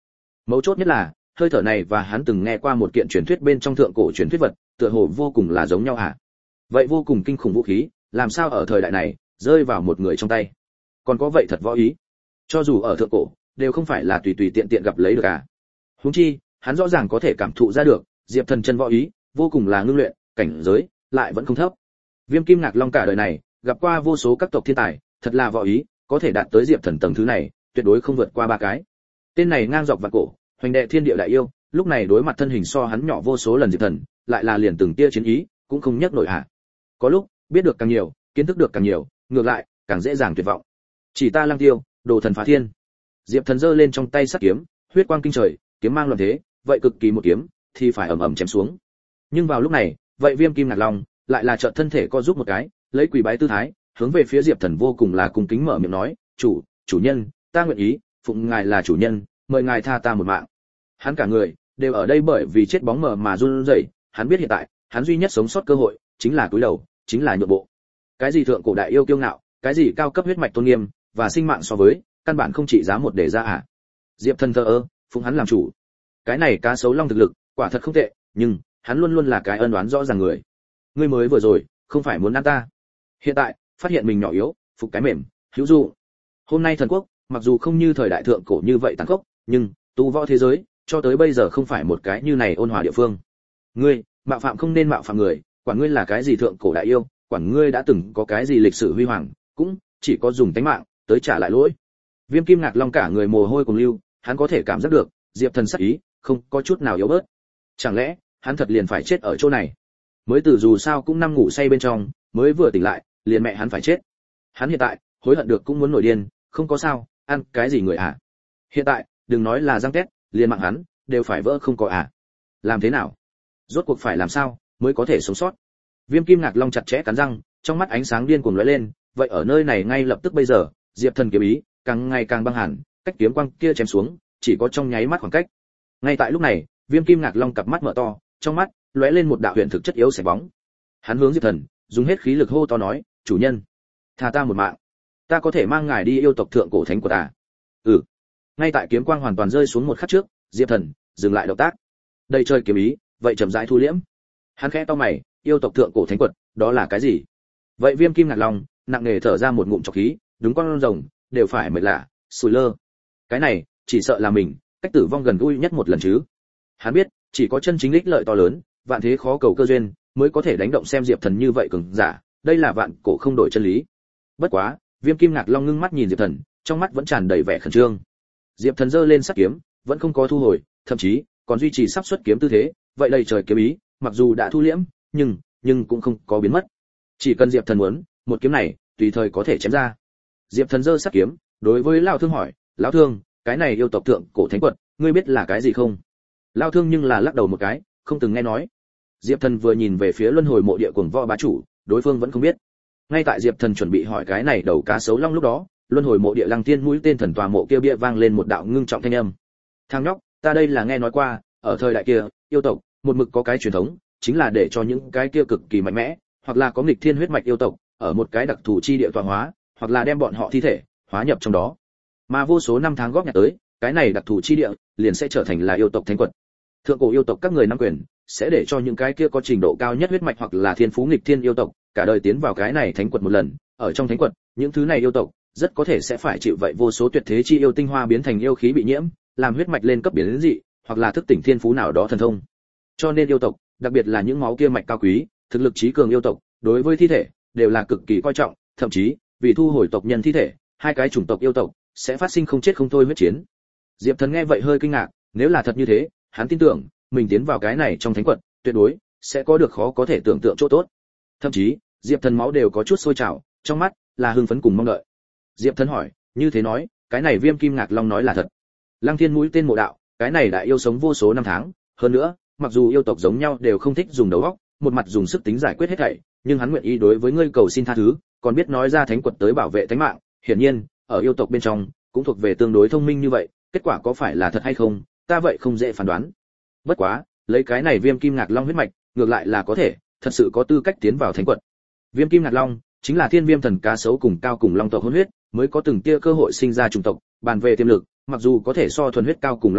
Speaker 1: Mấu chốt nhất là hơi thở này và hắn từng nghe qua một kiện truyền thuyết bên trong thượng cổ truyền thuyết vật, tựa hồ vô cùng là giống nhau hả? Vậy vô cùng kinh khủng vũ khí, làm sao ở thời đại này rơi vào một người trong tay? Còn có vậy thật võ ý, cho dù ở thượng cổ, đều không phải là tùy tùy tiện tiện gặp lấy được à? Huống chi, hắn rõ ràng có thể cảm thụ ra được, Diệp Thần chân võ ý, vô cùng là ngưng luyện, cảnh giới lại vẫn không thấp. Viêm Kim Ngạc Long cả đời này, gặp qua vô số các tộc thiên tài, thật là võ ý, có thể đạt tới Diệp Thần tầng thứ này, tuyệt đối không vượt qua ba cái. Tên này ngang dọc vạn cổ, hoành đệ thiên địa đại yêu, lúc này đối mặt thân hình so hắn nhỏ vô số lần Diệp Thần, lại là liền từng tia chiến ý, cũng không nhấc nổi hạ. Có lúc, biết được càng nhiều, kiến thức được càng nhiều, ngược lại, càng dễ dàng tuyệt vọng. Chỉ ta Lăng Tiêu, đồ thần phá thiên. Diệp Thần giơ lên trong tay sắt kiếm, huyết quang kinh trời, kiếm mang loạn thế, vậy cực kỳ một kiếm, thì phải ầm ầm chém xuống. Nhưng vào lúc này, vậy Viêm Kim Ngạc Long lại là chợt thân thể co giúp một cái, lấy quỳ bái tư thái, hướng về phía Diệp Thần vô cùng là cung kính mở miệng nói, "Chủ, chủ nhân, ta nguyện ý, phụng ngài là chủ nhân, mời ngài tha ta một mạng." Hắn cả người đều ở đây bởi vì chết bóng mờ mà run rẩy, hắn biết hiện tại, hắn duy nhất sống sót cơ hội chính là cúi đầu, chính là nhượng bộ. Cái gì thượng cổ đại yêu kiêu ngạo, cái gì cao cấp huyết mạch tôn nghiêm và sinh mạng so với, căn bản không trị giá một để ra à. Diệp Thần thờ ơ, phụng hắn làm chủ. Cái này cá sấu long thực lực, quả thật không tệ, nhưng hắn luôn luôn là cái ân oán rõ ràng người. Ngươi mới vừa rồi, không phải muốn ăn ta. Hiện tại, phát hiện mình nhỏ yếu, phục cái mềm, hữu dụ. Hôm nay thần quốc, mặc dù không như thời đại thượng cổ như vậy tàn khốc, nhưng tu võ thế giới, cho tới bây giờ không phải một cái như này ôn hòa địa phương. Ngươi, mạo phạm không nên mạo phạm người, quản ngươi là cái gì thượng cổ đại yêu, quản ngươi đã từng có cái gì lịch sử huy hoàng, cũng chỉ có dùng tánh mạng tới trả lại lỗi. Viêm Kim Ngạc Long cả người mồ hôi cùng lưu, hắn có thể cảm giác được, Diệp Thần sắc ý, không có chút nào yếu bớt. Chẳng lẽ, hắn thật liền phải chết ở chỗ này? Mới từ dù sao cũng năm ngủ say bên trong, mới vừa tỉnh lại, liền mẹ hắn phải chết. Hắn hiện tại, hối hận được cũng muốn nổi điên, không có sao, ăn cái gì người à? Hiện tại, đừng nói là răng tét, liền mạng hắn đều phải vỡ không có à? Làm thế nào? Rốt cuộc phải làm sao mới có thể sống sót? Viêm Kim Ngạc Long chặt chẽ cắn răng, trong mắt ánh sáng điên cuồng lóe lên, vậy ở nơi này ngay lập tức bây giờ, Diệp Thần kiếm ý càng ngày càng băng hẳn, cách kiếm quang kia chém xuống, chỉ có trong nháy mắt khoảng cách. Ngay tại lúc này, Viêm Kim Ngạc Long cặp mắt mở to, trong mắt lóe lên một đạo huyền thực chất yếu sạch bóng. Hắn hướng Diệp Thần, dùng hết khí lực hô to nói, "Chủ nhân, tha ta một mạng, ta có thể mang ngài đi yêu tộc thượng cổ thánh của ta." Ừ. Ngay tại kiếm quang hoàn toàn rơi xuống một khắc trước, Diệp Thần dừng lại động tác. Đây trời kiếm ý, vậy chậm rãi thu liễm. Hắn khẽ to mày, yêu tộc thượng cổ thánh quật, đó là cái gì? Vậy Viêm Kim Ngạc Long nặng nề thở ra một ngụm trọc khí, đúng con rồng đều phải mệt lạ, sùi lơ. Cái này, chỉ sợ là mình cách tử vong gần gũi nhất một lần chứ. Hắn biết, chỉ có chân chính ích lợi to lớn, vạn thế khó cầu cơ duyên, mới có thể đánh động xem Diệp Thần như vậy cường giả, đây là vạn cổ không đổi chân lý. Bất quá, Viêm Kim Ngạc Long ngưng mắt nhìn Diệp Thần, trong mắt vẫn tràn đầy vẻ khẩn trương. Diệp Thần giơ lên sắt kiếm, vẫn không có thu hồi, thậm chí còn duy trì sắp xuất kiếm tư thế, vậy đầy trời kiếm ý, mặc dù đã thu liễm, nhưng nhưng cũng không có biến mất. Chỉ cần Diệp Thần muốn, một kiếm này tùy thời có thể chém ra. Diệp Thần giơ sắt kiếm, đối với lão Thương hỏi, "Lão Thương, cái này yêu tộc thượng cổ thánh quật, ngươi biết là cái gì không?" Lão Thương nhưng là lắc đầu một cái, không từng nghe nói. Diệp Thần vừa nhìn về phía luân hồi mộ địa cuồng võ bá chủ, đối phương vẫn không biết. Ngay tại Diệp Thần chuẩn bị hỏi cái này đầu cá sấu long lúc đó, luân hồi mộ địa Lăng Tiên mũi tên thần tòa mộ kia bia vang lên một đạo ngưng trọng thanh âm. "Thằng nhóc, ta đây là nghe nói qua, ở thời đại kia, yêu tộc một mực có cái truyền thống, chính là để cho những cái kia cực kỳ mạnh mẽ, hoặc là có nghịch thiên huyết mạch yêu tộc, ở một cái đặc thù chi địa tọa hóa, hoặc là đem bọn họ thi thể hóa nhập trong đó. Mà vô số năm tháng góp nhặt tới, cái này đặc thù chi địa liền sẽ trở thành là yêu tộc thánh quật. Thượng cổ yêu tộc các người nắm quyền, sẽ để cho những cái kia có trình độ cao nhất huyết mạch hoặc là thiên phú nghịch thiên yêu tộc, cả đời tiến vào cái này thánh quật một lần, ở trong thánh quật, những thứ này yêu tộc rất có thể sẽ phải chịu vậy vô số tuyệt thế chi yêu tinh hoa biến thành yêu khí bị nhiễm, làm huyết mạch lên cấp biến dị, hoặc là thức tỉnh thiên phú nào đó thần thông. Cho nên yêu tộc, đặc biệt là những máu kia mạch cao quý, thực lực trí cường yêu tộc, đối với thi thể đều là cực kỳ coi trọng, thậm chí vì thu hồi tộc nhân thi thể, hai cái chủng tộc yêu tộc sẽ phát sinh không chết không thôi huyết chiến. Diệp Thần nghe vậy hơi kinh ngạc, nếu là thật như thế, hắn tin tưởng mình tiến vào cái này trong thánh quật, tuyệt đối sẽ có được khó có thể tưởng tượng chỗ tốt. Thậm chí, Diệp Thần máu đều có chút sôi trào, trong mắt là hưng phấn cùng mong đợi. Diệp Thần hỏi, như thế nói, cái này Viêm Kim Ngạc Long nói là thật? Lăng Thiên mũi tên mộ đạo, cái này đại yêu sống vô số năm tháng, hơn nữa, mặc dù yêu tộc giống nhau đều không thích dùng đầu óc, một mặt dùng sức tính giải quyết hết thảy, nhưng hắn nguyện ý đối với ngươi cầu xin tha thứ, còn biết nói ra thánh quật tới bảo vệ tính mạng, hiển nhiên, ở yêu tộc bên trong, cũng thuộc về tương đối thông minh như vậy, kết quả có phải là thật hay không, ta vậy không dễ phán đoán. Bất quá, lấy cái này Viêm Kim Ngạc Long huyết mạch, ngược lại là có thể, thật sự có tư cách tiến vào thánh quật. Viêm Kim Ngạc Long chính là thiên viêm thần cá sấu cùng cao cùng long tộc hỗn huyết, mới có từng tia cơ hội sinh ra chủng tộc, bàn về tiềm lực, mặc dù có thể so thuần huyết cao cùng long tộc,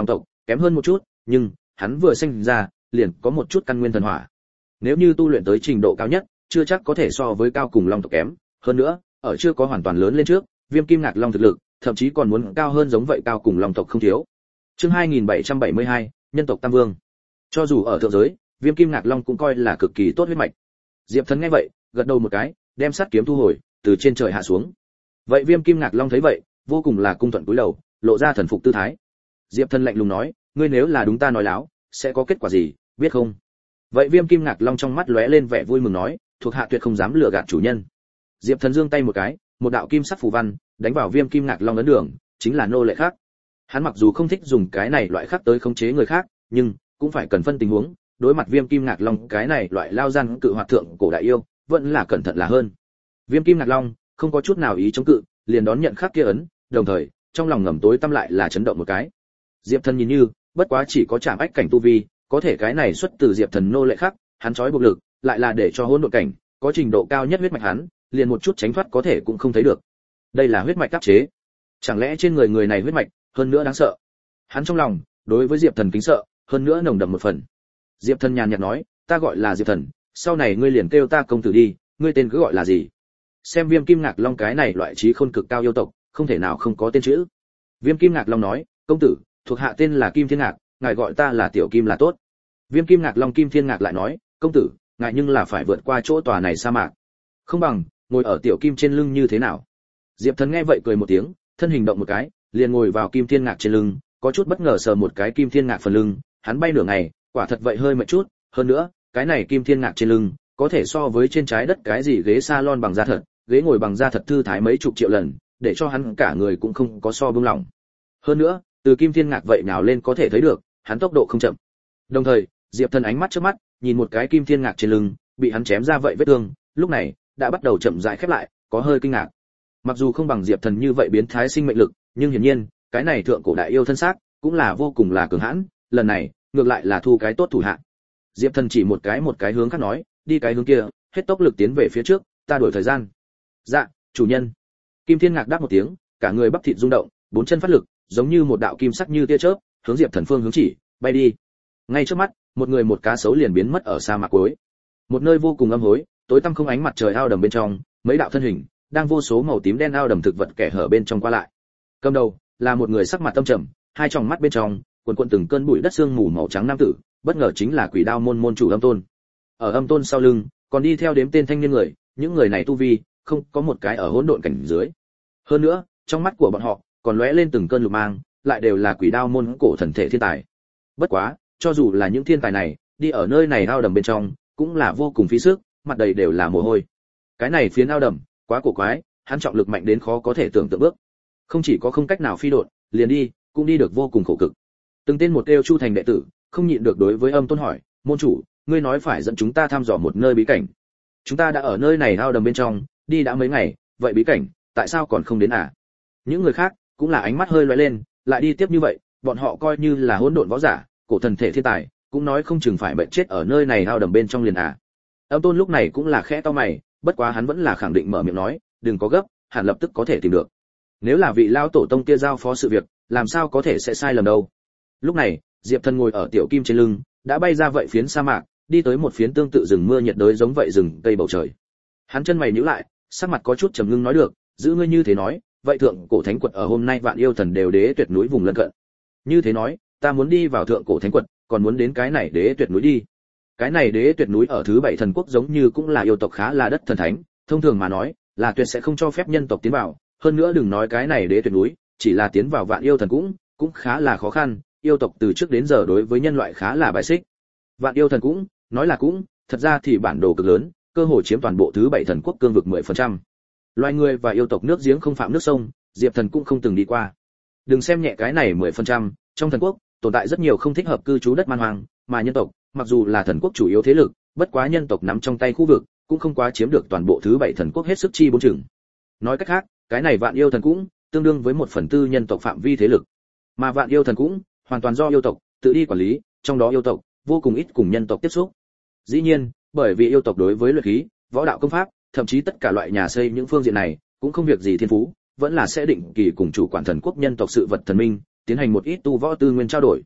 Speaker 1: kém hơn một chút, nhưng hắn vừa sinh ra, liền có một chút căn nguyên thần hỏa. Nếu như tu luyện tới trình độ cao nhất, chưa chắc có thể so với cao cùng long tộc kém, hơn nữa, ở chưa có hoàn toàn lớn lên trước, Viêm Kim Ngạc Long thực lực, thậm chí còn muốn cao hơn giống vậy cao cùng long tộc không thiếu. Chương hai nghìn bảy trăm bảy mươi hai, nhân tộc Tam Vương. Cho dù ở thượng giới, Viêm Kim Ngạc Long cũng coi là cực kỳ tốt huyết mạch. Diệp Thần nghe vậy, gật đầu một cái, đem sắt kiếm thu hồi, từ trên trời hạ xuống. Vậy Viêm Kim Ngạc Long thấy vậy, vô cùng là cung thuận cúi đầu, lộ ra thần phục tư thái. Diệp Thần lạnh lùng nói, ngươi nếu là đúng ta nói láo, sẽ có kết quả gì, biết không? Vậy Viêm Kim Ngạc Long trong mắt lóe lên vẻ vui mừng nói, thuộc hạ tuyệt không dám lừa gạt chủ nhân. Diệp Thần giương tay một cái, một đạo kim sắc phù văn đánh vào Viêm Kim Ngạc Long ấn đường, chính là nô lệ khác. Hắn mặc dù không thích dùng cái này loại khác tới khống chế người khác, nhưng cũng phải cần phân tình huống, đối mặt Viêm Kim Ngạc Long cái này loại lao gian cự hoạt thượng cổ đại yêu, vẫn là cẩn thận là hơn. Viêm Kim Ngạc Long không có chút nào ý chống cự, liền đón nhận khắc kia ấn, đồng thời trong lòng ngầm tối tâm lại là chấn động một cái. Diệp Thần nhìn như bất quá chỉ có chạm ách cảnh tu vi, có thể cái này xuất từ Diệp Thần nô lệ khác, hắn trói buộc lực, lại là để cho hỗn độn cảnh, có trình độ cao nhất huyết mạch hắn, liền một chút tránh thoát có thể cũng không thấy được. Đây là huyết mạch áp chế. Chẳng lẽ trên người người này huyết mạch, hơn nữa đáng sợ. Hắn trong lòng, đối với Diệp Thần kính sợ, hơn nữa nồng đậm một phần. Diệp Thần nhàn nhạt nói, ta gọi là Diệp Thần, sau này ngươi liền kêu ta công tử đi, ngươi tên cứ gọi là gì? Xem Viêm Kim Ngạc Long cái này loại trí khôn cực cao yêu tộc, không thể nào không có tên chữ. Viêm Kim Ngạc Long nói, công tử, thuộc hạ tên là Kim Thiên Ngạc, ngài gọi ta là Tiểu Kim là tốt. Viêm Kim Ngạc Long Kim Thiên Ngạc lại nói, công tử, ngài nhưng là phải vượt qua chỗ tòa này sa mạc. Không bằng ngồi ở Tiểu Kim trên lưng như thế nào? Diệp Thần nghe vậy cười một tiếng, thân hình động một cái, liền ngồi vào Kim Thiên Ngạc trên lưng, có chút bất ngờ sờ một cái Kim Thiên Ngạc phần lưng, hắn bay nửa ngày, quả thật vậy hơi mệt chút, hơn nữa, cái này Kim Thiên Ngạc trên lưng, có thể so với trên trái đất cái gì ghế salon bằng da thật, ghế ngồi bằng da thật thư thái mấy chục triệu lần, để cho hắn cả người cũng không có so bông lỏng. Hơn nữa, từ Kim Thiên Ngạc vậy nào lên có thể thấy được, hắn tốc độ không chậm. Đồng thời, Diệp Thần ánh mắt trước mắt, nhìn một cái Kim Thiên Ngạc trên lưng, bị hắn chém ra vậy vết thương, lúc này đã bắt đầu chậm rãi khép lại, có hơi kinh ngạc. Mặc dù không bằng Diệp Thần như vậy biến thái sinh mệnh lực, nhưng hiển nhiên, cái này thượng cổ đại yêu thân xác, cũng là vô cùng là cường hãn, lần này, ngược lại là thu cái tốt thủ hạ. Diệp Thần chỉ một cái một cái hướng khác nói, đi cái hướng kia, hết tốc lực tiến về phía trước, ta đuổi thời gian. Dạ, chủ nhân. Kim Thiên Ngạc đáp một tiếng, cả người bắp thịt rung động, bốn chân phát lực, giống như một đạo kim sắc như tia chớp, hướng Diệp Thần phương hướng chỉ, bay đi. Ngay trước mắt, một người một cá sấu liền biến mất ở sa mạc cuối. Một nơi vô cùng âm hối, tối tăm không ánh mặt trời ao đầm bên trong, mấy đạo thân hình đang vô số màu tím đen ao đầm thực vật kẻ hở bên trong qua lại. Cầm đầu là một người sắc mặt tâm trầm, hai tròng mắt bên trong quần quần từng cơn bụi đất sương mù màu trắng nam tử, bất ngờ chính là Quỷ Đao môn môn chủ Âm Tôn. Ở Âm Tôn sau lưng, còn đi theo đếm tên thanh niên người, những người này tu vi không có một cái ở hỗn độn cảnh dưới. Hơn nữa, trong mắt của bọn họ còn lóe lên từng cơn lục mang, lại đều là Quỷ Đao môn cổ thần thể thiên tài. Bất quá, cho dù là những thiên tài này, đi ở nơi này ao đầm bên trong, cũng là vô cùng phí sức, mặt đầy đều là mồ hôi. Cái này phiến ao đầm, quá cổ quái, hắn trọng lực mạnh đến khó có thể tưởng tượng bước. Không chỉ có không cách nào phi độn, liền đi, cũng đi được vô cùng khổ cực. Từng tên một đều Chu thành đệ tử, không nhịn được đối với Âm Tôn hỏi, môn chủ, ngươi nói phải dẫn chúng ta thăm dò một nơi bí cảnh. Chúng ta đã ở nơi này ao đầm bên trong, đi đã mấy ngày, vậy bí cảnh, tại sao còn không đến à? Những người khác cũng là ánh mắt hơi lóe lên, lại đi tiếp như vậy, bọn họ coi như là hỗn độn võ giả, cổ thần thể thiên tài, cũng nói không chừng phải bệnh chết ở nơi này ao đầm bên trong liền à. Âm Tôn lúc này cũng là khẽ to mày, bất quá hắn vẫn là khẳng định mở miệng nói, đừng có gấp, hẳn lập tức có thể tìm được. Nếu là vị lao tổ tông kia giao phó sự việc, làm sao có thể sẽ sai lầm đâu. Lúc này, Diệp Thần ngồi ở Tiểu Kim trên lưng, đã bay ra vậy phiến sa mạc, đi tới một phiến tương tự rừng mưa nhiệt đới giống vậy rừng cây bầu trời. Hắn chân mày nhíu lại, sắc mặt có chút trầm ngưng nói được, giữ ngươi như thế nói, vậy thượng cổ thánh quật ở hôm nay vạn yêu thần đều đế tuyệt núi vùng lân cận. Như thế nói, ta muốn đi vào thượng cổ thánh quật, còn muốn đến cái này đế tuyệt núi đi. Cái này đế tuyệt núi ở thứ bảy thần quốc giống như cũng là yêu tộc khá là đất thần thánh, thông thường mà nói, là tuyệt sẽ không cho phép nhân tộc tiến vào, hơn nữa đừng nói cái này đế tuyệt núi, chỉ là tiến vào vạn yêu thần cũng cũng khá là khó khăn, yêu tộc từ trước đến giờ đối với nhân loại khá là bài xích. Vạn yêu thần cũng, nói là cũng, thật ra thì bản đồ cực lớn, cơ hội chiếm toàn bộ thứ bảy thần quốc cương vực mười phần trăm. Loài người và yêu tộc nước giếng không phạm nước sông, Diệp Thần cũng không từng đi qua. Đừng xem nhẹ cái này mười phần trăm, trong thần quốc tồn tại rất nhiều không thích hợp cư trú đất man hoang, mà nhân tộc, mặc dù là thần quốc chủ yếu thế lực, bất quá nhân tộc nắm trong tay khu vực, cũng không quá chiếm được toàn bộ thứ bảy thần quốc hết sức chi bốn chừng. Nói cách khác, cái này vạn yêu thần cũng tương đương với một phần tư nhân tộc phạm vi thế lực. Mà vạn yêu thần cũng hoàn toàn do yêu tộc tự đi quản lý, trong đó yêu tộc vô cùng ít cùng nhân tộc tiếp xúc. Dĩ nhiên, bởi vì yêu tộc đối với luyện khí, võ đạo công pháp, thậm chí tất cả loại nhà xây những phương diện này, cũng không việc gì thiên phú, vẫn là sẽ định kỳ cùng chủ quản thần quốc nhân tộc sự vật thần minh, tiến hành một ít tu võ tư nguyên trao đổi.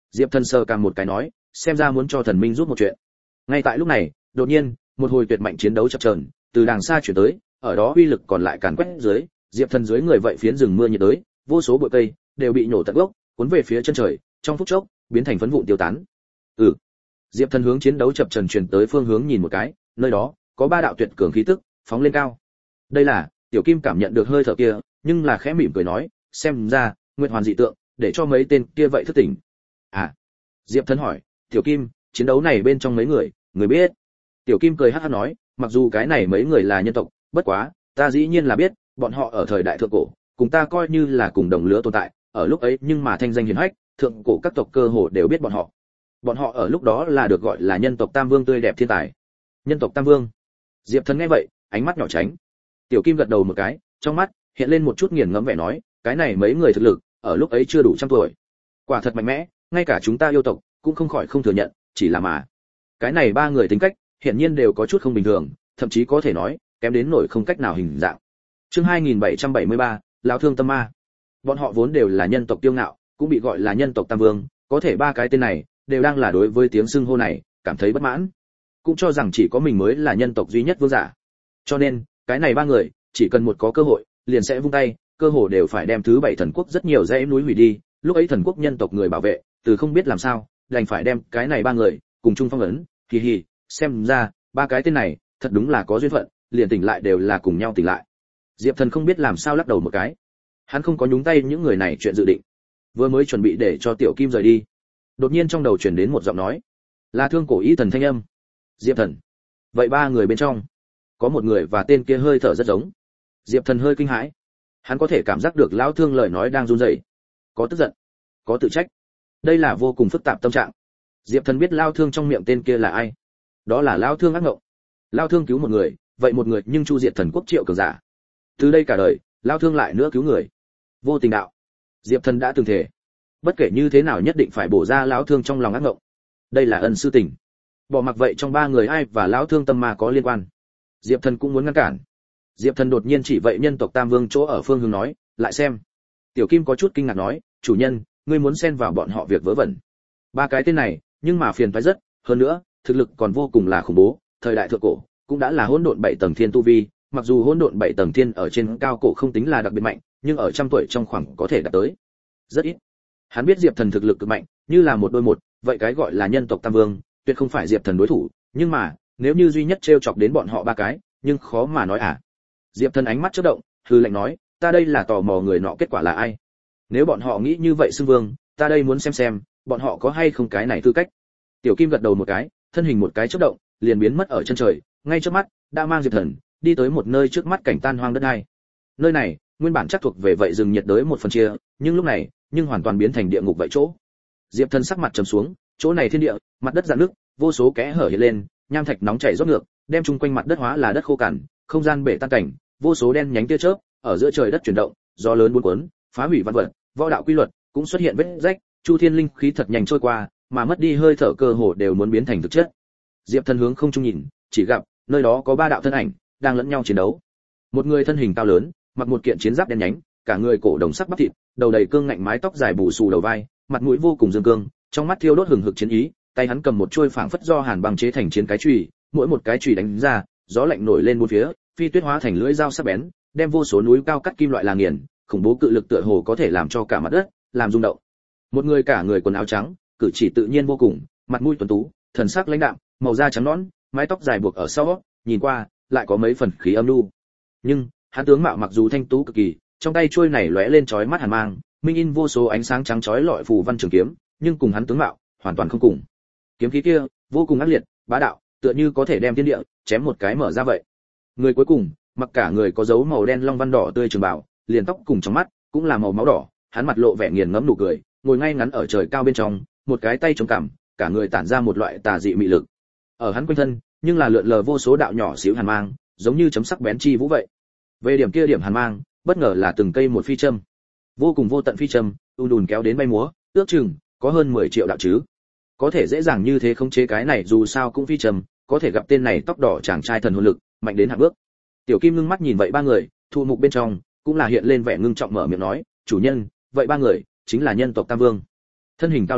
Speaker 1: Diệp Thần sờ cằm một cái nói, xem ra muốn cho thần minh giúp một chuyện. Ngay tại lúc này, đột nhiên, một hồi tuyệt mạnh chiến đấu chập chờn từ đàng xa chuyển tới, ở đó uy lực còn lại càn quét dưới, Diệp Thần dưới người vậy phiến rừng mưa nhiệt đới, vô số bụi cây đều bị nổ tận gốc, cuốn về phía chân trời, trong phút chốc biến thành phấn vụn tiêu tán. Ừ. Diệp Thần hướng chiến đấu chập chờn chuyển tới phương hướng nhìn một cái, nơi đó có ba đạo tuyệt cường khí tức phóng lên cao. Đây là, Tiểu Kim cảm nhận được hơi thở kia, nhưng là khẽ mỉm cười nói, xem ra nguyệt hoàn dị tượng để cho mấy tên kia vậy thức tỉnh. À. Diệp Thần hỏi, Tiểu Kim, chiến đấu này bên trong mấy người, người biết? Tiểu Kim cười hắc hắc nói, mặc dù cái này mấy người là nhân tộc, bất quá, ta dĩ nhiên là biết, bọn họ ở thời đại thượng cổ, cùng ta coi như là cùng đồng lứa tồn tại, ở lúc ấy nhưng mà thanh danh hiển hách, thượng cổ các tộc cơ hồ đều biết bọn họ. Bọn họ ở lúc đó là được gọi là nhân tộc Tam Vương tươi đẹp thiên tài. Nhân tộc Tam Vương. Diệp Thần nghe vậy, ánh mắt nhỏ tránh. Tiểu Kim gật đầu một cái, trong mắt hiện lên một chút nghiền ngẫm vẻ nói, cái này mấy người thực lực, ở lúc ấy chưa đủ trăm tuổi. Quả thật mạnh mẽ, ngay cả chúng ta yêu tộc cũng không khỏi không thừa nhận, chỉ là mà. Cái này ba người tính cách, hiển nhiên đều có chút không bình thường, thậm chí có thể nói, kém đến nỗi không cách nào hình dạng. Chương hai nghìn bảy trăm bảy mươi ba, lão thương tâm ma. Bọn họ vốn đều là nhân tộc tiêu ngạo, cũng bị gọi là nhân tộc Tam Vương, có thể ba cái tên này đều đang là đối với tiếng xưng hô này cảm thấy bất mãn, cũng cho rằng chỉ có mình mới là nhân tộc duy nhất vương giả. Cho nên, cái này ba người, chỉ cần một có cơ hội, liền sẽ vung tay, cơ hồ đều phải đem thứ bảy thần quốc rất nhiều dãy núi hủy đi, lúc ấy thần quốc nhân tộc người bảo vệ, từ không biết làm sao, đành phải đem cái này ba người cùng chung phong ấn, hì hì, xem ra, ba cái tên này, thật đúng là có duyên phận, liền tỉnh lại đều là cùng nhau tỉnh lại. Diệp Thần không biết làm sao lắc đầu một cái. Hắn không có nhúng tay những người này chuyện dự định. Vừa mới chuẩn bị để cho Tiểu Kim rời đi, đột nhiên trong đầu truyền đến một giọng nói, là Thương Cổ Ý Thần thanh âm. Diệp Thần. Vậy ba người bên trong, có một người và tên kia hơi thở rất giống. Diệp Thần hơi kinh hãi. Hắn có thể cảm giác được lão Thương lời nói đang run rẩy, có tức giận, có tự trách. Đây là vô cùng phức tạp tâm trạng. Diệp Thần biết lão Thương trong miệng tên kia là ai. Đó là lão Thương ác ngộng. Lão Thương cứu một người, vậy một người nhưng chu diệt thần quốc Triệu cường giả. Từ đây cả đời, lão Thương lại nữa cứu người. Vô tình đạo. Diệp Thần đã từng thề, bất kể như thế nào nhất định phải bổ ra lão Thương trong lòng ác ngộng. Đây là ân sư tình. Bỏ mặc vậy trong ba người ai và lão Thương tâm ma có liên quan, Diệp Thần cũng muốn ngăn cản. Diệp Thần đột nhiên chỉ vậy nhân tộc Tam Vương chỗ ở phương hướng nói, lại xem. Tiểu Kim có chút kinh ngạc nói, chủ nhân, ngươi muốn xen vào bọn họ việc vớ vẩn. Ba cái tên này, nhưng mà phiền toái rất, hơn nữa, thực lực còn vô cùng là khủng bố, thời đại thượng cổ, cũng đã là hỗn độn bảy tầng thiên tu vi, mặc dù hỗn độn bảy tầng thiên ở trên cao cổ không tính là đặc biệt mạnh, nhưng ở trăm tuổi trong khoảng có thể đạt tới rất ít. Hắn biết Diệp Thần thực lực cực mạnh, như là một đôi một, vậy cái gọi là nhân tộc Tam Vương, tuyệt không phải Diệp Thần đối thủ, nhưng mà, nếu như duy nhất trêu chọc đến bọn họ ba cái, nhưng khó mà nói à. Diệp Thần ánh mắt chớp động, hừ lạnh nói, ta đây là tò mò người nọ kết quả là ai. Nếu bọn họ nghĩ như vậy xưng vương, ta đây muốn xem xem, bọn họ có hay không cái này tư cách. Tiểu Kim gật đầu một cái, thân hình một cái chớp động, liền biến mất ở chân trời, ngay trước mắt, đã mang Diệp Thần đi tới một nơi trước mắt cảnh tan hoang đất này. Nơi này, nguyên bản chắc thuộc về vậy rừng nhiệt đới một phần chia, nhưng lúc này, nhưng hoàn toàn biến thành địa ngục vậy chỗ. Diệp Thần sắc mặt trầm xuống, chỗ này thiên địa, mặt đất rạn nước, vô số kẽ hở hiện lên, nham thạch nóng chảy rót ngược, đem chung quanh mặt đất hóa là đất khô cằn, không gian bể tan cảnh, vô số đen nhánh tia chớp ở giữa trời đất chuyển động, gió lớn buôn cuốn, phá hủy vạn vật, võ đạo quy luật cũng xuất hiện vết rách, chu thiên linh khí thật nhanh trôi qua, mà mất đi hơi thở cơ hồ đều muốn biến thành thực chất. Diệp Thần hướng không trung nhìn, chỉ gặp nơi đó có ba đạo thân ảnh đang lẫn nhau chiến đấu. Một người thân hình cao lớn, mặc một kiện chiến giáp đen nhánh, cả người cổ đồng sắc bắp thịt, đầu đầy cương ngạnh mái tóc dài bù xù đầu vai, mặt mũi vô cùng dương cương, trong mắt thiêu đốt hừng hực chiến ý, tay hắn cầm một chuôi phảng phất do hàn băng chế thành chiến cái chùy, mỗi một cái chùy đánh ra, gió lạnh nổi lên bốn phía, phi tuyết hóa thành lưỡi dao sắc bén, đem vô số núi cao cắt kim loại là nghiền, khủng bố cự lực tựa hồ có thể làm cho cả mặt đất làm rung động. Một người cả người quần áo trắng, cử chỉ tự nhiên vô cùng, mặt mũi tuấn tú, thần sắc lãnh đạm, màu da trắng nõn, mái tóc dài buộc ở sau, nhìn qua lại có mấy phần khí âm nhu. Nhưng, hắn tướng mạo mặc dù thanh tú cực kỳ, trong tay chuôi này lóe lên chói mắt hàn mang, minh in vô số ánh sáng trắng chói lọi phù văn trường kiếm, nhưng cùng hắn tướng mạo hoàn toàn không cùng. Kiếm khí kia vô cùng ác liệt, bá đạo, tựa như có thể đem thiên địa chém một cái mở ra vậy. Người cuối cùng, mặc cả người có dấu màu đen long văn đỏ tươi trường bảo, liền tóc cùng trong mắt cũng là màu máu đỏ, hắn mặt lộ vẻ nghiền ngẫm nụ cười, ngồi ngay ngắn ở trời cao bên trong, một cái tay chống cằm, cả người tản ra một loại tà dị mị lực. Ở hắn quanh thân, nhưng là lượn lờ vô số đạo nhỏ xíu hàn mang, giống như chấm sắc bén chi vũ vậy. Về điểm kia điểm hàn mang, bất ngờ là từng cây một phi châm, vô cùng vô tận phi châm, ùn ùn kéo đến bay múa, ước chừng có hơn mười triệu đạo chứ. Có thể dễ dàng như thế khống chế cái này dù sao cũng phi châm, có thể gặp tên này tóc đỏ chàng trai thần hồn lực, mạnh đến hạng bước. Tiểu Kim ngưng mắt nhìn vậy ba người, thu mục bên trong cũng là hiện lên vẻ ngưng trọng mở miệng nói, chủ nhân, vậy ba người chính là nhân tộc Tam Vương. Thân hình cao lớn,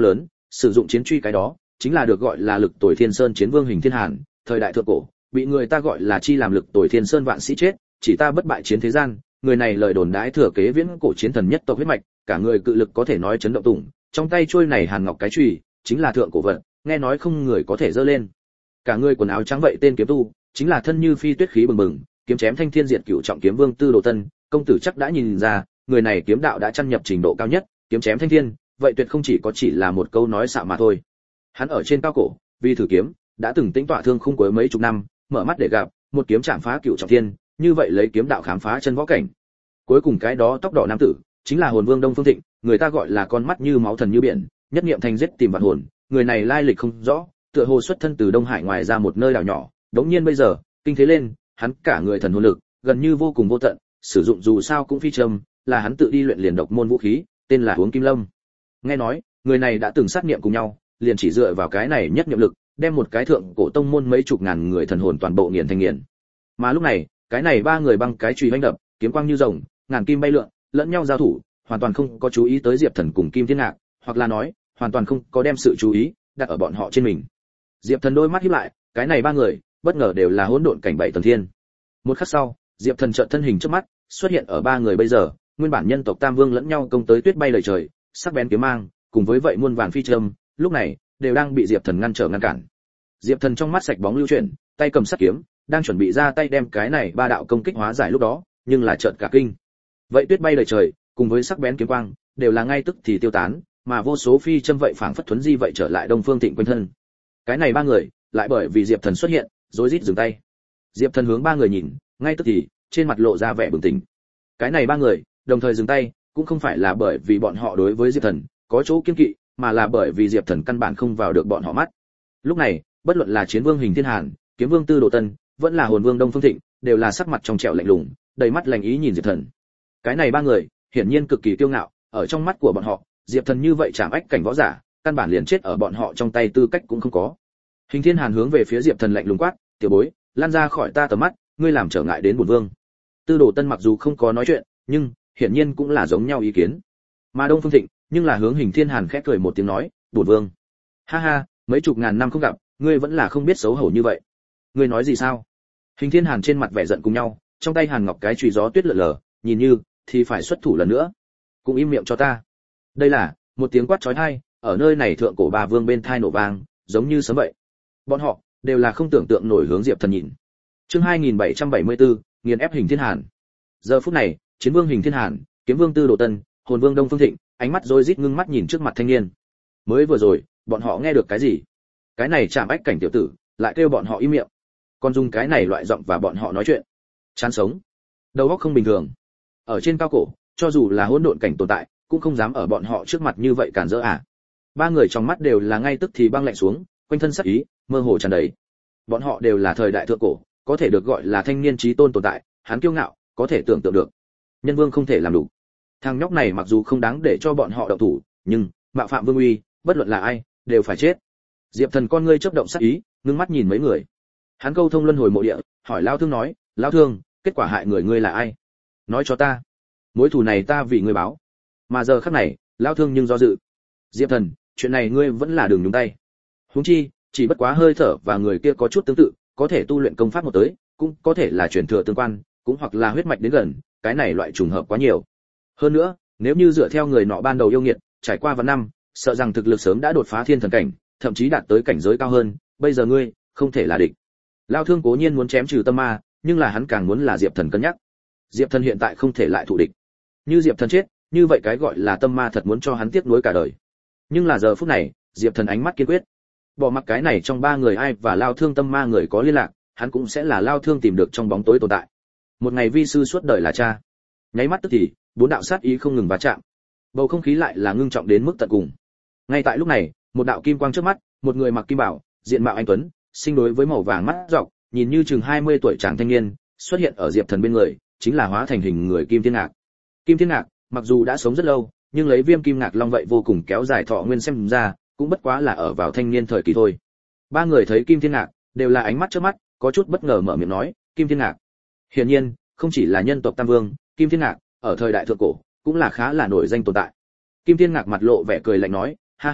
Speaker 1: sử dụng chiến truy cái đó chính là được gọi là lực tồi thiên sơn chiến vương Hình Thiên Hàn, thời đại thượng cổ bị người ta gọi là chi làm lực tồi thiên sơn vạn sĩ chết, chỉ ta bất bại chiến thế gian. Người này lời đồn đãi thừa kế viễn cổ chiến thần nhất tộc huyết mạch, cả người cự lực có thể nói chấn động tùng, trong tay chuôi này hàn ngọc cái chùy chính là thượng cổ vật, nghe nói không người có thể giơ lên. Cả người quần áo trắng vậy tên kiếm tu chính là thân như phi tuyết khí bừng bừng, kiếm chém thanh thiên diệt cửu trọng kiếm vương Tư Đồ Tân. Công tử chắc đã nhìn ra, người này kiếm đạo đã chăn nhập trình độ cao nhất, kiếm chém thanh thiên, vậy tuyệt không chỉ có chỉ là một câu nói xạo mà thôi. Hắn ở trên cao cổ, vì thử kiếm, đã từng tĩnh tọa thương khung cuối mấy chục năm, mở mắt để gặp, một kiếm chạm phá cửu trọng thiên, như vậy lấy kiếm đạo khám phá chân võ cảnh. Cuối cùng cái đó tóc đỏ nam tử, chính là hồn vương Đông Phương Thịnh, người ta gọi là con mắt như máu thần như biển, nhất niệm thành giết tìm vạn hồn. Người này lai lịch không rõ, tựa hồ xuất thân từ Đông Hải ngoài ra một nơi đảo nhỏ, đống nhiên bây giờ kinh thế lên, hắn cả người thần hồn lực gần như vô cùng vô tận, sử dụng dù sao cũng phi châm, là hắn tự đi luyện liền độc môn vũ khí, tên là Huống Kim Lâm. Nghe nói người này đã từng sát niệm cùng nhau, liền chỉ dựa vào cái này nhất niệm lực, đem một cái thượng cổ tông môn mấy chục ngàn người thần hồn toàn bộ nghiền thành nghiền. Mà lúc này cái này ba người băng cái chùy hoành đập, kiếm quang như rồng, ngàn kim bay lượn, lẫn nhau giao thủ, hoàn toàn không có chú ý tới Diệp Thần cùng Kim Thiên Ngạc, hoặc là nói, hoàn toàn không có đem sự chú ý đặt ở bọn họ trên mình. Diệp Thần đôi mắt híp lại, cái này ba người, bất ngờ đều là hỗn độn cảnh bảy tầng thiên. Một khắc sau, Diệp Thần chợt thân hình trước mắt, xuất hiện ở ba người bây giờ, nguyên bản nhân tộc Tam Vương lẫn nhau công tới tuyết bay lời trời, sắc bén kiếm mang, cùng với vậy muôn vàn phi châm, lúc này đều đang bị Diệp Thần ngăn trở ngăn cản. Diệp Thần trong mắt sạch bóng lưu chuyển, tay cầm sắt kiếm, đang chuẩn bị ra tay đem cái này ba đạo công kích hóa giải lúc đó, nhưng là chợt cả kinh. Vậy tuyết bay lời trời, cùng với sắc bén kiếm quang, đều là ngay tức thì tiêu tán, mà vô số phi châm vậy phảng phất thuấn di vậy trở lại Đông Phương Thịnh quanh thân. Cái này ba người, lại bởi vì Diệp Thần xuất hiện, rối rít dừng tay. Diệp Thần hướng ba người nhìn, ngay tức thì, trên mặt lộ ra vẻ bừng tỉnh. Cái này ba người, đồng thời dừng tay, cũng không phải là bởi vì bọn họ đối với Diệp Thần có chỗ kiêng kỵ, mà là bởi vì Diệp Thần căn bản không vào được bọn họ mắt. Lúc này, bất luận là Chiến Vương Hình Thiên Hàn, Kiếm Vương Tư Đồ Tân, vẫn là Hồn Vương Đông Phương Thịnh, đều là sắc mặt trong trẻo lạnh lùng, đầy mắt lạnh ý nhìn Diệp Thần. Cái này ba người, hiển nhiên cực kỳ kiêu ngạo, ở trong mắt của bọn họ, Diệp Thần như vậy chạm ách cảnh võ giả, căn bản liền chết ở bọn họ trong tay tư cách cũng không có. Hình Thiên Hàn hướng về phía Diệp Thần lạnh lùng quát, "Tiểu bối, lan ra khỏi ta tầm mắt, ngươi làm trở ngại đến bổn vương." Tư Đồ Tân mặc dù không có nói chuyện, nhưng hiển nhiên cũng là giống nhau ý kiến. Mà Đông Phương Thịnh, nhưng là hướng Hình Thiên Hàn khẽ cười một tiếng nói, "Bổn vương." "Ha ha, mấy chục ngàn năm không gặp, ngươi vẫn là không biết xấu hổ như vậy." "Ngươi nói gì sao?" Hình Thiên Hàn trên mặt vẻ giận cùng nhau, trong tay Hàn Ngọc cái chùy gió tuyết lở lờ, nhìn như thì phải xuất thủ lần nữa. "Cũng im miệng cho ta." Đây là một tiếng quát chói tai, ở nơi này thượng cổ bà vương bên thai nổ vang, giống như sấm vậy. Bọn họ đều là không tưởng tượng nổi hướng Diệp Thần nhìn. Chương hai nghìn bảy trăm bảy mươi tư, nghiền ép Hình Thiên Hàn. Giờ phút này, Chiến Vương Hình Thiên Hàn, Kiếm Vương Tư Đồ Tân, Hồn Vương Đông Phương Thịnh, ánh mắt rối rít ngưng mắt nhìn trước mặt thanh niên. Mới vừa rồi, bọn họ nghe được cái gì? Cái này chạm ách cảnh tiểu tử, lại kêu bọn họ im miệng. Còn dùng cái này loại giọng và bọn họ nói chuyện. Chán sống. Đầu óc không bình thường. Ở trên cao cổ, cho dù là hỗn độn cảnh tồn tại, cũng không dám ở bọn họ trước mặt như vậy cản rỡ à? Ba người trong mắt đều là ngay tức thì băng lạnh xuống, quanh thân sắc ý mơ hồ tràn đầy. Bọn họ đều là thời đại thượng cổ, có thể được gọi là thanh niên chí tôn tồn tại, hắn kiêu ngạo, có thể tưởng tượng được. Nhân vương không thể làm đủ. Thằng nhóc này mặc dù không đáng để cho bọn họ động thủ, nhưng mạo phạm vương uy, bất luận là ai, đều phải chết. Diệp Thần con ngươi chớp động sắc ý, ngưng mắt nhìn mấy người. Hắn câu thông luân hồi mộ địa, hỏi Lão Thương nói, "Lão Thương, kết quả hại người ngươi là ai? Nói cho ta. Mối thù này ta vì ngươi báo." Mà giờ khắc này, Lão Thương nhưng do dự. "Diệp Thần, chuyện này ngươi vẫn là đừng nhúng tay. Huống chi, chỉ bất quá hơi thở và người kia có chút tương tự, có thể tu luyện công pháp một tới, cũng có thể là truyền thừa tương quan, cũng hoặc là huyết mạch đến gần, cái này loại trùng hợp quá nhiều. Hơn nữa, nếu như dựa theo người nọ ban đầu yêu nghiệt, trải qua vạn năm, sợ rằng thực lực sớm đã đột phá thiên thần cảnh, thậm chí đạt tới cảnh giới cao hơn, bây giờ ngươi không thể là địch." Lão Thương cố nhiên muốn chém trừ tâm ma, nhưng là hắn càng muốn là Diệp Thần cân nhắc. Diệp Thần hiện tại không thể lại thụ địch. Như Diệp Thần chết, như vậy cái gọi là tâm ma thật muốn cho hắn tiếc nuối cả đời. Nhưng là giờ phút này, Diệp Thần ánh mắt kiên quyết. Bỏ mặc cái này trong ba người ai và Lão Thương tâm ma người có liên lạc, hắn cũng sẽ là Lão Thương tìm được trong bóng tối tồn tại. Một ngày vi sư suốt đời là cha. Nháy mắt tức thì, bốn đạo sát ý không ngừng va chạm. Bầu không khí lại là ngưng trọng đến mức tận cùng. Ngay tại lúc này, một đạo kim quang trước mắt, một người mặc kim bào, diện mạo anh tuấn, sinh đối với màu vàng mắt dọc, nhìn như chừng hai mươi tuổi chàng thanh niên, xuất hiện ở Diệp Thần bên người, chính là hóa thành hình người Kim Thiên Ngạc. Kim Thiên Ngạc, mặc dù đã sống rất lâu, nhưng lấy Viêm Kim Ngạc Long vậy vô cùng kéo dài thọ nguyên xem ra, cũng bất quá là ở vào thanh niên thời kỳ thôi. Ba người thấy Kim Thiên Ngạc, đều là ánh mắt chớp mắt, có chút bất ngờ mở miệng nói, "Kim Thiên Ngạc." Hiển nhiên, không chỉ là nhân tộc Tam Vương, Kim Thiên Ngạc, ở thời đại thượng cổ, cũng là khá là nổi danh tồn tại. Kim Thiên Ngạc mặt lộ vẻ cười lạnh nói, "Ha ha,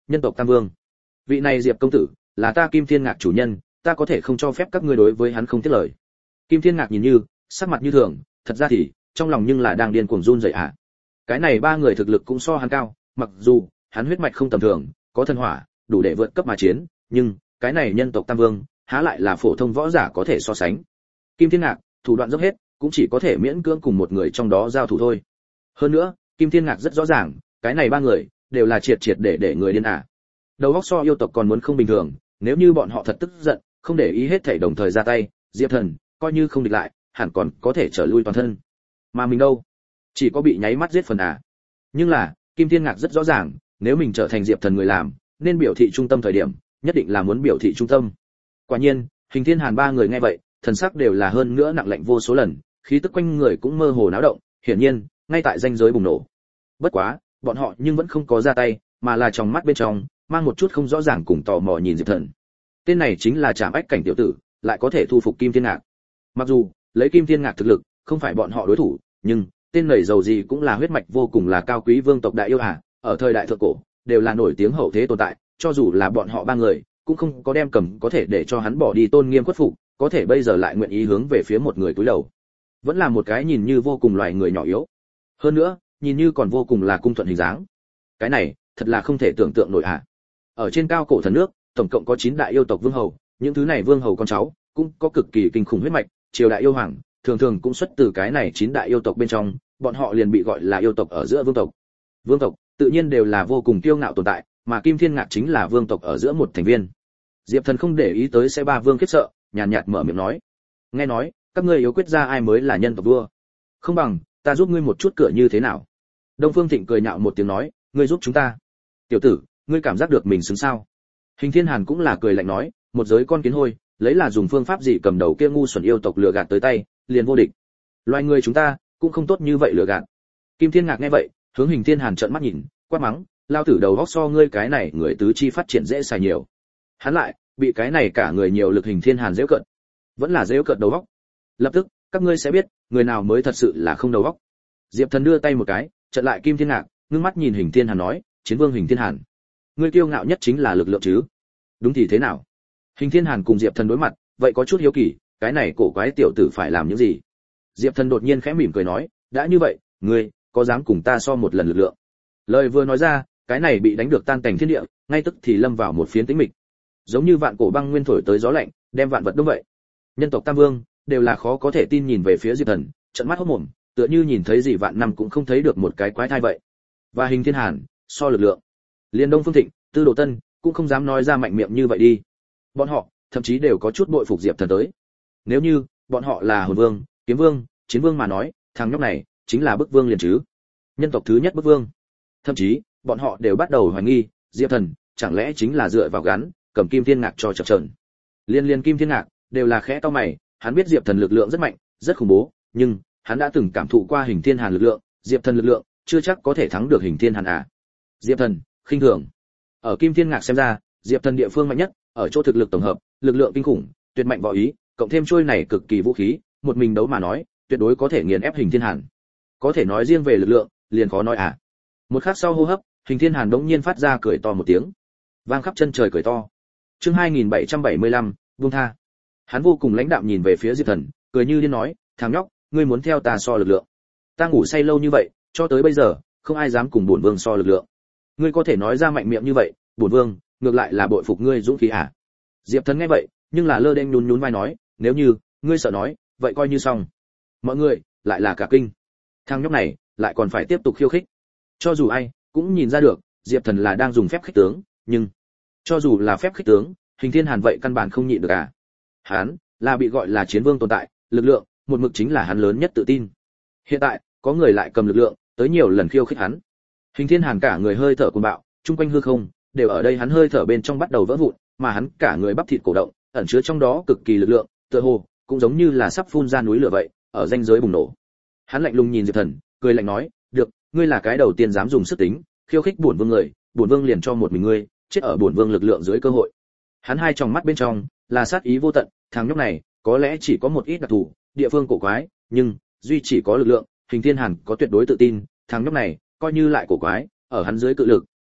Speaker 1: nhân tộc Tam Vương. Vị này Diệp công tử, là ta Kim Thiên Ngạc chủ nhân, ta có thể không cho phép các ngươi đối với hắn không tiếc lời. Kim Thiên Ngạc nhìn Như, sắc mặt như thường, thật ra thì trong lòng nhưng là đang điên cuồng run rẩy ạ. À. Cái này ba người thực lực cũng so hắn cao, mặc dù hắn huyết mạch không tầm thường, có thần hỏa, đủ để vượt cấp mà chiến, nhưng cái này nhân tộc Tam Vương, há lại là phổ thông võ giả có thể so sánh. Kim Thiên Ngạc, thủ đoạn dốc hết, cũng chỉ có thể miễn cưỡng cùng một người trong đó giao thủ thôi. Hơn nữa, Kim Thiên Ngạc rất rõ ràng, cái này ba người đều là triệt triệt để để người điên ả. À. Đầu óc so yêu tộc còn muốn không bình thường, nếu như bọn họ thật tức giận, không để ý hết thảy đồng thời ra tay, Diệp Thần coi như không địch lại, hẳn còn có thể trở lui toàn thân. Mà mình đâu, chỉ có bị nháy mắt giết phần à. Nhưng là, Kim Thiên Ngạc rất rõ ràng, nếu mình trở thành Diệp Thần người làm, nên biểu thị trung tâm thời điểm, nhất định là muốn biểu thị trung tâm. Quả nhiên, Hình Thiên Hàn ba người nghe vậy, thần sắc đều là hơn nữa nặng lạnh vô số lần, khí tức quanh người cũng mơ hồ náo động, hiển nhiên, ngay tại ranh giới bùng nổ. Bất quá, bọn họ nhưng vẫn không có ra tay, mà là trong mắt bên trong mang một chút không rõ ràng cùng tò mò nhìn Diệp Thần. Tên này chính là Trảm Ách cảnh tiểu tử, lại có thể thu phục Kim Thiên Ngạc. Mặc dù, lấy Kim Thiên Ngạc thực lực, không phải bọn họ đối thủ, nhưng tên này giàu gì cũng là huyết mạch vô cùng là cao quý vương tộc đại yêu à, ở thời đại thượng cổ, đều là nổi tiếng hậu thế tồn tại, cho dù là bọn họ ba người, cũng không có đem cầm có thể để cho hắn bỏ đi tôn nghiêm khuất phục, có thể bây giờ lại nguyện ý hướng về phía một người cúi đầu. Vẫn là một cái nhìn như vô cùng loài người nhỏ yếu. Hơn nữa, nhìn như còn vô cùng là cung thuận hình dáng. Cái này, thật là không thể tưởng tượng nổi à. Ở trên cao cổ thần nước, tổng cộng có chín đại yêu tộc vương hầu, những thứ này vương hầu con cháu cũng có cực kỳ kinh khủng huyết mạch, triều đại yêu hoàng, thường thường cũng xuất từ cái này chín đại yêu tộc bên trong, bọn họ liền bị gọi là yêu tộc ở giữa vương tộc. Vương tộc tự nhiên đều là vô cùng kiêu ngạo tồn tại, mà Kim Thiên Ngạc chính là vương tộc ở giữa một thành viên. Diệp Thần không để ý tới sẽ ba vương khiếp sợ, nhàn nhạt mở miệng nói: "Nghe nói, các ngươi yếu quyết ra ai mới là nhân tộc vua? Không bằng ta giúp ngươi một chút cửa như thế nào?" Đông Phương Thịnh cười nhạo một tiếng nói: "Ngươi giúp chúng ta? Tiểu tử, ngươi cảm giác được mình xứng sao?" Hình Thiên Hàn cũng là cười lạnh nói: "Một giới con kiến hôi, lấy là dùng phương pháp gì cầm đầu kia ngu xuẩn yêu tộc lừa gạt tới tay, liền vô địch. Loài người chúng ta cũng không tốt như vậy lừa gạt." Kim Thiên Ngạc nghe vậy, hướng Hình Thiên Hàn trợn mắt nhìn, quát mắng: "Lao tử đầu óc so ngươi cái này người tứ chi phát triển dễ xài nhiều." Hắn lại bị cái này cả người nhiều lực Hình Thiên Hàn giễu cợt, vẫn là giễu cợt đầu óc. Lập tức, các ngươi sẽ biết, người nào mới thật sự là không đầu óc. Diệp Thần đưa tay một cái, chặn lại Kim Thiên Ngạc, ngước mắt nhìn Hình Thiên Hàn nói: "Chiến vương Hình Thiên Hàn, ngươi kiêu ngạo nhất chính là lực lượng chứ? Đúng thì thế nào?" Hình Thiên Hàn cùng Diệp Thần đối mặt, vậy có chút hiếu kỳ, cái này cổ quái tiểu tử phải làm những gì? Diệp Thần đột nhiên khẽ mỉm cười nói: "đã như vậy, ngươi có dám cùng ta so một lần lực lượng?" Lời vừa nói ra, cái này bị đánh được tan cảnh thiên địa, ngay tức thì lâm vào một phiến tĩnh mịch. Giống như vạn cổ băng nguyên thổi tới gió lạnh, đem vạn vật đông vậy. Nhân tộc Tam Vương đều là khó có thể tin nhìn về phía Diệp Thần, trợn mắt hốt mồm, tựa như nhìn thấy gì vạn năm cũng không thấy được một cái quái thai vậy. Và Hình Thiên Hàn, so lực lượng, Liên Đông Phương Thịnh, Tư Đồ Tân cũng không dám nói ra mạnh miệng như vậy đi. Bọn họ thậm chí đều có chút bội phục Diệp Thần tới. Nếu như bọn họ là Hồn Vương, Kiếm Vương, Chiến Vương mà nói, thằng nhóc này chính là bức vương liền chứ. Nhân tộc thứ nhất bức vương. Thậm chí, bọn họ đều bắt đầu hoài nghi, Diệp Thần chẳng lẽ chính là dựa vào gắn, cầm Kim Thiên Ngạc cho chập chờn. Liên liên Kim Thiên Ngạc đều là khẽ cau mày, hắn biết Diệp Thần lực lượng rất mạnh, rất khủng bố, nhưng hắn đã từng cảm thụ qua Hình Thiên Hàn lực lượng, Diệp Thần lực lượng chưa chắc có thể thắng được Hình Thiên Hàn à. Diệp Thần, khinh thường. Ở Kim Thiên Ngạc xem ra, Diệp Thần địa phương mạnh nhất, ở chỗ thực lực tổng hợp, lực lượng kinh khủng, tuyệt mạnh võ ý, cộng thêm trôi này cực kỳ vũ khí, một mình đấu mà nói, tuyệt đối có thể nghiền ép Hình Thiên Hàn. Có thể nói riêng về lực lượng, liền khó nói à. Một khắc sau hô hấp, Hình Thiên Hàn đống nhiên phát ra cười to một tiếng, vang khắp chân trời cười to. Chương hai nghìn bảy trăm bảy mươi lăm, buông tha. Hắn vô cùng lãnh đạm nhìn về phía Diệp Thần, cười như điên nói: "Thằng nhóc, ngươi muốn theo ta so lực lượng? Ta ngủ say lâu như vậy, cho tới bây giờ, không ai dám cùng bổn vương so lực lượng. Ngươi có thể nói ra mạnh miệng như vậy, bổn vương ngược lại là bội phục ngươi dũng khí à?" Diệp Thần nghe vậy, nhưng là lơ đễnh nhún nhún vai nói: "Nếu như ngươi sợ nói, vậy coi như xong." Mọi người lại là cả kinh. Thằng nhóc này lại còn phải tiếp tục khiêu khích. Cho dù ai cũng nhìn ra được, Diệp Thần là đang dùng phép khích tướng, nhưng cho dù là phép khích tướng, Hình Thiên Hàn vậy căn bản không nhịn được à. Hắn là bị gọi là chiến vương tồn tại, lực lượng một mực chính là hắn lớn nhất tự tin. Hiện tại có người lại cầm lực lượng tới nhiều lần khiêu khích hắn. Hình Thiên Hàn cả người hơi thở cuồng bạo, trung quanh hư không đều ở đây hắn hơi thở bên trong bắt đầu vỡ vụn, mà hắn cả người bắp thịt cổ động, ẩn chứa trong đó cực kỳ lực lượng, tựa hồ cũng giống như là sắp phun ra núi lửa vậy, ở ranh giới bùng nổ. Hắn lạnh lùng nhìn Diệp Thần, cười lạnh nói: "Được, ngươi là cái đầu tiên dám dùng sức tính, khiêu khích bổn vương người, bổn vương liền cho một mình ngươi, chết ở bổn vương lực lượng dưới cơ hội." Hắn hai tròng mắt bên trong là sát ý vô tận, thằng nhóc này có lẽ chỉ có một ít đặc thù, địa phương cổ quái, nhưng duy chỉ có lực lượng, Hình Thiên Hàn có tuyệt đối tự tin, thằng nhóc này coi như lại cổ quái, ở hắn dưới cự lực,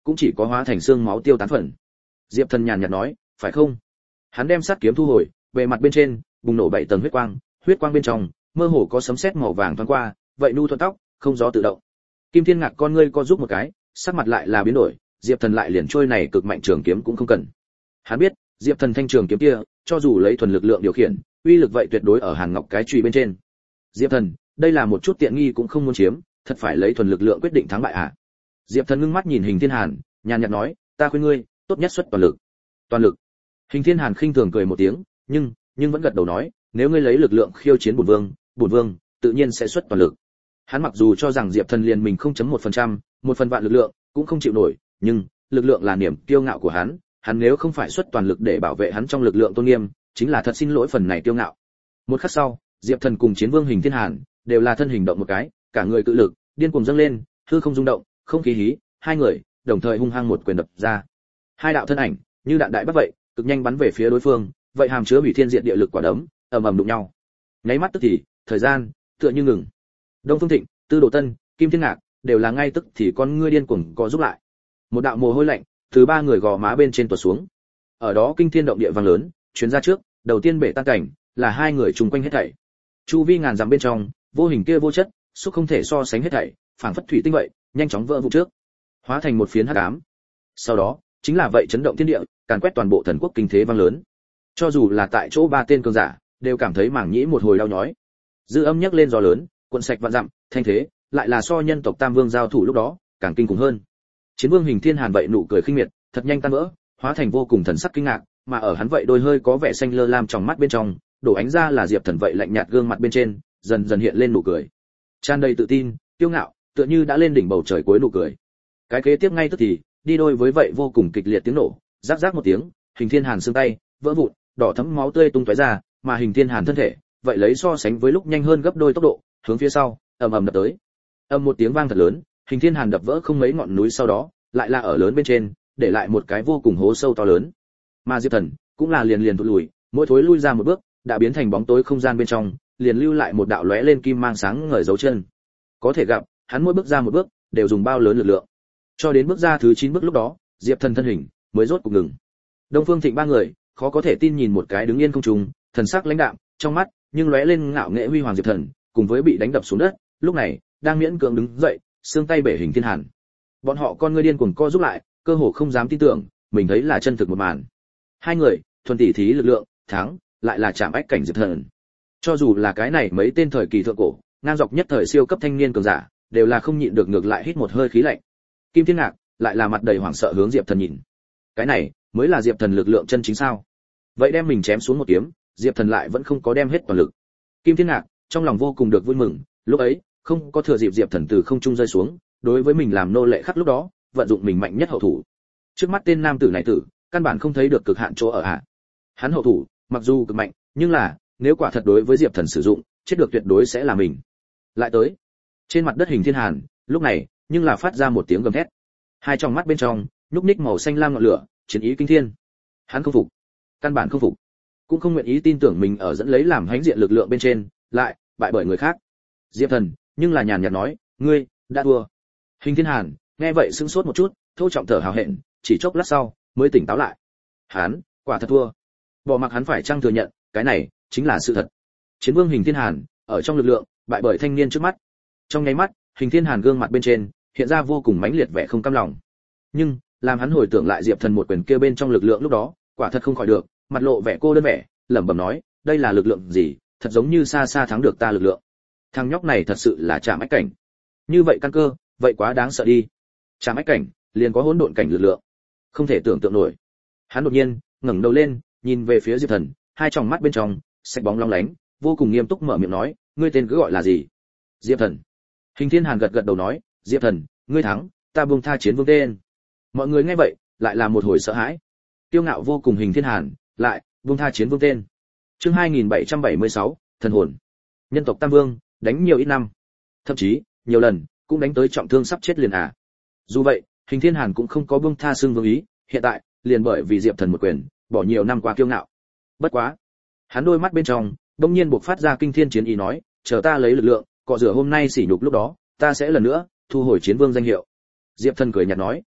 Speaker 1: cũng chỉ có hóa thành xương máu tiêu tán phần. Diệp Thần nhàn nhạt nói, phải không? Hắn đem sát kiếm thu hồi, bề mặt bên trên bùng nổ bảy tầng huyết quang, huyết quang bên trong mơ hồ có sấm sét màu vàng thoáng qua, vậy nu thuận tóc, không gió tự động. Kim Thiên Ngạc con ngươi co giúp một cái, sắc mặt lại là biến đổi, Diệp Thần lại liền trôi này cực mạnh trường kiếm cũng không cần. Hắn biết, Diệp Thần thanh trường kiếm kia, cho dù lấy thuần lực lượng điều khiển, uy lực vậy tuyệt đối ở Hàn Ngọc cái chùy bên trên. Diệp Thần, đây là một chút tiện nghi cũng không muốn chiếm, thật phải lấy thuần lực lượng quyết định thắng bại à? Diệp Thần ngưng mắt nhìn Hình Thiên Hàn, nhàn nhạt nói, ta khuyên ngươi, tốt nhất xuất toàn lực. Toàn lực. Hình Thiên Hàn khinh thường cười một tiếng, nhưng, nhưng vẫn gật đầu nói, nếu ngươi lấy lực lượng khiêu chiến bổn vương, bổn vương tự nhiên sẽ xuất toàn lực. Hắn mặc dù cho rằng Diệp Thần liền mình không chấm một phần trăm, một phần vạn lực lượng cũng không chịu nổi, nhưng lực lượng là niềm kiêu ngạo của hắn, hắn nếu không phải xuất toàn lực để bảo vệ hắn trong lực lượng tôn nghiêm, chính là thật xin lỗi phần này kiêu ngạo. Một khắc sau, Diệp Thần cùng Chiến Vương Hình Thiên Hàn đều là thân hình động một cái, cả người cự lực điên cuồng dâng lên, hư không rung động, không khí hí, hai người đồng thời hung hăng một quyền đập ra. Hai đạo thân ảnh như đạn đại bắt vậy, cực nhanh bắn về phía đối phương, vậy hàm chứa hủy thiên diệt địa lực quả đấm, ầm ầm đụng nhau. Nháy mắt tức thì, thời gian tựa như ngừng. Đông Phương Thịnh, Tư Đồ Tân, Kim Thiên Ngạc đều là ngay tức thì con ngươi điên cuồng co giúp lại. Một đạo mồ hôi lạnh từ ba người gò má bên trên tuột xuống. Ở đó kinh thiên động địa vang lớn, truyền ra trước, đầu tiên bể tan cảnh, là hai người chung quanh hết thảy. Chu vi ngàn dặm bên trong, vô hình kia vô chất, xúc không thể so sánh hết thảy, phảng phất thủy tinh vậy, nhanh chóng vỡ vụn trước, hóa thành một phiến hắc ám. Sau đó, chính là vậy chấn động thiên địa, càn quét toàn bộ thần quốc kinh thế vang lớn. Cho dù là tại chỗ ba tên cường giả, đều cảm thấy mảng nhĩ một hồi đau nhói. Dư âm nhấc lên gió lớn, cuộn sạch vạn dặm, thanh thế lại là so nhân tộc Tam Vương giao thủ lúc đó, càng kinh khủng hơn. Chiến Vương Hình Thiên Hàn vậy nụ cười khinh miệt, thật nhanh tan vỡ, hóa thành vô cùng thần sắc kinh ngạc, mà ở hắn vậy đôi hơi có vẻ xanh lơ lam trong mắt bên trong, đổ ánh ra là Diệp Thần vậy lạnh nhạt gương mặt bên trên, dần dần hiện lên nụ cười. Tràn đầy tự tin, kiêu ngạo, tựa như đã lên đỉnh bầu trời cuối nụ cười. Cái kế tiếp ngay tức thì, đi đôi với vậy vô cùng kịch liệt tiếng nổ, rắc rắc một tiếng, Hình Thiên Hàn xương tay vỡ vụn, đỏ thẫm máu tươi tung tóe ra, mà Hình Thiên Hàn thân thể, vậy lấy so sánh với lúc nhanh hơn gấp đôi tốc độ, hướng phía sau, ầm ầm đập tới. Ầm một tiếng vang thật lớn, Hình Thiên Hàn đập vỡ không mấy ngọn núi sau đó, lại là ở lớn bên trên, để lại một cái vô cùng hố sâu to lớn. Mà Diệp Thần cũng là liền liền thụt lùi, mỗi thối lui ra một bước, đã biến thành bóng tối không gian bên trong, liền lưu lại một đạo lóe lên kim mang sáng ngời dấu chân. Có thể gặp, hắn mỗi bước ra một bước, đều dùng bao lớn lực lượng. Cho đến bước ra thứ chín bước lúc đó, Diệp Thần thân hình mới rốt cục ngừng. Đông Phương Thịnh ba người, khó có thể tin nhìn một cái đứng yên không trung, thần sắc lãnh đạm, trong mắt nhưng lóe lên ngạo nghễ huy hoàng Diệp Thần, cùng với bị đánh đập xuống đất, lúc này đang miễn cưỡng đứng dậy, xương tay bể Hình Thiên Hàn. Bọn họ con ngươi điên cuồng co giúp lại, cơ hồ không dám tin tưởng, mình thấy là chân thực một màn. Hai người, thuần tỷ thí lực lượng, thắng, lại là chạm ách cảnh Diệp Thần. Cho dù là cái này mấy tên thời kỳ thượng cổ, ngang dọc nhất thời siêu cấp thanh niên cường giả, đều là không nhịn được ngược lại hít một hơi khí lạnh. Kim Thiên Ngạc lại là mặt đầy hoảng sợ hướng Diệp Thần nhìn. Cái này mới là Diệp Thần lực lượng chân chính sao? Vậy đem mình chém xuống một kiếm, Diệp Thần lại vẫn không có đem hết toàn lực. Kim Thiên Ngạc trong lòng vô cùng được vui mừng, lúc ấy không có thừa dịp Diệp Thần từ không trung rơi xuống, đối với mình làm nô lệ khắc lúc đó, vận dụng mình mạnh nhất hậu thủ. Trước mắt tên nam tử này tử, căn bản không thấy được cực hạn chỗ ở hạ. Hắn hậu thủ, mặc dù cực mạnh, nhưng là, nếu quả thật đối với Diệp Thần sử dụng, chết được tuyệt đối sẽ là mình. Lại tới, trên mặt đất Hình Thiên Hàn, lúc này, nhưng là phát ra một tiếng gầm thét. Hai trong mắt bên trong, nhúc nhích màu xanh lam ngọn lửa, chiến ý kinh thiên. Hắn không phục, căn bản không phục, cũng không nguyện ý tin tưởng mình ở dẫn lấy làm hãnh diện lực lượng bên trên, lại bại bởi người khác. Diệp Thần, nhưng là nhàn nhạt nói, ngươi đã thua. Hình Thiên Hàn nghe vậy sững sốt một chút, thô trọng thở hào hẹn, chỉ chốc lát sau mới tỉnh táo lại. Hắn quả thật thua. Bỏ mặc hắn phải chăng thừa nhận, cái này chính là sự thật. Chiến Vương Hình Thiên Hàn ở trong lực lượng bại bởi thanh niên trước mắt. Trong nháy mắt, Hình Thiên Hàn gương mặt bên trên hiện ra vô cùng mãnh liệt vẻ không cam lòng. Nhưng làm hắn hồi tưởng lại Diệp Thần một quyền kia bên trong lực lượng lúc đó, quả thật không khỏi được, mặt lộ vẻ cô đơn vẻ, lẩm bẩm nói, đây là lực lượng gì, thật giống như xa xa thắng được ta lực lượng. Thằng nhóc này thật sự là chạm ách cảnh. Như vậy căn cơ, vậy quá đáng sợ đi. Chạm ách cảnh, liền có hỗn độn cảnh lực lượng. Không thể tưởng tượng nổi. Hắn đột nhiên ngẩng đầu lên, nhìn về phía Diệp Thần, hai tròng mắt bên trong sạch bóng long lánh, vô cùng nghiêm túc mở miệng nói, ngươi tên cứ gọi là gì? Diệp Thần. Hình Thiên Hàn gật gật đầu nói, Diệp Thần, ngươi thắng, ta buông tha Chiến Vương tên. Mọi người nghe vậy, lại là một hồi sợ hãi. Tiêu ngạo vô cùng Hình Thiên Hàn, lại buông tha Chiến Vương tên. Chương hai nghìn bảy trăm bảy mươi sáu, thần hồn. Nhân tộc Tam Vương, đánh nhiều ít năm, thậm chí nhiều lần cũng đánh tới trọng thương sắp chết liền à. Dù vậy, Hình Thiên Hàn cũng không có buông tha xương vương ý, hiện tại liền bởi vì Diệp Thần một quyền, bỏ nhiều năm qua kiêu ngạo. Bất quá, hắn đôi mắt bên trong đột nhiên bộc phát ra kinh thiên chiến ý nói, chờ ta lấy lực lượng, cọ rửa hôm nay sỉ nhục lúc đó, ta sẽ lần nữa thu hồi Chiến Vương danh hiệu. Diệp Thần cười nhạt nói,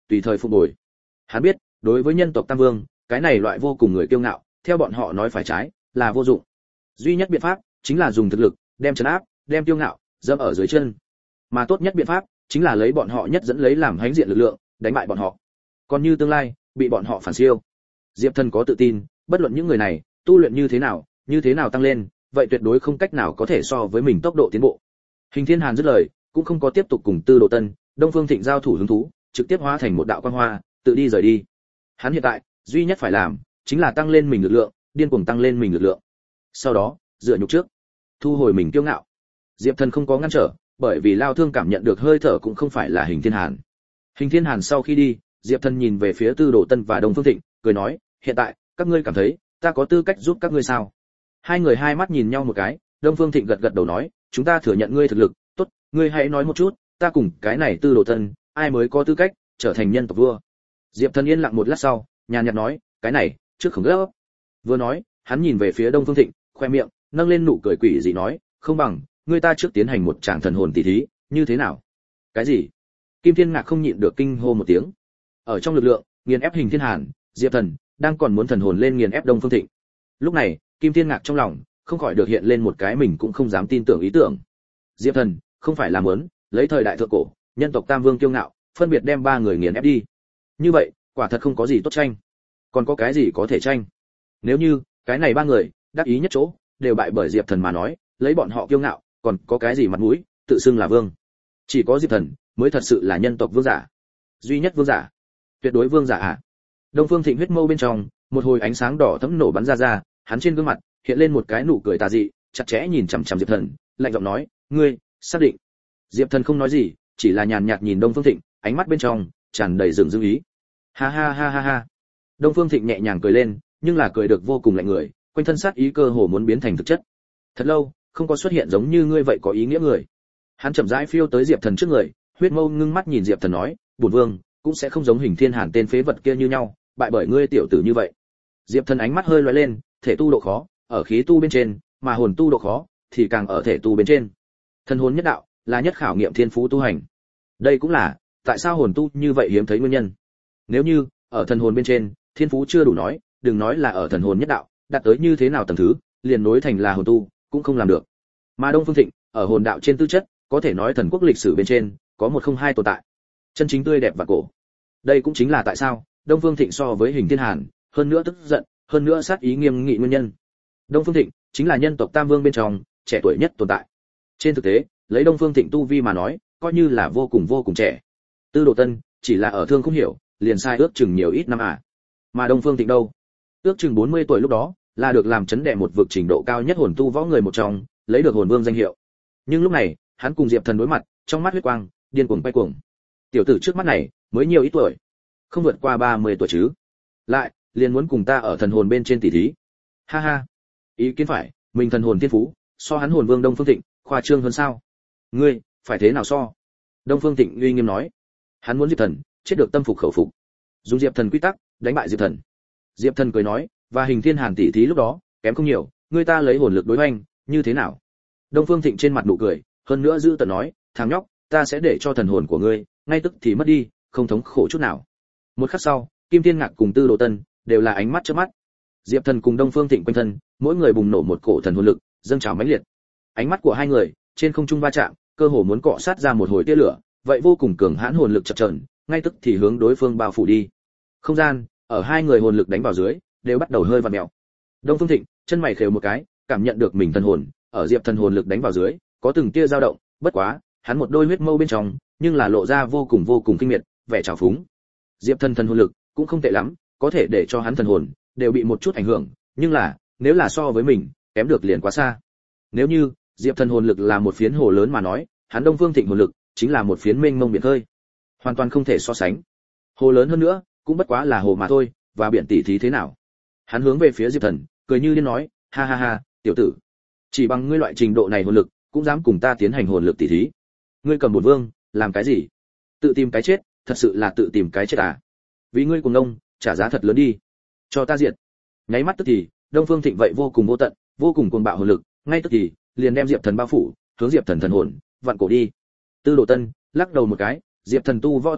Speaker 1: tùy thời phục bồi. Hắn biết, đối với nhân tộc Tam Vương, cái này loại vô cùng người kiêu ngạo, theo bọn họ nói phải trái, là vô dụng. Duy nhất biện pháp chính là dùng thực lực, đem trấn áp, đem kiêu ngạo dẫm ở dưới chân. Mà tốt nhất biện pháp chính là lấy bọn họ nhất dẫn lấy làm hãnh diện lực lượng, đánh bại bọn họ. Còn như tương lai bị bọn họ phản siêu, Diệp Thần có tự tin, bất luận những người này tu luyện như thế nào, như thế nào tăng lên, vậy tuyệt đối không cách nào có thể so với mình tốc độ tiến bộ. Hình Thiên Hàn dứt lời, cũng không có tiếp tục cùng Tư Đồ Tân, Đông Phương Thịnh giao thủ hứng thú, trực tiếp hóa thành một đạo quang hoa, tự đi rời đi. Hắn hiện tại duy nhất phải làm chính là tăng lên mình lực lượng, điên cuồng tăng lên mình lực lượng. Sau đó, dựa nhục trước, thu hồi mình kiêu ngạo. Diệp Thần không có ngăn trở, bởi vì Lao Thương cảm nhận được hơi thở cũng không phải là Hình Thiên Hàn. Hình Thiên Hàn sau khi đi, Diệp Thần nhìn về phía Tư Đồ Tân và Đông Phương Thịnh, cười nói, hiện tại các ngươi cảm thấy ta có tư cách giúp các ngươi sao? Hai người hai mắt nhìn nhau một cái, Đông Phương Thịnh gật gật đầu nói, chúng ta thừa nhận ngươi thực lực, tốt, ngươi hãy nói một chút, ta cùng cái này Tư Đồ Tân, ai mới có tư cách trở thành nhân tộc vua? Diệp Thần yên lặng một lát sau, nhàn nhạt nói, cái này, trước không gấp. Vừa nói, hắn nhìn về phía Đông Phương Thịnh, khoe miệng nâng lên nụ cười quỷ dị nói, không bằng ngươi ta trước tiến hành một tràng thần hồn tỷ thí, như thế nào? Cái gì? Kim Thiên Ngạc không nhịn được kinh hô một tiếng. Ở trong lực lượng, nghiền ép Hình Thiên Hàn, Diệp Thần đang còn muốn thần hồn lên nghiền ép Đông Phương Thịnh. Lúc này, Kim Thiên Ngạc trong lòng không khỏi được hiện lên một cái mình cũng không dám tin tưởng ý tưởng. Diệp Thần không phải là muốn lấy thời đại thượng cổ, nhân tộc Tam Vương kiêu ngạo, phân biệt đem ba người nghiền ép đi. Như vậy, quả thật không có gì tốt tranh. Còn có cái gì có thể tranh? Nếu như cái này ba người đắc ý nhất chỗ đều bại bởi Diệp Thần mà nói, lấy bọn họ kiêu ngạo, còn có cái gì mặt mũi tự xưng là vương? Chỉ có Diệp Thần mới thật sự là nhân tộc vương giả, duy nhất vương giả, tuyệt đối vương giả à? Đông Phương Thịnh huyết mâu bên trong, một hồi ánh sáng đỏ thẫm nổ bắn ra ra, hắn trên gương mặt hiện lên một cái nụ cười tà dị, chặt chẽ nhìn chằm chằm Diệp Thần, lạnh giọng nói, ngươi xác định? Diệp Thần không nói gì, chỉ là nhàn nhạt nhìn Đông Phương Thịnh, ánh mắt bên trong tràn đầy dường dưng ý. Ha ha ha ha ha. Đông Phương Thịnh nhẹ nhàng cười lên, nhưng là cười được vô cùng lạnh người, quanh thân sát ý cơ hồ muốn biến thành thực chất. Thật lâu, không có xuất hiện giống như ngươi vậy có ý nghĩa người. Hắn chậm rãi phiêu tới Diệp Thần trước người, huyết mâu ngưng mắt nhìn Diệp Thần nói, bổn vương cũng sẽ không giống Hình Thiên Hàn tên phế vật kia như nhau, bại bởi ngươi tiểu tử như vậy. Diệp Thần ánh mắt hơi lóe lên, thể tu độ khó ở khí tu bên trên, mà hồn tu độ khó thì càng ở thể tu bên trên. Thần hồn nhất đạo là nhất khảo nghiệm thiên phú tu hành. Đây cũng là tại sao hồn tu như vậy hiếm thấy nguyên nhân. Nếu như ở thần hồn bên trên, thiên phú chưa đủ nói, đừng nói là ở thần hồn nhất đạo, đạt tới như thế nào tầng thứ, liền nối thành là hồn tu, cũng không làm được. Mà Đông Phương Thịnh, ở hồn đạo trên tư chất, có thể nói thần quốc lịch sử bên trên, có một không hai tồn tại. Chân chính tươi đẹp và cổ. Đây cũng chính là tại sao Đông Phương Thịnh so với Hình Thiên Hàn, hơn nữa tức giận, hơn nữa sát ý nghiêm nghị nguyên nhân. Đông Phương Thịnh chính là nhân tộc Tam Vương bên trong trẻ tuổi nhất tồn tại. Trên thực tế, lấy Đông Phương Thịnh tu vi mà nói, coi như là vô cùng vô cùng trẻ. Tư Đồ Tân chỉ là ở thương không hiểu, liền sai ước chừng nhiều ít năm à. Mà Đông Phương Thịnh đâu? Ước chừng bốn mươi tuổi lúc đó, là được làm chấn đệ một vực trình độ cao nhất hồn tu võ người một trong, lấy được hồn vương danh hiệu. Nhưng lúc này, hắn cùng Diệp Thần đối mặt, trong mắt huyết quang điên cuồng quay cuồng. Tiểu tử trước mắt này, mới nhiều ít tuổi? Không vượt qua ba mươi tuổi chứ? Lại, liền muốn cùng ta ở thần hồn bên trên tỷ thí. Ha ha. Ý kiến phải, mình thần hồn thiên phú, so hắn hồn vương Đông Phương Thịnh, khoa trương hơn sao? Ngươi, phải thế nào so? Đông Phương Thịnh uy nghiêm nói. Hắn muốn Diệp Thần chết được tâm phục khẩu phục. Dùng Diệp Thần quy tắc, đánh bại Diệp Thần. Diệp Thần cười nói, và Hình Thiên Hàn tỷ thí lúc đó, kém không nhiều, ngươi ta lấy hồn lực đối hoành, như thế nào? Đông Phương Thịnh trên mặt nụ cười, hơn nữa giữ tợn nói, thằng nhóc, ta sẽ để cho thần hồn của ngươi ngay tức thì mất đi, không thống khổ chút nào. Một khắc sau, Kim Thiên Ngạc cùng Tư Đồ Tân đều là ánh mắt chớp mắt. Diệp Thần cùng Đông Phương Thịnh quanh thân, mỗi người bùng nổ một cổ thần hồn lực, dâng trào mãnh liệt. Ánh mắt của hai người trên không trung va chạm, cơ hồ muốn cọ sát ra một hồi tia lửa, vậy vô cùng cường hãn hồn lực chập chờn, ngay tức thì hướng đối phương bao phủ đi. Không gian ở hai người hồn lực đánh vào dưới, đều bắt đầu hơi vặn mèo. Đông Phương Thịnh chân mày khều một cái, cảm nhận được mình thần hồn ở Diệp Thần hồn lực đánh vào dưới, có từng tia dao động, bất quá, hắn một đôi huyết mâu bên trong, nhưng là lộ ra vô cùng vô cùng kinh miệt, vẻ trào phúng. Diệp Thần thần hồn lực cũng không tệ lắm, có thể để cho hắn thần hồn đều bị một chút ảnh hưởng, nhưng là, nếu là so với mình, kém được liền quá xa. Nếu như Diệp Thần hồn lực là một phiến hồ lớn mà nói, hắn Đông Phương Thịnh hồn lực chính là một phiến mênh mông biển khơi, hoàn toàn không thể so sánh. Hồ lớn hơn nữa, cũng bất quá là hồ mà thôi, và biển tỷ thí thế nào? Hắn hướng về phía Diệp Thần, cười như điên nói, ha ha ha, tiểu tử, chỉ bằng ngươi loại trình độ này hồn lực, cũng dám cùng ta tiến hành hồn lực tỷ thí? Ngươi cầm bổn vương làm cái gì? Tự tìm cái chết, thật sự là tự tìm cái chết à? Vì ngươi cùng ông, trả giá thật lớn đi, cho ta diệt. Nháy mắt tức thì, Đông Phương Thịnh vậy vô cùng vô tận, vô cùng cuồng bạo hồn lực, ngay tức thì liền đem Diệp Thần bao phủ, hướng Diệp Thần thần hồn vặn cổ đi. Tư Đồ Tân lắc đầu một cái, Diệp Thần tu võ tư chất,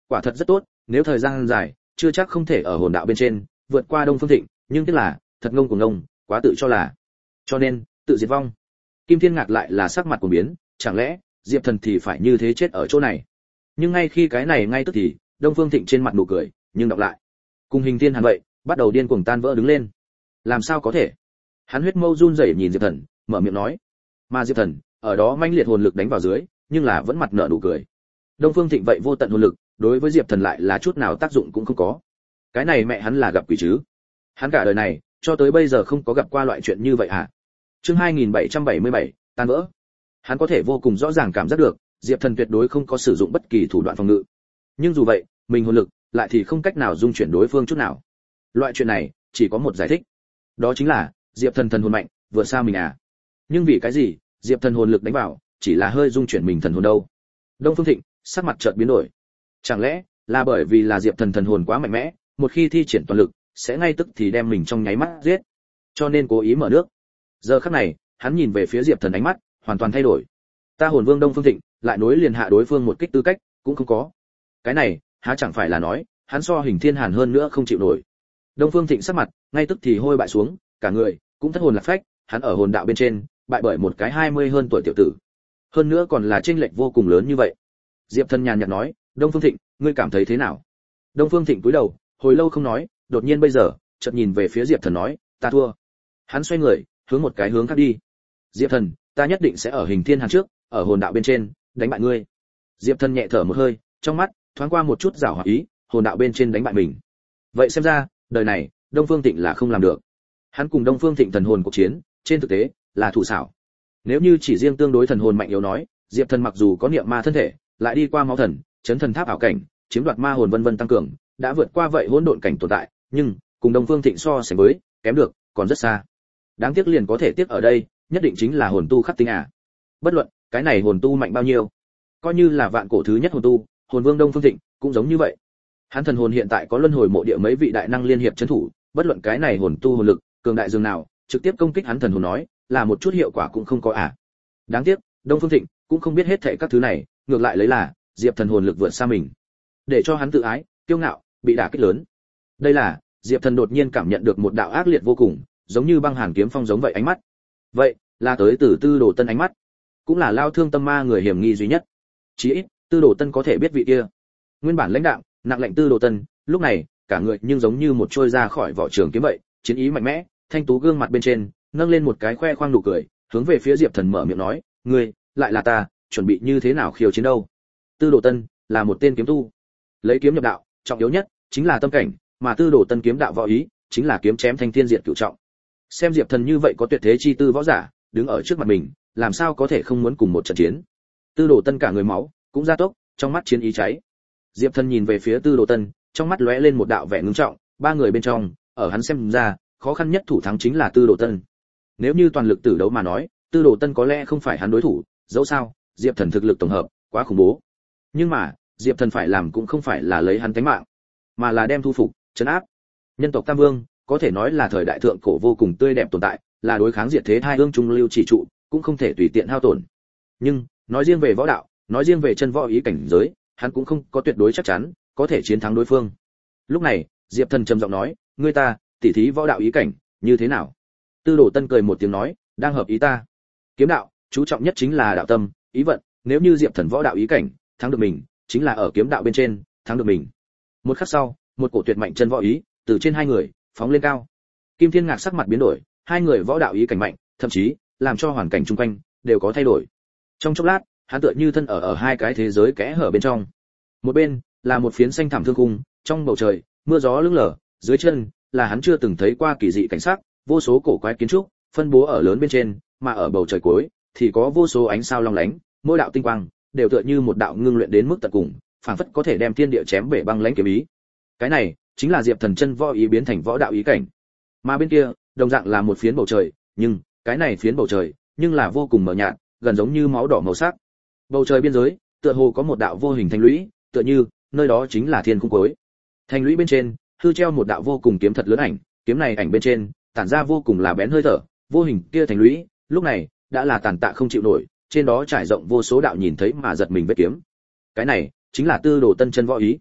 Speaker 1: quả thật rất tốt, nếu thời gian dài, chưa chắc không thể ở hồn đạo bên trên vượt qua Đông Phương Thịnh, nhưng tức là, thật ngông cuồng ngông, quá tự cho là. Cho nên, tự diệt vong. Kim Thiên Ngạc lại là sắc mặt của biến, chẳng lẽ Diệp Thần thì phải như thế chết ở chỗ này? Nhưng ngay khi cái này ngay tức thì, Đông Phương Thịnh trên mặt nụ cười, nhưng đọc lại. Cùng Hình Thiên Hàn vậy, bắt đầu điên cuồng tan vỡ đứng lên. Làm sao có thể? Hắn huyết mâu run rẩy nhìn Diệp Thần, mở miệng nói. Mà Diệp Thần, ở đó mãnh liệt hồn lực đánh vào dưới, nhưng là vẫn mặt nở nụ cười. Đông Phương Thịnh vậy vô tận hồn lực, đối với Diệp Thần lại là chút nào tác dụng cũng không có. Cái này mẹ hắn là gặp quỷ chứ? Hắn cả đời này, cho tới bây giờ không có gặp qua loại chuyện như vậy hả? Chương hai nghìn bảy trăm bảy mươi bảy, tan vỡ. Hắn có thể vô cùng rõ ràng cảm giác được, Diệp Thần tuyệt đối không có sử dụng bất kỳ thủ đoạn phòng ngự. Nhưng dù vậy, mình hồn lực lại thì không cách nào dung chuyển đối phương chút nào. Loại chuyện này, chỉ có một giải thích. Đó chính là, Diệp Thần thần hồn mạnh, vượt xa mình à. Nhưng vì cái gì, Diệp Thần hồn lực đánh vào, chỉ là hơi dung chuyển mình thần hồn đâu? Đông Phương Thịnh, sắc mặt chợt biến đổi. Chẳng lẽ, là bởi vì là Diệp Thần thần hồn quá mạnh mẽ, một khi thi triển toàn lực, sẽ ngay tức thì đem mình trong nháy mắt giết. Cho nên cố ý mở nước. Giờ khắc này, hắn nhìn về phía Diệp Thần ánh mắt hoàn toàn thay đổi. Ta hồn vương Đông Phương Thịnh, lại nối liền hạ đối phương một kích tư cách, cũng không có. Cái này, há chẳng phải là nói, hắn so Hình Thiên Hàn hơn nữa không chịu nổi. Đông Phương Thịnh sắc mặt, ngay tức thì hôi bại xuống, cả người cũng thất hồn lạc phách, hắn ở hồn đạo bên trên, bại bởi một cái hai mươi hơn tuổi tiểu tử. Hơn nữa còn là chênh lệch vô cùng lớn như vậy. Diệp Thần nhàn nhạt nói, "Đông Phương Thịnh, ngươi cảm thấy thế nào?" Đông Phương Thịnh cúi đầu, hồi lâu không nói, đột nhiên bây giờ, chợt nhìn về phía Diệp Thần nói, "Ta thua." Hắn xoay người, hướng một cái hướng khác đi. "Diệp Thần, ta nhất định sẽ ở Hình Thiên Hàn trước, ở hồn đạo bên trên, đánh bại ngươi." Diệp Thần nhẹ thở một hơi, trong mắt thoáng qua một chút giảo hoạt ý, hồn đạo bên trên đánh bại mình. Vậy xem ra, đời này, Đông Phương Thịnh là không làm được. Hắn cùng Đông Phương Thịnh thần hồn cuộc chiến, trên thực tế là thủ xảo. Nếu như chỉ riêng tương đối thần hồn mạnh yếu nói, Diệp Thần mặc dù có niệm ma thân thể, lại đi qua máu thần, chấn thần tháp ảo cảnh, chiếm đoạt ma hồn vân vân tăng cường, đã vượt qua vậy hỗn độn cảnh tồn tại, nhưng cùng Đông Phương Thịnh so sánh với, kém được, còn rất xa. Đáng tiếc liền có thể tiếc ở đây, nhất định chính là hồn tu khắc tinh à. Bất luận, cái này hồn tu mạnh bao nhiêu, coi như là vạn cổ thứ nhất hồn tu, hồn vương Đông Phương Thịnh cũng giống như vậy. Hắn thần hồn hiện tại có luân hồi mộ địa mấy vị đại năng liên hiệp trấn thủ, bất luận cái này hồn tu hồn lực cường đại dường nào, trực tiếp công kích hắn thần hồn nói, là một chút hiệu quả cũng không có à. Đáng tiếc, Đông Phương Thịnh cũng không biết hết thảy các thứ này, ngược lại lấy là Diệp Thần hồn lực vượt xa mình, để cho hắn tự ái, kiêu ngạo, bị đả kích lớn. Đây là, Diệp Thần đột nhiên cảm nhận được một đạo ác liệt vô cùng, giống như băng hàn kiếm phong giống vậy ánh mắt. Vậy, là tới từ Tư Đồ Tân ánh mắt, cũng là lao thương tâm ma người hiểm nghi duy nhất. Chí ít, Tư Đồ Tân có thể biết vị kia. Nguyên bản lãnh đạo, nặng lệnh Tư Đồ Tân, lúc này, cả người nhưng giống như một trôi ra khỏi vỏ trường kiếm vậy, chiến ý mạnh mẽ, thanh tú gương mặt bên trên, nâng lên một cái khoe khoang nụ cười, hướng về phía Diệp Thần mở miệng nói, "Ngươi, lại là ta, chuẩn bị như thế nào khiêu chiến đâu?" Tư Đồ Tân là một tên kiếm tu, lấy kiếm nhập đạo, trọng yếu nhất chính là tâm cảnh, mà Tư Đồ Tân kiếm đạo võ ý, chính là kiếm chém thanh thiên diệt cửu trọng. Xem Diệp Thần như vậy có tuyệt thế chi tư võ giả, đứng ở trước mặt mình, làm sao có thể không muốn cùng một trận chiến. Tư Đồ Tân cả người máu cũng gia tốc, trong mắt chiến ý cháy. Diệp Thần nhìn về phía Tư Đồ Tân, trong mắt lóe lên một đạo vẻ ngưng trọng, ba người bên trong, ở hắn xem ra, khó khăn nhất thủ thắng chính là Tư Đồ Tân. Nếu như toàn lực tử đấu mà nói, Tư Đồ Tân có lẽ không phải hắn đối thủ, dẫu sao, Diệp Thần thực lực tổng hợp quá khủng bố. Nhưng mà, Diệp Thần phải làm cũng không phải là lấy hắn tính mạng, mà là đem thu phục, trấn áp. Nhân tộc Tam Vương, có thể nói là thời đại thượng cổ vô cùng tươi đẹp tồn tại, là đối kháng diệt thế hai ương trung lưu chỉ trụ, cũng không thể tùy tiện hao tổn. Nhưng, nói riêng về võ đạo, nói riêng về chân võ ý cảnh giới, hắn cũng không có tuyệt đối chắc chắn có thể chiến thắng đối phương. Lúc này, Diệp Thần trầm giọng nói, "Ngươi ta, tỉ thí võ đạo ý cảnh, như thế nào?" Tư Đồ Tân cười một tiếng nói, "Đang hợp ý ta. Kiếm đạo, chú trọng nhất chính là đạo tâm, ý vận, nếu như Diệp Thần võ đạo ý cảnh thắng được mình, chính là ở kiếm đạo bên trên thắng được mình." Một khắc sau, một cổ tuyệt mạnh chân võ ý từ trên hai người phóng lên cao. Kim Thiên Ngạc sắc mặt biến đổi, hai người võ đạo ý cảnh mạnh, thậm chí làm cho hoàn cảnh xung quanh đều có thay đổi. Trong chốc lát, hắn tựa như thân ở ở hai cái thế giới kẽ hở bên trong. Một bên là một phiến xanh thẳm thương cung, trong bầu trời mưa gió lững lờ, dưới chân là hắn chưa từng thấy qua kỳ dị cảnh sắc, vô số cổ quái kiến trúc phân bố ở lớn bên trên, mà ở bầu trời cuối thì có vô số ánh sao long lánh, mỗi đạo tinh quang đều tựa như một đạo ngưng luyện đến mức tận cùng, phảng phất có thể đem thiên địa chém bể băng lãnh kiếm ý. Cái này chính là Diệp Thần chân võ ý biến thành võ đạo ý cảnh. Mà bên kia, đồng dạng là một phiến bầu trời, nhưng cái này phiến bầu trời, nhưng là vô cùng mờ nhạt, gần giống như máu đỏ màu sắc. Bầu trời biên giới, tựa hồ có một đạo vô hình thành lũy, tựa như nơi đó chính là thiên cung cuối. Thành lũy bên trên, hư treo một đạo vô cùng kiếm thật lớn ảnh, kiếm này ảnh bên trên, tản ra vô cùng là bén hơi thở, vô hình kia thành lũy, lúc này đã là tàn tạ không chịu nổi, trên đó trải rộng vô số đạo nhìn thấy mà giật mình vết kiếm. Cái này chính là Tư Đồ Tân chân võ ý.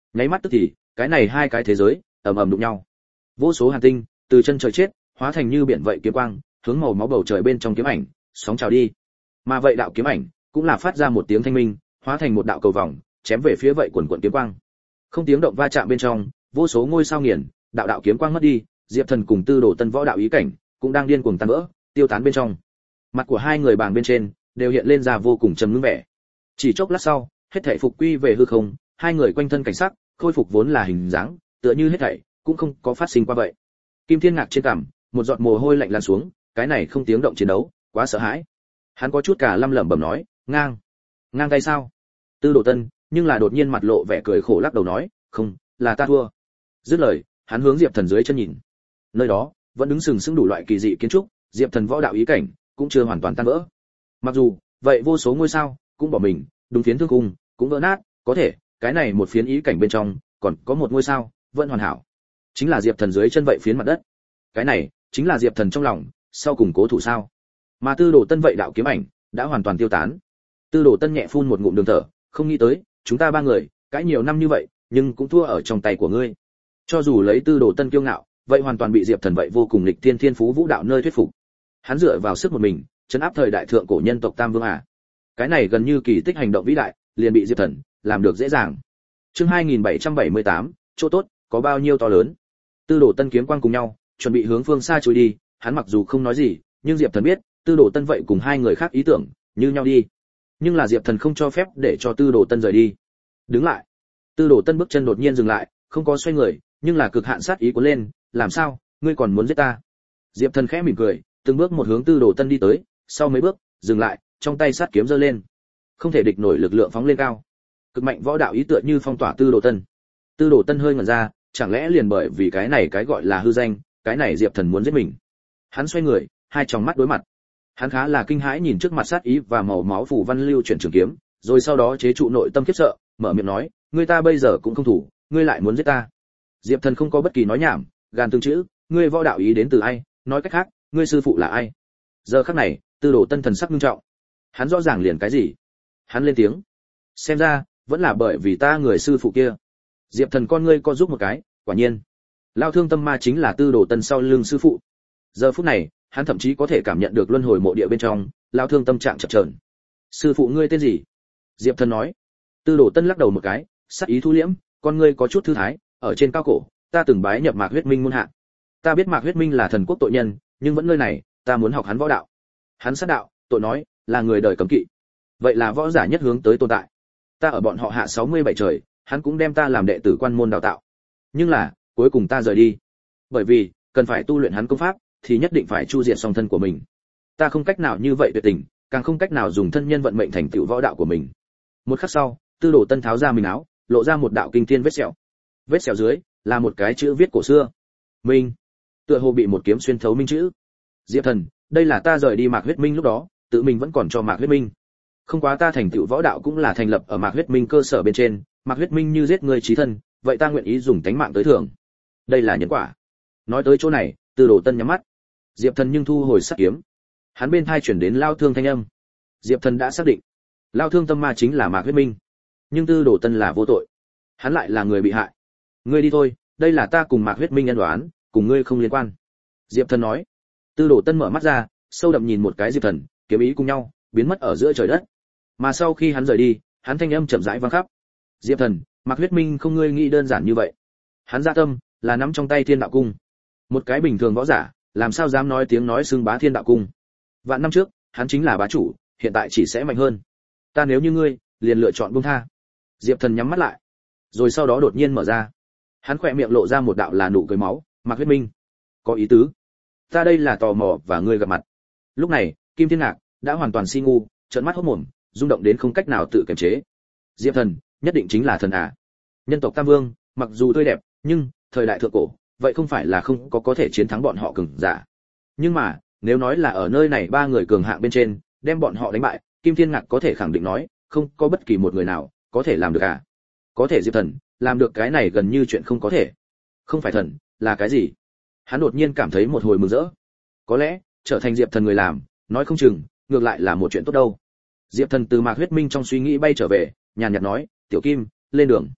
Speaker 1: Nháy mắt tức thì, cái này hai cái thế giới ầm ầm đụng nhau. Vô số hàn tinh từ chân trời chết, hóa thành như biển vậy kiếm quang, hướng màu máu bầu trời bên trong kiếm ảnh, sóng trào đi. Mà vậy đạo kiếm ảnh cũng là phát ra một tiếng thanh minh, hóa thành một đạo cầu vòng, chém về phía vậy quần quần kiếm quang. Không tiếng động va chạm bên trong, vô số ngôi sao nghiền, đạo đạo kiếm quang mất đi, Diệp Thần cùng Tư Đồ Tân võ đạo ý cảnh cũng đang điên cuồng tan vỡ, tiêu tán bên trong. Mặt của hai người bàng bên trên đều hiện lên ra vô cùng trầm ngưng vẻ. Chỉ chốc lát sau, hết thảy phục quy về hư không, hai người quanh thân cảnh sắc khôi phục vốn là hình dáng, tựa như hết thảy cũng không có phát sinh qua vậy. Kim Thiên Ngạc trên cằm, một giọt mồ hôi lạnh lan xuống, cái này không tiếng động chiến đấu, quá sợ hãi. Hắn có chút cả lâm lẩm bẩm nói, ngang, ngang tay sao? Tư Đồ Tân, nhưng là đột nhiên mặt lộ vẻ cười khổ lắc đầu nói, không, là ta thua. Dứt lời, hắn hướng Diệp Thần dưới chân nhìn. Nơi đó vẫn đứng sừng sững đủ loại kỳ dị kiến trúc, Diệp Thần võ đạo ý cảnh cũng chưa hoàn toàn tan vỡ. Mặc dù vậy vô số ngôi sao cũng bỏ mình, đúng phiến thương cung cũng vỡ nát, có thể cái này một phiến ý cảnh bên trong còn có một ngôi sao vẫn hoàn hảo, chính là Diệp Thần dưới chân vậy phiến mặt đất. Cái này chính là Diệp Thần trong lòng sau cùng cố thủ sao. Mà Tư Đồ Tân vậy đạo kiếm ảnh đã hoàn toàn tiêu tán. Tư Đồ Tân nhẹ phun một ngụm đường thở, không nghĩ tới chúng ta ba người cãi nhiều năm như vậy nhưng cũng thua ở trong tay của ngươi. Cho dù lấy Tư Đồ Tân kiêu ngạo, vậy hoàn toàn bị Diệp Thần vậy vô cùng lịch thiên thiên phú vũ đạo nơi thuyết phục. Hắn dựa vào sức một mình chấn áp thời đại thượng cổ nhân tộc Tam Vương à. Cái này gần như kỳ tích hành động vĩ đại, liền bị Diệp Thần làm được dễ dàng. Chương hai nghìn bảy trăm bảy mươi tám, chỗ tốt có bao nhiêu to lớn. Tư Đồ Tân kiếm quang cùng nhau, chuẩn bị hướng phương xa trôi đi, hắn mặc dù không nói gì, nhưng Diệp Thần biết, Tư Đồ Tân vậy cùng hai người khác ý tưởng như nhau đi. Nhưng là Diệp Thần không cho phép để cho Tư Đồ Tân rời đi. Đứng lại. Tư Đồ Tân bước chân đột nhiên dừng lại, không có xoay người, nhưng là cực hạn sát ý cuốn lên, làm sao, ngươi còn muốn giết ta? Diệp Thần khẽ mỉm cười, từng bước một hướng Tư Đồ Tân đi tới, sau mấy bước, dừng lại, trong tay sát kiếm giơ lên. Không thể địch nổi lực lượng phóng lên cao. Cực mạnh võ đạo ý tựa như phong tỏa Tư Đồ Tân. Tư Đồ Tân hơi ngẩn ra, chẳng lẽ liền bởi vì cái này cái gọi là hư danh, cái này Diệp Thần muốn giết mình. Hắn xoay người, hai tròng mắt đối mặt. Hắn khá là kinh hãi nhìn trước mặt sát ý và màu máu phủ văn lưu chuyển trường kiếm, rồi sau đó chế trụ nội tâm khiếp sợ, mở miệng nói, ngươi ta bây giờ cũng không thủ, ngươi lại muốn giết ta. Diệp Thần không có bất kỳ nói nhảm, gàn từng chữ, ngươi võ đạo ý đến từ ai, nói cách khác, ngươi sư phụ là ai? Giờ khắc này, Tư Đồ Tân thần sắc nghiêm trọng. Hắn rõ ràng liền cái gì? Hắn lên tiếng. Xem ra, vẫn là bởi vì ta người sư phụ kia. Diệp Thần con ngươi co giúp một cái, quả nhiên, Lao Thương Tâm Ma chính là Tư Đồ Tân sau lưng sư phụ. Giờ phút này, hắn thậm chí có thể cảm nhận được luân hồi mộ địa bên trong, Lao Thương tâm trạng chập chờn. Sư phụ ngươi tên gì? Diệp Thần nói. Tư Đồ Tân lắc đầu một cái, sắc ý thu liễm, con ngươi có chút thư thái, ở trên cao cổ, ta từng bái nhập Mạc Huyết Minh môn hạ. Ta biết Mạc Huyết Minh là thần quốc tội nhân, nhưng vẫn nơi này, ta muốn học hắn võ đạo. Hắn sát đạo, tội nói, là người đời cấm kỵ. Vậy là võ giả nhất hướng tới tồn tại. Ta ở bọn họ hạ sáu mươi bảy trời, hắn cũng đem ta làm đệ tử quan môn đào tạo. Nhưng là, cuối cùng ta rời đi. Bởi vì, cần phải tu luyện hắn công pháp, thì nhất định phải chu diệt song thân của mình. Ta không cách nào như vậy tuyệt tình, càng không cách nào dùng thân nhân vận mệnh thành tựu võ đạo của mình. Một khắc sau, Tư Đồ Tân tháo ra mình áo, lộ ra một đạo kinh thiên vết sẹo. Vết sẹo dưới là một cái chữ viết cổ xưa. Minh. Tựa hồ bị một kiếm xuyên thấu minh chữ. Diệp Thần, đây là ta rời đi Mạc Huyết Minh lúc đó, tự mình vẫn còn cho Mạc Huyết Minh. Không quá ta thành tựu võ đạo cũng là thành lập ở Mạc Huyết Minh cơ sở bên trên, Mạc Huyết Minh như giết người chí thân, vậy ta nguyện ý dùng tánh mạng tới thưởng. Đây là nhân quả. Nói tới chỗ này, Tư Đồ Tân nhắm mắt. Diệp Thần nhưng thu hồi sát kiếm. Hắn bên tai chuyển đến Lao Thương thanh âm. Diệp Thần đã xác định, Lao Thương tâm ma chính là Mạc Huyết Minh, nhưng Tư Đồ Tân là vô tội, hắn lại là người bị hại. Ngươi đi thôi, đây là ta cùng Mạc Huyết Minh nhân đoán, cùng ngươi không liên quan. Diệp Thần nói. Tư Đồ Tân mở mắt ra, sâu đậm nhìn một cái Diệp Thần, kiếm ý cùng nhau biến mất ở giữa trời đất. Mà sau khi hắn rời đi, hắn thanh âm chậm rãi vang khắp. Diệp Thần, Mạc Huyết Minh không ngươi nghĩ đơn giản như vậy. Hắn dạ tâm là nắm trong tay Thiên Đạo Cung. Một cái bình thường võ giả, làm sao dám nói tiếng nói xưng bá Thiên Đạo Cung? Vạn năm trước, hắn chính là bá chủ, hiện tại chỉ sẽ mạnh hơn. Ta nếu như ngươi, liền lựa chọn buông tha. Diệp Thần nhắm mắt lại, rồi sau đó đột nhiên mở ra. Hắn khỏe miệng lộ ra một đạo là nụ cười máu, Mạc Huyết Minh, có ý tứ. Ta đây là tò mò và ngươi gặp mặt. Lúc này, Kim Thiên Ngạc đã hoàn toàn si ngu, trợn mắt hốt mồm, rung động đến không cách nào tự kiềm chế. Diệp Thần, nhất định chính là thần à? Nhân tộc Tam Vương, mặc dù tươi đẹp, nhưng thời đại thượng cổ, vậy không phải là không có có thể chiến thắng bọn họ cường giả. Nhưng mà, nếu nói là ở nơi này ba người cường hạng bên trên, đem bọn họ đánh bại, Kim Thiên Ngạc có thể khẳng định nói, không có bất kỳ một người nào có thể làm được à? Có thể Diệp Thần làm được cái này gần như chuyện không có thể. Không phải thần, là cái gì? Hắn đột nhiên cảm thấy một hồi mừng rỡ. Có lẽ, trở thành Diệp Thần người làm, nói không chừng, ngược lại là một chuyện tốt đâu. Diệp Thần từ Mạc Huyết Minh trong suy nghĩ bay trở về, nhàn nhạt nói, "Tiểu Kim, lên đường."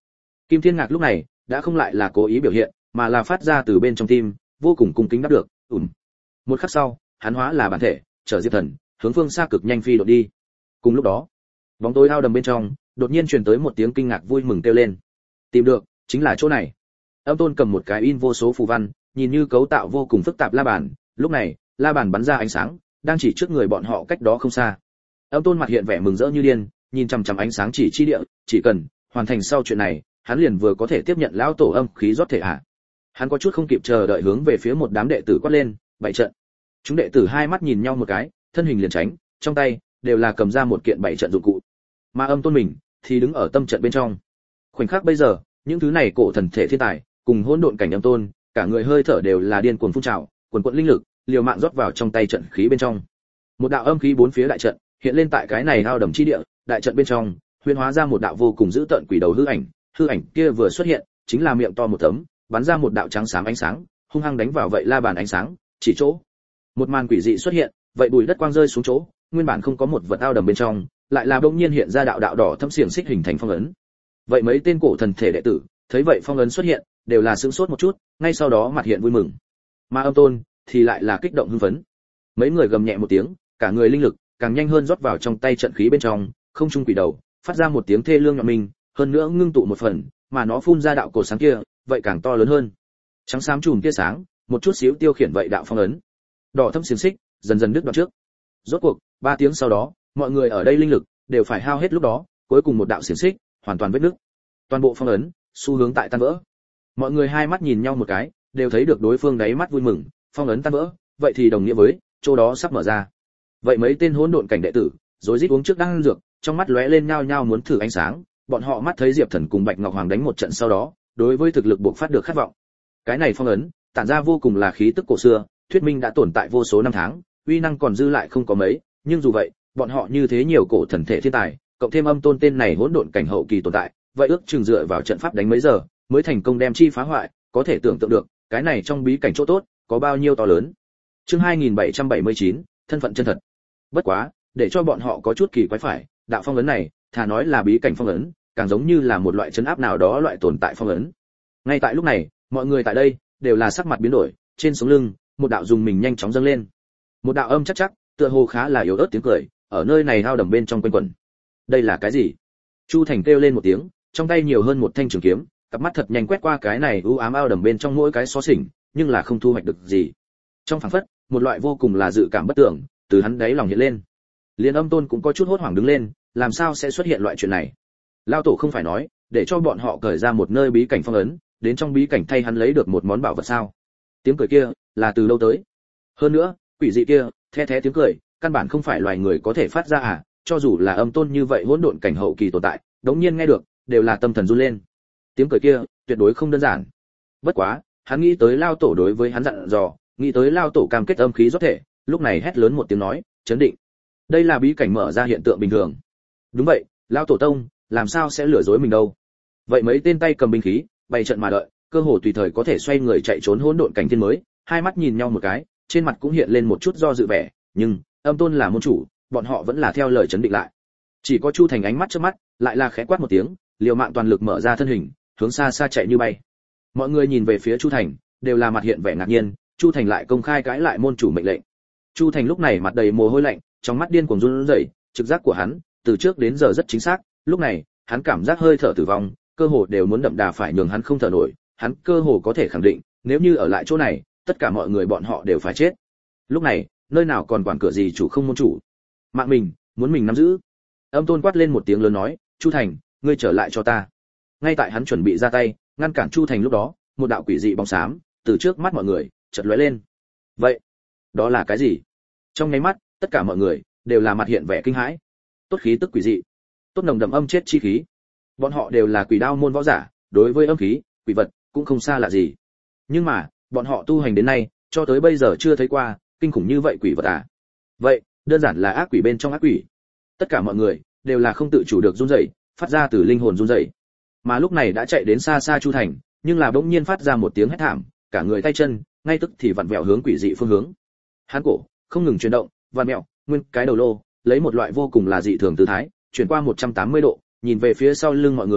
Speaker 1: Kim Thiên Ngạc lúc này đã không lại là cố ý biểu hiện, mà là phát ra từ bên trong tim, vô cùng cung kính đáp được. Ừm. Một khắc sau, hắn hóa là bản thể, chở Diệp Thần hướng phương xa cực nhanh phi đột đi. Cùng lúc đó, bóng tối ao đầm bên trong đột nhiên truyền tới một tiếng kinh ngạc vui mừng kêu lên. Tìm được, chính là chỗ này. Âm Tôn cầm một cái in vô số phù văn, nhìn như cấu tạo vô cùng phức tạp la bàn, lúc này, la bàn bắn ra ánh sáng, đang chỉ trước người bọn họ cách đó không xa. Âm Tôn mặt hiện vẻ mừng rỡ như điên, nhìn chằm chằm ánh sáng chỉ chi địa, chỉ cần hoàn thành sau chuyện này, hắn liền vừa có thể tiếp nhận lão tổ âm khí rót thể hạ. Hắn có chút không kịp chờ đợi hướng về phía một đám đệ tử quát lên, bảy trận. Chúng đệ tử hai mắt nhìn nhau một cái, thân hình liền tránh, trong tay đều là cầm ra một kiện bảy trận dụng cụ. Mà Âm Tôn mình thì đứng ở tâm trận bên trong. Khoảnh khắc bây giờ, những thứ này cổ thần thể thiên tài, cùng hỗn độn cảnh Âm Tôn, cả người hơi thở đều là điên cuồng phun trào, cuồn cuộn linh lực, liều mạng rót vào trong tay trận khí bên trong. Một đạo âm khí bốn phía đại trận, hiện lên tại cái này ao đầm chi địa, đại trận bên trong, huyễn hóa ra một đạo vô cùng dữ tợn quỷ đầu hư ảnh, hư ảnh kia vừa xuất hiện, chính là miệng to một tấm, bắn ra một đạo trắng xám ánh sáng, hung hăng đánh vào vậy la bàn ánh sáng, chỉ chỗ. Một màn quỷ dị xuất hiện, vậy bụi đất quang rơi xuống chỗ, nguyên bản không có một vật ao đầm bên trong, lại là bỗng nhiên hiện ra đạo đạo đỏ thâm xiềng xích hình thành phong ấn. Vậy mấy tên cổ thần thể đệ tử, thấy vậy phong ấn xuất hiện, đều là sửng sốt một chút, ngay sau đó mặt hiện vui mừng. Mà Âm Tôn thì lại là kích động hưng phấn. Mấy người gầm nhẹ một tiếng, cả người linh lực càng nhanh hơn rót vào trong tay trận khí bên trong, không trung quỷ đầu, phát ra một tiếng thê lương nhọn mình, hơn nữa ngưng tụ một phần, mà nó phun ra đạo cổ sáng kia, vậy càng to lớn hơn. Trắng xám chùm tia sáng, một chút xíu tiêu khiển vậy đạo phong ấn. Đỏ thâm xiềng xích, dần dần đứt đoạn trước. Rốt cuộc, ba tiếng sau đó, mọi người ở đây linh lực đều phải hao hết lúc đó, cuối cùng một đạo xiềng xích hoàn toàn vết nứt. Toàn bộ phong ấn, xu hướng tại tan vỡ. Mọi người hai mắt nhìn nhau một cái, đều thấy được đối phương đáy mắt vui mừng, phong ấn tan vỡ, vậy thì đồng nghĩa với chỗ đó sắp mở ra. Vậy mấy tên hỗn độn cảnh đệ tử, rối rít uống trước đan dược, trong mắt lóe lên nhao nhao muốn thử ánh sáng, bọn họ mắt thấy Diệp Thần cùng Bạch Ngọc Hoàng đánh một trận sau đó, đối với thực lực buộc phát được khát vọng. Cái này phong ấn, tản ra vô cùng là khí tức cổ xưa, thuyết minh đã tồn tại vô số năm tháng, uy năng còn dư lại không có mấy, nhưng dù vậy, bọn họ như thế nhiều cổ thần thể thiên tài, cộng thêm Âm Tôn tên này hỗn độn cảnh hậu kỳ tồn tại, vậy ước chừng dựa vào trận pháp đánh mấy giờ, mới thành công đem chi phá hoại, có thể tưởng tượng được, cái này trong bí cảnh chỗ tốt, có bao nhiêu to lớn. Chương hai nghìn bảy trăm bảy mươi chín, thân phận chân thật. Bất quá, để cho bọn họ có chút kỳ quái phải, đạo phong ấn này, thà nói là bí cảnh phong ấn, càng giống như là một loại trấn áp nào đó loại tồn tại phong ấn. Ngay tại lúc này, mọi người tại đây đều là sắc mặt biến đổi, trên sống lưng, một đạo dùng mình nhanh chóng dâng lên. Một đạo âm chắc chắc, tựa hồ khá là yếu ớt tiếng cười, ở nơi này ao đầm bên trong quanh quẩn. Đây là cái gì? Chu Thành kêu lên một tiếng, trong tay nhiều hơn một thanh trường kiếm, cặp mắt thật nhanh quét qua cái này u ám ao đầm bên trong mỗi cái xó xỉnh, nhưng là không thu hoạch được gì. Trong phảng phất, một loại vô cùng là dự cảm bất tưởng, từ hắn đáy lòng hiện lên. Liên Âm Tôn cũng có chút hốt hoảng đứng lên, làm sao sẽ xuất hiện loại chuyện này? Lao tổ không phải nói, để cho bọn họ cởi ra một nơi bí cảnh phong ấn, đến trong bí cảnh thay hắn lấy được một món bảo vật sao? Tiếng cười kia là từ lâu tới. Hơn nữa, quỷ dị kia, the thé tiếng cười, căn bản không phải loài người có thể phát ra à? Cho dù là Âm Tôn như vậy hỗn độn cảnh hậu kỳ tồn tại, đống nhiên nghe được, đều là tâm thần run lên. Tiếng cười kia, tuyệt đối không đơn giản. Bất quá, hắn nghĩ tới Lao tổ đối với hắn dặn dò, nghĩ tới Lao tổ cam kết âm khí rót thể, lúc này hét lớn một tiếng nói, chấn định. Đây là bí cảnh mở ra hiện tượng bình thường. Đúng vậy, Lao tổ tông, làm sao sẽ lừa dối mình đâu? Vậy mấy tên tay cầm binh khí, bày trận mà đợi, cơ hồ tùy thời có thể xoay người chạy trốn hỗn độn cảnh thiên mới, hai mắt nhìn nhau một cái, trên mặt cũng hiện lên một chút do dự vẻ, nhưng Âm Tôn là môn chủ, bọn họ vẫn là theo lời chấn định lại. Chỉ có Chu Thành ánh mắt trước mắt, lại là khẽ quát một tiếng, liều mạng toàn lực mở ra thân hình, hướng xa xa chạy như bay. Mọi người nhìn về phía Chu Thành, đều là mặt hiện vẻ ngạc nhiên, Chu Thành lại công khai cãi lại môn chủ mệnh lệnh. Chu Thành lúc này mặt đầy mồ hôi lạnh, trong mắt điên cuồng run rẩy, trực giác của hắn từ trước đến giờ rất chính xác, lúc này, hắn cảm giác hơi thở tử vong, cơ hồ đều muốn đậm đà phải nhường hắn không thở nổi, hắn cơ hồ có thể khẳng định, nếu như ở lại chỗ này, tất cả mọi người bọn họ đều phải chết. Lúc này, nơi nào còn quản cửa gì chủ không môn chủ. Mạng mình, muốn mình nắm giữ. Âm Tôn quát lên một tiếng lớn nói, Chu Thành, ngươi trở lại cho ta. Ngay tại hắn chuẩn bị ra tay, ngăn cản Chu Thành lúc đó, một đạo quỷ dị bóng xám từ trước mắt mọi người chợt lóe lên. Vậy, đó là cái gì? Trong nháy mắt, tất cả mọi người đều là mặt hiện vẻ kinh hãi. Tốt khí tức quỷ dị, tốt nồng đậm âm chết chi khí. Bọn họ đều là quỷ đao môn võ giả, đối với âm khí, quỷ vật cũng không xa lạ gì. Nhưng mà, bọn họ tu hành đến nay, cho tới bây giờ chưa thấy qua kinh khủng như vậy quỷ vật à? Vậy, đơn giản là ác quỷ bên trong ác quỷ. Tất cả mọi người đều là không tự chủ được run rẩy, phát ra từ linh hồn run rẩy. Mà lúc này đã chạy đến xa xa Chu Thành, nhưng là bỗng nhiên phát ra một tiếng hét thảm, cả người tay chân ngay tức thì vặn vẹo hướng quỷ dị phương hướng. Hắn cổ không ngừng chuyển động, vặn vẹo, nguyên cái đầu lô lấy một loại vô cùng là dị thường tư thái, chuyển qua một trăm tám mươi độ, nhìn về phía sau lưng mọi người,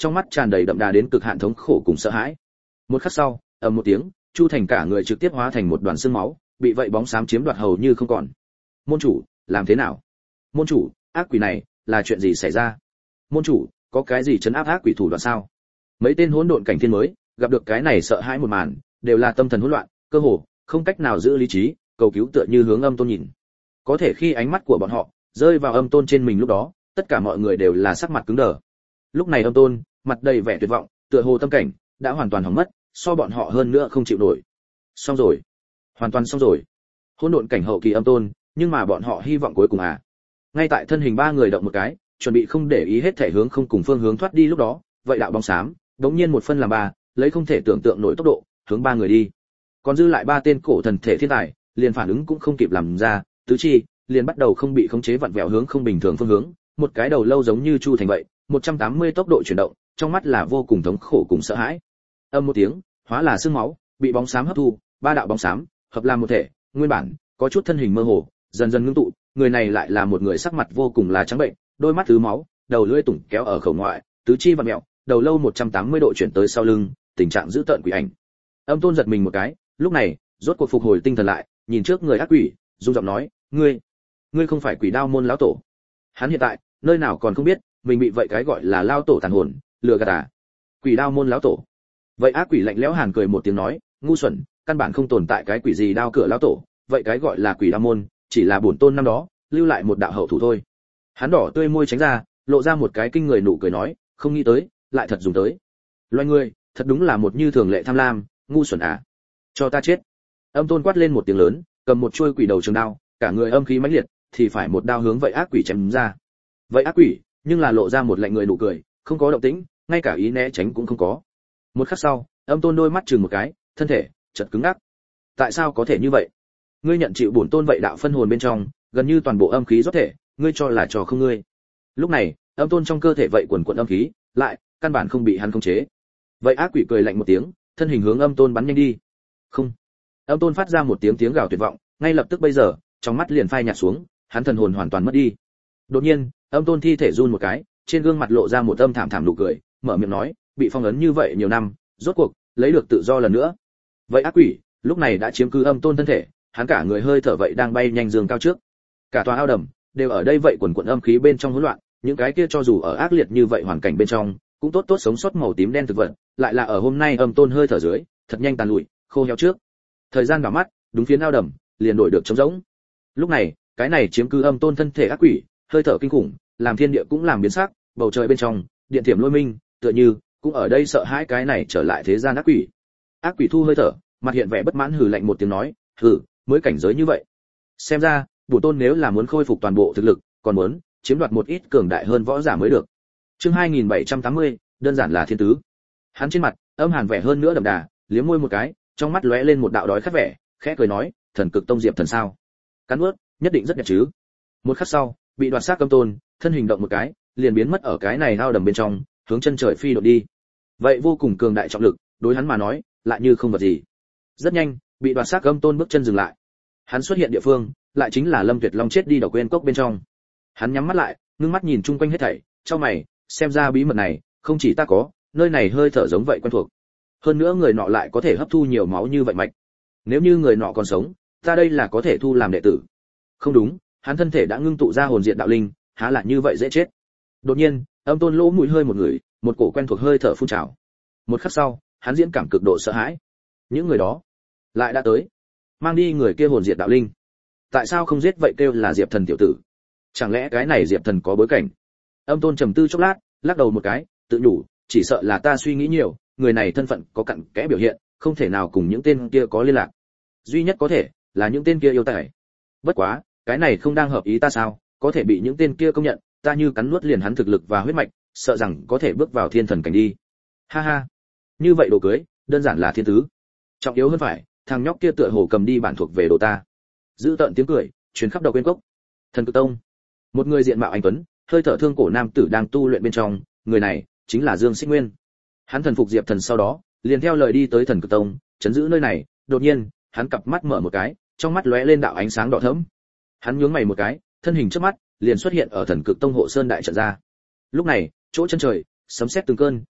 Speaker 1: trong mắt tràn đầy đậm đà đến cực hạn thống khổ cùng sợ hãi. Một khắc sau, ầm một tiếng, Chu Thành cả người trực tiếp hóa thành một đoàn xương máu, bị vậy bóng xám chiếm đoạt hầu như không còn. Môn chủ, làm thế nào? Môn chủ, ác quỷ này, là chuyện gì xảy ra? Môn chủ, có cái gì trấn áp ác quỷ thủ đoạn sao? Mấy tên hỗn độn cảnh thiên mới, gặp được cái này sợ hãi một màn, đều là tâm thần hỗn loạn, cơ hồ không cách nào giữ lý trí, cầu cứu tựa như hướng Âm Tôn nhìn. Có thể khi ánh mắt của bọn họ rơi vào Âm Tôn trên mình lúc đó, tất cả mọi người đều là sắc mặt cứng đờ. Lúc này Âm Tôn, mặt đầy vẻ tuyệt vọng, tựa hồ tâm cảnh đã hoàn toàn hỏng mất, so bọn họ hơn nữa không chịu nổi. Xong rồi, hoàn toàn xong rồi. Hỗn độn cảnh hậu kỳ Âm Tôn, nhưng mà bọn họ hy vọng cuối cùng à? Ngay tại thân hình ba người động một cái, chuẩn bị không để ý hết thể hướng không cùng phương hướng thoát đi lúc đó, vậy đạo bóng xám, đống nhiên một phân làm ba, lấy không thể tưởng tượng nổi tốc độ, hướng ba người đi. Còn dư lại ba tên cổ thần thể thiên tài, liền phản ứng cũng không kịp làm ra, tứ chi liền bắt đầu không bị khống chế vặn vẹo hướng không bình thường phương hướng, một cái đầu lâu giống như Chu Thành vậy, một trăm tám mươi tốc độ chuyển động, trong mắt là vô cùng thống khổ cùng sợ hãi. Âm một tiếng, hóa là xương máu, bị bóng xám hấp thu, ba đạo bóng xám hợp làm một thể, nguyên bản có chút thân hình mơ hồ, dần dần ngưng tụ, người này lại là một người sắc mặt vô cùng là trắng bệnh, đôi mắt tứ máu, đầu lưỡi tủng kéo ở khẩu ngoại, tứ chi vặn mèo, đầu lâu một trăm tám mươi độ chuyển tới sau lưng, tình trạng dữ tợn quỷ ảnh. Âm Tôn giật mình một cái, lúc này, rốt cuộc phục hồi tinh thần lại, nhìn trước người ác quỷ, run giọng nói, "Ngươi, ngươi không phải Quỷ Đao môn lão tổ?" Hắn hiện tại, nơi nào còn không biết, mình bị vậy cái gọi là lao tổ tàn hồn, lừa gạt à? Quỷ Đao môn lão tổ. Vậy ác quỷ lạnh lẽo hàn cười một tiếng nói, "Ngu xuẩn, căn bản không tồn tại cái quỷ gì đao cửa lão tổ, vậy cái gọi là Quỷ Đao môn, chỉ là bổn tôn năm đó, lưu lại một đạo hậu thủ thôi." Hắn đỏ tươi môi tránh ra, lộ ra một cái kinh người nụ cười nói, "Không nghĩ tới, lại thật dùng tới. Loài người, thật đúng là một như thường lệ tham lam, ngu xuẩn à. Cho ta chết." Âm Tôn quát lên một tiếng lớn, cầm một chuôi quỷ đầu trường đao, cả người âm khí mãnh liệt, thì phải một đao hướng vậy ác quỷ chém ra. Vậy ác quỷ, nhưng là lộ ra một lạnh người nụ cười, không có động tĩnh, ngay cả ý né tránh cũng không có. Một khắc sau, Âm Tôn đôi mắt chừng một cái, thân thể chợt cứng ngắc. Tại sao có thể như vậy? Ngươi nhận chịu bổn tôn vậy đạo phân hồn bên trong, gần như toàn bộ âm khí rót thể, ngươi cho là trò không ngươi. Lúc này, Âm Tôn trong cơ thể vậy quần quần âm khí, lại căn bản không bị hắn khống chế. Vậy ác quỷ cười lạnh một tiếng, thân hình hướng Âm Tôn bắn nhanh đi. Không. Âm Tôn phát ra một tiếng tiếng gào tuyệt vọng, ngay lập tức bây giờ, trong mắt liền phai nhạt xuống, hắn thần hồn hoàn toàn mất đi. Đột nhiên, Âm Tôn thi thể run một cái, trên gương mặt lộ ra một âm thảm thảm nụ cười, mở miệng nói, bị phong ấn như vậy nhiều năm, rốt cuộc lấy được tự do lần nữa. Vậy ác quỷ, lúc này đã chiếm cứ Âm Tôn thân thể, hắn cả người hơi thở vậy đang bay nhanh dương cao trước. Cả tòa ao đầm đều ở đây vậy quần quần âm khí bên trong hỗn loạn, những cái kia cho dù ở ác liệt như vậy hoàn cảnh bên trong, cũng tốt tốt sống sót màu tím đen thực vật, lại là ở hôm nay Âm Tôn hơi thở dưới, thật nhanh tàn lụi, khô héo trước. Thời gian đảo mắt, đúng phía ao đầm, liền đổi được trống rỗng. Lúc này, cái này chiếm cứ Âm Tôn thân thể ác quỷ, hơi thở kinh khủng, làm thiên địa cũng làm biến sắc, bầu trời bên trong, điện thiểm lôi minh, tựa như cũng ở đây sợ hãi cái này trở lại thế gian ác quỷ. Ác quỷ thu hơi thở, mặt hiện vẻ bất mãn hừ lạnh một tiếng nói, "Hừ, mới cảnh giới như vậy. Xem ra, bổn tôn nếu là muốn khôi phục toàn bộ thực lực, còn muốn chiếm đoạt một ít cường đại hơn võ giả mới được." Chương hai nghìn bảy trăm tám mươi, đơn giản là thiên tứ. Hắn trên mặt, âm hàn vẻ hơn nữa đậm đà, liếm môi một cái, trong mắt lóe lên một đạo đói khát vẻ, khẽ cười nói, "Thần Cực Tông Diệp Thần sao? Cắn nuốt, nhất định rất đẹp chứ." Một khắc sau, bị đoạt xác Âm Tôn, thân hình động một cái, liền biến mất ở cái này ao đầm bên trong, hướng chân trời phi độn đi. Vậy vô cùng cường đại trọng lực, đối hắn mà nói, lại như không vật gì. Rất nhanh, bị đoạt xác Âm Tôn bước chân dừng lại. Hắn xuất hiện địa phương, lại chính là Lâm Tuyệt Long chết đi độc quên cốc bên trong. Hắn nhắm mắt lại, ngưng mắt nhìn chung quanh hết thảy, chau mày, xem ra bí mật này, không chỉ ta có, nơi này hơi thở giống vậy quen thuộc. Hơn nữa người nọ lại có thể hấp thu nhiều máu như vậy mạch. Nếu như người nọ còn sống, ta đây là có thể thu làm đệ tử. Không đúng, hắn thân thể đã ngưng tụ ra hồn diện đạo linh, há lại như vậy dễ chết. Đột nhiên, Âm Tôn lỗ mũi hơi một người, một cổ quen thuộc hơi thở phun trào. Một khắc sau, hắn diễn cảm cực độ sợ hãi. Những người đó lại đã tới, mang đi người kia hồn diệt đạo linh. Tại sao không giết vậy kêu là Diệp Thần tiểu tử? Chẳng lẽ cái này Diệp Thần có bối cảnh? Âm Tôn trầm tư chốc lát, lắc đầu một cái, tự nhủ, chỉ sợ là ta suy nghĩ nhiều, người này thân phận có cặn kẽ biểu hiện, không thể nào cùng những tên kia có liên lạc. Duy nhất có thể là những tên kia yêu tài. Bất quá, cái này không đang hợp ý ta sao? Có thể bị những tên kia công nhận, ta như cắn nuốt liền hắn thực lực và huyết mạch, sợ rằng có thể bước vào thiên thần cảnh đi. Ha ha, như vậy đồ cưới, đơn giản là thiên tứ. Trọng yếu hơn phải, thằng nhóc kia tựa hồ cầm đi bản thuộc về đồ ta. Giữ tận tiếng cười truyền khắp đầu quên cốc. Thần Cực Tông, một người diện mạo anh tuấn, hơi thở thương cổ nam tử đang tu luyện bên trong, người này chính là Dương Xích Nguyên. Hắn thần phục Diệp Thần sau đó, liền theo lời đi tới Thần Cực Tông, trấn giữ nơi này. Đột nhiên, hắn cặp mắt mở một cái, trong mắt lóe lên đạo ánh sáng đỏ thẫm. Hắn nhướng mày một cái, thân hình trước mắt liền xuất hiện ở Thần Cực Tông hộ sơn đại trận ra. Lúc này, chỗ chân trời, sấm sét từng cơn,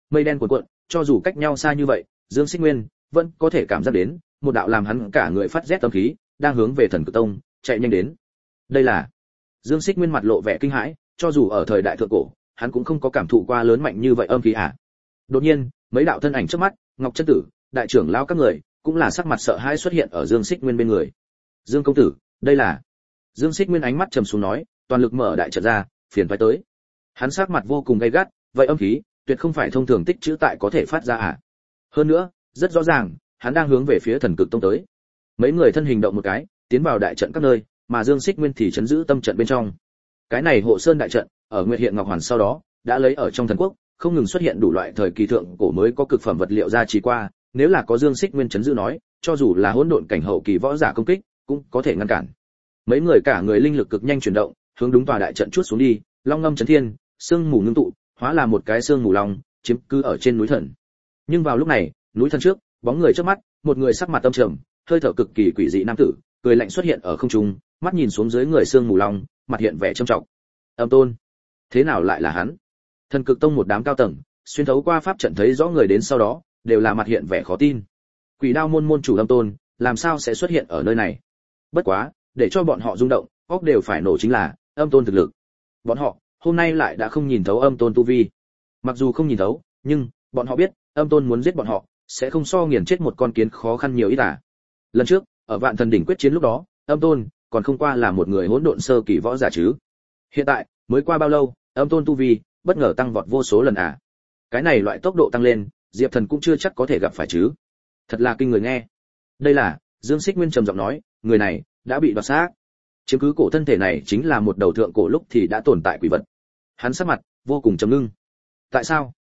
Speaker 1: mây đen cuộn cuộn, cho dù cách nhau xa như vậy, Dương Xích Nguyên vẫn có thể cảm giác đến một đạo làm hắn cả người phát rét tâm khí đang hướng về Thần Cực Tông chạy nhanh đến. Đây là Dương Xích Nguyên mặt lộ vẻ kinh hãi, cho dù ở thời đại thượng cổ, hắn cũng không có cảm thụ qua lớn mạnh như vậy âm khí à. Đột nhiên, mấy đạo thân ảnh trước mắt, Ngọc Chân Tử, đại trưởng lão các người, cũng là sắc mặt sợ hãi xuất hiện ở Dương Xích Nguyên bên người. Dương công tử, đây là... Dương Xích Nguyên ánh mắt trầm xuống nói, toàn lực mở đại trận ra, phiền phải tới. Hắn sắc mặt vô cùng gay gắt, vậy âm khí, tuyệt không phải thông thường tích trữ tại có thể phát ra à? Hơn nữa, rất rõ ràng, hắn đang hướng về phía Thần Cực Tông tới. Mấy người thân hình động một cái, tiến vào đại trận các nơi, mà Dương Xích Nguyên thì trấn giữ tâm trận bên trong. Cái này Hộ Sơn đại trận, ở Nguyệt Hiện Ngọc Hoàn sau đó, đã lấy ở trong thần quốc, không ngừng xuất hiện đủ loại thời kỳ thượng cổ mới có cực phẩm vật liệu ra trì qua, nếu là có Dương Xích Nguyên trấn giữ nói, cho dù là hỗn độn cảnh hậu kỳ võ giả công kích, cũng có thể ngăn cản. Mấy người cả người linh lực cực nhanh chuyển động, hướng đúng tòa đại trận chuốt xuống đi, long ngâm chấn thiên, sương mù ngưng tụ, hóa là một cái sương mù long, chiếm cứ ở trên núi thần. Nhưng vào lúc này, núi thần trước, bóng người trước mắt, một người sắc mặt âm trầm, hơi thở cực kỳ quỷ dị nam tử, cười lạnh xuất hiện ở không trung, mắt nhìn xuống dưới người sương mù long, mặt hiện vẻ trầm trọng. Âm Tôn, thế nào lại là hắn? Thần Cực Tông một đám cao tầng, xuyên thấu qua pháp trận thấy rõ người đến sau đó, đều là mặt hiện vẻ khó tin. Quỷ Đao môn môn chủ Âm Tôn, làm sao sẽ xuất hiện ở nơi này? Bất quá, để cho bọn họ rung động, óc đều phải nổ chính là Âm Tôn thực lực. Bọn họ hôm nay lại đã không nhìn thấu Âm Tôn tu vi. Mặc dù không nhìn thấu, nhưng bọn họ biết, Âm Tôn muốn giết bọn họ, sẽ không so nghiền chết một con kiến khó khăn nhiều ít à. Lần trước, ở Vạn Thần đỉnh quyết chiến lúc đó, Âm Tôn còn không qua là một người hỗn độn sơ kỳ võ giả chứ. Hiện tại, mới qua bao lâu, Âm Tôn tu vi bất ngờ tăng vọt vô số lần à. Cái này loại tốc độ tăng lên, Diệp Thần cũng chưa chắc có thể gặp phải chứ. Thật là kinh người nghe. Đây là, Dương Xích Nguyên trầm giọng nói, người này đã bị đoạt xác. Chiếm cứ cổ thân thể này chính là một đầu thượng cổ lúc thì đã tồn tại quỷ vật. Hắn sắc mặt vô cùng trầm ngưng. Tại sao